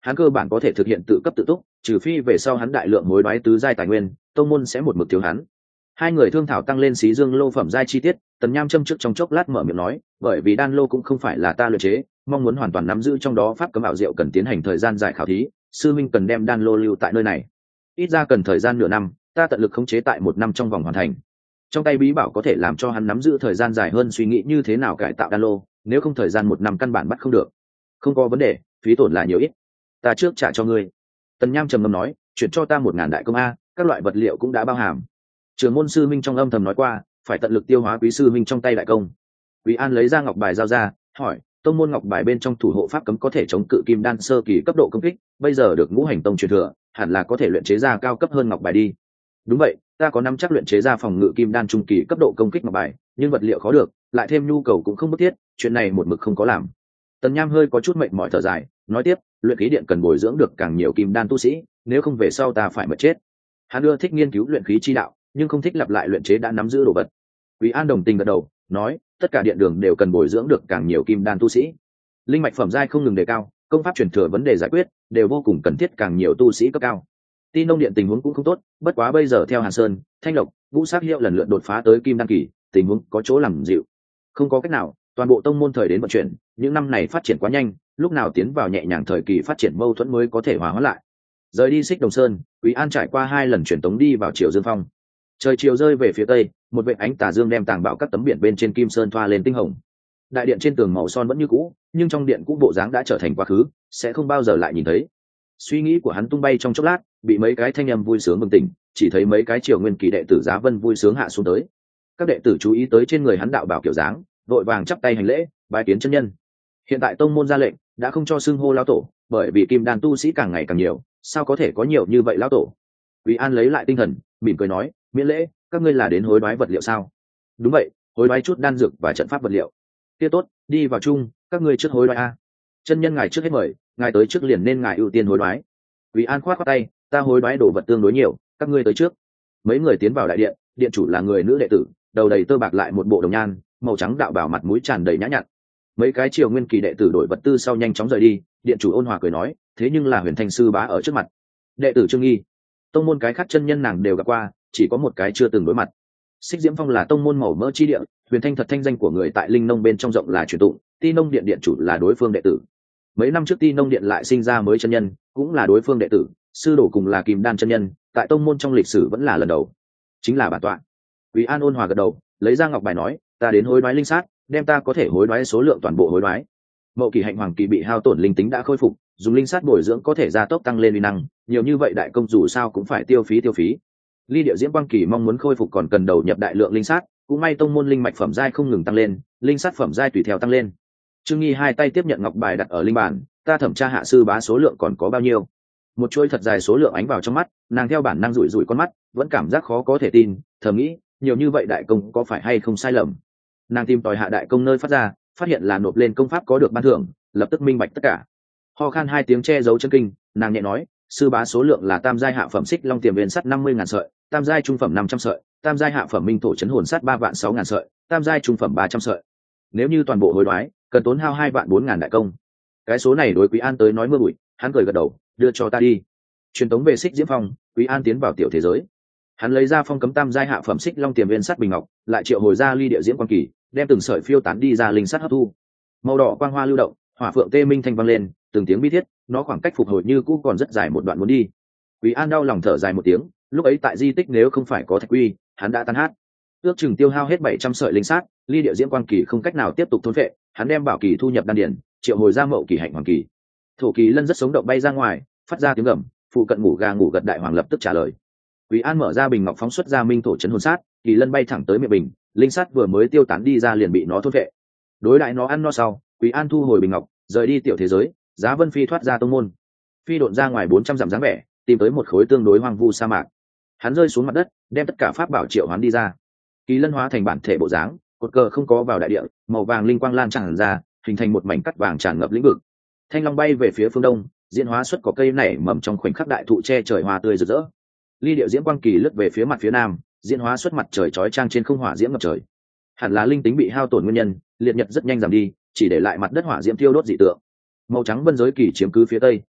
hắn cơ bản có thể thực hiện tự cấp tự túc, trừ phi về sau hắn đại lượng hối đoái tứ giai tài nguyên, tông môn sẽ một mực thiếu hắn. Hai người thương thảo tăng lên xí dương lô phẩm giai chi tiết, Tần Nham châm trước trong chốc lát mở miệng nói, bởi vì đan lô cũng không phải là ta luyện chế, mong muốn hoàn toàn nắm giữ trong đó pháp cấm ảo diệu cần tiến hành thời gian dài khảo thí, sư minh cần đem đan lô lưu tại nơi này, ít ra cần thời gian nửa năm, ta tận lực khống chế tại 1 năm trong vòng hoàn thành. Trong tay bí bảo có thể làm cho hắn nắm giữ thời gian dài hơn suy nghĩ như thế nào cải tạo đan lô, nếu không thời gian 1 năm căn bản bắt không được. Không có vấn đề, phí tổn là nhiều ít, ta trước trả cho ngươi. Tần Nham trầm ngâm nói, chuyển cho ta 1000 đại công a, các loại vật liệu cũng đã bao hàm. Trưởng môn sư minh trong âm thầm nói qua, phải tận lực tiêu hóa quý sư minh trong tay đại công. Quý An lấy ra ngọc bài giao ra, hỏi, tông môn ngọc bài bên trong thủ hộ pháp cấm có thể chống cự kim đan sơ kỳ cấp độ công kích, bây giờ được ngũ hành tông truyền thừa, hẳn là có thể luyện chế ra cao cấp hơn ngọc bài đi. Đúng vậy, ta có nắm chắc luyện chế ra phòng ngự kim đan trung kỳ cấp độ công kích ngọc bài, nhưng vật liệu khó được, lại thêm nhu cầu cũng không bức thiết, chuyện này một mực không có làm. Tần Nham hơi có chút mệt mỏi thở dài, nói tiếp, luyện khí điện cần bồi dưỡng được càng nhiều kim đan tu sĩ, nếu không về sau ta phải mất chết. Hắn ưa thích nghiên cứu luyện khí chi đạo, nhưng không thích lặp lại luyện chế đã nắm giữ đồ vật. Quý An đồng tình gật đầu, nói, tất cả điện đường đều cần bồi dưỡng được càng nhiều kim đan tu sĩ. Linh mạch phẩm giai không ngừng đề cao, công pháp truyền thừa vấn đề giải quyết, đều vô cùng cần thiết càng nhiều tu sĩ cấp cao. Ti nông điện tình huống cũng không tốt, bất quá bây giờ theo Hàn Sơn, Thanh Lộc, Vũ Sát Hiệu lần lượt đột phá tới kim đan kỳ, tình huống có chỗ làm dịu. Không có cách nào, toàn bộ tông môn thời đến vận chuyển, những năm này phát triển quá nhanh, lúc nào tiến vào nhẹ nhàng thời kỳ phát triển mâu thuẫn mới có thể hòa hóa lại. Rời đi Xích Đồng Sơn, Quý An trải qua 2 lần truyền tống đi vào Triều Dương Phong. Trời chiều rơi về phía tây, một vệt ánh tà dương đem tàng bạo các tấm biển bên trên kim sơn thoa lên tinh hồng. Đại điện trên tường màu son vẫn như cũ, nhưng trong điện cũ bộ dáng đã trở thành quá khứ, sẽ không bao giờ lại nhìn thấy. Suy nghĩ của hắn tung bay trong chốc lát, bị mấy cái thanh âm vui sướng bừng tỉnh, chỉ thấy mấy cái Triều Nguyên Kỳ đệ tử Giá Vân vui sướng hạ xuống tới. Các đệ tử chú ý tới trên người hắn đạo bảo kiểu dáng, vội vàng chắp tay hành lễ, bái kiến chân nhân. Hiện tại tông môn ra lệnh, đã không cho xưng hô lão tổ, bởi vì kim đan tu sĩ càng ngày càng nhiều, sao có thể có nhiều như vậy lão tổ? Quý An lấy lại tinh thần, mỉm cười nói, miễn lễ, các ngươi là đến hối đoái vật liệu sao? Đúng vậy, hối đoái chút đan dược và trận pháp vật liệu. Kia tốt, đi vào chung, các ngươi trước hối đoái a. Chân nhân ngài trước hết mời, ngài tới trước liền nên ngài ưu tiên hối đoái. Quý An khoát khoát tay, ta hối đoái đồ vật tương đối nhiều, các ngươi tới trước. Mấy người tiến vào đại điện, điện chủ là người nữ đệ tử, đầu đầy tơ bạc lại một bộ đồng nhan, màu trắng đạo bảo mặt mũi tràn đầy nhã nhặn. Mấy cái Triều Nguyên Kỳ đệ tử đổi vật tư sau nhanh chóng rời đi, điện chủ ôn hòa cười nói, thế nhưng là Huyền Thanh sư bá ở trước mặt. Đệ tử Trương Nghi, tông môn cái khác chân nhân nàng đều gặp qua, chỉ có một cái chưa từng đối mặt. Xích Diễm Phong là tông môn màu mỡ chi địa, Huyền Thanh thật thanh danh của người tại Linh Nông bên trong rộng là truyền tụng, Ti Nông điện điện chủ là đối phương đệ tử. Mấy năm trước Ti Nông điện lại sinh ra mới chân nhân, cũng là đối phương đệ tử, sư đồ cùng là Kim Đan chân nhân, tại tông môn trong lịch sử vẫn là lần đầu. Chính là bản tọa. Quý An ôn hòa gật đầu, lấy ra ngọc bài nói, ta đến hối đoái linh sát, đem ta có thể hối đoái số lượng toàn bộ hối đoái. Mậu Kỳ Hạnh Hoàng Kỳ bị hao tổn linh tính đã khôi phục, dùng linh sát bồi dưỡng có thể gia tốc tăng lên uy năng, nhiều như vậy đại công dù sao cũng phải tiêu phí. Ly Điệu Diễm Quang Kỳ mong muốn khôi phục còn cần đầu nhập đại lượng linh sát, cũng may tông môn linh mạch phẩm giai không ngừng tăng lên, linh sát phẩm giai tùy theo tăng lên. Trương Nghi hai tay tiếp nhận ngọc bài đặt ở linh bản, ta thẩm tra hạ sư bá số lượng còn có bao nhiêu. Một chuỗi thật dài số lượng ánh vào trong mắt, nàng theo bản năng rủi rủi con mắt, vẫn cảm giác khó có thể tin, thầm nghĩ, nhiều như vậy đại công có phải hay không sai lầm. Nàng tìm tòi hạ đại công nơi phát ra, phát hiện là nộp lên công pháp có được ban thưởng, lập tức minh bạch tất cả. Ho khan 2 tiếng che giấu chân kinh, nàng nhẹ nói, sư bá số lượng là tam giai hạ phẩm xích long tiềm viên sắt 50.000 sợi, tam giai trung phẩm 500 sợi, tam giai hạ phẩm minh thổ chấn hồn sắt 3.600.000 sợi, tam giai trung phẩm 300 sợi. Nếu như toàn bộ hối đoái, cần tốn hao 2.400.000 đại công. Cái số này đối Quý An tới nói mưa bụi, hắn cười gật đầu, đưa cho ta đi. Truyền tống về Xích Diễm Phong, Quý An tiến vào tiểu thế giới. Hắn lấy ra phong cấm tam giai hạ phẩm xích long tiềm viên sắt bình ngọc, lại triệu hồi ra ly địa diễm quang kỳ, đem từng sợi phiêu tán đi ra linh sắt hấp thu. Màu đỏ quang hoa lưu động, hỏa phượng tê minh thanh vang lên, từng tiếng bi thiết, nó khoảng cách phục hồi như cũ còn rất dài một đoạn muốn đi. Quý An đau lòng thở dài một tiếng, lúc ấy tại di tích nếu không phải có thạch quy, hắn đã tan hát. Ước chừng tiêu hao hết 700 sợi linh sát, ly địa diễm quang kỳ không cách nào tiếp tục thôn phệ, hắn đem bảo kỳ thu nhập đan điển, triệu hồi ra mậu kỳ hạnh hoàng kỳ. Thổ kỳ lân rất sống động bay ra ngoài, phát ra tiếng gầm, phụ cận ngủ gà ngủ gật đại hoàng lập tức trả lời. Quý An mở ra bình ngọc phóng xuất ra minh thổ chấn hồn sát, kỳ lân bay thẳng tới miệng bình, linh sát vừa mới tiêu tán đi ra liền bị nó thôn phệ. Đối đại nó ăn no sau, Quý An thu hồi bình ngọc, rời đi tiểu thế giới, Giá Vân phi thoát ra tông môn, phi độn ra ngoài 400 dặm dáng vẻ, tìm tới một khối tương đối hoang vu sa mạc. Hắn rơi xuống mặt đất, đem tất cả pháp bảo triệu hoán đi ra. Kỳ lân hóa thành bản thể bộ dáng, cột cờ không có vào đại địa, màu vàng linh quang lan tràn ra, hình thành một mảnh cắt vàng tràn ngập lĩnh vực. Thanh long bay về phía phương đông, diễn hóa xuất có cây nảy mầm trong khoảnh khắc đại thụ che trời hoa tươi rực rỡ. Ly điệu diễm quang kỳ lướt về phía mặt phía nam, diễn hóa xuất mặt trời chói chang trên không hỏa diễm ngập trời. Hẳn là linh tính bị hao tổn nguyên nhân, liệt nhật rất nhanh giảm đi, chỉ để lại mặt đất hỏa diễm thiêu đốt dị tượng. Màu trắng vân giới kỳ chiếm cứ phía tây,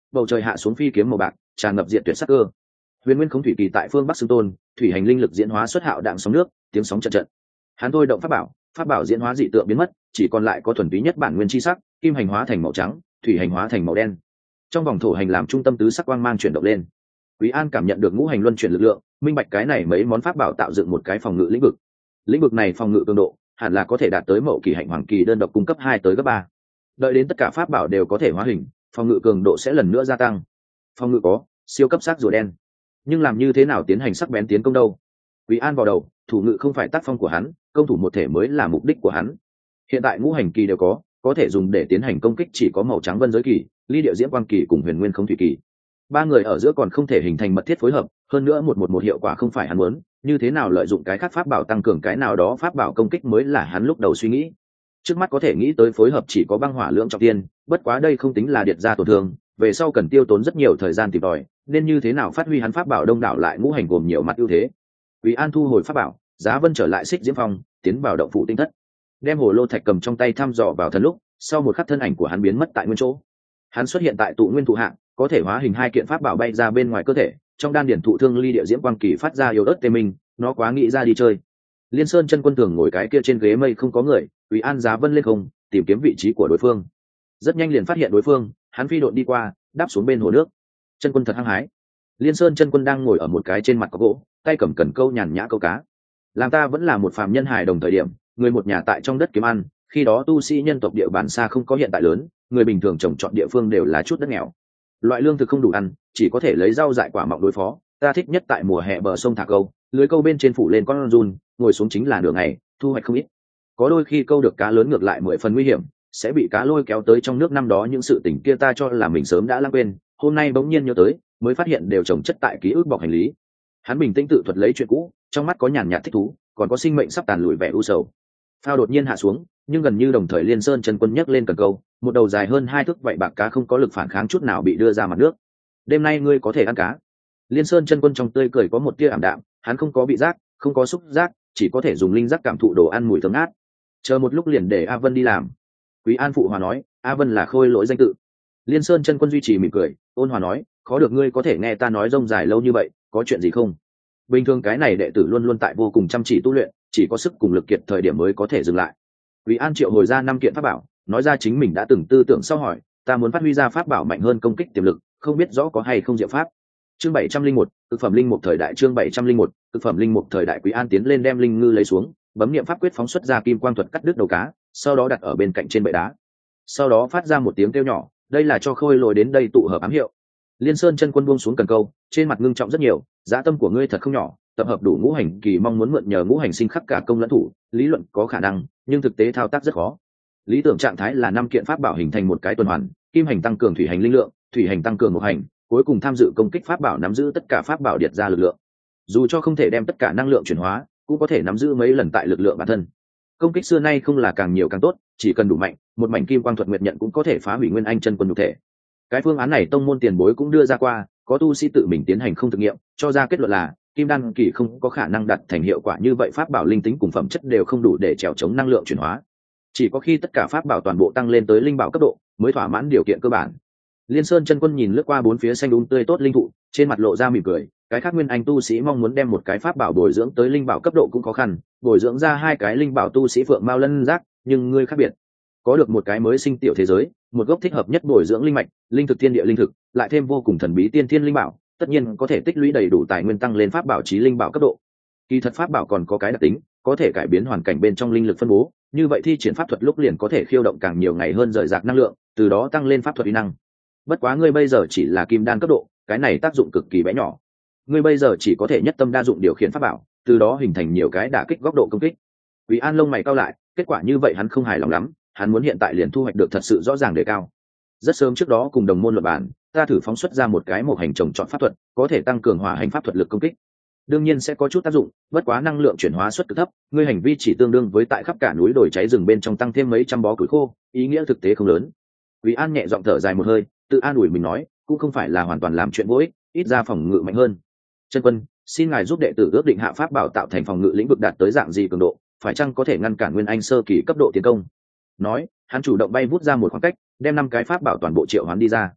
bầu trời hạ xuống phi kiếm màu bạc tràn ngập diện tuyệt sắc cơ. Huyền Nguyên Không thủy kỳ tại phương bắc xưng tôn, thủy hành linh lực diễn hóa xuất hạo đạn sóng nước, tiếng sóng trận trận. Hắn thôi động pháp bảo diễn hóa dị tượng biến mất, chỉ còn lại có thuần túy nhất bản nguyên chi sắc, kim hành hóa thành màu trắng, thủy hành hóa thành màu đen. Trong vòng thổ hành làm trung tâm tứ sắc quang mang chuyển động lên. Quý An cảm nhận được ngũ hành luân chuyển lực lượng, minh bạch cái này mấy món pháp bảo tạo dựng một cái phòng ngự lĩnh vực. Lĩnh vực này phòng ngự cường độ hẳn là có thể đạt tới mậu kỳ hạnh hoàng kỳ đơn độc cung cấp 2 tới cấp 3. Đợi đến tất cả pháp bảo đều có thể hóa hình, phòng ngự cường độ sẽ lần nữa gia tăng. Phòng ngự có siêu cấp sắc rùa đen, nhưng làm như thế nào tiến hành sắc bén tiến công đâu? Quý An vào đầu, thủ ngự không phải tác phong của hắn, công thủ một thể mới là mục đích của hắn. Hiện tại ngũ hành kỳ đều có thể dùng để tiến hành công kích chỉ có màu trắng vân giới kỳ, ly điệu diễm quang kỳ cùng huyền nguyên không thủy kỳ. Ba người ở giữa còn không thể hình thành mật thiết phối hợp, hơn nữa một hiệu quả không phải hắn muốn, như thế nào lợi dụng cái khác pháp bảo tăng cường cái nào đó pháp bảo công kích mới là hắn lúc đầu suy nghĩ. Trước mắt có thể nghĩ tới phối hợp chỉ có băng hỏa lưỡng trọng tiên, bất quá đây không tính là điệt ra tổn thương, về sau cần tiêu tốn rất nhiều thời gian tìm tòi, nên như thế nào phát huy hắn pháp bảo đông đảo lại ngũ hành gồm nhiều mặt ưu thế. Quý An thu hồi pháp bảo, Giá Vân trở lại Xích Diễm Phong, tiến vào động phủ tinh thất, đem hồ lô thạch cầm trong tay thăm dò vào thần lúc, sau một khắc thân ảnh của hắn biến mất tại nguyên chỗ. Hắn xuất hiện tại tụ nguyên thụ hạng, có thể hóa hình 2 kiện pháp bảo bay ra bên ngoài cơ thể, trong đan điển thụ thương ly địa diễm quang kỳ phát ra yếu ớt tê minh, nó quá nghĩ ra đi chơi. Liên Sơn chân quân thường ngồi cái kia trên ghế mây không có người, Quý An Giá Vân lên không, tìm kiếm vị trí của đối phương. Rất nhanh liền phát hiện đối phương, hắn phi độn đi qua, đáp xuống bên hồ nước. Chân quân thật hăng hái. Liên Sơn chân quân đang ngồi ở một cái trên mặt có gỗ, tay cầm cần câu nhàn nhã câu cá. Làm ta vẫn là một phàm nhân hài đồng thời điểm, người một nhà tại trong đất kiếm ăn, khi đó tu sĩ nhân tộc địa bàn xa không có hiện tại lớn, người bình thường trồng trọt địa phương đều là chút đất nghèo. Loại lương thực không đủ ăn, chỉ có thể lấy rau dại quả mọng đối phó. Ta thích nhất tại mùa hè bờ sông thả câu, lưới câu bên trên phủ lên con giun, ngồi xuống chính là nửa ngày, thu hoạch không ít. Có đôi khi câu được cá lớn ngược lại 10 phần nguy hiểm, sẽ bị cá lôi kéo tới trong nước. Năm đó những sự tình kia ta cho là mình sớm đã lãng quên, hôm nay bỗng nhiên nhớ tới, mới phát hiện đều chồng chất tại ký ức bọc hành lý. Hắn bình tĩnh tự thuật lấy chuyện cũ, trong mắt có nhàn nhạt thích thú, còn có sinh mệnh sắp tàn lụi vẻ u sầu. Phao đột nhiên hạ xuống, nhưng gần như đồng thời Liên Sơn chân quân nhấc lên cần câu, một đầu dài hơn 2 thước vậy bạc cá không có lực phản kháng chút nào bị đưa ra mặt nước. Đêm nay ngươi có thể ăn cá. Liên Sơn chân quân trong tươi cười có một tia ảm đạm, hắn không có vị giác, không có xúc giác, chỉ có thể dùng linh giác cảm thụ đồ ăn mùi thơm ngát. Chờ một lúc liền để A Vân đi làm. Quý An phụ hòa nói, A Vân là khôi lỗi danh tự. Liên Sơn chân quân duy trì mỉm cười, ôn hòa nói, khó được ngươi có thể nghe ta nói rông dài lâu như vậy, có chuyện gì không? Bình thường cái này đệ tử luôn luôn tại vô cùng chăm chỉ tu luyện, chỉ có sức cùng lực kiệt thời điểm mới có thể dừng lại. Quý An triệu hồi ra 5 kiện pháp bảo, nói ra chính mình đã từng tư tưởng sau hỏi, ta muốn phát huy ra pháp bảo mạnh hơn công kích tiềm lực, không biết rõ có hay không diệu pháp. Chương 701, cực phẩm linh mục thời đại. Chương 701, cực phẩm linh mục thời đại. Quý An tiến lên đem linh ngư lấy xuống, bấm niệm pháp quyết phóng xuất ra kim quang thuật cắt đứt đầu cá, sau đó đặt ở bên cạnh trên bệ đá. Sau đó phát ra một tiếng kêu nhỏ, đây là cho khôi lỗi đến đây tụ hợp ám hiệu. Liên Sơn chân quân buông xuống cần câu, trên mặt ngưng trọng rất nhiều, dã tâm của ngươi thật không nhỏ, tập hợp đủ ngũ hành kỳ mong muốn mượn nhờ ngũ hành sinh khắc cả công lẫn thủ, lý luận có khả năng, nhưng thực tế thao tác rất khó. Lý tưởng trạng thái là 5 kiện pháp bảo hình thành một cái tuần hoàn, kim hành tăng cường thủy hành linh lượng, thủy hành tăng cường ngũ hành, cuối cùng tham dự công kích pháp bảo nắm giữ tất cả pháp bảo điệt ra lực lượng. Dù cho không thể đem tất cả năng lượng chuyển hóa, cũng có thể nắm giữ mấy lần tại lực lượng bản thân. Công kích xưa nay không là càng nhiều càng tốt, chỉ cần đủ mạnh, một mảnh kim quang thuật nguyệt nhận cũng có thể phá hủy nguyên anh chân quân nhục thể. Cái phương án này tông môn tiền bối cũng đưa ra qua, có tu sĩ tự mình tiến hành không thực nghiệm, cho ra kết luận là kim đan kỳ không có khả năng đạt thành hiệu quả như vậy, pháp bảo linh tính cùng phẩm chất đều không đủ để trèo chống năng lượng chuyển hóa. Chỉ có khi tất cả pháp bảo toàn bộ tăng lên tới linh bảo cấp độ, mới thỏa mãn điều kiện cơ bản. Liên Sơn chân quân nhìn lướt qua 4 phía xanh tươi tốt linh thụ, trên mặt lộ ra mỉm cười, cái khác nguyên anh tu sĩ mong muốn đem một cái pháp bảo bồi dưỡng tới linh bảo cấp độ cũng khó khăn, bồi dưỡng ra 2 cái linh bảo tu sĩ phượng mao lân giác, nhưng ngươi khác biệt, có được một cái mới sinh tiểu thế giới, một gốc thích hợp nhất bồi dưỡng linh mạch, linh thực thiên địa linh thực, lại thêm vô cùng thần bí tiên thiên linh bảo, tất nhiên có thể tích lũy đầy đủ tài nguyên tăng lên pháp bảo chí linh bảo cấp độ. Kỳ thật pháp bảo còn có cái đặc tính, có thể cải biến hoàn cảnh bên trong linh lực phân bố, như vậy thi triển pháp thuật lúc liền có thể khiêu động càng nhiều ngày hơn rời rạc năng lượng, từ đó tăng lên pháp thuật uy năng. Bất quá ngươi bây giờ chỉ là kim đan cấp độ, cái này tác dụng cực kỳ bé nhỏ. Ngươi bây giờ chỉ có thể nhất tâm đa dụng điều khiển pháp bảo, từ đó hình thành nhiều cái đả kích góc độ công kích. Quý An lông mày cau lại, kết quả như vậy hắn không hài lòng lắm, hắn muốn hiện tại liền thu hoạch được thật sự rõ ràng đề cao. Rất sớm trước đó cùng đồng môn luận bàn, ta thử phóng xuất ra một cái một hành trồng chọn pháp thuật, có thể tăng cường hỏa hành pháp thuật lực công kích. Đương nhiên sẽ có chút tác dụng, bất quá năng lượng chuyển hóa suất cực thấp, ngươi hành vi chỉ tương đương với tại khắp cả núi đồi cháy rừng bên trong tăng thêm mấy trăm bó củi khô, ý nghĩa thực tế không lớn. Quý An nhẹ giọng thở dài một hơi, tự an ủi mình nói, cũng không phải là hoàn toàn làm chuyện vô ích, ít ra phòng ngự mạnh hơn. Chân quân, xin ngài giúp đệ tử ước định hạ pháp bảo tạo thành phòng ngự lĩnh vực đạt tới dạng gì cường độ, phải chăng có thể ngăn cản nguyên anh sơ kỳ cấp độ tiến công. Nói, hắn chủ động bay vút ra một khoảng cách, đem 5 cái pháp bảo toàn bộ triệu hoán đi ra.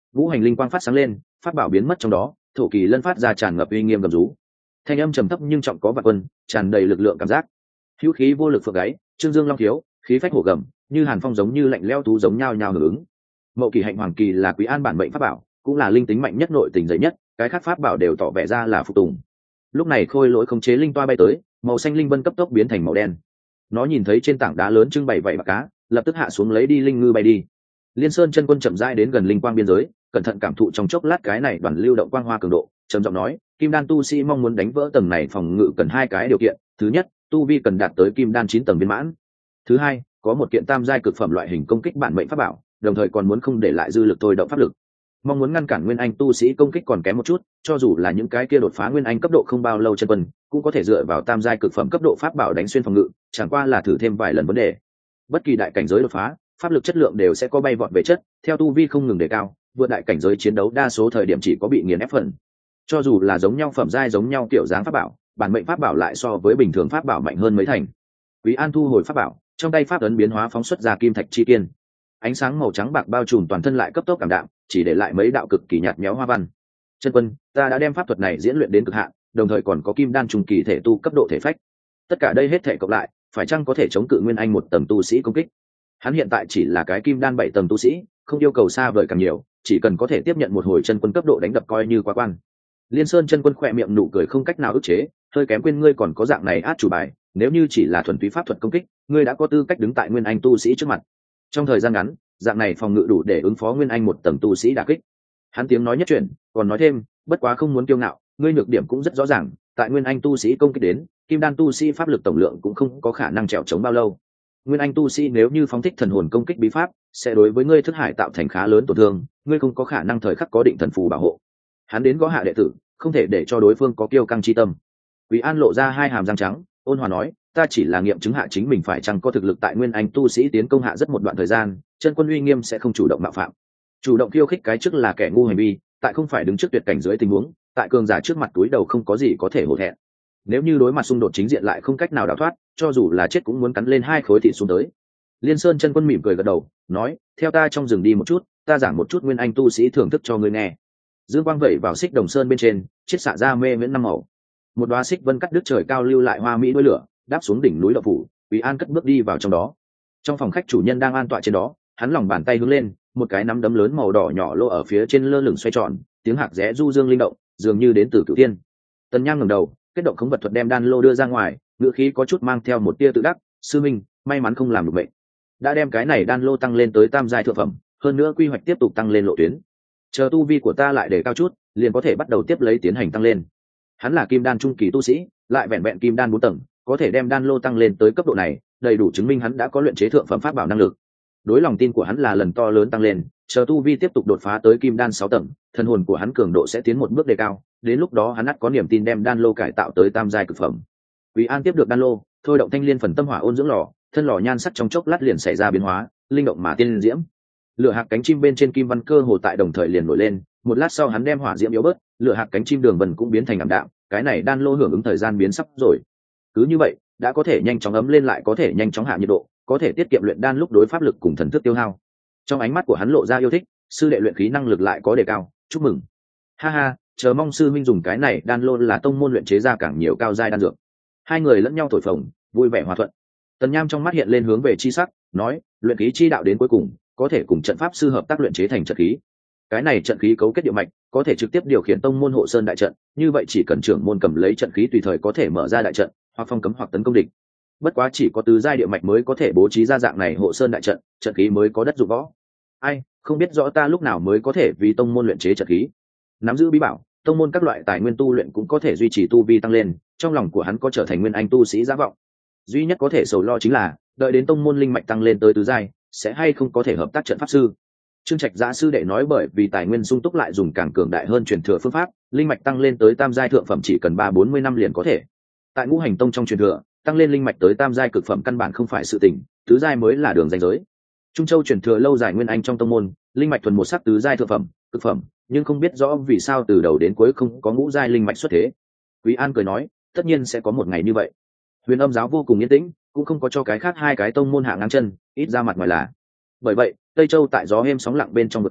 Ngũ hành linh quang phát sáng lên, pháp bảo biến mất trong đó, thổ kỳ lân phát ra tràn ngập uy nghiêm gầm rú. Thanh âm trầm thấp nhưng trọng có vạn quân, tràn đầy lực lượng cảm giác. Hữu khí vô lực phượng gáy, trương dương long thiếu, khí phách hổ gầm, như hàn phong giống như lạnh lẽo thú giống nhau nhào hưởng ứng. Mậu kỳ hạnh hoàng kỳ là quý an bản mệnh pháp bảo, cũng là linh tính mạnh nhất, nội tình dày nhất, cái khác pháp bảo đều tỏ vẻ ra là phục tùng. Lúc này khôi lỗi khống chế linh toa bay tới, màu xanh linh vân cấp tốc biến thành màu đen. Nó nhìn thấy trên tảng đá lớn trưng bày vảy bạc cá, lập tức hạ xuống lấy đi linh ngư bay đi. Liên Sơn chân quân chậm rãi đến gần linh quang biên giới, cẩn thận cảm thụ trong chốc lát cái này đoàn lưu động quang hoa cường độ, trầm giọng nói, kim đan tu sĩ mong muốn đánh vỡ tầng này phòng ngự cần hai cái điều kiện. Thứ nhất, tu vi cần đạt tới kim đan 9 tầng viên mãn. Thứ hai, có một kiện tam giai cực phẩm loại hình công kích bản mệnh pháp bảo, đồng thời còn muốn không để lại dư lực thôi động pháp lực. Mong muốn ngăn cản nguyên anh tu sĩ công kích còn kém một chút, cho dù là những cái kia đột phá nguyên anh cấp độ không bao lâu chân quân, cũng có thể dựa vào tam giai cực phẩm cấp độ pháp bảo đánh xuyên phòng ngự, chẳng qua là thử thêm vài lần vấn đề. Bất kỳ đại cảnh giới đột phá, pháp lực chất lượng đều sẽ có bay vọt về chất, theo tu vi không ngừng đề cao, vượt đại cảnh giới chiến đấu đa số thời điểm chỉ có bị nghiền ép phần. Cho dù là giống nhau phẩm giai giống nhau kiểu dáng pháp bảo, bản mệnh pháp bảo lại so với bình thường pháp bảo mạnh hơn mấy thành. Quý An thu hồi pháp bảo, trong tay pháp ấn biến hóa phóng xuất ra kim thạch chi kiên. Ánh sáng màu trắng bạc bao trùm toàn thân lại cấp tốc cảm đạm, chỉ để lại mấy đạo cực kỳ nhạt méo hoa văn. Chân quân, ta đã đem pháp thuật này diễn luyện đến cực hạn, đồng thời còn có kim đan trùng kỳ thể tu cấp độ thể phách. Tất cả đây hết thể cộng lại, phải chăng có thể chống cự nguyên anh một tầng tu sĩ công kích? Hắn hiện tại chỉ là cái kim đan 7 tầng tu sĩ, không yêu cầu xa vời càng nhiều, chỉ cần có thể tiếp nhận một hồi chân quân cấp độ đánh đập coi như quá quan. Liên Sơn chân quân khỏe miệng nụ cười không cách nào ức chế, hơi kém quên ngươi còn có dạng này át chủ bài, nếu như chỉ là thuần túy pháp thuật công kích, ngươi đã có tư cách đứng tại nguyên anh tu sĩ trước mặt. Trong thời gian ngắn, dạng này phòng ngự đủ để ứng phó nguyên anh một tầng tu sĩ đả kích. Hắn tiếng nói nhất chuyển, còn nói thêm, bất quá không muốn kiêu ngạo, ngươi nhược điểm cũng rất rõ ràng, tại nguyên anh tu sĩ công kích đến, kim đan tu sĩ pháp lực tổng lượng cũng không có khả năng trèo chống bao lâu. Nguyên anh tu sĩ nếu như phóng thích thần hồn công kích bí pháp, sẽ đối với ngươi thức hải tạo thành khá lớn tổn thương, ngươi không có khả năng thời khắc có định thần phù bảo hộ. Hắn đến gõ hạ đệ tử, không thể để cho đối phương có kiêu căng chi tâm. Quý An lộ ra hai hàm răng trắng, ôn hòa nói, ta chỉ là nghiệm chứng hạ chính mình phải chăng có thực lực tại nguyên anh tu sĩ tiến công hạ rất một đoạn thời gian, chân quân uy nghiêm sẽ không chủ động mạo phạm. Chủ động khiêu khích cái trước là kẻ ngu hành vi, tại không phải đứng trước tuyệt cảnh dưới tình huống, tại cường giả trước mặt túi đầu không có gì có thể hổ thẹn. Nếu như đối mặt xung đột chính diện lại không cách nào đào thoát, cho dù là chết cũng muốn cắn lên hai khối thịt xuống tới. Liên Sơn chân quân mỉm cười gật đầu, nói, theo ta trong rừng đi một chút, ta giảng một chút nguyên anh tu sĩ thưởng thức cho ngươi nghe. Dương quang vẩy vào xích đồng sơn bên trên, chiết xạ ra mê miễn năm màu. Một đoá xích vân cắt đứt trời cao lưu lại hoa mỹ đuôi lửa, đáp xuống đỉnh núi Đậu Phủ. Quý An cất bước đi vào trong đó. Trong phòng khách chủ nhân đang an tọa trên đó, hắn lòng bàn tay hướng lên, một cái nắm đấm lớn màu đỏ nhỏ lô ở phía trên lơ lửng xoay tròn, tiếng hạc rẽ du dương linh động, dường như đến từ cửu thiên. Tần Nham ngẩng đầu, kết động khống vật thuật đem đan lô đưa ra ngoài, ngữ khí có chút mang theo một tia tự đắc, sư minh, may mắn không làm được bệnh. Đã đem cái này đan lô tăng lên tới tam giai thượng phẩm, hơn nữa quy hoạch tiếp tục tăng lên lộ tuyến. Chờ tu vi của ta lại để cao chút, liền có thể bắt đầu tiếp lấy tiến hành tăng lên. Hắn là kim đan trung kỳ tu sĩ, lại vẹn vẹn kim đan 4 tầng, có thể đem đan lô tăng lên tới cấp độ này, đầy đủ chứng minh hắn đã có luyện chế thượng phẩm pháp bảo năng lực. Đối lòng tin của hắn là lần to lớn tăng lên, chờ tu vi tiếp tục đột phá tới kim đan 6 tầng, thần hồn của hắn cường độ sẽ tiến một bước đề cao, đến lúc đó hắn ắt có niềm tin đem đan lô cải tạo tới tam giai cực phẩm. Quý An tiếp được đan lô, thôi động thanh liên phần tâm hỏa ôn dưỡng lò, thân lò nhan sắc trong chốc lát liền xảy ra biến hóa, linh động mà tiên diễm. Lửa hạc cánh chim bên trên kim văn cơ hồ tại đồng thời liền nổi lên, một lát sau hắn đem hỏa diễm yếu bớt, lửa hạc cánh chim đường vân cũng biến thành ảm đạm, cái này đan lô hưởng ứng thời gian biến sắp rồi. Cứ như vậy, đã có thể nhanh chóng ấm lên lại có thể nhanh chóng hạ nhiệt độ, có thể tiết kiệm luyện đan lúc đối pháp lực cùng thần thức tiêu hao. Trong ánh mắt của hắn lộ ra yêu thích, sư đệ luyện khí năng lực lại có đề cao, chúc mừng. Ha ha, chờ mong sư minh dùng cái này đan lô là tông môn luyện chế ra càng nhiều cao giai đan dược. Hai người lẫn nhau thổi phồng, vui vẻ hòa thuận. Tần Nham trong mắt hiện lên hướng về chi sắc, nói, luyện khí chi đạo đến cuối cùng, có thể cùng trận pháp sư hợp tác luyện chế thành trận khí. Cái này trận khí cấu kết địa mạch, có thể trực tiếp điều khiển tông môn hộ sơn đại trận, như vậy chỉ cần trưởng môn cầm lấy trận khí tùy thời có thể mở ra đại trận, hoặc phong cấm hoặc tấn công địch. Bất quá chỉ có tứ giai địa mạch mới có thể bố trí ra dạng này hộ sơn đại trận, trận khí mới có đất dụng võ. Ai, không biết rõ ta lúc nào mới có thể vì tông môn luyện chế trận khí. Nắm giữ bí bảo, tông môn các loại tài nguyên tu luyện cũng có thể duy trì tu vi tăng lên, trong lòng của hắn có trở thành nguyên anh tu sĩ giả vọng. Duy nhất có thể sầu lo chính là, đợi đến tông môn linh mạch tăng lên tới tứ giai, sẽ hay không có thể hợp tác trận pháp sư. Trương Trạch Giã sư đệ nói bởi vì tài nguyên sung túc lại dùng càng cường đại hơn truyền thừa phương pháp, linh mạch tăng lên tới tam giai thượng phẩm chỉ cần 3-40 năm liền có thể. Tại Ngũ Hành Tông trong truyền thừa, tăng lên linh mạch tới tam giai cực phẩm căn bản không phải sự tình, tứ giai mới là đường ranh giới. Trung Châu truyền thừa lâu dài nguyên anh trong tông môn, linh mạch thuần một sắc tứ giai thượng phẩm, cực phẩm, nhưng không biết rõ vì sao từ đầu đến cuối không có ngũ giai linh mạch xuất thế. Quý An cười nói, tất nhiên sẽ có một ngày như vậy. Huyền Âm giáo vô cùng yên tĩnh, cũng không có cho cái khác hai cái tông môn hạ ngang chân, ít ra mặt ngoài là. Bởi vậy, Tây Châu tại gió êm sóng lặng bên trong vượt qua,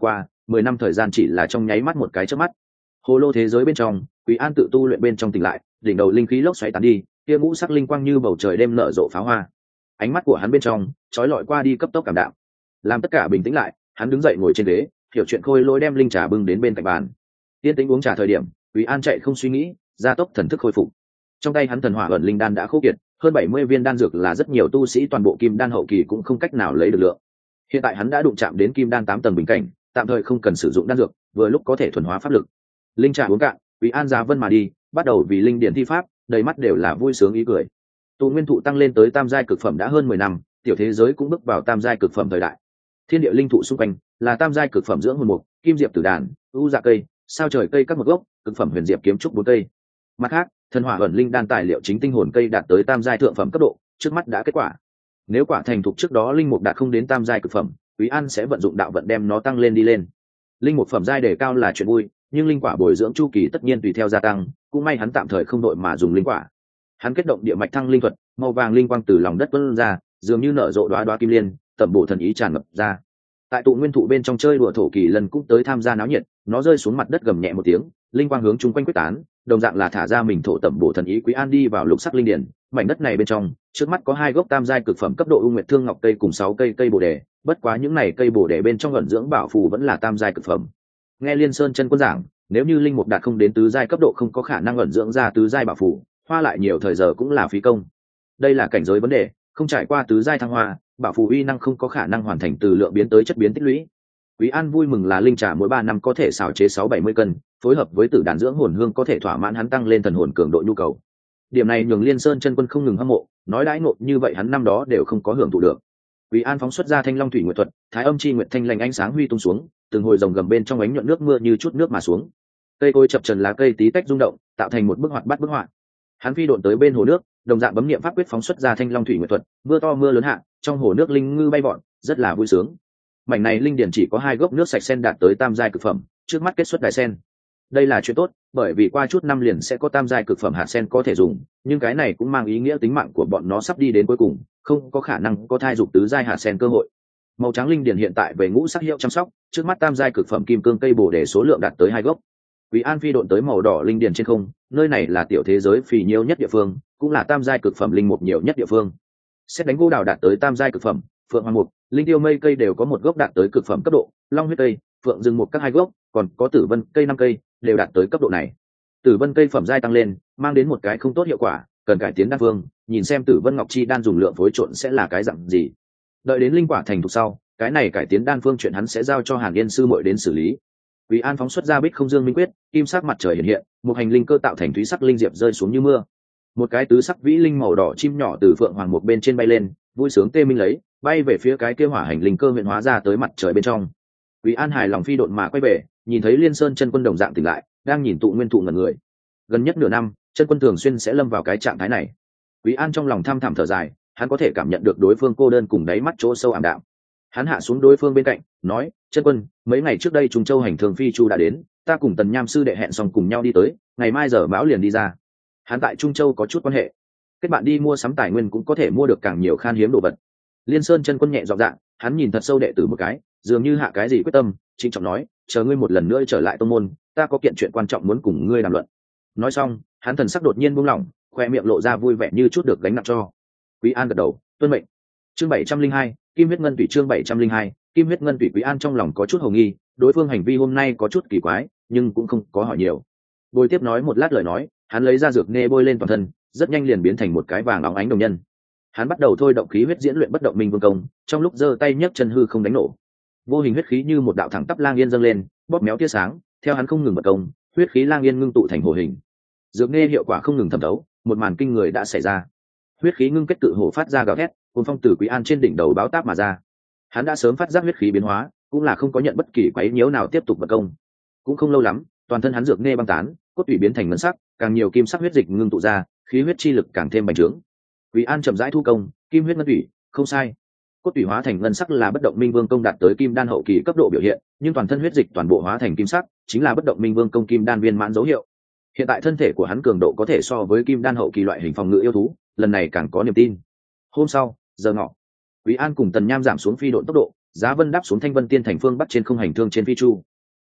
10 năm thời gian chỉ là trong nháy mắt một cái chớp mắt. Hồ lô thế giới bên trong, Quý An tự tu luyện bên trong tỉnh lại, đỉnh đầu linh khí lốc xoáy tán đi, kia ngũ sắc linh quang như bầu trời đêm nở rộ pháo hoa. Ánh mắt của hắn bên trong chói lọi qua đi cấp tốc cảm đạm. Làm tất cả bình tĩnh lại, hắn đứng dậy ngồi trên ghế, hiểu chuyện khôi lỗi đem linh trà bưng đến bên cạnh bàn. Tiên tĩnh uống trà thời điểm, Quý An chạy không suy nghĩ, gia tốc thần thức khôi phục. Trong tay hắn thần hỏa ẩn linh đan đã khô kiệt, hơn 70 viên đan dược là rất nhiều tu sĩ toàn bộ kim đan hậu kỳ cũng không cách nào lấy được lượng. Hiện tại hắn đã đụng chạm đến kim đan 8 tầng bình cảnh, tạm thời không cần sử dụng đan dược, vừa lúc có thể thuần hóa pháp lực. Linh trà uống cạn, Quý An giá vân mà đi, bắt đầu vì linh điển thi pháp, đầy mắt đều là vui sướng ý cười. Tụ nguyên thụ tăng lên tới tam giai cực phẩm đã hơn 10 năm, tiểu thế giới cũng bước vào tam giai cực phẩm thời đại. Thiên địa linh thụ xung quanh là tam giai cực phẩm dưỡng hồn mục, kim diệp tử đàn, u dạ cây, sao trời cây các một gốc, cực phẩm huyền diệp kiếm trúc 4 cây. Mặt khác, thần hỏa ẩn linh đan tài liệu chính tinh hồn cây đạt tới tam giai thượng phẩm cấp độ, trước mắt đã kết quả. Nếu quả thành thục trước đó linh mục đạt không đến tam giai cực phẩm, Quý An sẽ vận dụng đạo vận đem nó tăng lên đi lên. Linh mục phẩm giai đề cao là chuyện vui, nhưng linh quả bồi dưỡng chu kỳ tất nhiên tùy theo gia tăng, cũng may hắn tạm thời không đội mà dùng linh quả. Hắn kết động địa mạch thăng linh thuật, màu vàng linh quang từ lòng đất vươn ra, dường như nở rộ đóa đóa kim liên, tẩm bổ thần ý tràn ngập ra. Tại tụ nguyên thụ bên trong chơi đùa thổ kỳ lần cũng tới tham gia náo nhiệt, nó rơi xuống mặt đất gầm nhẹ một tiếng, linh quang hướng chung quanh quyết tán, đồng dạng là thả ra mình thổ tẩm bổ thần ý. Quý An đi vào lục sắc linh điển, mảnh đất này bên trong, trước mắt có 2 gốc tam giai cực phẩm cấp độ u nguyệt thương ngọc cây cùng 6 cây cây bồ đề, bất quá những này cây bồ đề bên trong ẩn dưỡng bảo phù vẫn là tam giai cực phẩm. Nghe Liên Sơn chân quân giảng, nếu như linh mục đạt không đến tứ giai cấp độ không có khả năng ẩn dưỡng ra tứ giai bảo phù, hoa lại nhiều thời giờ cũng là phí công. Đây là cảnh giới vấn đề, không trải qua tứ giai thăng hoa, bảo phù uy năng không có khả năng hoàn thành từ lượng biến tới chất biến tích lũy. Quý An vui mừng là linh trà mỗi 3 năm có thể xào chế 6-70 cân, phối hợp với tử đàn dưỡng hồn hương có thể thỏa mãn hắn tăng lên thần hồn cường độ nhu cầu. Điểm này nhường Liên Sơn chân quân không ngừng hâm mộ, nói đãi ngộ như vậy hắn năm đó đều không có hưởng thụ được. Quý An phóng xuất ra Thanh Long Thủy Nguyệt thuật, Thái Âm Chi Nguyệt Thanh lành ánh sáng huy tung xuống, từng hồi rồng gầm bên trong ánh nhuận nước mưa như chút nước mà xuống. Cây cối chập chờn lá cây tí tách rung động, tạo thành một bức hoạt bát bức họa. Hắn phi độn tới bên hồ nước, đồng dạng bấm niệm pháp quyết phóng xuất ra Thanh Long Thủy Nguyệt thuật, mưa to mưa lớn hạ, trong hồ nước linh ngư bay vọt, rất là vui sướng. Mảnh này linh điển chỉ có 2 gốc nước sạch sen đạt tới tam giai cực phẩm, trước mắt kết xuất đại sen. Đây là chuyện tốt, bởi vì qua chút năm liền sẽ có tam giai cực phẩm hạt sen có thể dùng, nhưng cái này cũng mang ý nghĩa tính mạng của bọn nó sắp đi đến cuối cùng, không có khả năng có thai dục tứ giai hạt sen cơ hội. Màu trắng linh điển hiện tại về ngũ sắc hiệu chăm sóc, trước mắt tam giai cực phẩm kim cương cây bồ đề số lượng đạt tới 2 gốc. Quý An phi độn tới màu đỏ linh điển trên không, nơi này là tiểu thế giới phì nhiêu nhất địa phương, cũng là tam giai cực phẩm linh mục nhiều nhất địa phương. Xét đánh gỗ đào đạt tới tam giai cực phẩm, phượng hoàng mục, linh tiêu mây cây đều có một gốc đạt tới cực phẩm cấp độ, long huyết cây, phượng rừng mục các 2 gốc, còn có tử vân cây 5 cây đều đạt tới cấp độ này. Tử vân cây phẩm giai tăng lên, mang đến một cái không tốt hiệu quả, cần cải tiến đan phương, nhìn xem tử vân ngọc chi đan dùng lượng phối trộn sẽ là cái dạng gì. Đợi đến linh quả thành thục sau, cái này cải tiến đan phương chuyện hắn sẽ giao cho Hàn Yên sư muội đến xử lý. Quý An phóng xuất ra Bích Không Dương Minh Quyết, kim sắc mặt trời hiện hiện, một hành linh cơ tạo thành thúy sắc linh diệp rơi xuống như mưa. Một cái tứ sắc vĩ linh màu đỏ chim nhỏ từ phượng hoàng một bên trên bay lên, vui sướng tê minh lấy, bay về phía cái kia hỏa hành linh cơ huyện hóa ra tới mặt trời bên trong. Quý An hài lòng phi độn mà quay về, nhìn thấy Liên Sơn chân quân đồng dạng tỉnh lại, đang nhìn tụ nguyên thụ ngẩn người. Gần nhất nửa năm, chân quân thường xuyên sẽ lâm vào cái trạng thái này. Quý An trong lòng thăm thẳm thở dài, hắn có thể cảm nhận được đối phương cô đơn cùng đáy mắt chỗ sâu ảm đạm. Hắn hạ xuống đối phương bên cạnh, nói: "Chân quân, mấy ngày trước đây Trùng Châu hành thường phi chu đã đến, ta cùng Tần Nham sư đệ hẹn xong cùng nhau đi tới, ngày mai giờ bão liền đi ra." Hắn tại Trung Châu có chút quan hệ, kết bạn đi mua sắm tài nguyên cũng có thể mua được càng nhiều khan hiếm đồ vật. Liên Sơn chân quân nhẹ giọng dạng, hắn nhìn thật sâu đệ tử một cái, dường như hạ cái gì quyết tâm, trịnh trọng nói: "Chờ ngươi một lần nữa trở lại tông môn, ta có kiện chuyện quan trọng muốn cùng ngươi đàm luận." Nói xong, hắn thần sắc đột nhiên buông lỏng, khoe miệng lộ ra vui vẻ như chút được gánh nặng cho. Quý An gật đầu, tuân mệnh. Chương 702, Kim huyết ngân tủy. Chương 702, Kim huyết ngân tủy. Quý An trong lòng có chút hồ nghi, đối phương hành vi hôm nay có chút kỳ quái, nhưng cũng không có hỏi nhiều. Bồi tiếp nói một lát lời nói, hắn lấy ra dược nê bôi lên toàn thân, rất nhanh liền biến thành một cái vàng óng ánh đồng nhân. Hắn bắt đầu thôi động khí huyết diễn luyện bất động minh vương công, trong lúc giơ tay nhấc chân hư không đánh nổ. Vô hình huyết khí như một đạo thẳng tắp lang yên dâng lên, bóp méo tia sáng, theo hắn không ngừng bật công, huyết khí lang yên ngưng tụ thành hồ hình. Dược nê hiệu quả không ngừng thẩm thấu, một màn kinh người đã xảy ra. Huyết khí ngưng kết tự hổ phát ra gào thét, cuồng phong từ Quý An trên đỉnh đầu báo táp mà ra. Hắn đã sớm phát giác huyết khí biến hóa, cũng là không có nhận bất kỳ quấy nhiễu nào tiếp tục bật công. Cũng không lâu lắm, toàn thân hắn dược nê băng tán, cốt tủy biến thành ngân sắc, càng nhiều kim sắc huyết dịch ngưng tụ ra, khí huyết chi lực càng thêm bành trướng. Quý An chậm rãi thu công, kim huyết ngân tủy, không sai. Cốt tủy hóa thành ngân sắc là bất động minh vương công đạt tới kim đan hậu kỳ cấp độ biểu hiện, nhưng toàn thân huyết dịch toàn bộ hóa thành kim sắc, chính là bất động minh vương công kim đan viên mãn dấu hiệu. Hiện tại thân thể của hắn cường độ có thể so với kim đan hậu kỳ loại hình phòng ngự yêu thú, lần này càng có niềm tin. Hôm sau, giờ ngọ, Quý An cùng Tần Nham giảm xuống phi độn tốc độ, giá vân đáp xuống Thanh Vân Tiên thành phương bắc trên không hành thương trên phi chu.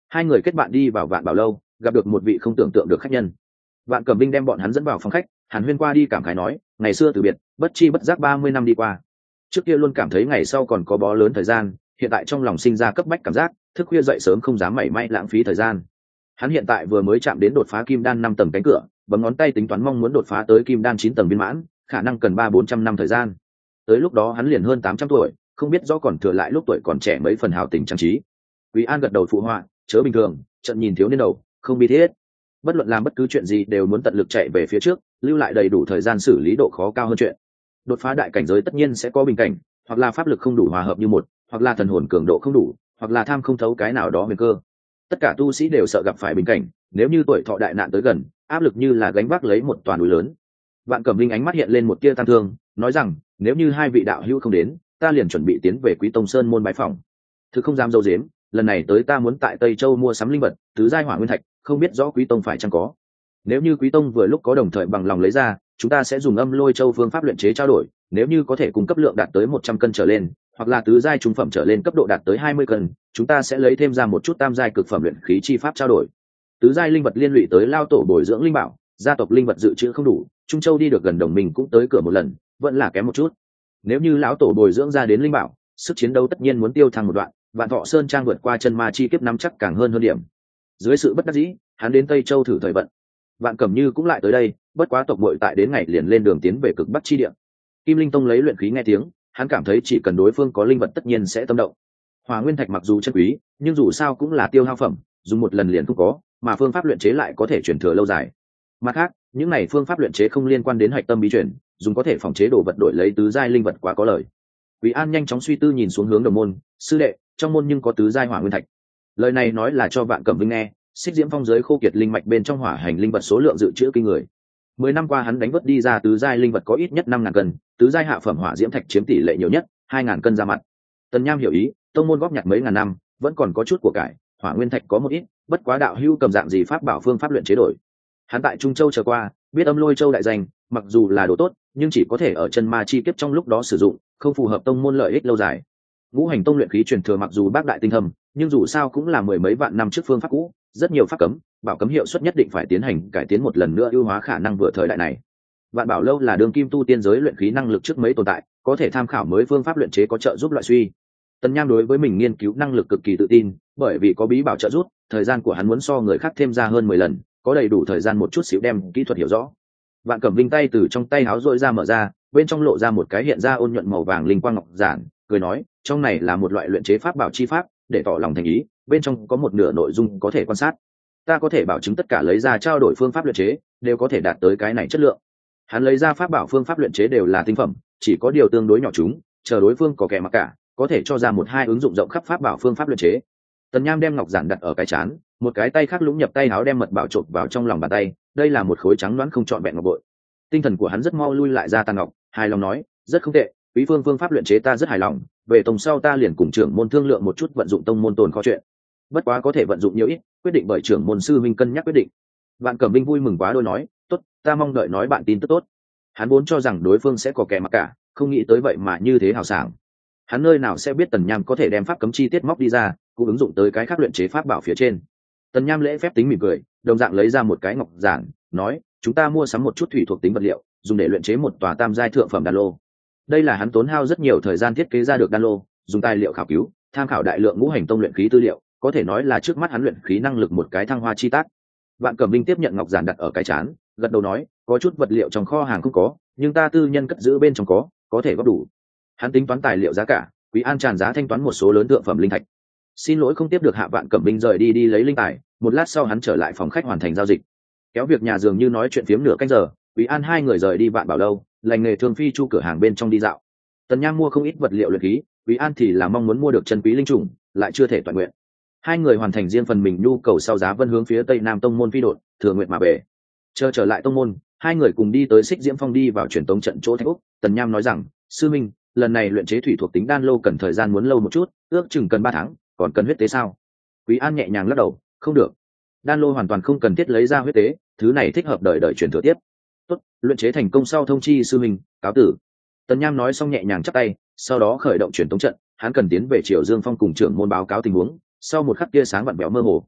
Hai người kết bạn đi vào Vạn Bảo lâu, gặp được một vị không tưởng tượng được khách nhân. Vạn Cẩm Vinh đem bọn hắn dẫn vào phòng khách, hàn huyên qua đi cảm khái nói, ngày xưa từ biệt, bất chi bất giác 30 năm đi qua. Trước kia luôn cảm thấy ngày sau còn có bó lớn thời gian, hiện tại trong lòng sinh ra cấp bách cảm giác, thức khuya dậy sớm không dám mảy may lãng phí thời gian. Hắn hiện tại vừa mới chạm đến đột phá kim đan 5 tầng cánh cửa, bấm ngón tay tính toán mong muốn đột phá tới kim đan 9 tầng viên mãn, khả năng cần 300-400 năm thời gian. Tới lúc đó hắn liền hơn 800 tuổi, không biết rõ còn thừa lại lúc tuổi còn trẻ mấy phần hào tình trang trí. Quý An gật đầu phụ họa, chớ bình thường, trận nhìn thiếu niên đầu, không bi thiết. Bất luận làm bất cứ chuyện gì đều muốn tận lực chạy về phía trước, lưu lại đầy đủ thời gian xử lý độ khó cao hơn chuyện. Đột phá đại cảnh giới tất nhiên sẽ có bình cảnh, hoặc là pháp lực không đủ hòa hợp như một, hoặc là thần hồn cường độ không đủ, hoặc là tham không thấu cái nào đó huyền cơ. Tất cả tu sĩ đều sợ gặp phải bình cảnh, nếu như tuổi thọ đại nạn tới gần, áp lực như là gánh vác lấy một toàn núi lớn. Vạn Cẩm Linh ánh mắt hiện lên một tia tang thương, nói rằng, nếu như hai vị đạo hữu không đến, ta liền chuẩn bị tiến về Quý Tông Sơn môn bái phỏng. Thực không dám dâu dếm, lần này tới ta muốn tại Tây Châu mua sắm linh vật, tứ giai hỏa nguyên thạch, không biết rõ Quý Tông phải chăng có. Nếu như Quý Tông vừa lúc có đồng thời bằng lòng lấy ra, chúng ta sẽ dùng Âm Lôi Châu phương pháp luyện chế trao đổi, nếu như có thể cung cấp lượng đạt tới 100 cân trở lên, hoặc là tứ giai trung phẩm trở lên cấp độ đạt tới 20 cân, chúng ta sẽ lấy thêm ra một chút tam giai cực phẩm luyện khí chi pháp trao đổi. Tứ giai linh vật liên lụy tới lao tổ bồi dưỡng linh bảo, gia tộc linh vật dự trữ không đủ, Trung Châu đi được gần đồng mình cũng tới cửa một lần, vẫn là kém một chút. Nếu như lão tổ bồi dưỡng ra đến linh bảo, sức chiến đấu tất nhiên muốn tiêu thăng một đoạn, Vạn Thọ Sơn trang vượt qua chân ma chi kiếp nắm chắc càng hơn điểm. Dưới sự bất đắc dĩ, hắn đến Tây Châu thử thời vận. Vạn Cẩm Như cũng lại tới đây, bất quá tộc muội tại đến ngày liền lên đường tiến về cực bắc chi địa. Kim Linh Tông lấy luyện khí nghe tiếng, hắn cảm thấy chỉ cần đối phương có linh vật tất nhiên sẽ tâm động. Hỏa nguyên thạch mặc dù chân quý, nhưng dù sao cũng là tiêu hao phẩm, dùng một lần liền không có, mà phương pháp luyện chế lại có thể truyền thừa lâu dài. Mặt khác, những này phương pháp luyện chế không liên quan đến hạch tâm bí truyền, dùng có thể phòng chế đồ vật đổi lấy tứ giai linh vật quá có lời. Quý An nhanh chóng suy tư nhìn xuống hướng đồng môn, sư đệ, trong môn nhưng có tứ giai hỏa nguyên thạch. Lời này nói là cho Vạn Cẩm Vinh nghe, Xích Diễm Phong giới khô kiệt linh mạch bên trong hỏa hành linh vật số lượng dự trữ kinh người. 10 năm qua hắn đánh vớt đi ra tứ giai linh vật có ít nhất 5.000 cân, tứ giai hạ phẩm hỏa diễm thạch chiếm tỷ lệ nhiều nhất, 2.000 cân ra mặt. Tần Nham hiểu ý, tông môn góp nhặt mấy ngàn năm, vẫn còn có chút của cải, hỏa nguyên thạch có một ít, bất quá đạo hữu cầm dạng gì pháp bảo phương pháp luyện chế đổi. Hắn tại Trung Châu chờ qua, biết Âm Lôi Châu đại danh, mặc dù là đồ tốt, nhưng chỉ có thể ở chân ma chi kiếp trong lúc đó sử dụng, không phù hợp tông môn lợi ích lâu dài. Ngũ hành tông luyện khí truyền thừa mặc dù bác đại tinh thâm, nhưng dù sao cũng là mười mấy vạn năm trước phương pháp cũ, rất nhiều pháp cấm, bảo cấm hiệu suất nhất định phải tiến hành cải tiến một lần nữa ưu hóa khả năng vừa thời đại này. Vạn Bảo lâu là đường kim tu tiên giới luyện khí năng lực trước mấy tồn tại, có thể tham khảo mới phương pháp luyện chế có trợ giúp loại suy. Tần Nham đối với mình nghiên cứu năng lực cực kỳ tự tin, bởi vì có bí bảo trợ giúp, thời gian của hắn muốn so người khác thêm ra hơn 10 lần, có đầy đủ thời gian một chút xíu đem kỹ thuật hiểu rõ. Vạn Cẩm Vinh tay từ trong tay háo rỗi ra mở ra, bên trong lộ ra một cái hiện ra ôn nhuận màu vàng linh quang ngọc giản, cười nói, trong này là một loại luyện chế pháp bảo chi pháp, để tỏ lòng thành ý, bên trong có một nửa nội dung có thể quan sát. Ta có thể bảo chứng tất cả lấy ra trao đổi phương pháp luyện chế đều có thể đạt tới cái này chất lượng. Hắn lấy ra pháp bảo phương pháp luyện chế đều là tinh phẩm, chỉ có điều tương đối nhỏ chúng, chờ đối phương có kẻ mặc cả, có thể cho ra một hai ứng dụng rộng khắp pháp bảo phương pháp luyện chế. Tần Nham đem ngọc giản đặt ở cái chán, một cái tay khác lũng nhập tay áo đem mật bảo trộn vào trong lòng bàn tay, đây là một khối trắng loãng không trọn vẹn ngọc bội. Tinh thần của hắn rất mau lui lại ra tàn ngọc, hài lòng nói, rất không tệ, quý phương pháp luyện chế ta rất hài lòng, về tổng sau ta liền cùng trưởng môn thương lượng một chút vận dụng tông môn tồn kho chuyện. Bất quá có thể vận dụng nhiều ít, quyết định bởi trưởng môn sư huynh cân nhắc quyết định. Vạn Cẩm Vinh vui mừng quá đôi nói, tốt, ta mong đợi nói bạn tin tức tốt. Hắn vốn cho rằng đối phương sẽ có kẻ mặc cả, không nghĩ tới vậy mà như thế hào sảng. Hắn nơi nào sẽ biết Tần Nham có thể đem pháp cấm chi tiết móc đi ra, cũng ứng dụng tới cái khác luyện chế pháp bảo phía trên. Tần Nham lễ phép tính mỉm cười, đồng dạng lấy ra một cái ngọc giản, nói, chúng ta mua sắm một chút thủy thuộc tính vật liệu, dùng để luyện chế một tòa tam giai thượng phẩm đan lô. Đây là hắn tốn hao rất nhiều thời gian thiết kế ra được đan lô, dùng tài liệu khảo cứu, tham khảo đại lượng ngũ hành tông luyện khí tư liệu, có thể nói là trước mắt hắn luyện khí năng lực một cái thăng hoa chi tác. Vạn Cẩm Vinh tiếp nhận ngọc giản đặt ở cái chán, gật đầu nói, có chút vật liệu trong kho hàng không có, nhưng ta tư nhân cất giữ bên trong có thể góp đủ. Hắn tính toán tài liệu giá cả, Quý An tràn giá thanh toán một số lớn thượng phẩm linh thạch. Xin lỗi không tiếp được hạ. Vạn Cẩm Vinh rời đi lấy linh tài, một lát sau hắn trở lại phòng khách hoàn thành giao dịch. Kéo việc nhà dường như nói chuyện phiếm nửa canh giờ, Quý An hai người rời đi Vạn Bảo lâu, lành nghề thương phi chu cửa hàng bên trong đi dạo. Tần Nham mua không ít vật liệu luyện khí, Quý An thì là mong muốn mua được chân quý linh trùng, lại chưa thể toàn nguyện. Hai người hoàn thành riêng phần mình nhu cầu sau giá vân hướng phía Tây Nam tông môn phi đột, thừa nguyện mà về. Chờ trở lại tông môn, hai người cùng đi tới Xích Diễm Phong đi vào truyền tống trận chỗ Thạch Úc. Tần Nham nói rằng, sư minh, lần này luyện chế thủy thuộc tính đan lô cần thời gian muốn lâu một chút, ước chừng cần 3 tháng, còn cần huyết tế sao? Quý An nhẹ nhàng lắc đầu, không được. Đan lô hoàn toàn không cần thiết lấy ra huyết tế, thứ này thích hợp đời truyền thừa tiếp. Tốt, luyện chế thành công sau thông chi sư minh, cáo tử. Tần Nham nói xong nhẹ nhàng chắp tay, sau đó khởi động truyền tống trận, hắn cần tiến về Triều Dương Phong cùng trưởng môn báo cáo tình huống. Sau một khắc tia sáng vặn vẹo mơ hồ,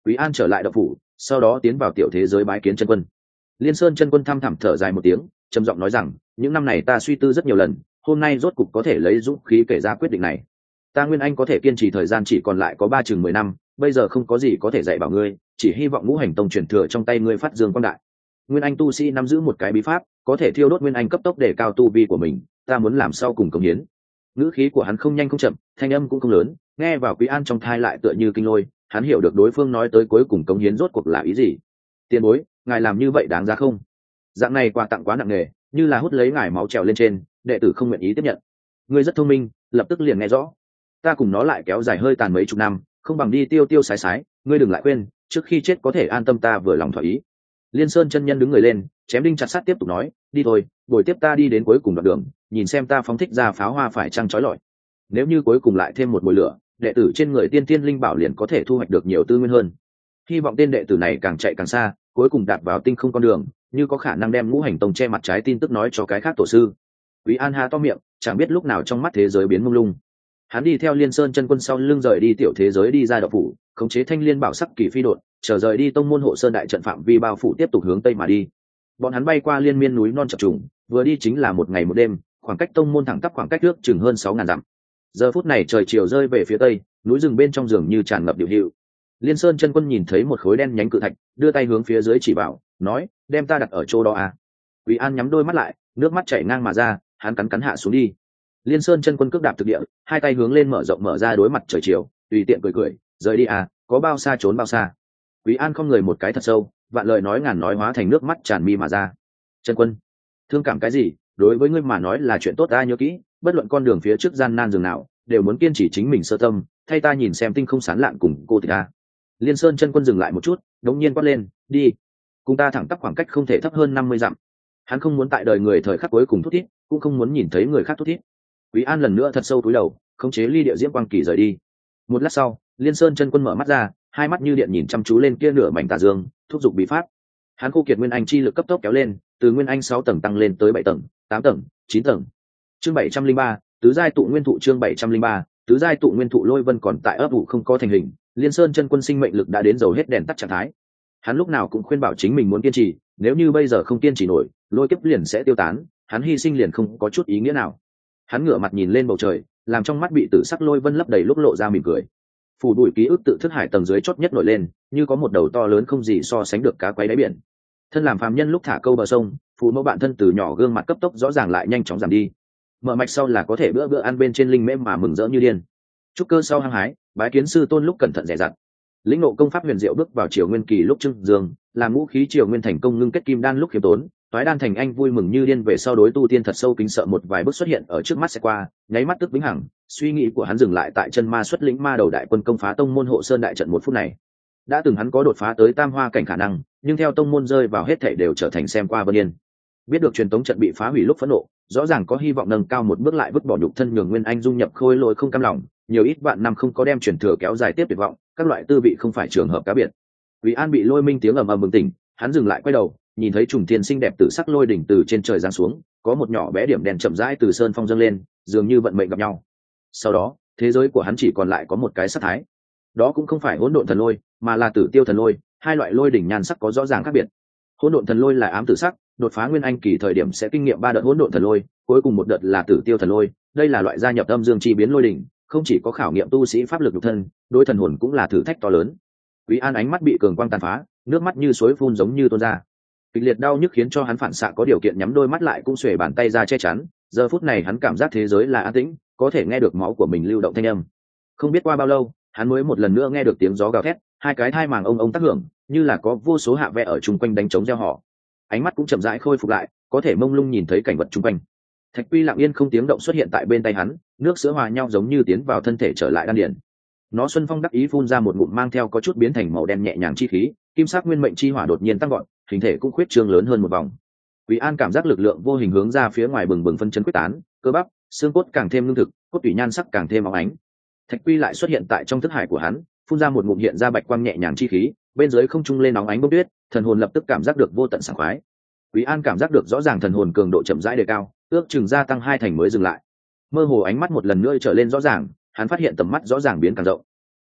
Quý An trở lại động phủ, sau đó tiến vào tiểu thế giới bái kiến chân quân. Liên Sơn chân quân thăm thẳm thở dài một tiếng, trầm giọng nói rằng, những năm này ta suy tư rất nhiều lần, hôm nay rốt cục có thể lấy dũng khí kể ra quyết định này. Ta Nguyên Anh có thể kiên trì thời gian chỉ còn lại có 10 năm, bây giờ không có gì có thể dạy bảo ngươi, chỉ hy vọng ngũ hành tông truyền thừa trong tay ngươi phát dương quang đại. Nguyên Anh tu sĩ nắm giữ một cái bí pháp, có thể thiêu đốt Nguyên Anh cấp tốc để cao tu vi của mình, ta muốn làm sau cùng cống hiến. Ngữ khí của hắn không nhanh không chậm, thanh âm cũng không lớn, nghe vào Quý An trong thai lại tựa như kinh lôi, hắn hiểu được đối phương nói tới cuối cùng cống hiến rốt cuộc là ý gì. Tiền bối, ngài làm như vậy đáng giá không? Dạng này quà tặng quá nặng nề, như là hút lấy ngài máu trèo lên trên, đệ tử không nguyện ý tiếp nhận. Ngươi rất thông minh, lập tức liền nghe rõ. Ta cùng nó lại kéo dài hơi tàn mấy chục năm, không bằng đi tiêu tiêu sái sái, ngươi đừng lại quên, trước khi chết có thể an tâm ta vừa lòng thỏa ý. Liên Sơn chân nhân đứng người lên, chém đinh chặt sắt tiếp tục nói, đi thôi, bồi tiếp ta đi đến cuối cùng đoạn đường, nhìn xem ta phóng thích ra pháo hoa phải chăng chói lọi. Nếu như cuối cùng lại thêm một mùi lửa, đệ tử trên người tiên tiên linh bảo liền có thể thu hoạch được nhiều tư nguyên hơn. Hy vọng tên đệ tử này càng chạy càng xa, cuối cùng đạp vào tinh không con đường, như có khả năng đem ngũ hành tông che mặt trái tin tức nói cho cái khác tổ sư. Quý An há to miệng, chẳng biết lúc nào trong mắt thế giới biến mông lung. Hắn đi theo Liên Sơn chân quân sau lưng rời đi tiểu thế giới đi ra đạo phủ, khống chế thanh liên bảo sắc kỳ phi đột, chờ rời đi tông môn hộ sơn đại trận phạm vi bao phủ tiếp tục hướng tây mà đi. Bọn hắn bay qua liên miên núi non chập trùng, vừa đi chính là một ngày một đêm, khoảng cách tông môn thẳng tắp khoảng cách trước chừng hơn 6.000 dặm. Giờ phút này trời chiều rơi về phía tây, núi rừng bên trong rừng như tràn ngập điều hiệu. Liên Sơn chân quân nhìn thấy một khối đen nhánh cự thạch, đưa tay hướng phía dưới chỉ bảo, nói, đem ta đặt ở chỗ đó à. Quý An nhắm đôi mắt lại, nước mắt chảy ngang mà ra, hắn cắn hạ xuống đi. Liên Sơn chân quân cước đạp thực địa, hai tay hướng lên mở rộng mở ra đối mặt trời chiều, tùy tiện cười, rời đi à, có bao xa trốn bao xa. Quý An không người một cái thật sâu, vạn lời nói ngàn nói hóa thành nước mắt tràn mi mà ra. Chân quân, thương cảm cái gì, đối với ngươi mà nói là chuyện tốt, ta nhớ kỹ, bất luận con đường phía trước gian nan dường nào, đều muốn kiên trì chính mình sơ tâm, thay ta nhìn xem tinh không sán lạn cùng cô thì ta. Liên Sơn chân quân dừng lại một chút, đống nhiên quát lên, đi, cùng ta thẳng tắp khoảng cách không thể thấp hơn 50 dặm. Hắn không muốn tại đời người thời khắc cuối cùng thút thít, cũng không muốn nhìn thấy người khác thút thít. Quý An lần nữa thật sâu cúi đầu, khống chế ly địa diễm quang kỳ rời đi. Một lát sau, Liên Sơn chân quân mở mắt ra, hai mắt như điện nhìn chăm chú lên kia nửa mảnh tà dương, thúc giục bí pháp. Hắn khô kiệt nguyên anh chi lực cấp tốc kéo lên, từ nguyên anh 6 tầng tăng lên tới 7 tầng, 8 tầng, 9 tầng. Chương 703, tứ giai tụ nguyên thụ. Chương 703, tứ giai tụ nguyên thụ. Lôi vân còn tại ấp ủ không có thành hình, Liên Sơn chân quân sinh mệnh lực đã đến dầu hết đèn tắt trạng thái. Hắn lúc nào cũng khuyên bảo chính mình muốn kiên trì, nếu như bây giờ không kiên trì nổi, lôi kiếp liền sẽ tiêu tán, hắn hy sinh liền không có chút ý nghĩa nào. Hắn ngửa mặt nhìn lên bầu trời, làm trong mắt bị tử sắc lôi vân lấp đầy lúc lộ ra mỉm cười. Phủ bụi ký ức tự thức hải tầng dưới chót nhất nổi lên, như có một đầu to lớn không gì so sánh được cá quấy đáy biển. Thân làm phàm nhân lúc thả câu bờ sông, phụ mẫu bạn thân từ nhỏ gương mặt cấp tốc rõ ràng lại nhanh chóng giảm đi. Mở mạch sau là có thể bữa ăn bên trên linh mễ mà mừng rỡ như điên. Trúc cơ sau hăng hái, bái kiến sư tôn lúc cẩn thận dè dặt. Lĩnh ngộ công pháp huyền diệu bước vào triều nguyên kỳ lúc trưng dương, làm ngũ khí triều nguyên thành công ngưng kết kim đan lúc khiêm tốn, toái đan thành anh vui mừng như điên về sau đối tu tiên thật sâu kính sợ một vài bước xuất hiện ở trước mắt sẽ qua, nháy mắt tức vĩnh hằng, suy nghĩ của hắn dừng lại tại chân ma xuất lĩnh ma đầu đại quân công phá tông môn hộ sơn đại trận một phút này. Đã từng hắn có đột phá tới tam hoa cảnh khả năng, nhưng theo tông môn rơi vào hết thảy đều trở thành xem qua vân yên. Biết được truyền tống trận bị phá hủy lúc phẫn nộ, rõ ràng có hy vọng nâng cao một bước lại vứt bỏ nhục thân nhường nguyên anh dung nhập khôi lỗi không cam lòng, nhiều ít vạn năm không có đem truyền thừa kéo dài tiếp tuyệt vọng, các loại tư vị không phải trường hợp cá biệt. Quý An bị lôi minh tiếng ầm ầm bừng tỉnh, hắn dừng lại quay đầu, nhìn thấy trùng thiên xinh đẹp tử sắc lôi đỉnh từ trên trời giáng xuống, có một nhỏ bé điểm đèn chậm rãi từ sơn phong dâng lên, dường như vận mệnh gặp nhau. Sau đó, thế giới của hắn chỉ còn lại có một cái sắc thái. Đó cũng không phải hỗn độn thần lôi, mà là tử tiêu thần lôi, hai loại lôi đỉnh nhan sắc có rõ ràng khác biệt. Hỗn độn thần lôi là ám tử sắc, đột phá nguyên anh kỳ thời điểm sẽ kinh nghiệm 3 đợt hỗn độn thần lôi, cuối cùng một đợt là tử tiêu thần lôi, đây là loại gia nhập âm dương chi biến lôi đỉnh, không chỉ có khảo nghiệm tu sĩ pháp lực nhục thân, đối thần hồn cũng là thử thách to lớn. Quý An ánh mắt bị cường quang tàn phá, nước mắt như suối phun giống như tuôn ra. Kịch liệt đau nhức khiến cho hắn phản xạ có điều kiện nhắm đôi mắt lại cũng xuề bàn tay ra che chắn, giờ phút này hắn cảm giác thế giới là an tĩnh, có thể nghe được máu của mình lưu động thanh âm. Không biết qua bao lâu, hắn mới một lần nữa nghe được tiếng gió gào thét, hai cái thai màng ông tác hưởng, như là có vô số hạ vẽ ở chung quanh đánh trống reo hò. Ánh mắt cũng chậm rãi khôi phục lại, có thể mông lung nhìn thấy cảnh vật chung quanh. Thạch Quy lặng yên không tiếng động xuất hiện tại bên tay hắn, nước sữa hòa nhau giống như tiến vào thân thể trở lại đan điền. Nó xuân phong đắc ý phun ra một ngụm mang theo có chút biến thành màu đen nhẹ nhàng chi khí, kim sắc nguyên mệnh chi hỏa đột nhiên tăng gọn, hình thể cũng khuyết trương lớn hơn một vòng. Quý An cảm giác lực lượng vô hình hướng ra phía ngoài bừng bừng phân chấn quyết tán, cơ bắp, xương cốt càng thêm lương thực, cốt tủy nhan sắc càng thêm óng ánh. Thạch Quy lại xuất hiện tại trong thức hải của hắn, phun ra một ngụm hiện ra bạch quang nhẹ nhàng chi khí, bên dưới không trung lên óng ánh bốc tuyết, thần hồn lập tức cảm giác được vô tận sảng khoái. Quý An cảm giác được rõ ràng thần hồn cường độ chậm rãi đề cao, ước chừng gia tăng 2 thành mới dừng lại. Mơ hồ ánh mắt một lần nữa trở lên rõ ràng, hắn phát hiện tầm mắt rõ ràng biến càng rộng.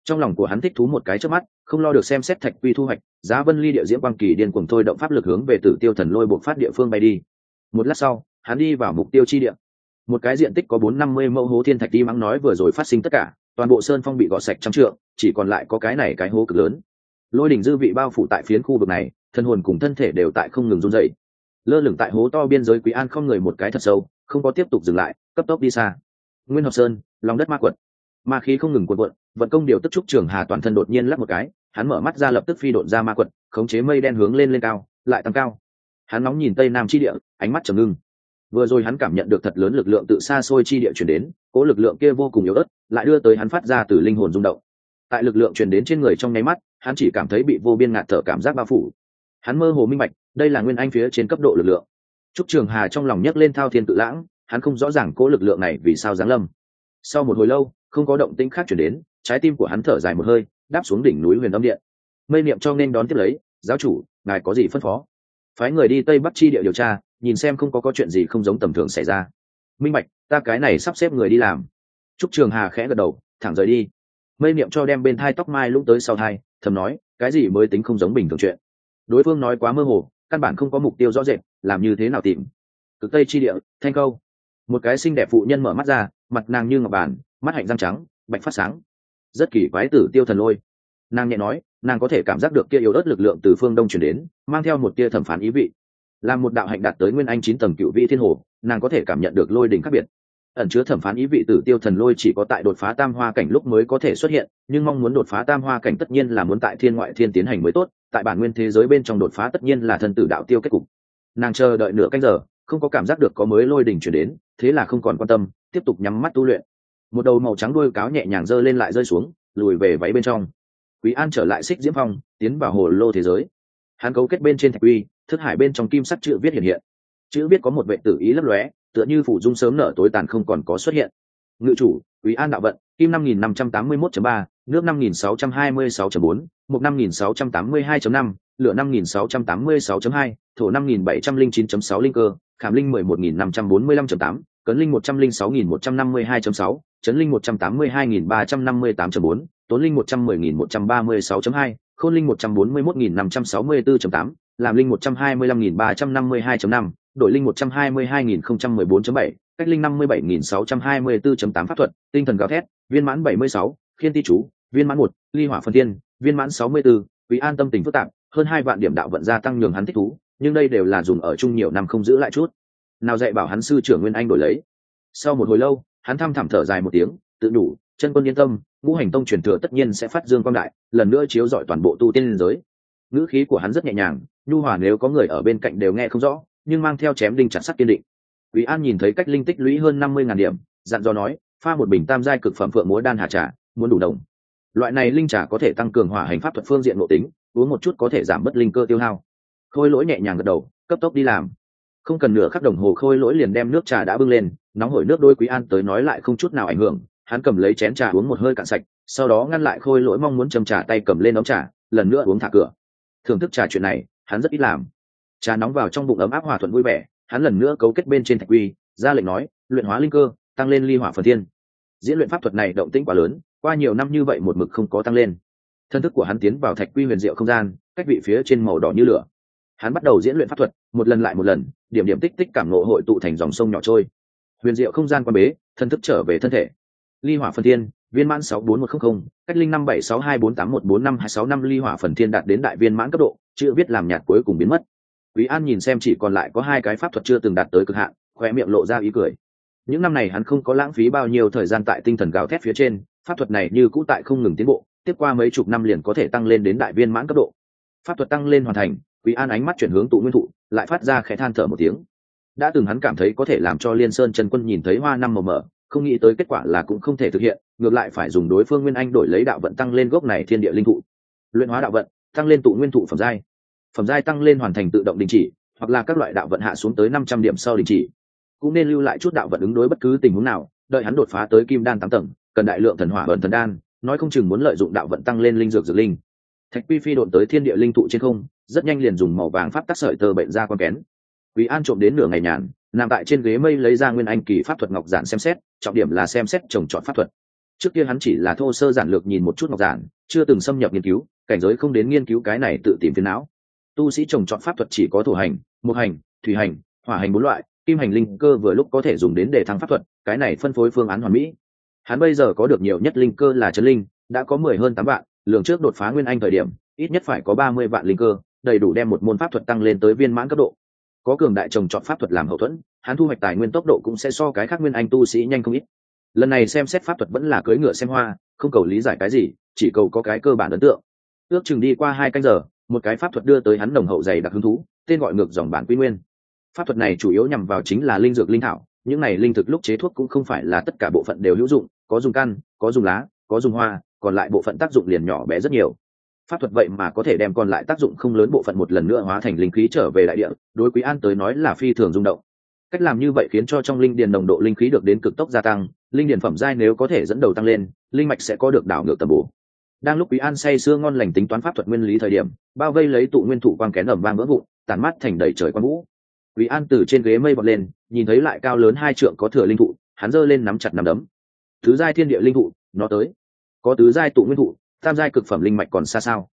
Trong lòng của hắn thích thú một cái trước mắt, không lo được xem xét thạch quy thu hoạch, Giá Vân Ly địa diễm quang kỳ điên cuồng thôi động pháp lực hướng về Tử Tiêu Thần Lôi buộc phát địa phương bay đi. Một lát sau, hắn đi vào mục tiêu chi địa. Một cái diện tích có 450 mẫu hố thiên thạch đi mắng nói vừa rồi phát sinh tất cả, toàn bộ sơn phong bị gọt sạch trăm trượng, chỉ còn lại có cái này cái hố cực lớn. Lôi đỉnh dư vị bao phủ tại phiến khu vực này, thân hồn cùng thân thể đều tại không ngừng run rẩy. Lơ lửng tại hố to biên giới, Quý An không người một cái thật sâu, không có tiếp tục dừng lại, cấp tốc đi xa. Nguyên Hợp Sơn, lòng đất ma quật. Ma khí không ngừng cuộn cuộn, vận công điều tức trúc trường hà toàn thân đột nhiên lắc một cái, hắn mở mắt ra lập tức phi độn ra ma quật, khống chế mây đen hướng lên cao, lại tăng cao. Hắn nóng nhìn tây nam chi địa, ánh mắt trầm ngưng. Vừa rồi hắn cảm nhận được thật lớn lực lượng tự xa xôi chi địa truyền đến, cố lực lượng kia vô cùng yếu ớt, lại đưa tới hắn phát ra từ linh hồn rung động. Tại lực lượng truyền đến trên người trong nháy mắt, hắn chỉ cảm thấy bị vô biên ngạt thở cảm giác bao phủ. Hắn mơ hồ minh bạch, đây là nguyên anh phía trên cấp độ lực lượng. Trúc Trường Hà trong lòng nhấc lên thao thiên tự lãng, hắn không rõ ràng cố lực lượng này vì sao giáng lâm. Sau một hồi lâu, không có động tĩnh khác truyền đến, trái tim của hắn thở dài một hơi, đáp xuống đỉnh núi Huyền Âm Điện. Mây niệm cho nên đón tiếp lấy, giáo chủ, ngài có gì phân phó? Phái người đi Tây Bắc chi địa điều tra, nhìn xem không có chuyện gì không giống tầm thường xảy ra. Minh bạch, ta cái này sắp xếp người đi làm. Trúc Trường Hà khẽ gật đầu, thẳng rời đi. Mây niệm cho đem bên thai tóc mai lũng tới sau thai, thầm nói, cái gì mới tính không giống bình thường chuyện. Đối phương nói quá mơ hồ, căn bản không có mục tiêu rõ rệt, làm như thế nào tìm? Cực Tây chi địa, Thanh Câu. Một cái xinh đẹp phụ nhân mở mắt ra, mặt nàng như ngọc bàn, mắt hạnh răng trắng, bạch phát sáng, rất kỳ quái. Tử Tiêu Thần Lôi. Nàng nhẹ nói, nàng có thể cảm giác được kia yếu ớt lực lượng từ phương đông truyền đến, mang theo một tia thẩm phán ý vị. Làm một đạo hạnh đạt tới nguyên anh 9 tầng cựu vị thiên hồ, nàng có thể cảm nhận được lôi đỉnh khác biệt. Ẩn chứa thẩm phán ý vị Tử Tiêu Thần Lôi chỉ có tại đột phá tam hoa cảnh lúc mới có thể xuất hiện, nhưng mong muốn đột phá tam hoa cảnh tất nhiên là muốn tại thiên ngoại thiên tiến hành mới tốt, tại bản nguyên thế giới bên trong đột phá tất nhiên là thân tử đạo tiêu kết cục. Nàng chờ đợi nửa canh giờ, không có cảm giác được có mới lôi đỉnh chuyển đến, thế là không còn quan tâm, tiếp tục nhắm mắt tu luyện. Một đầu màu trắng đuôi cáo nhẹ nhàng giơ lên lại rơi xuống, lùi về váy bên trong. Quý An trở lại Xích Diễm Phong, tiến vào hồ lô thế giới. Hắn cấu kết bên trên thạch uy, thức hải bên trong kim sắc chữ viết hiện hiện. Chữ viết có một vệ tử ý lấp lóe, tựa như phủ dung sớm nở tối tàn không còn có xuất hiện. Ngự chủ, Quý An đạo vận, kim 5581.3, nước 5626.4, mộc 5682.5, lửa 5686.2, thổ 5709.6 linh cơ, khảm linh 11545.8, cấn linh 106152.6, chấn linh 182358.4, tốn linh 110136.2, khôn linh 141564.8, làm linh 125352.5, đổi linh 122014.7, cách linh 57624.8 pháp thuật, tinh thần gào thét, viên mãn 76, khiên ti chú, viên mãn 1, ly hỏa phân thiên, viên mãn 64. Quý An tâm tình phức tạp, hơn 2 vạn điểm đạo vận gia tăng nhường hắn thích thú, nhưng đây đều là dùng ở chung nhiều năm không giữ lại chút. Nào dạy bảo hắn sư trưởng Nguyên Anh đổi lấy. Sau một hồi lâu, hắn thăm thẳm thở dài một tiếng, tự đủ, chân quân yên tâm, ngũ hành tông truyền thừa tất nhiên sẽ phát dương quang đại, lần nữa chiếu rọi toàn bộ tu tiên liên giới. Ngữ khí của hắn rất nhẹ nhàng, nhu hòa, nếu có người ở bên cạnh đều nghe không rõ, nhưng mang theo chém đinh chặt sắt kiên định. Quý An nhìn thấy cách linh tích lũy hơn 50.000 điểm, dặn dò nói, pha một bình tam giai cực phẩm phượng múa đan hà trà, muốn đủ đồng. Loại này linh trà có thể tăng cường hỏa hành pháp thuật phương diện nội tính, uống một chút có thể giảm bớt linh cơ tiêu hao. Khôi Lỗi nhẹ nhàng gật đầu, cấp tốc đi làm. Không cần nửa khắc đồng hồ Khôi Lỗi liền đem nước trà đã bưng lên, nóng hổi nước đôi Quý An tới nói lại không chút nào ảnh hưởng, hắn cầm lấy chén trà uống một hơi cạn sạch, sau đó ngăn lại Khôi Lỗi mong muốn châm trà tay cầm lên ấm trà, lần nữa uống thả cửa. Thưởng thức trà chuyện này, hắn rất ít làm. Trà nóng vào trong bụng ấm áp hòa thuận vui vẻ, hắn lần nữa cấu kết bên trên thạch quy, ra lệnh nói, luyện hóa linh cơ, tăng lên ly hỏa phần thiên. Diễn luyện pháp thuật này động tĩnh quá lớn, qua nhiều năm như vậy một mực không có tăng lên. Thân thức của hắn tiến vào thạch quy huyền diệu không gian, cách vị phía trên màu đỏ như lửa. Hắn bắt đầu diễn luyện pháp thuật, một lần lại một lần, điểm điểm tích tích cảm ngộ hội tụ thành dòng sông nhỏ trôi. Huyền diệu không gian quan bế, thân thức trở về thân thể. Ly hỏa phần thiên, viên mãn 64100, cách linh 576248145265 ly hỏa phần thiên đạt đến đại viên mãn cấp độ, chữ viết làm nhạt cuối cùng biến mất. Quý An nhìn xem chỉ còn lại có 2 cái pháp thuật chưa từng đạt tới cực hạn, khóe miệng lộ ra ý cười. Những năm này hắn không có lãng phí bao nhiêu thời gian tại tinh thần gào thét phía trên, pháp thuật này như cũ tại không ngừng tiến bộ, tiếp qua mấy chục năm liền có thể tăng lên đến đại viên mãn cấp độ. Pháp thuật tăng lên hoàn thành, Quý An ánh mắt chuyển hướng tụ nguyên thụ, lại phát ra khẽ than thở một tiếng. Đã từng hắn cảm thấy có thể làm cho Liên Sơn Chân Quân nhìn thấy hoa năm màu mỡ, không nghĩ tới kết quả là cũng không thể thực hiện, ngược lại phải dùng đối phương Nguyên Anh đổi lấy đạo vận tăng lên gốc này thiên địa linh thụ. Luyện hóa đạo vận, tăng lên tụ nguyên thụ phẩm giai. Phẩm giai tăng lên hoàn thành tự động đình chỉ, hoặc là các loại đạo vận hạ xuống tới 500 điểm sau đình chỉ. Cũng nên lưu lại chút đạo vận ứng đối bất cứ tình huống nào, đợi hắn đột phá tới kim đan 8 tầng, cần đại lượng thần hỏa ẩn thần đan, nói không chừng muốn lợi dụng đạo vận tăng lên linh dược dược linh. Thạch Quy phi độn tới thiên địa linh thụ trên không, rất nhanh liền dùng màu vàng pháp tắc sợi tơ bệnh ra quan kén. Quý An trộm đến nửa ngày nhàn, nằm tại trên ghế mây lấy ra Nguyên Anh kỳ pháp thuật ngọc giản xem xét, trọng điểm là xem xét trồng trọt pháp thuật. Trước kia hắn chỉ là thô sơ giản lược nhìn một chút ngọc giản, chưa từng xâm nhập nghiên cứu, cảnh giới không đến nghiên cứu cái này tự tìm phiền não. Tu sĩ trồng trọt pháp thuật chỉ có thổ hành, mộc hành, thủy hành, hỏa hành 4 loại, kim hành linh cơ vừa lúc có thể dùng đến để thăng pháp thuật, cái này phân phối phương án hoàn mỹ. Hắn bây giờ có được nhiều nhất linh cơ là trấn linh, đã có 10 hơn 8 vạn, lượng trước đột phá nguyên anh thời điểm, ít nhất phải có 30 vạn linh cơ, đầy đủ đem một môn pháp thuật tăng lên tới viên mãn cấp độ. Có cường đại trồng trọt pháp thuật làm hậu thuẫn, hắn thu hoạch tài nguyên tốc độ cũng sẽ so cái khác nguyên anh tu sĩ nhanh không ít. Lần này xem xét pháp thuật vẫn là cưỡi ngựa xem hoa, không cầu lý giải cái gì, chỉ cầu có cái cơ bản ấn tượng. Ước chừng đi qua 2 canh giờ, một cái pháp thuật đưa tới hắn nồng hậu dày đặc hứng thú, tên gọi ngược dòng bản quy nguyên. Pháp thuật này chủ yếu nhằm vào chính là linh dược linh thảo, những này linh thực lúc chế thuốc cũng không phải là tất cả bộ phận đều hữu dụng, có dùng căn, có dùng lá, có dùng hoa, còn lại bộ phận tác dụng liền nhỏ bé rất nhiều. Pháp thuật vậy mà có thể đem còn lại tác dụng không lớn bộ phận một lần nữa hóa thành linh khí trở về đại địa, đối Quý An tới nói là phi thường rung động. Cách làm như vậy khiến cho trong linh điền nồng độ linh khí được đến cực tốc gia tăng, linh điền phẩm giai nếu có thể dẫn đầu tăng lên, linh mạch sẽ có được đảo ngược tầm bổ. Đang lúc Quý An say sưa ngon lành tính toán pháp thuật nguyên lý thời điểm, bao vây lấy tụ nguyên thủ quang kén ầm vang vỡ vụn, tàn mắt thành đầy trời quang vũ. Quý An từ trên ghế mây vọt lên, nhìn thấy lại cao lớn 2 trượng có thừa linh thụ, hắn giơ lên nắm chặt nắm đấm. Tứ giai thiên địa linh thụ, nó tới. Có tứ giai tụ nguyên thụ, tam giai cực phẩm linh mạch còn xa sao?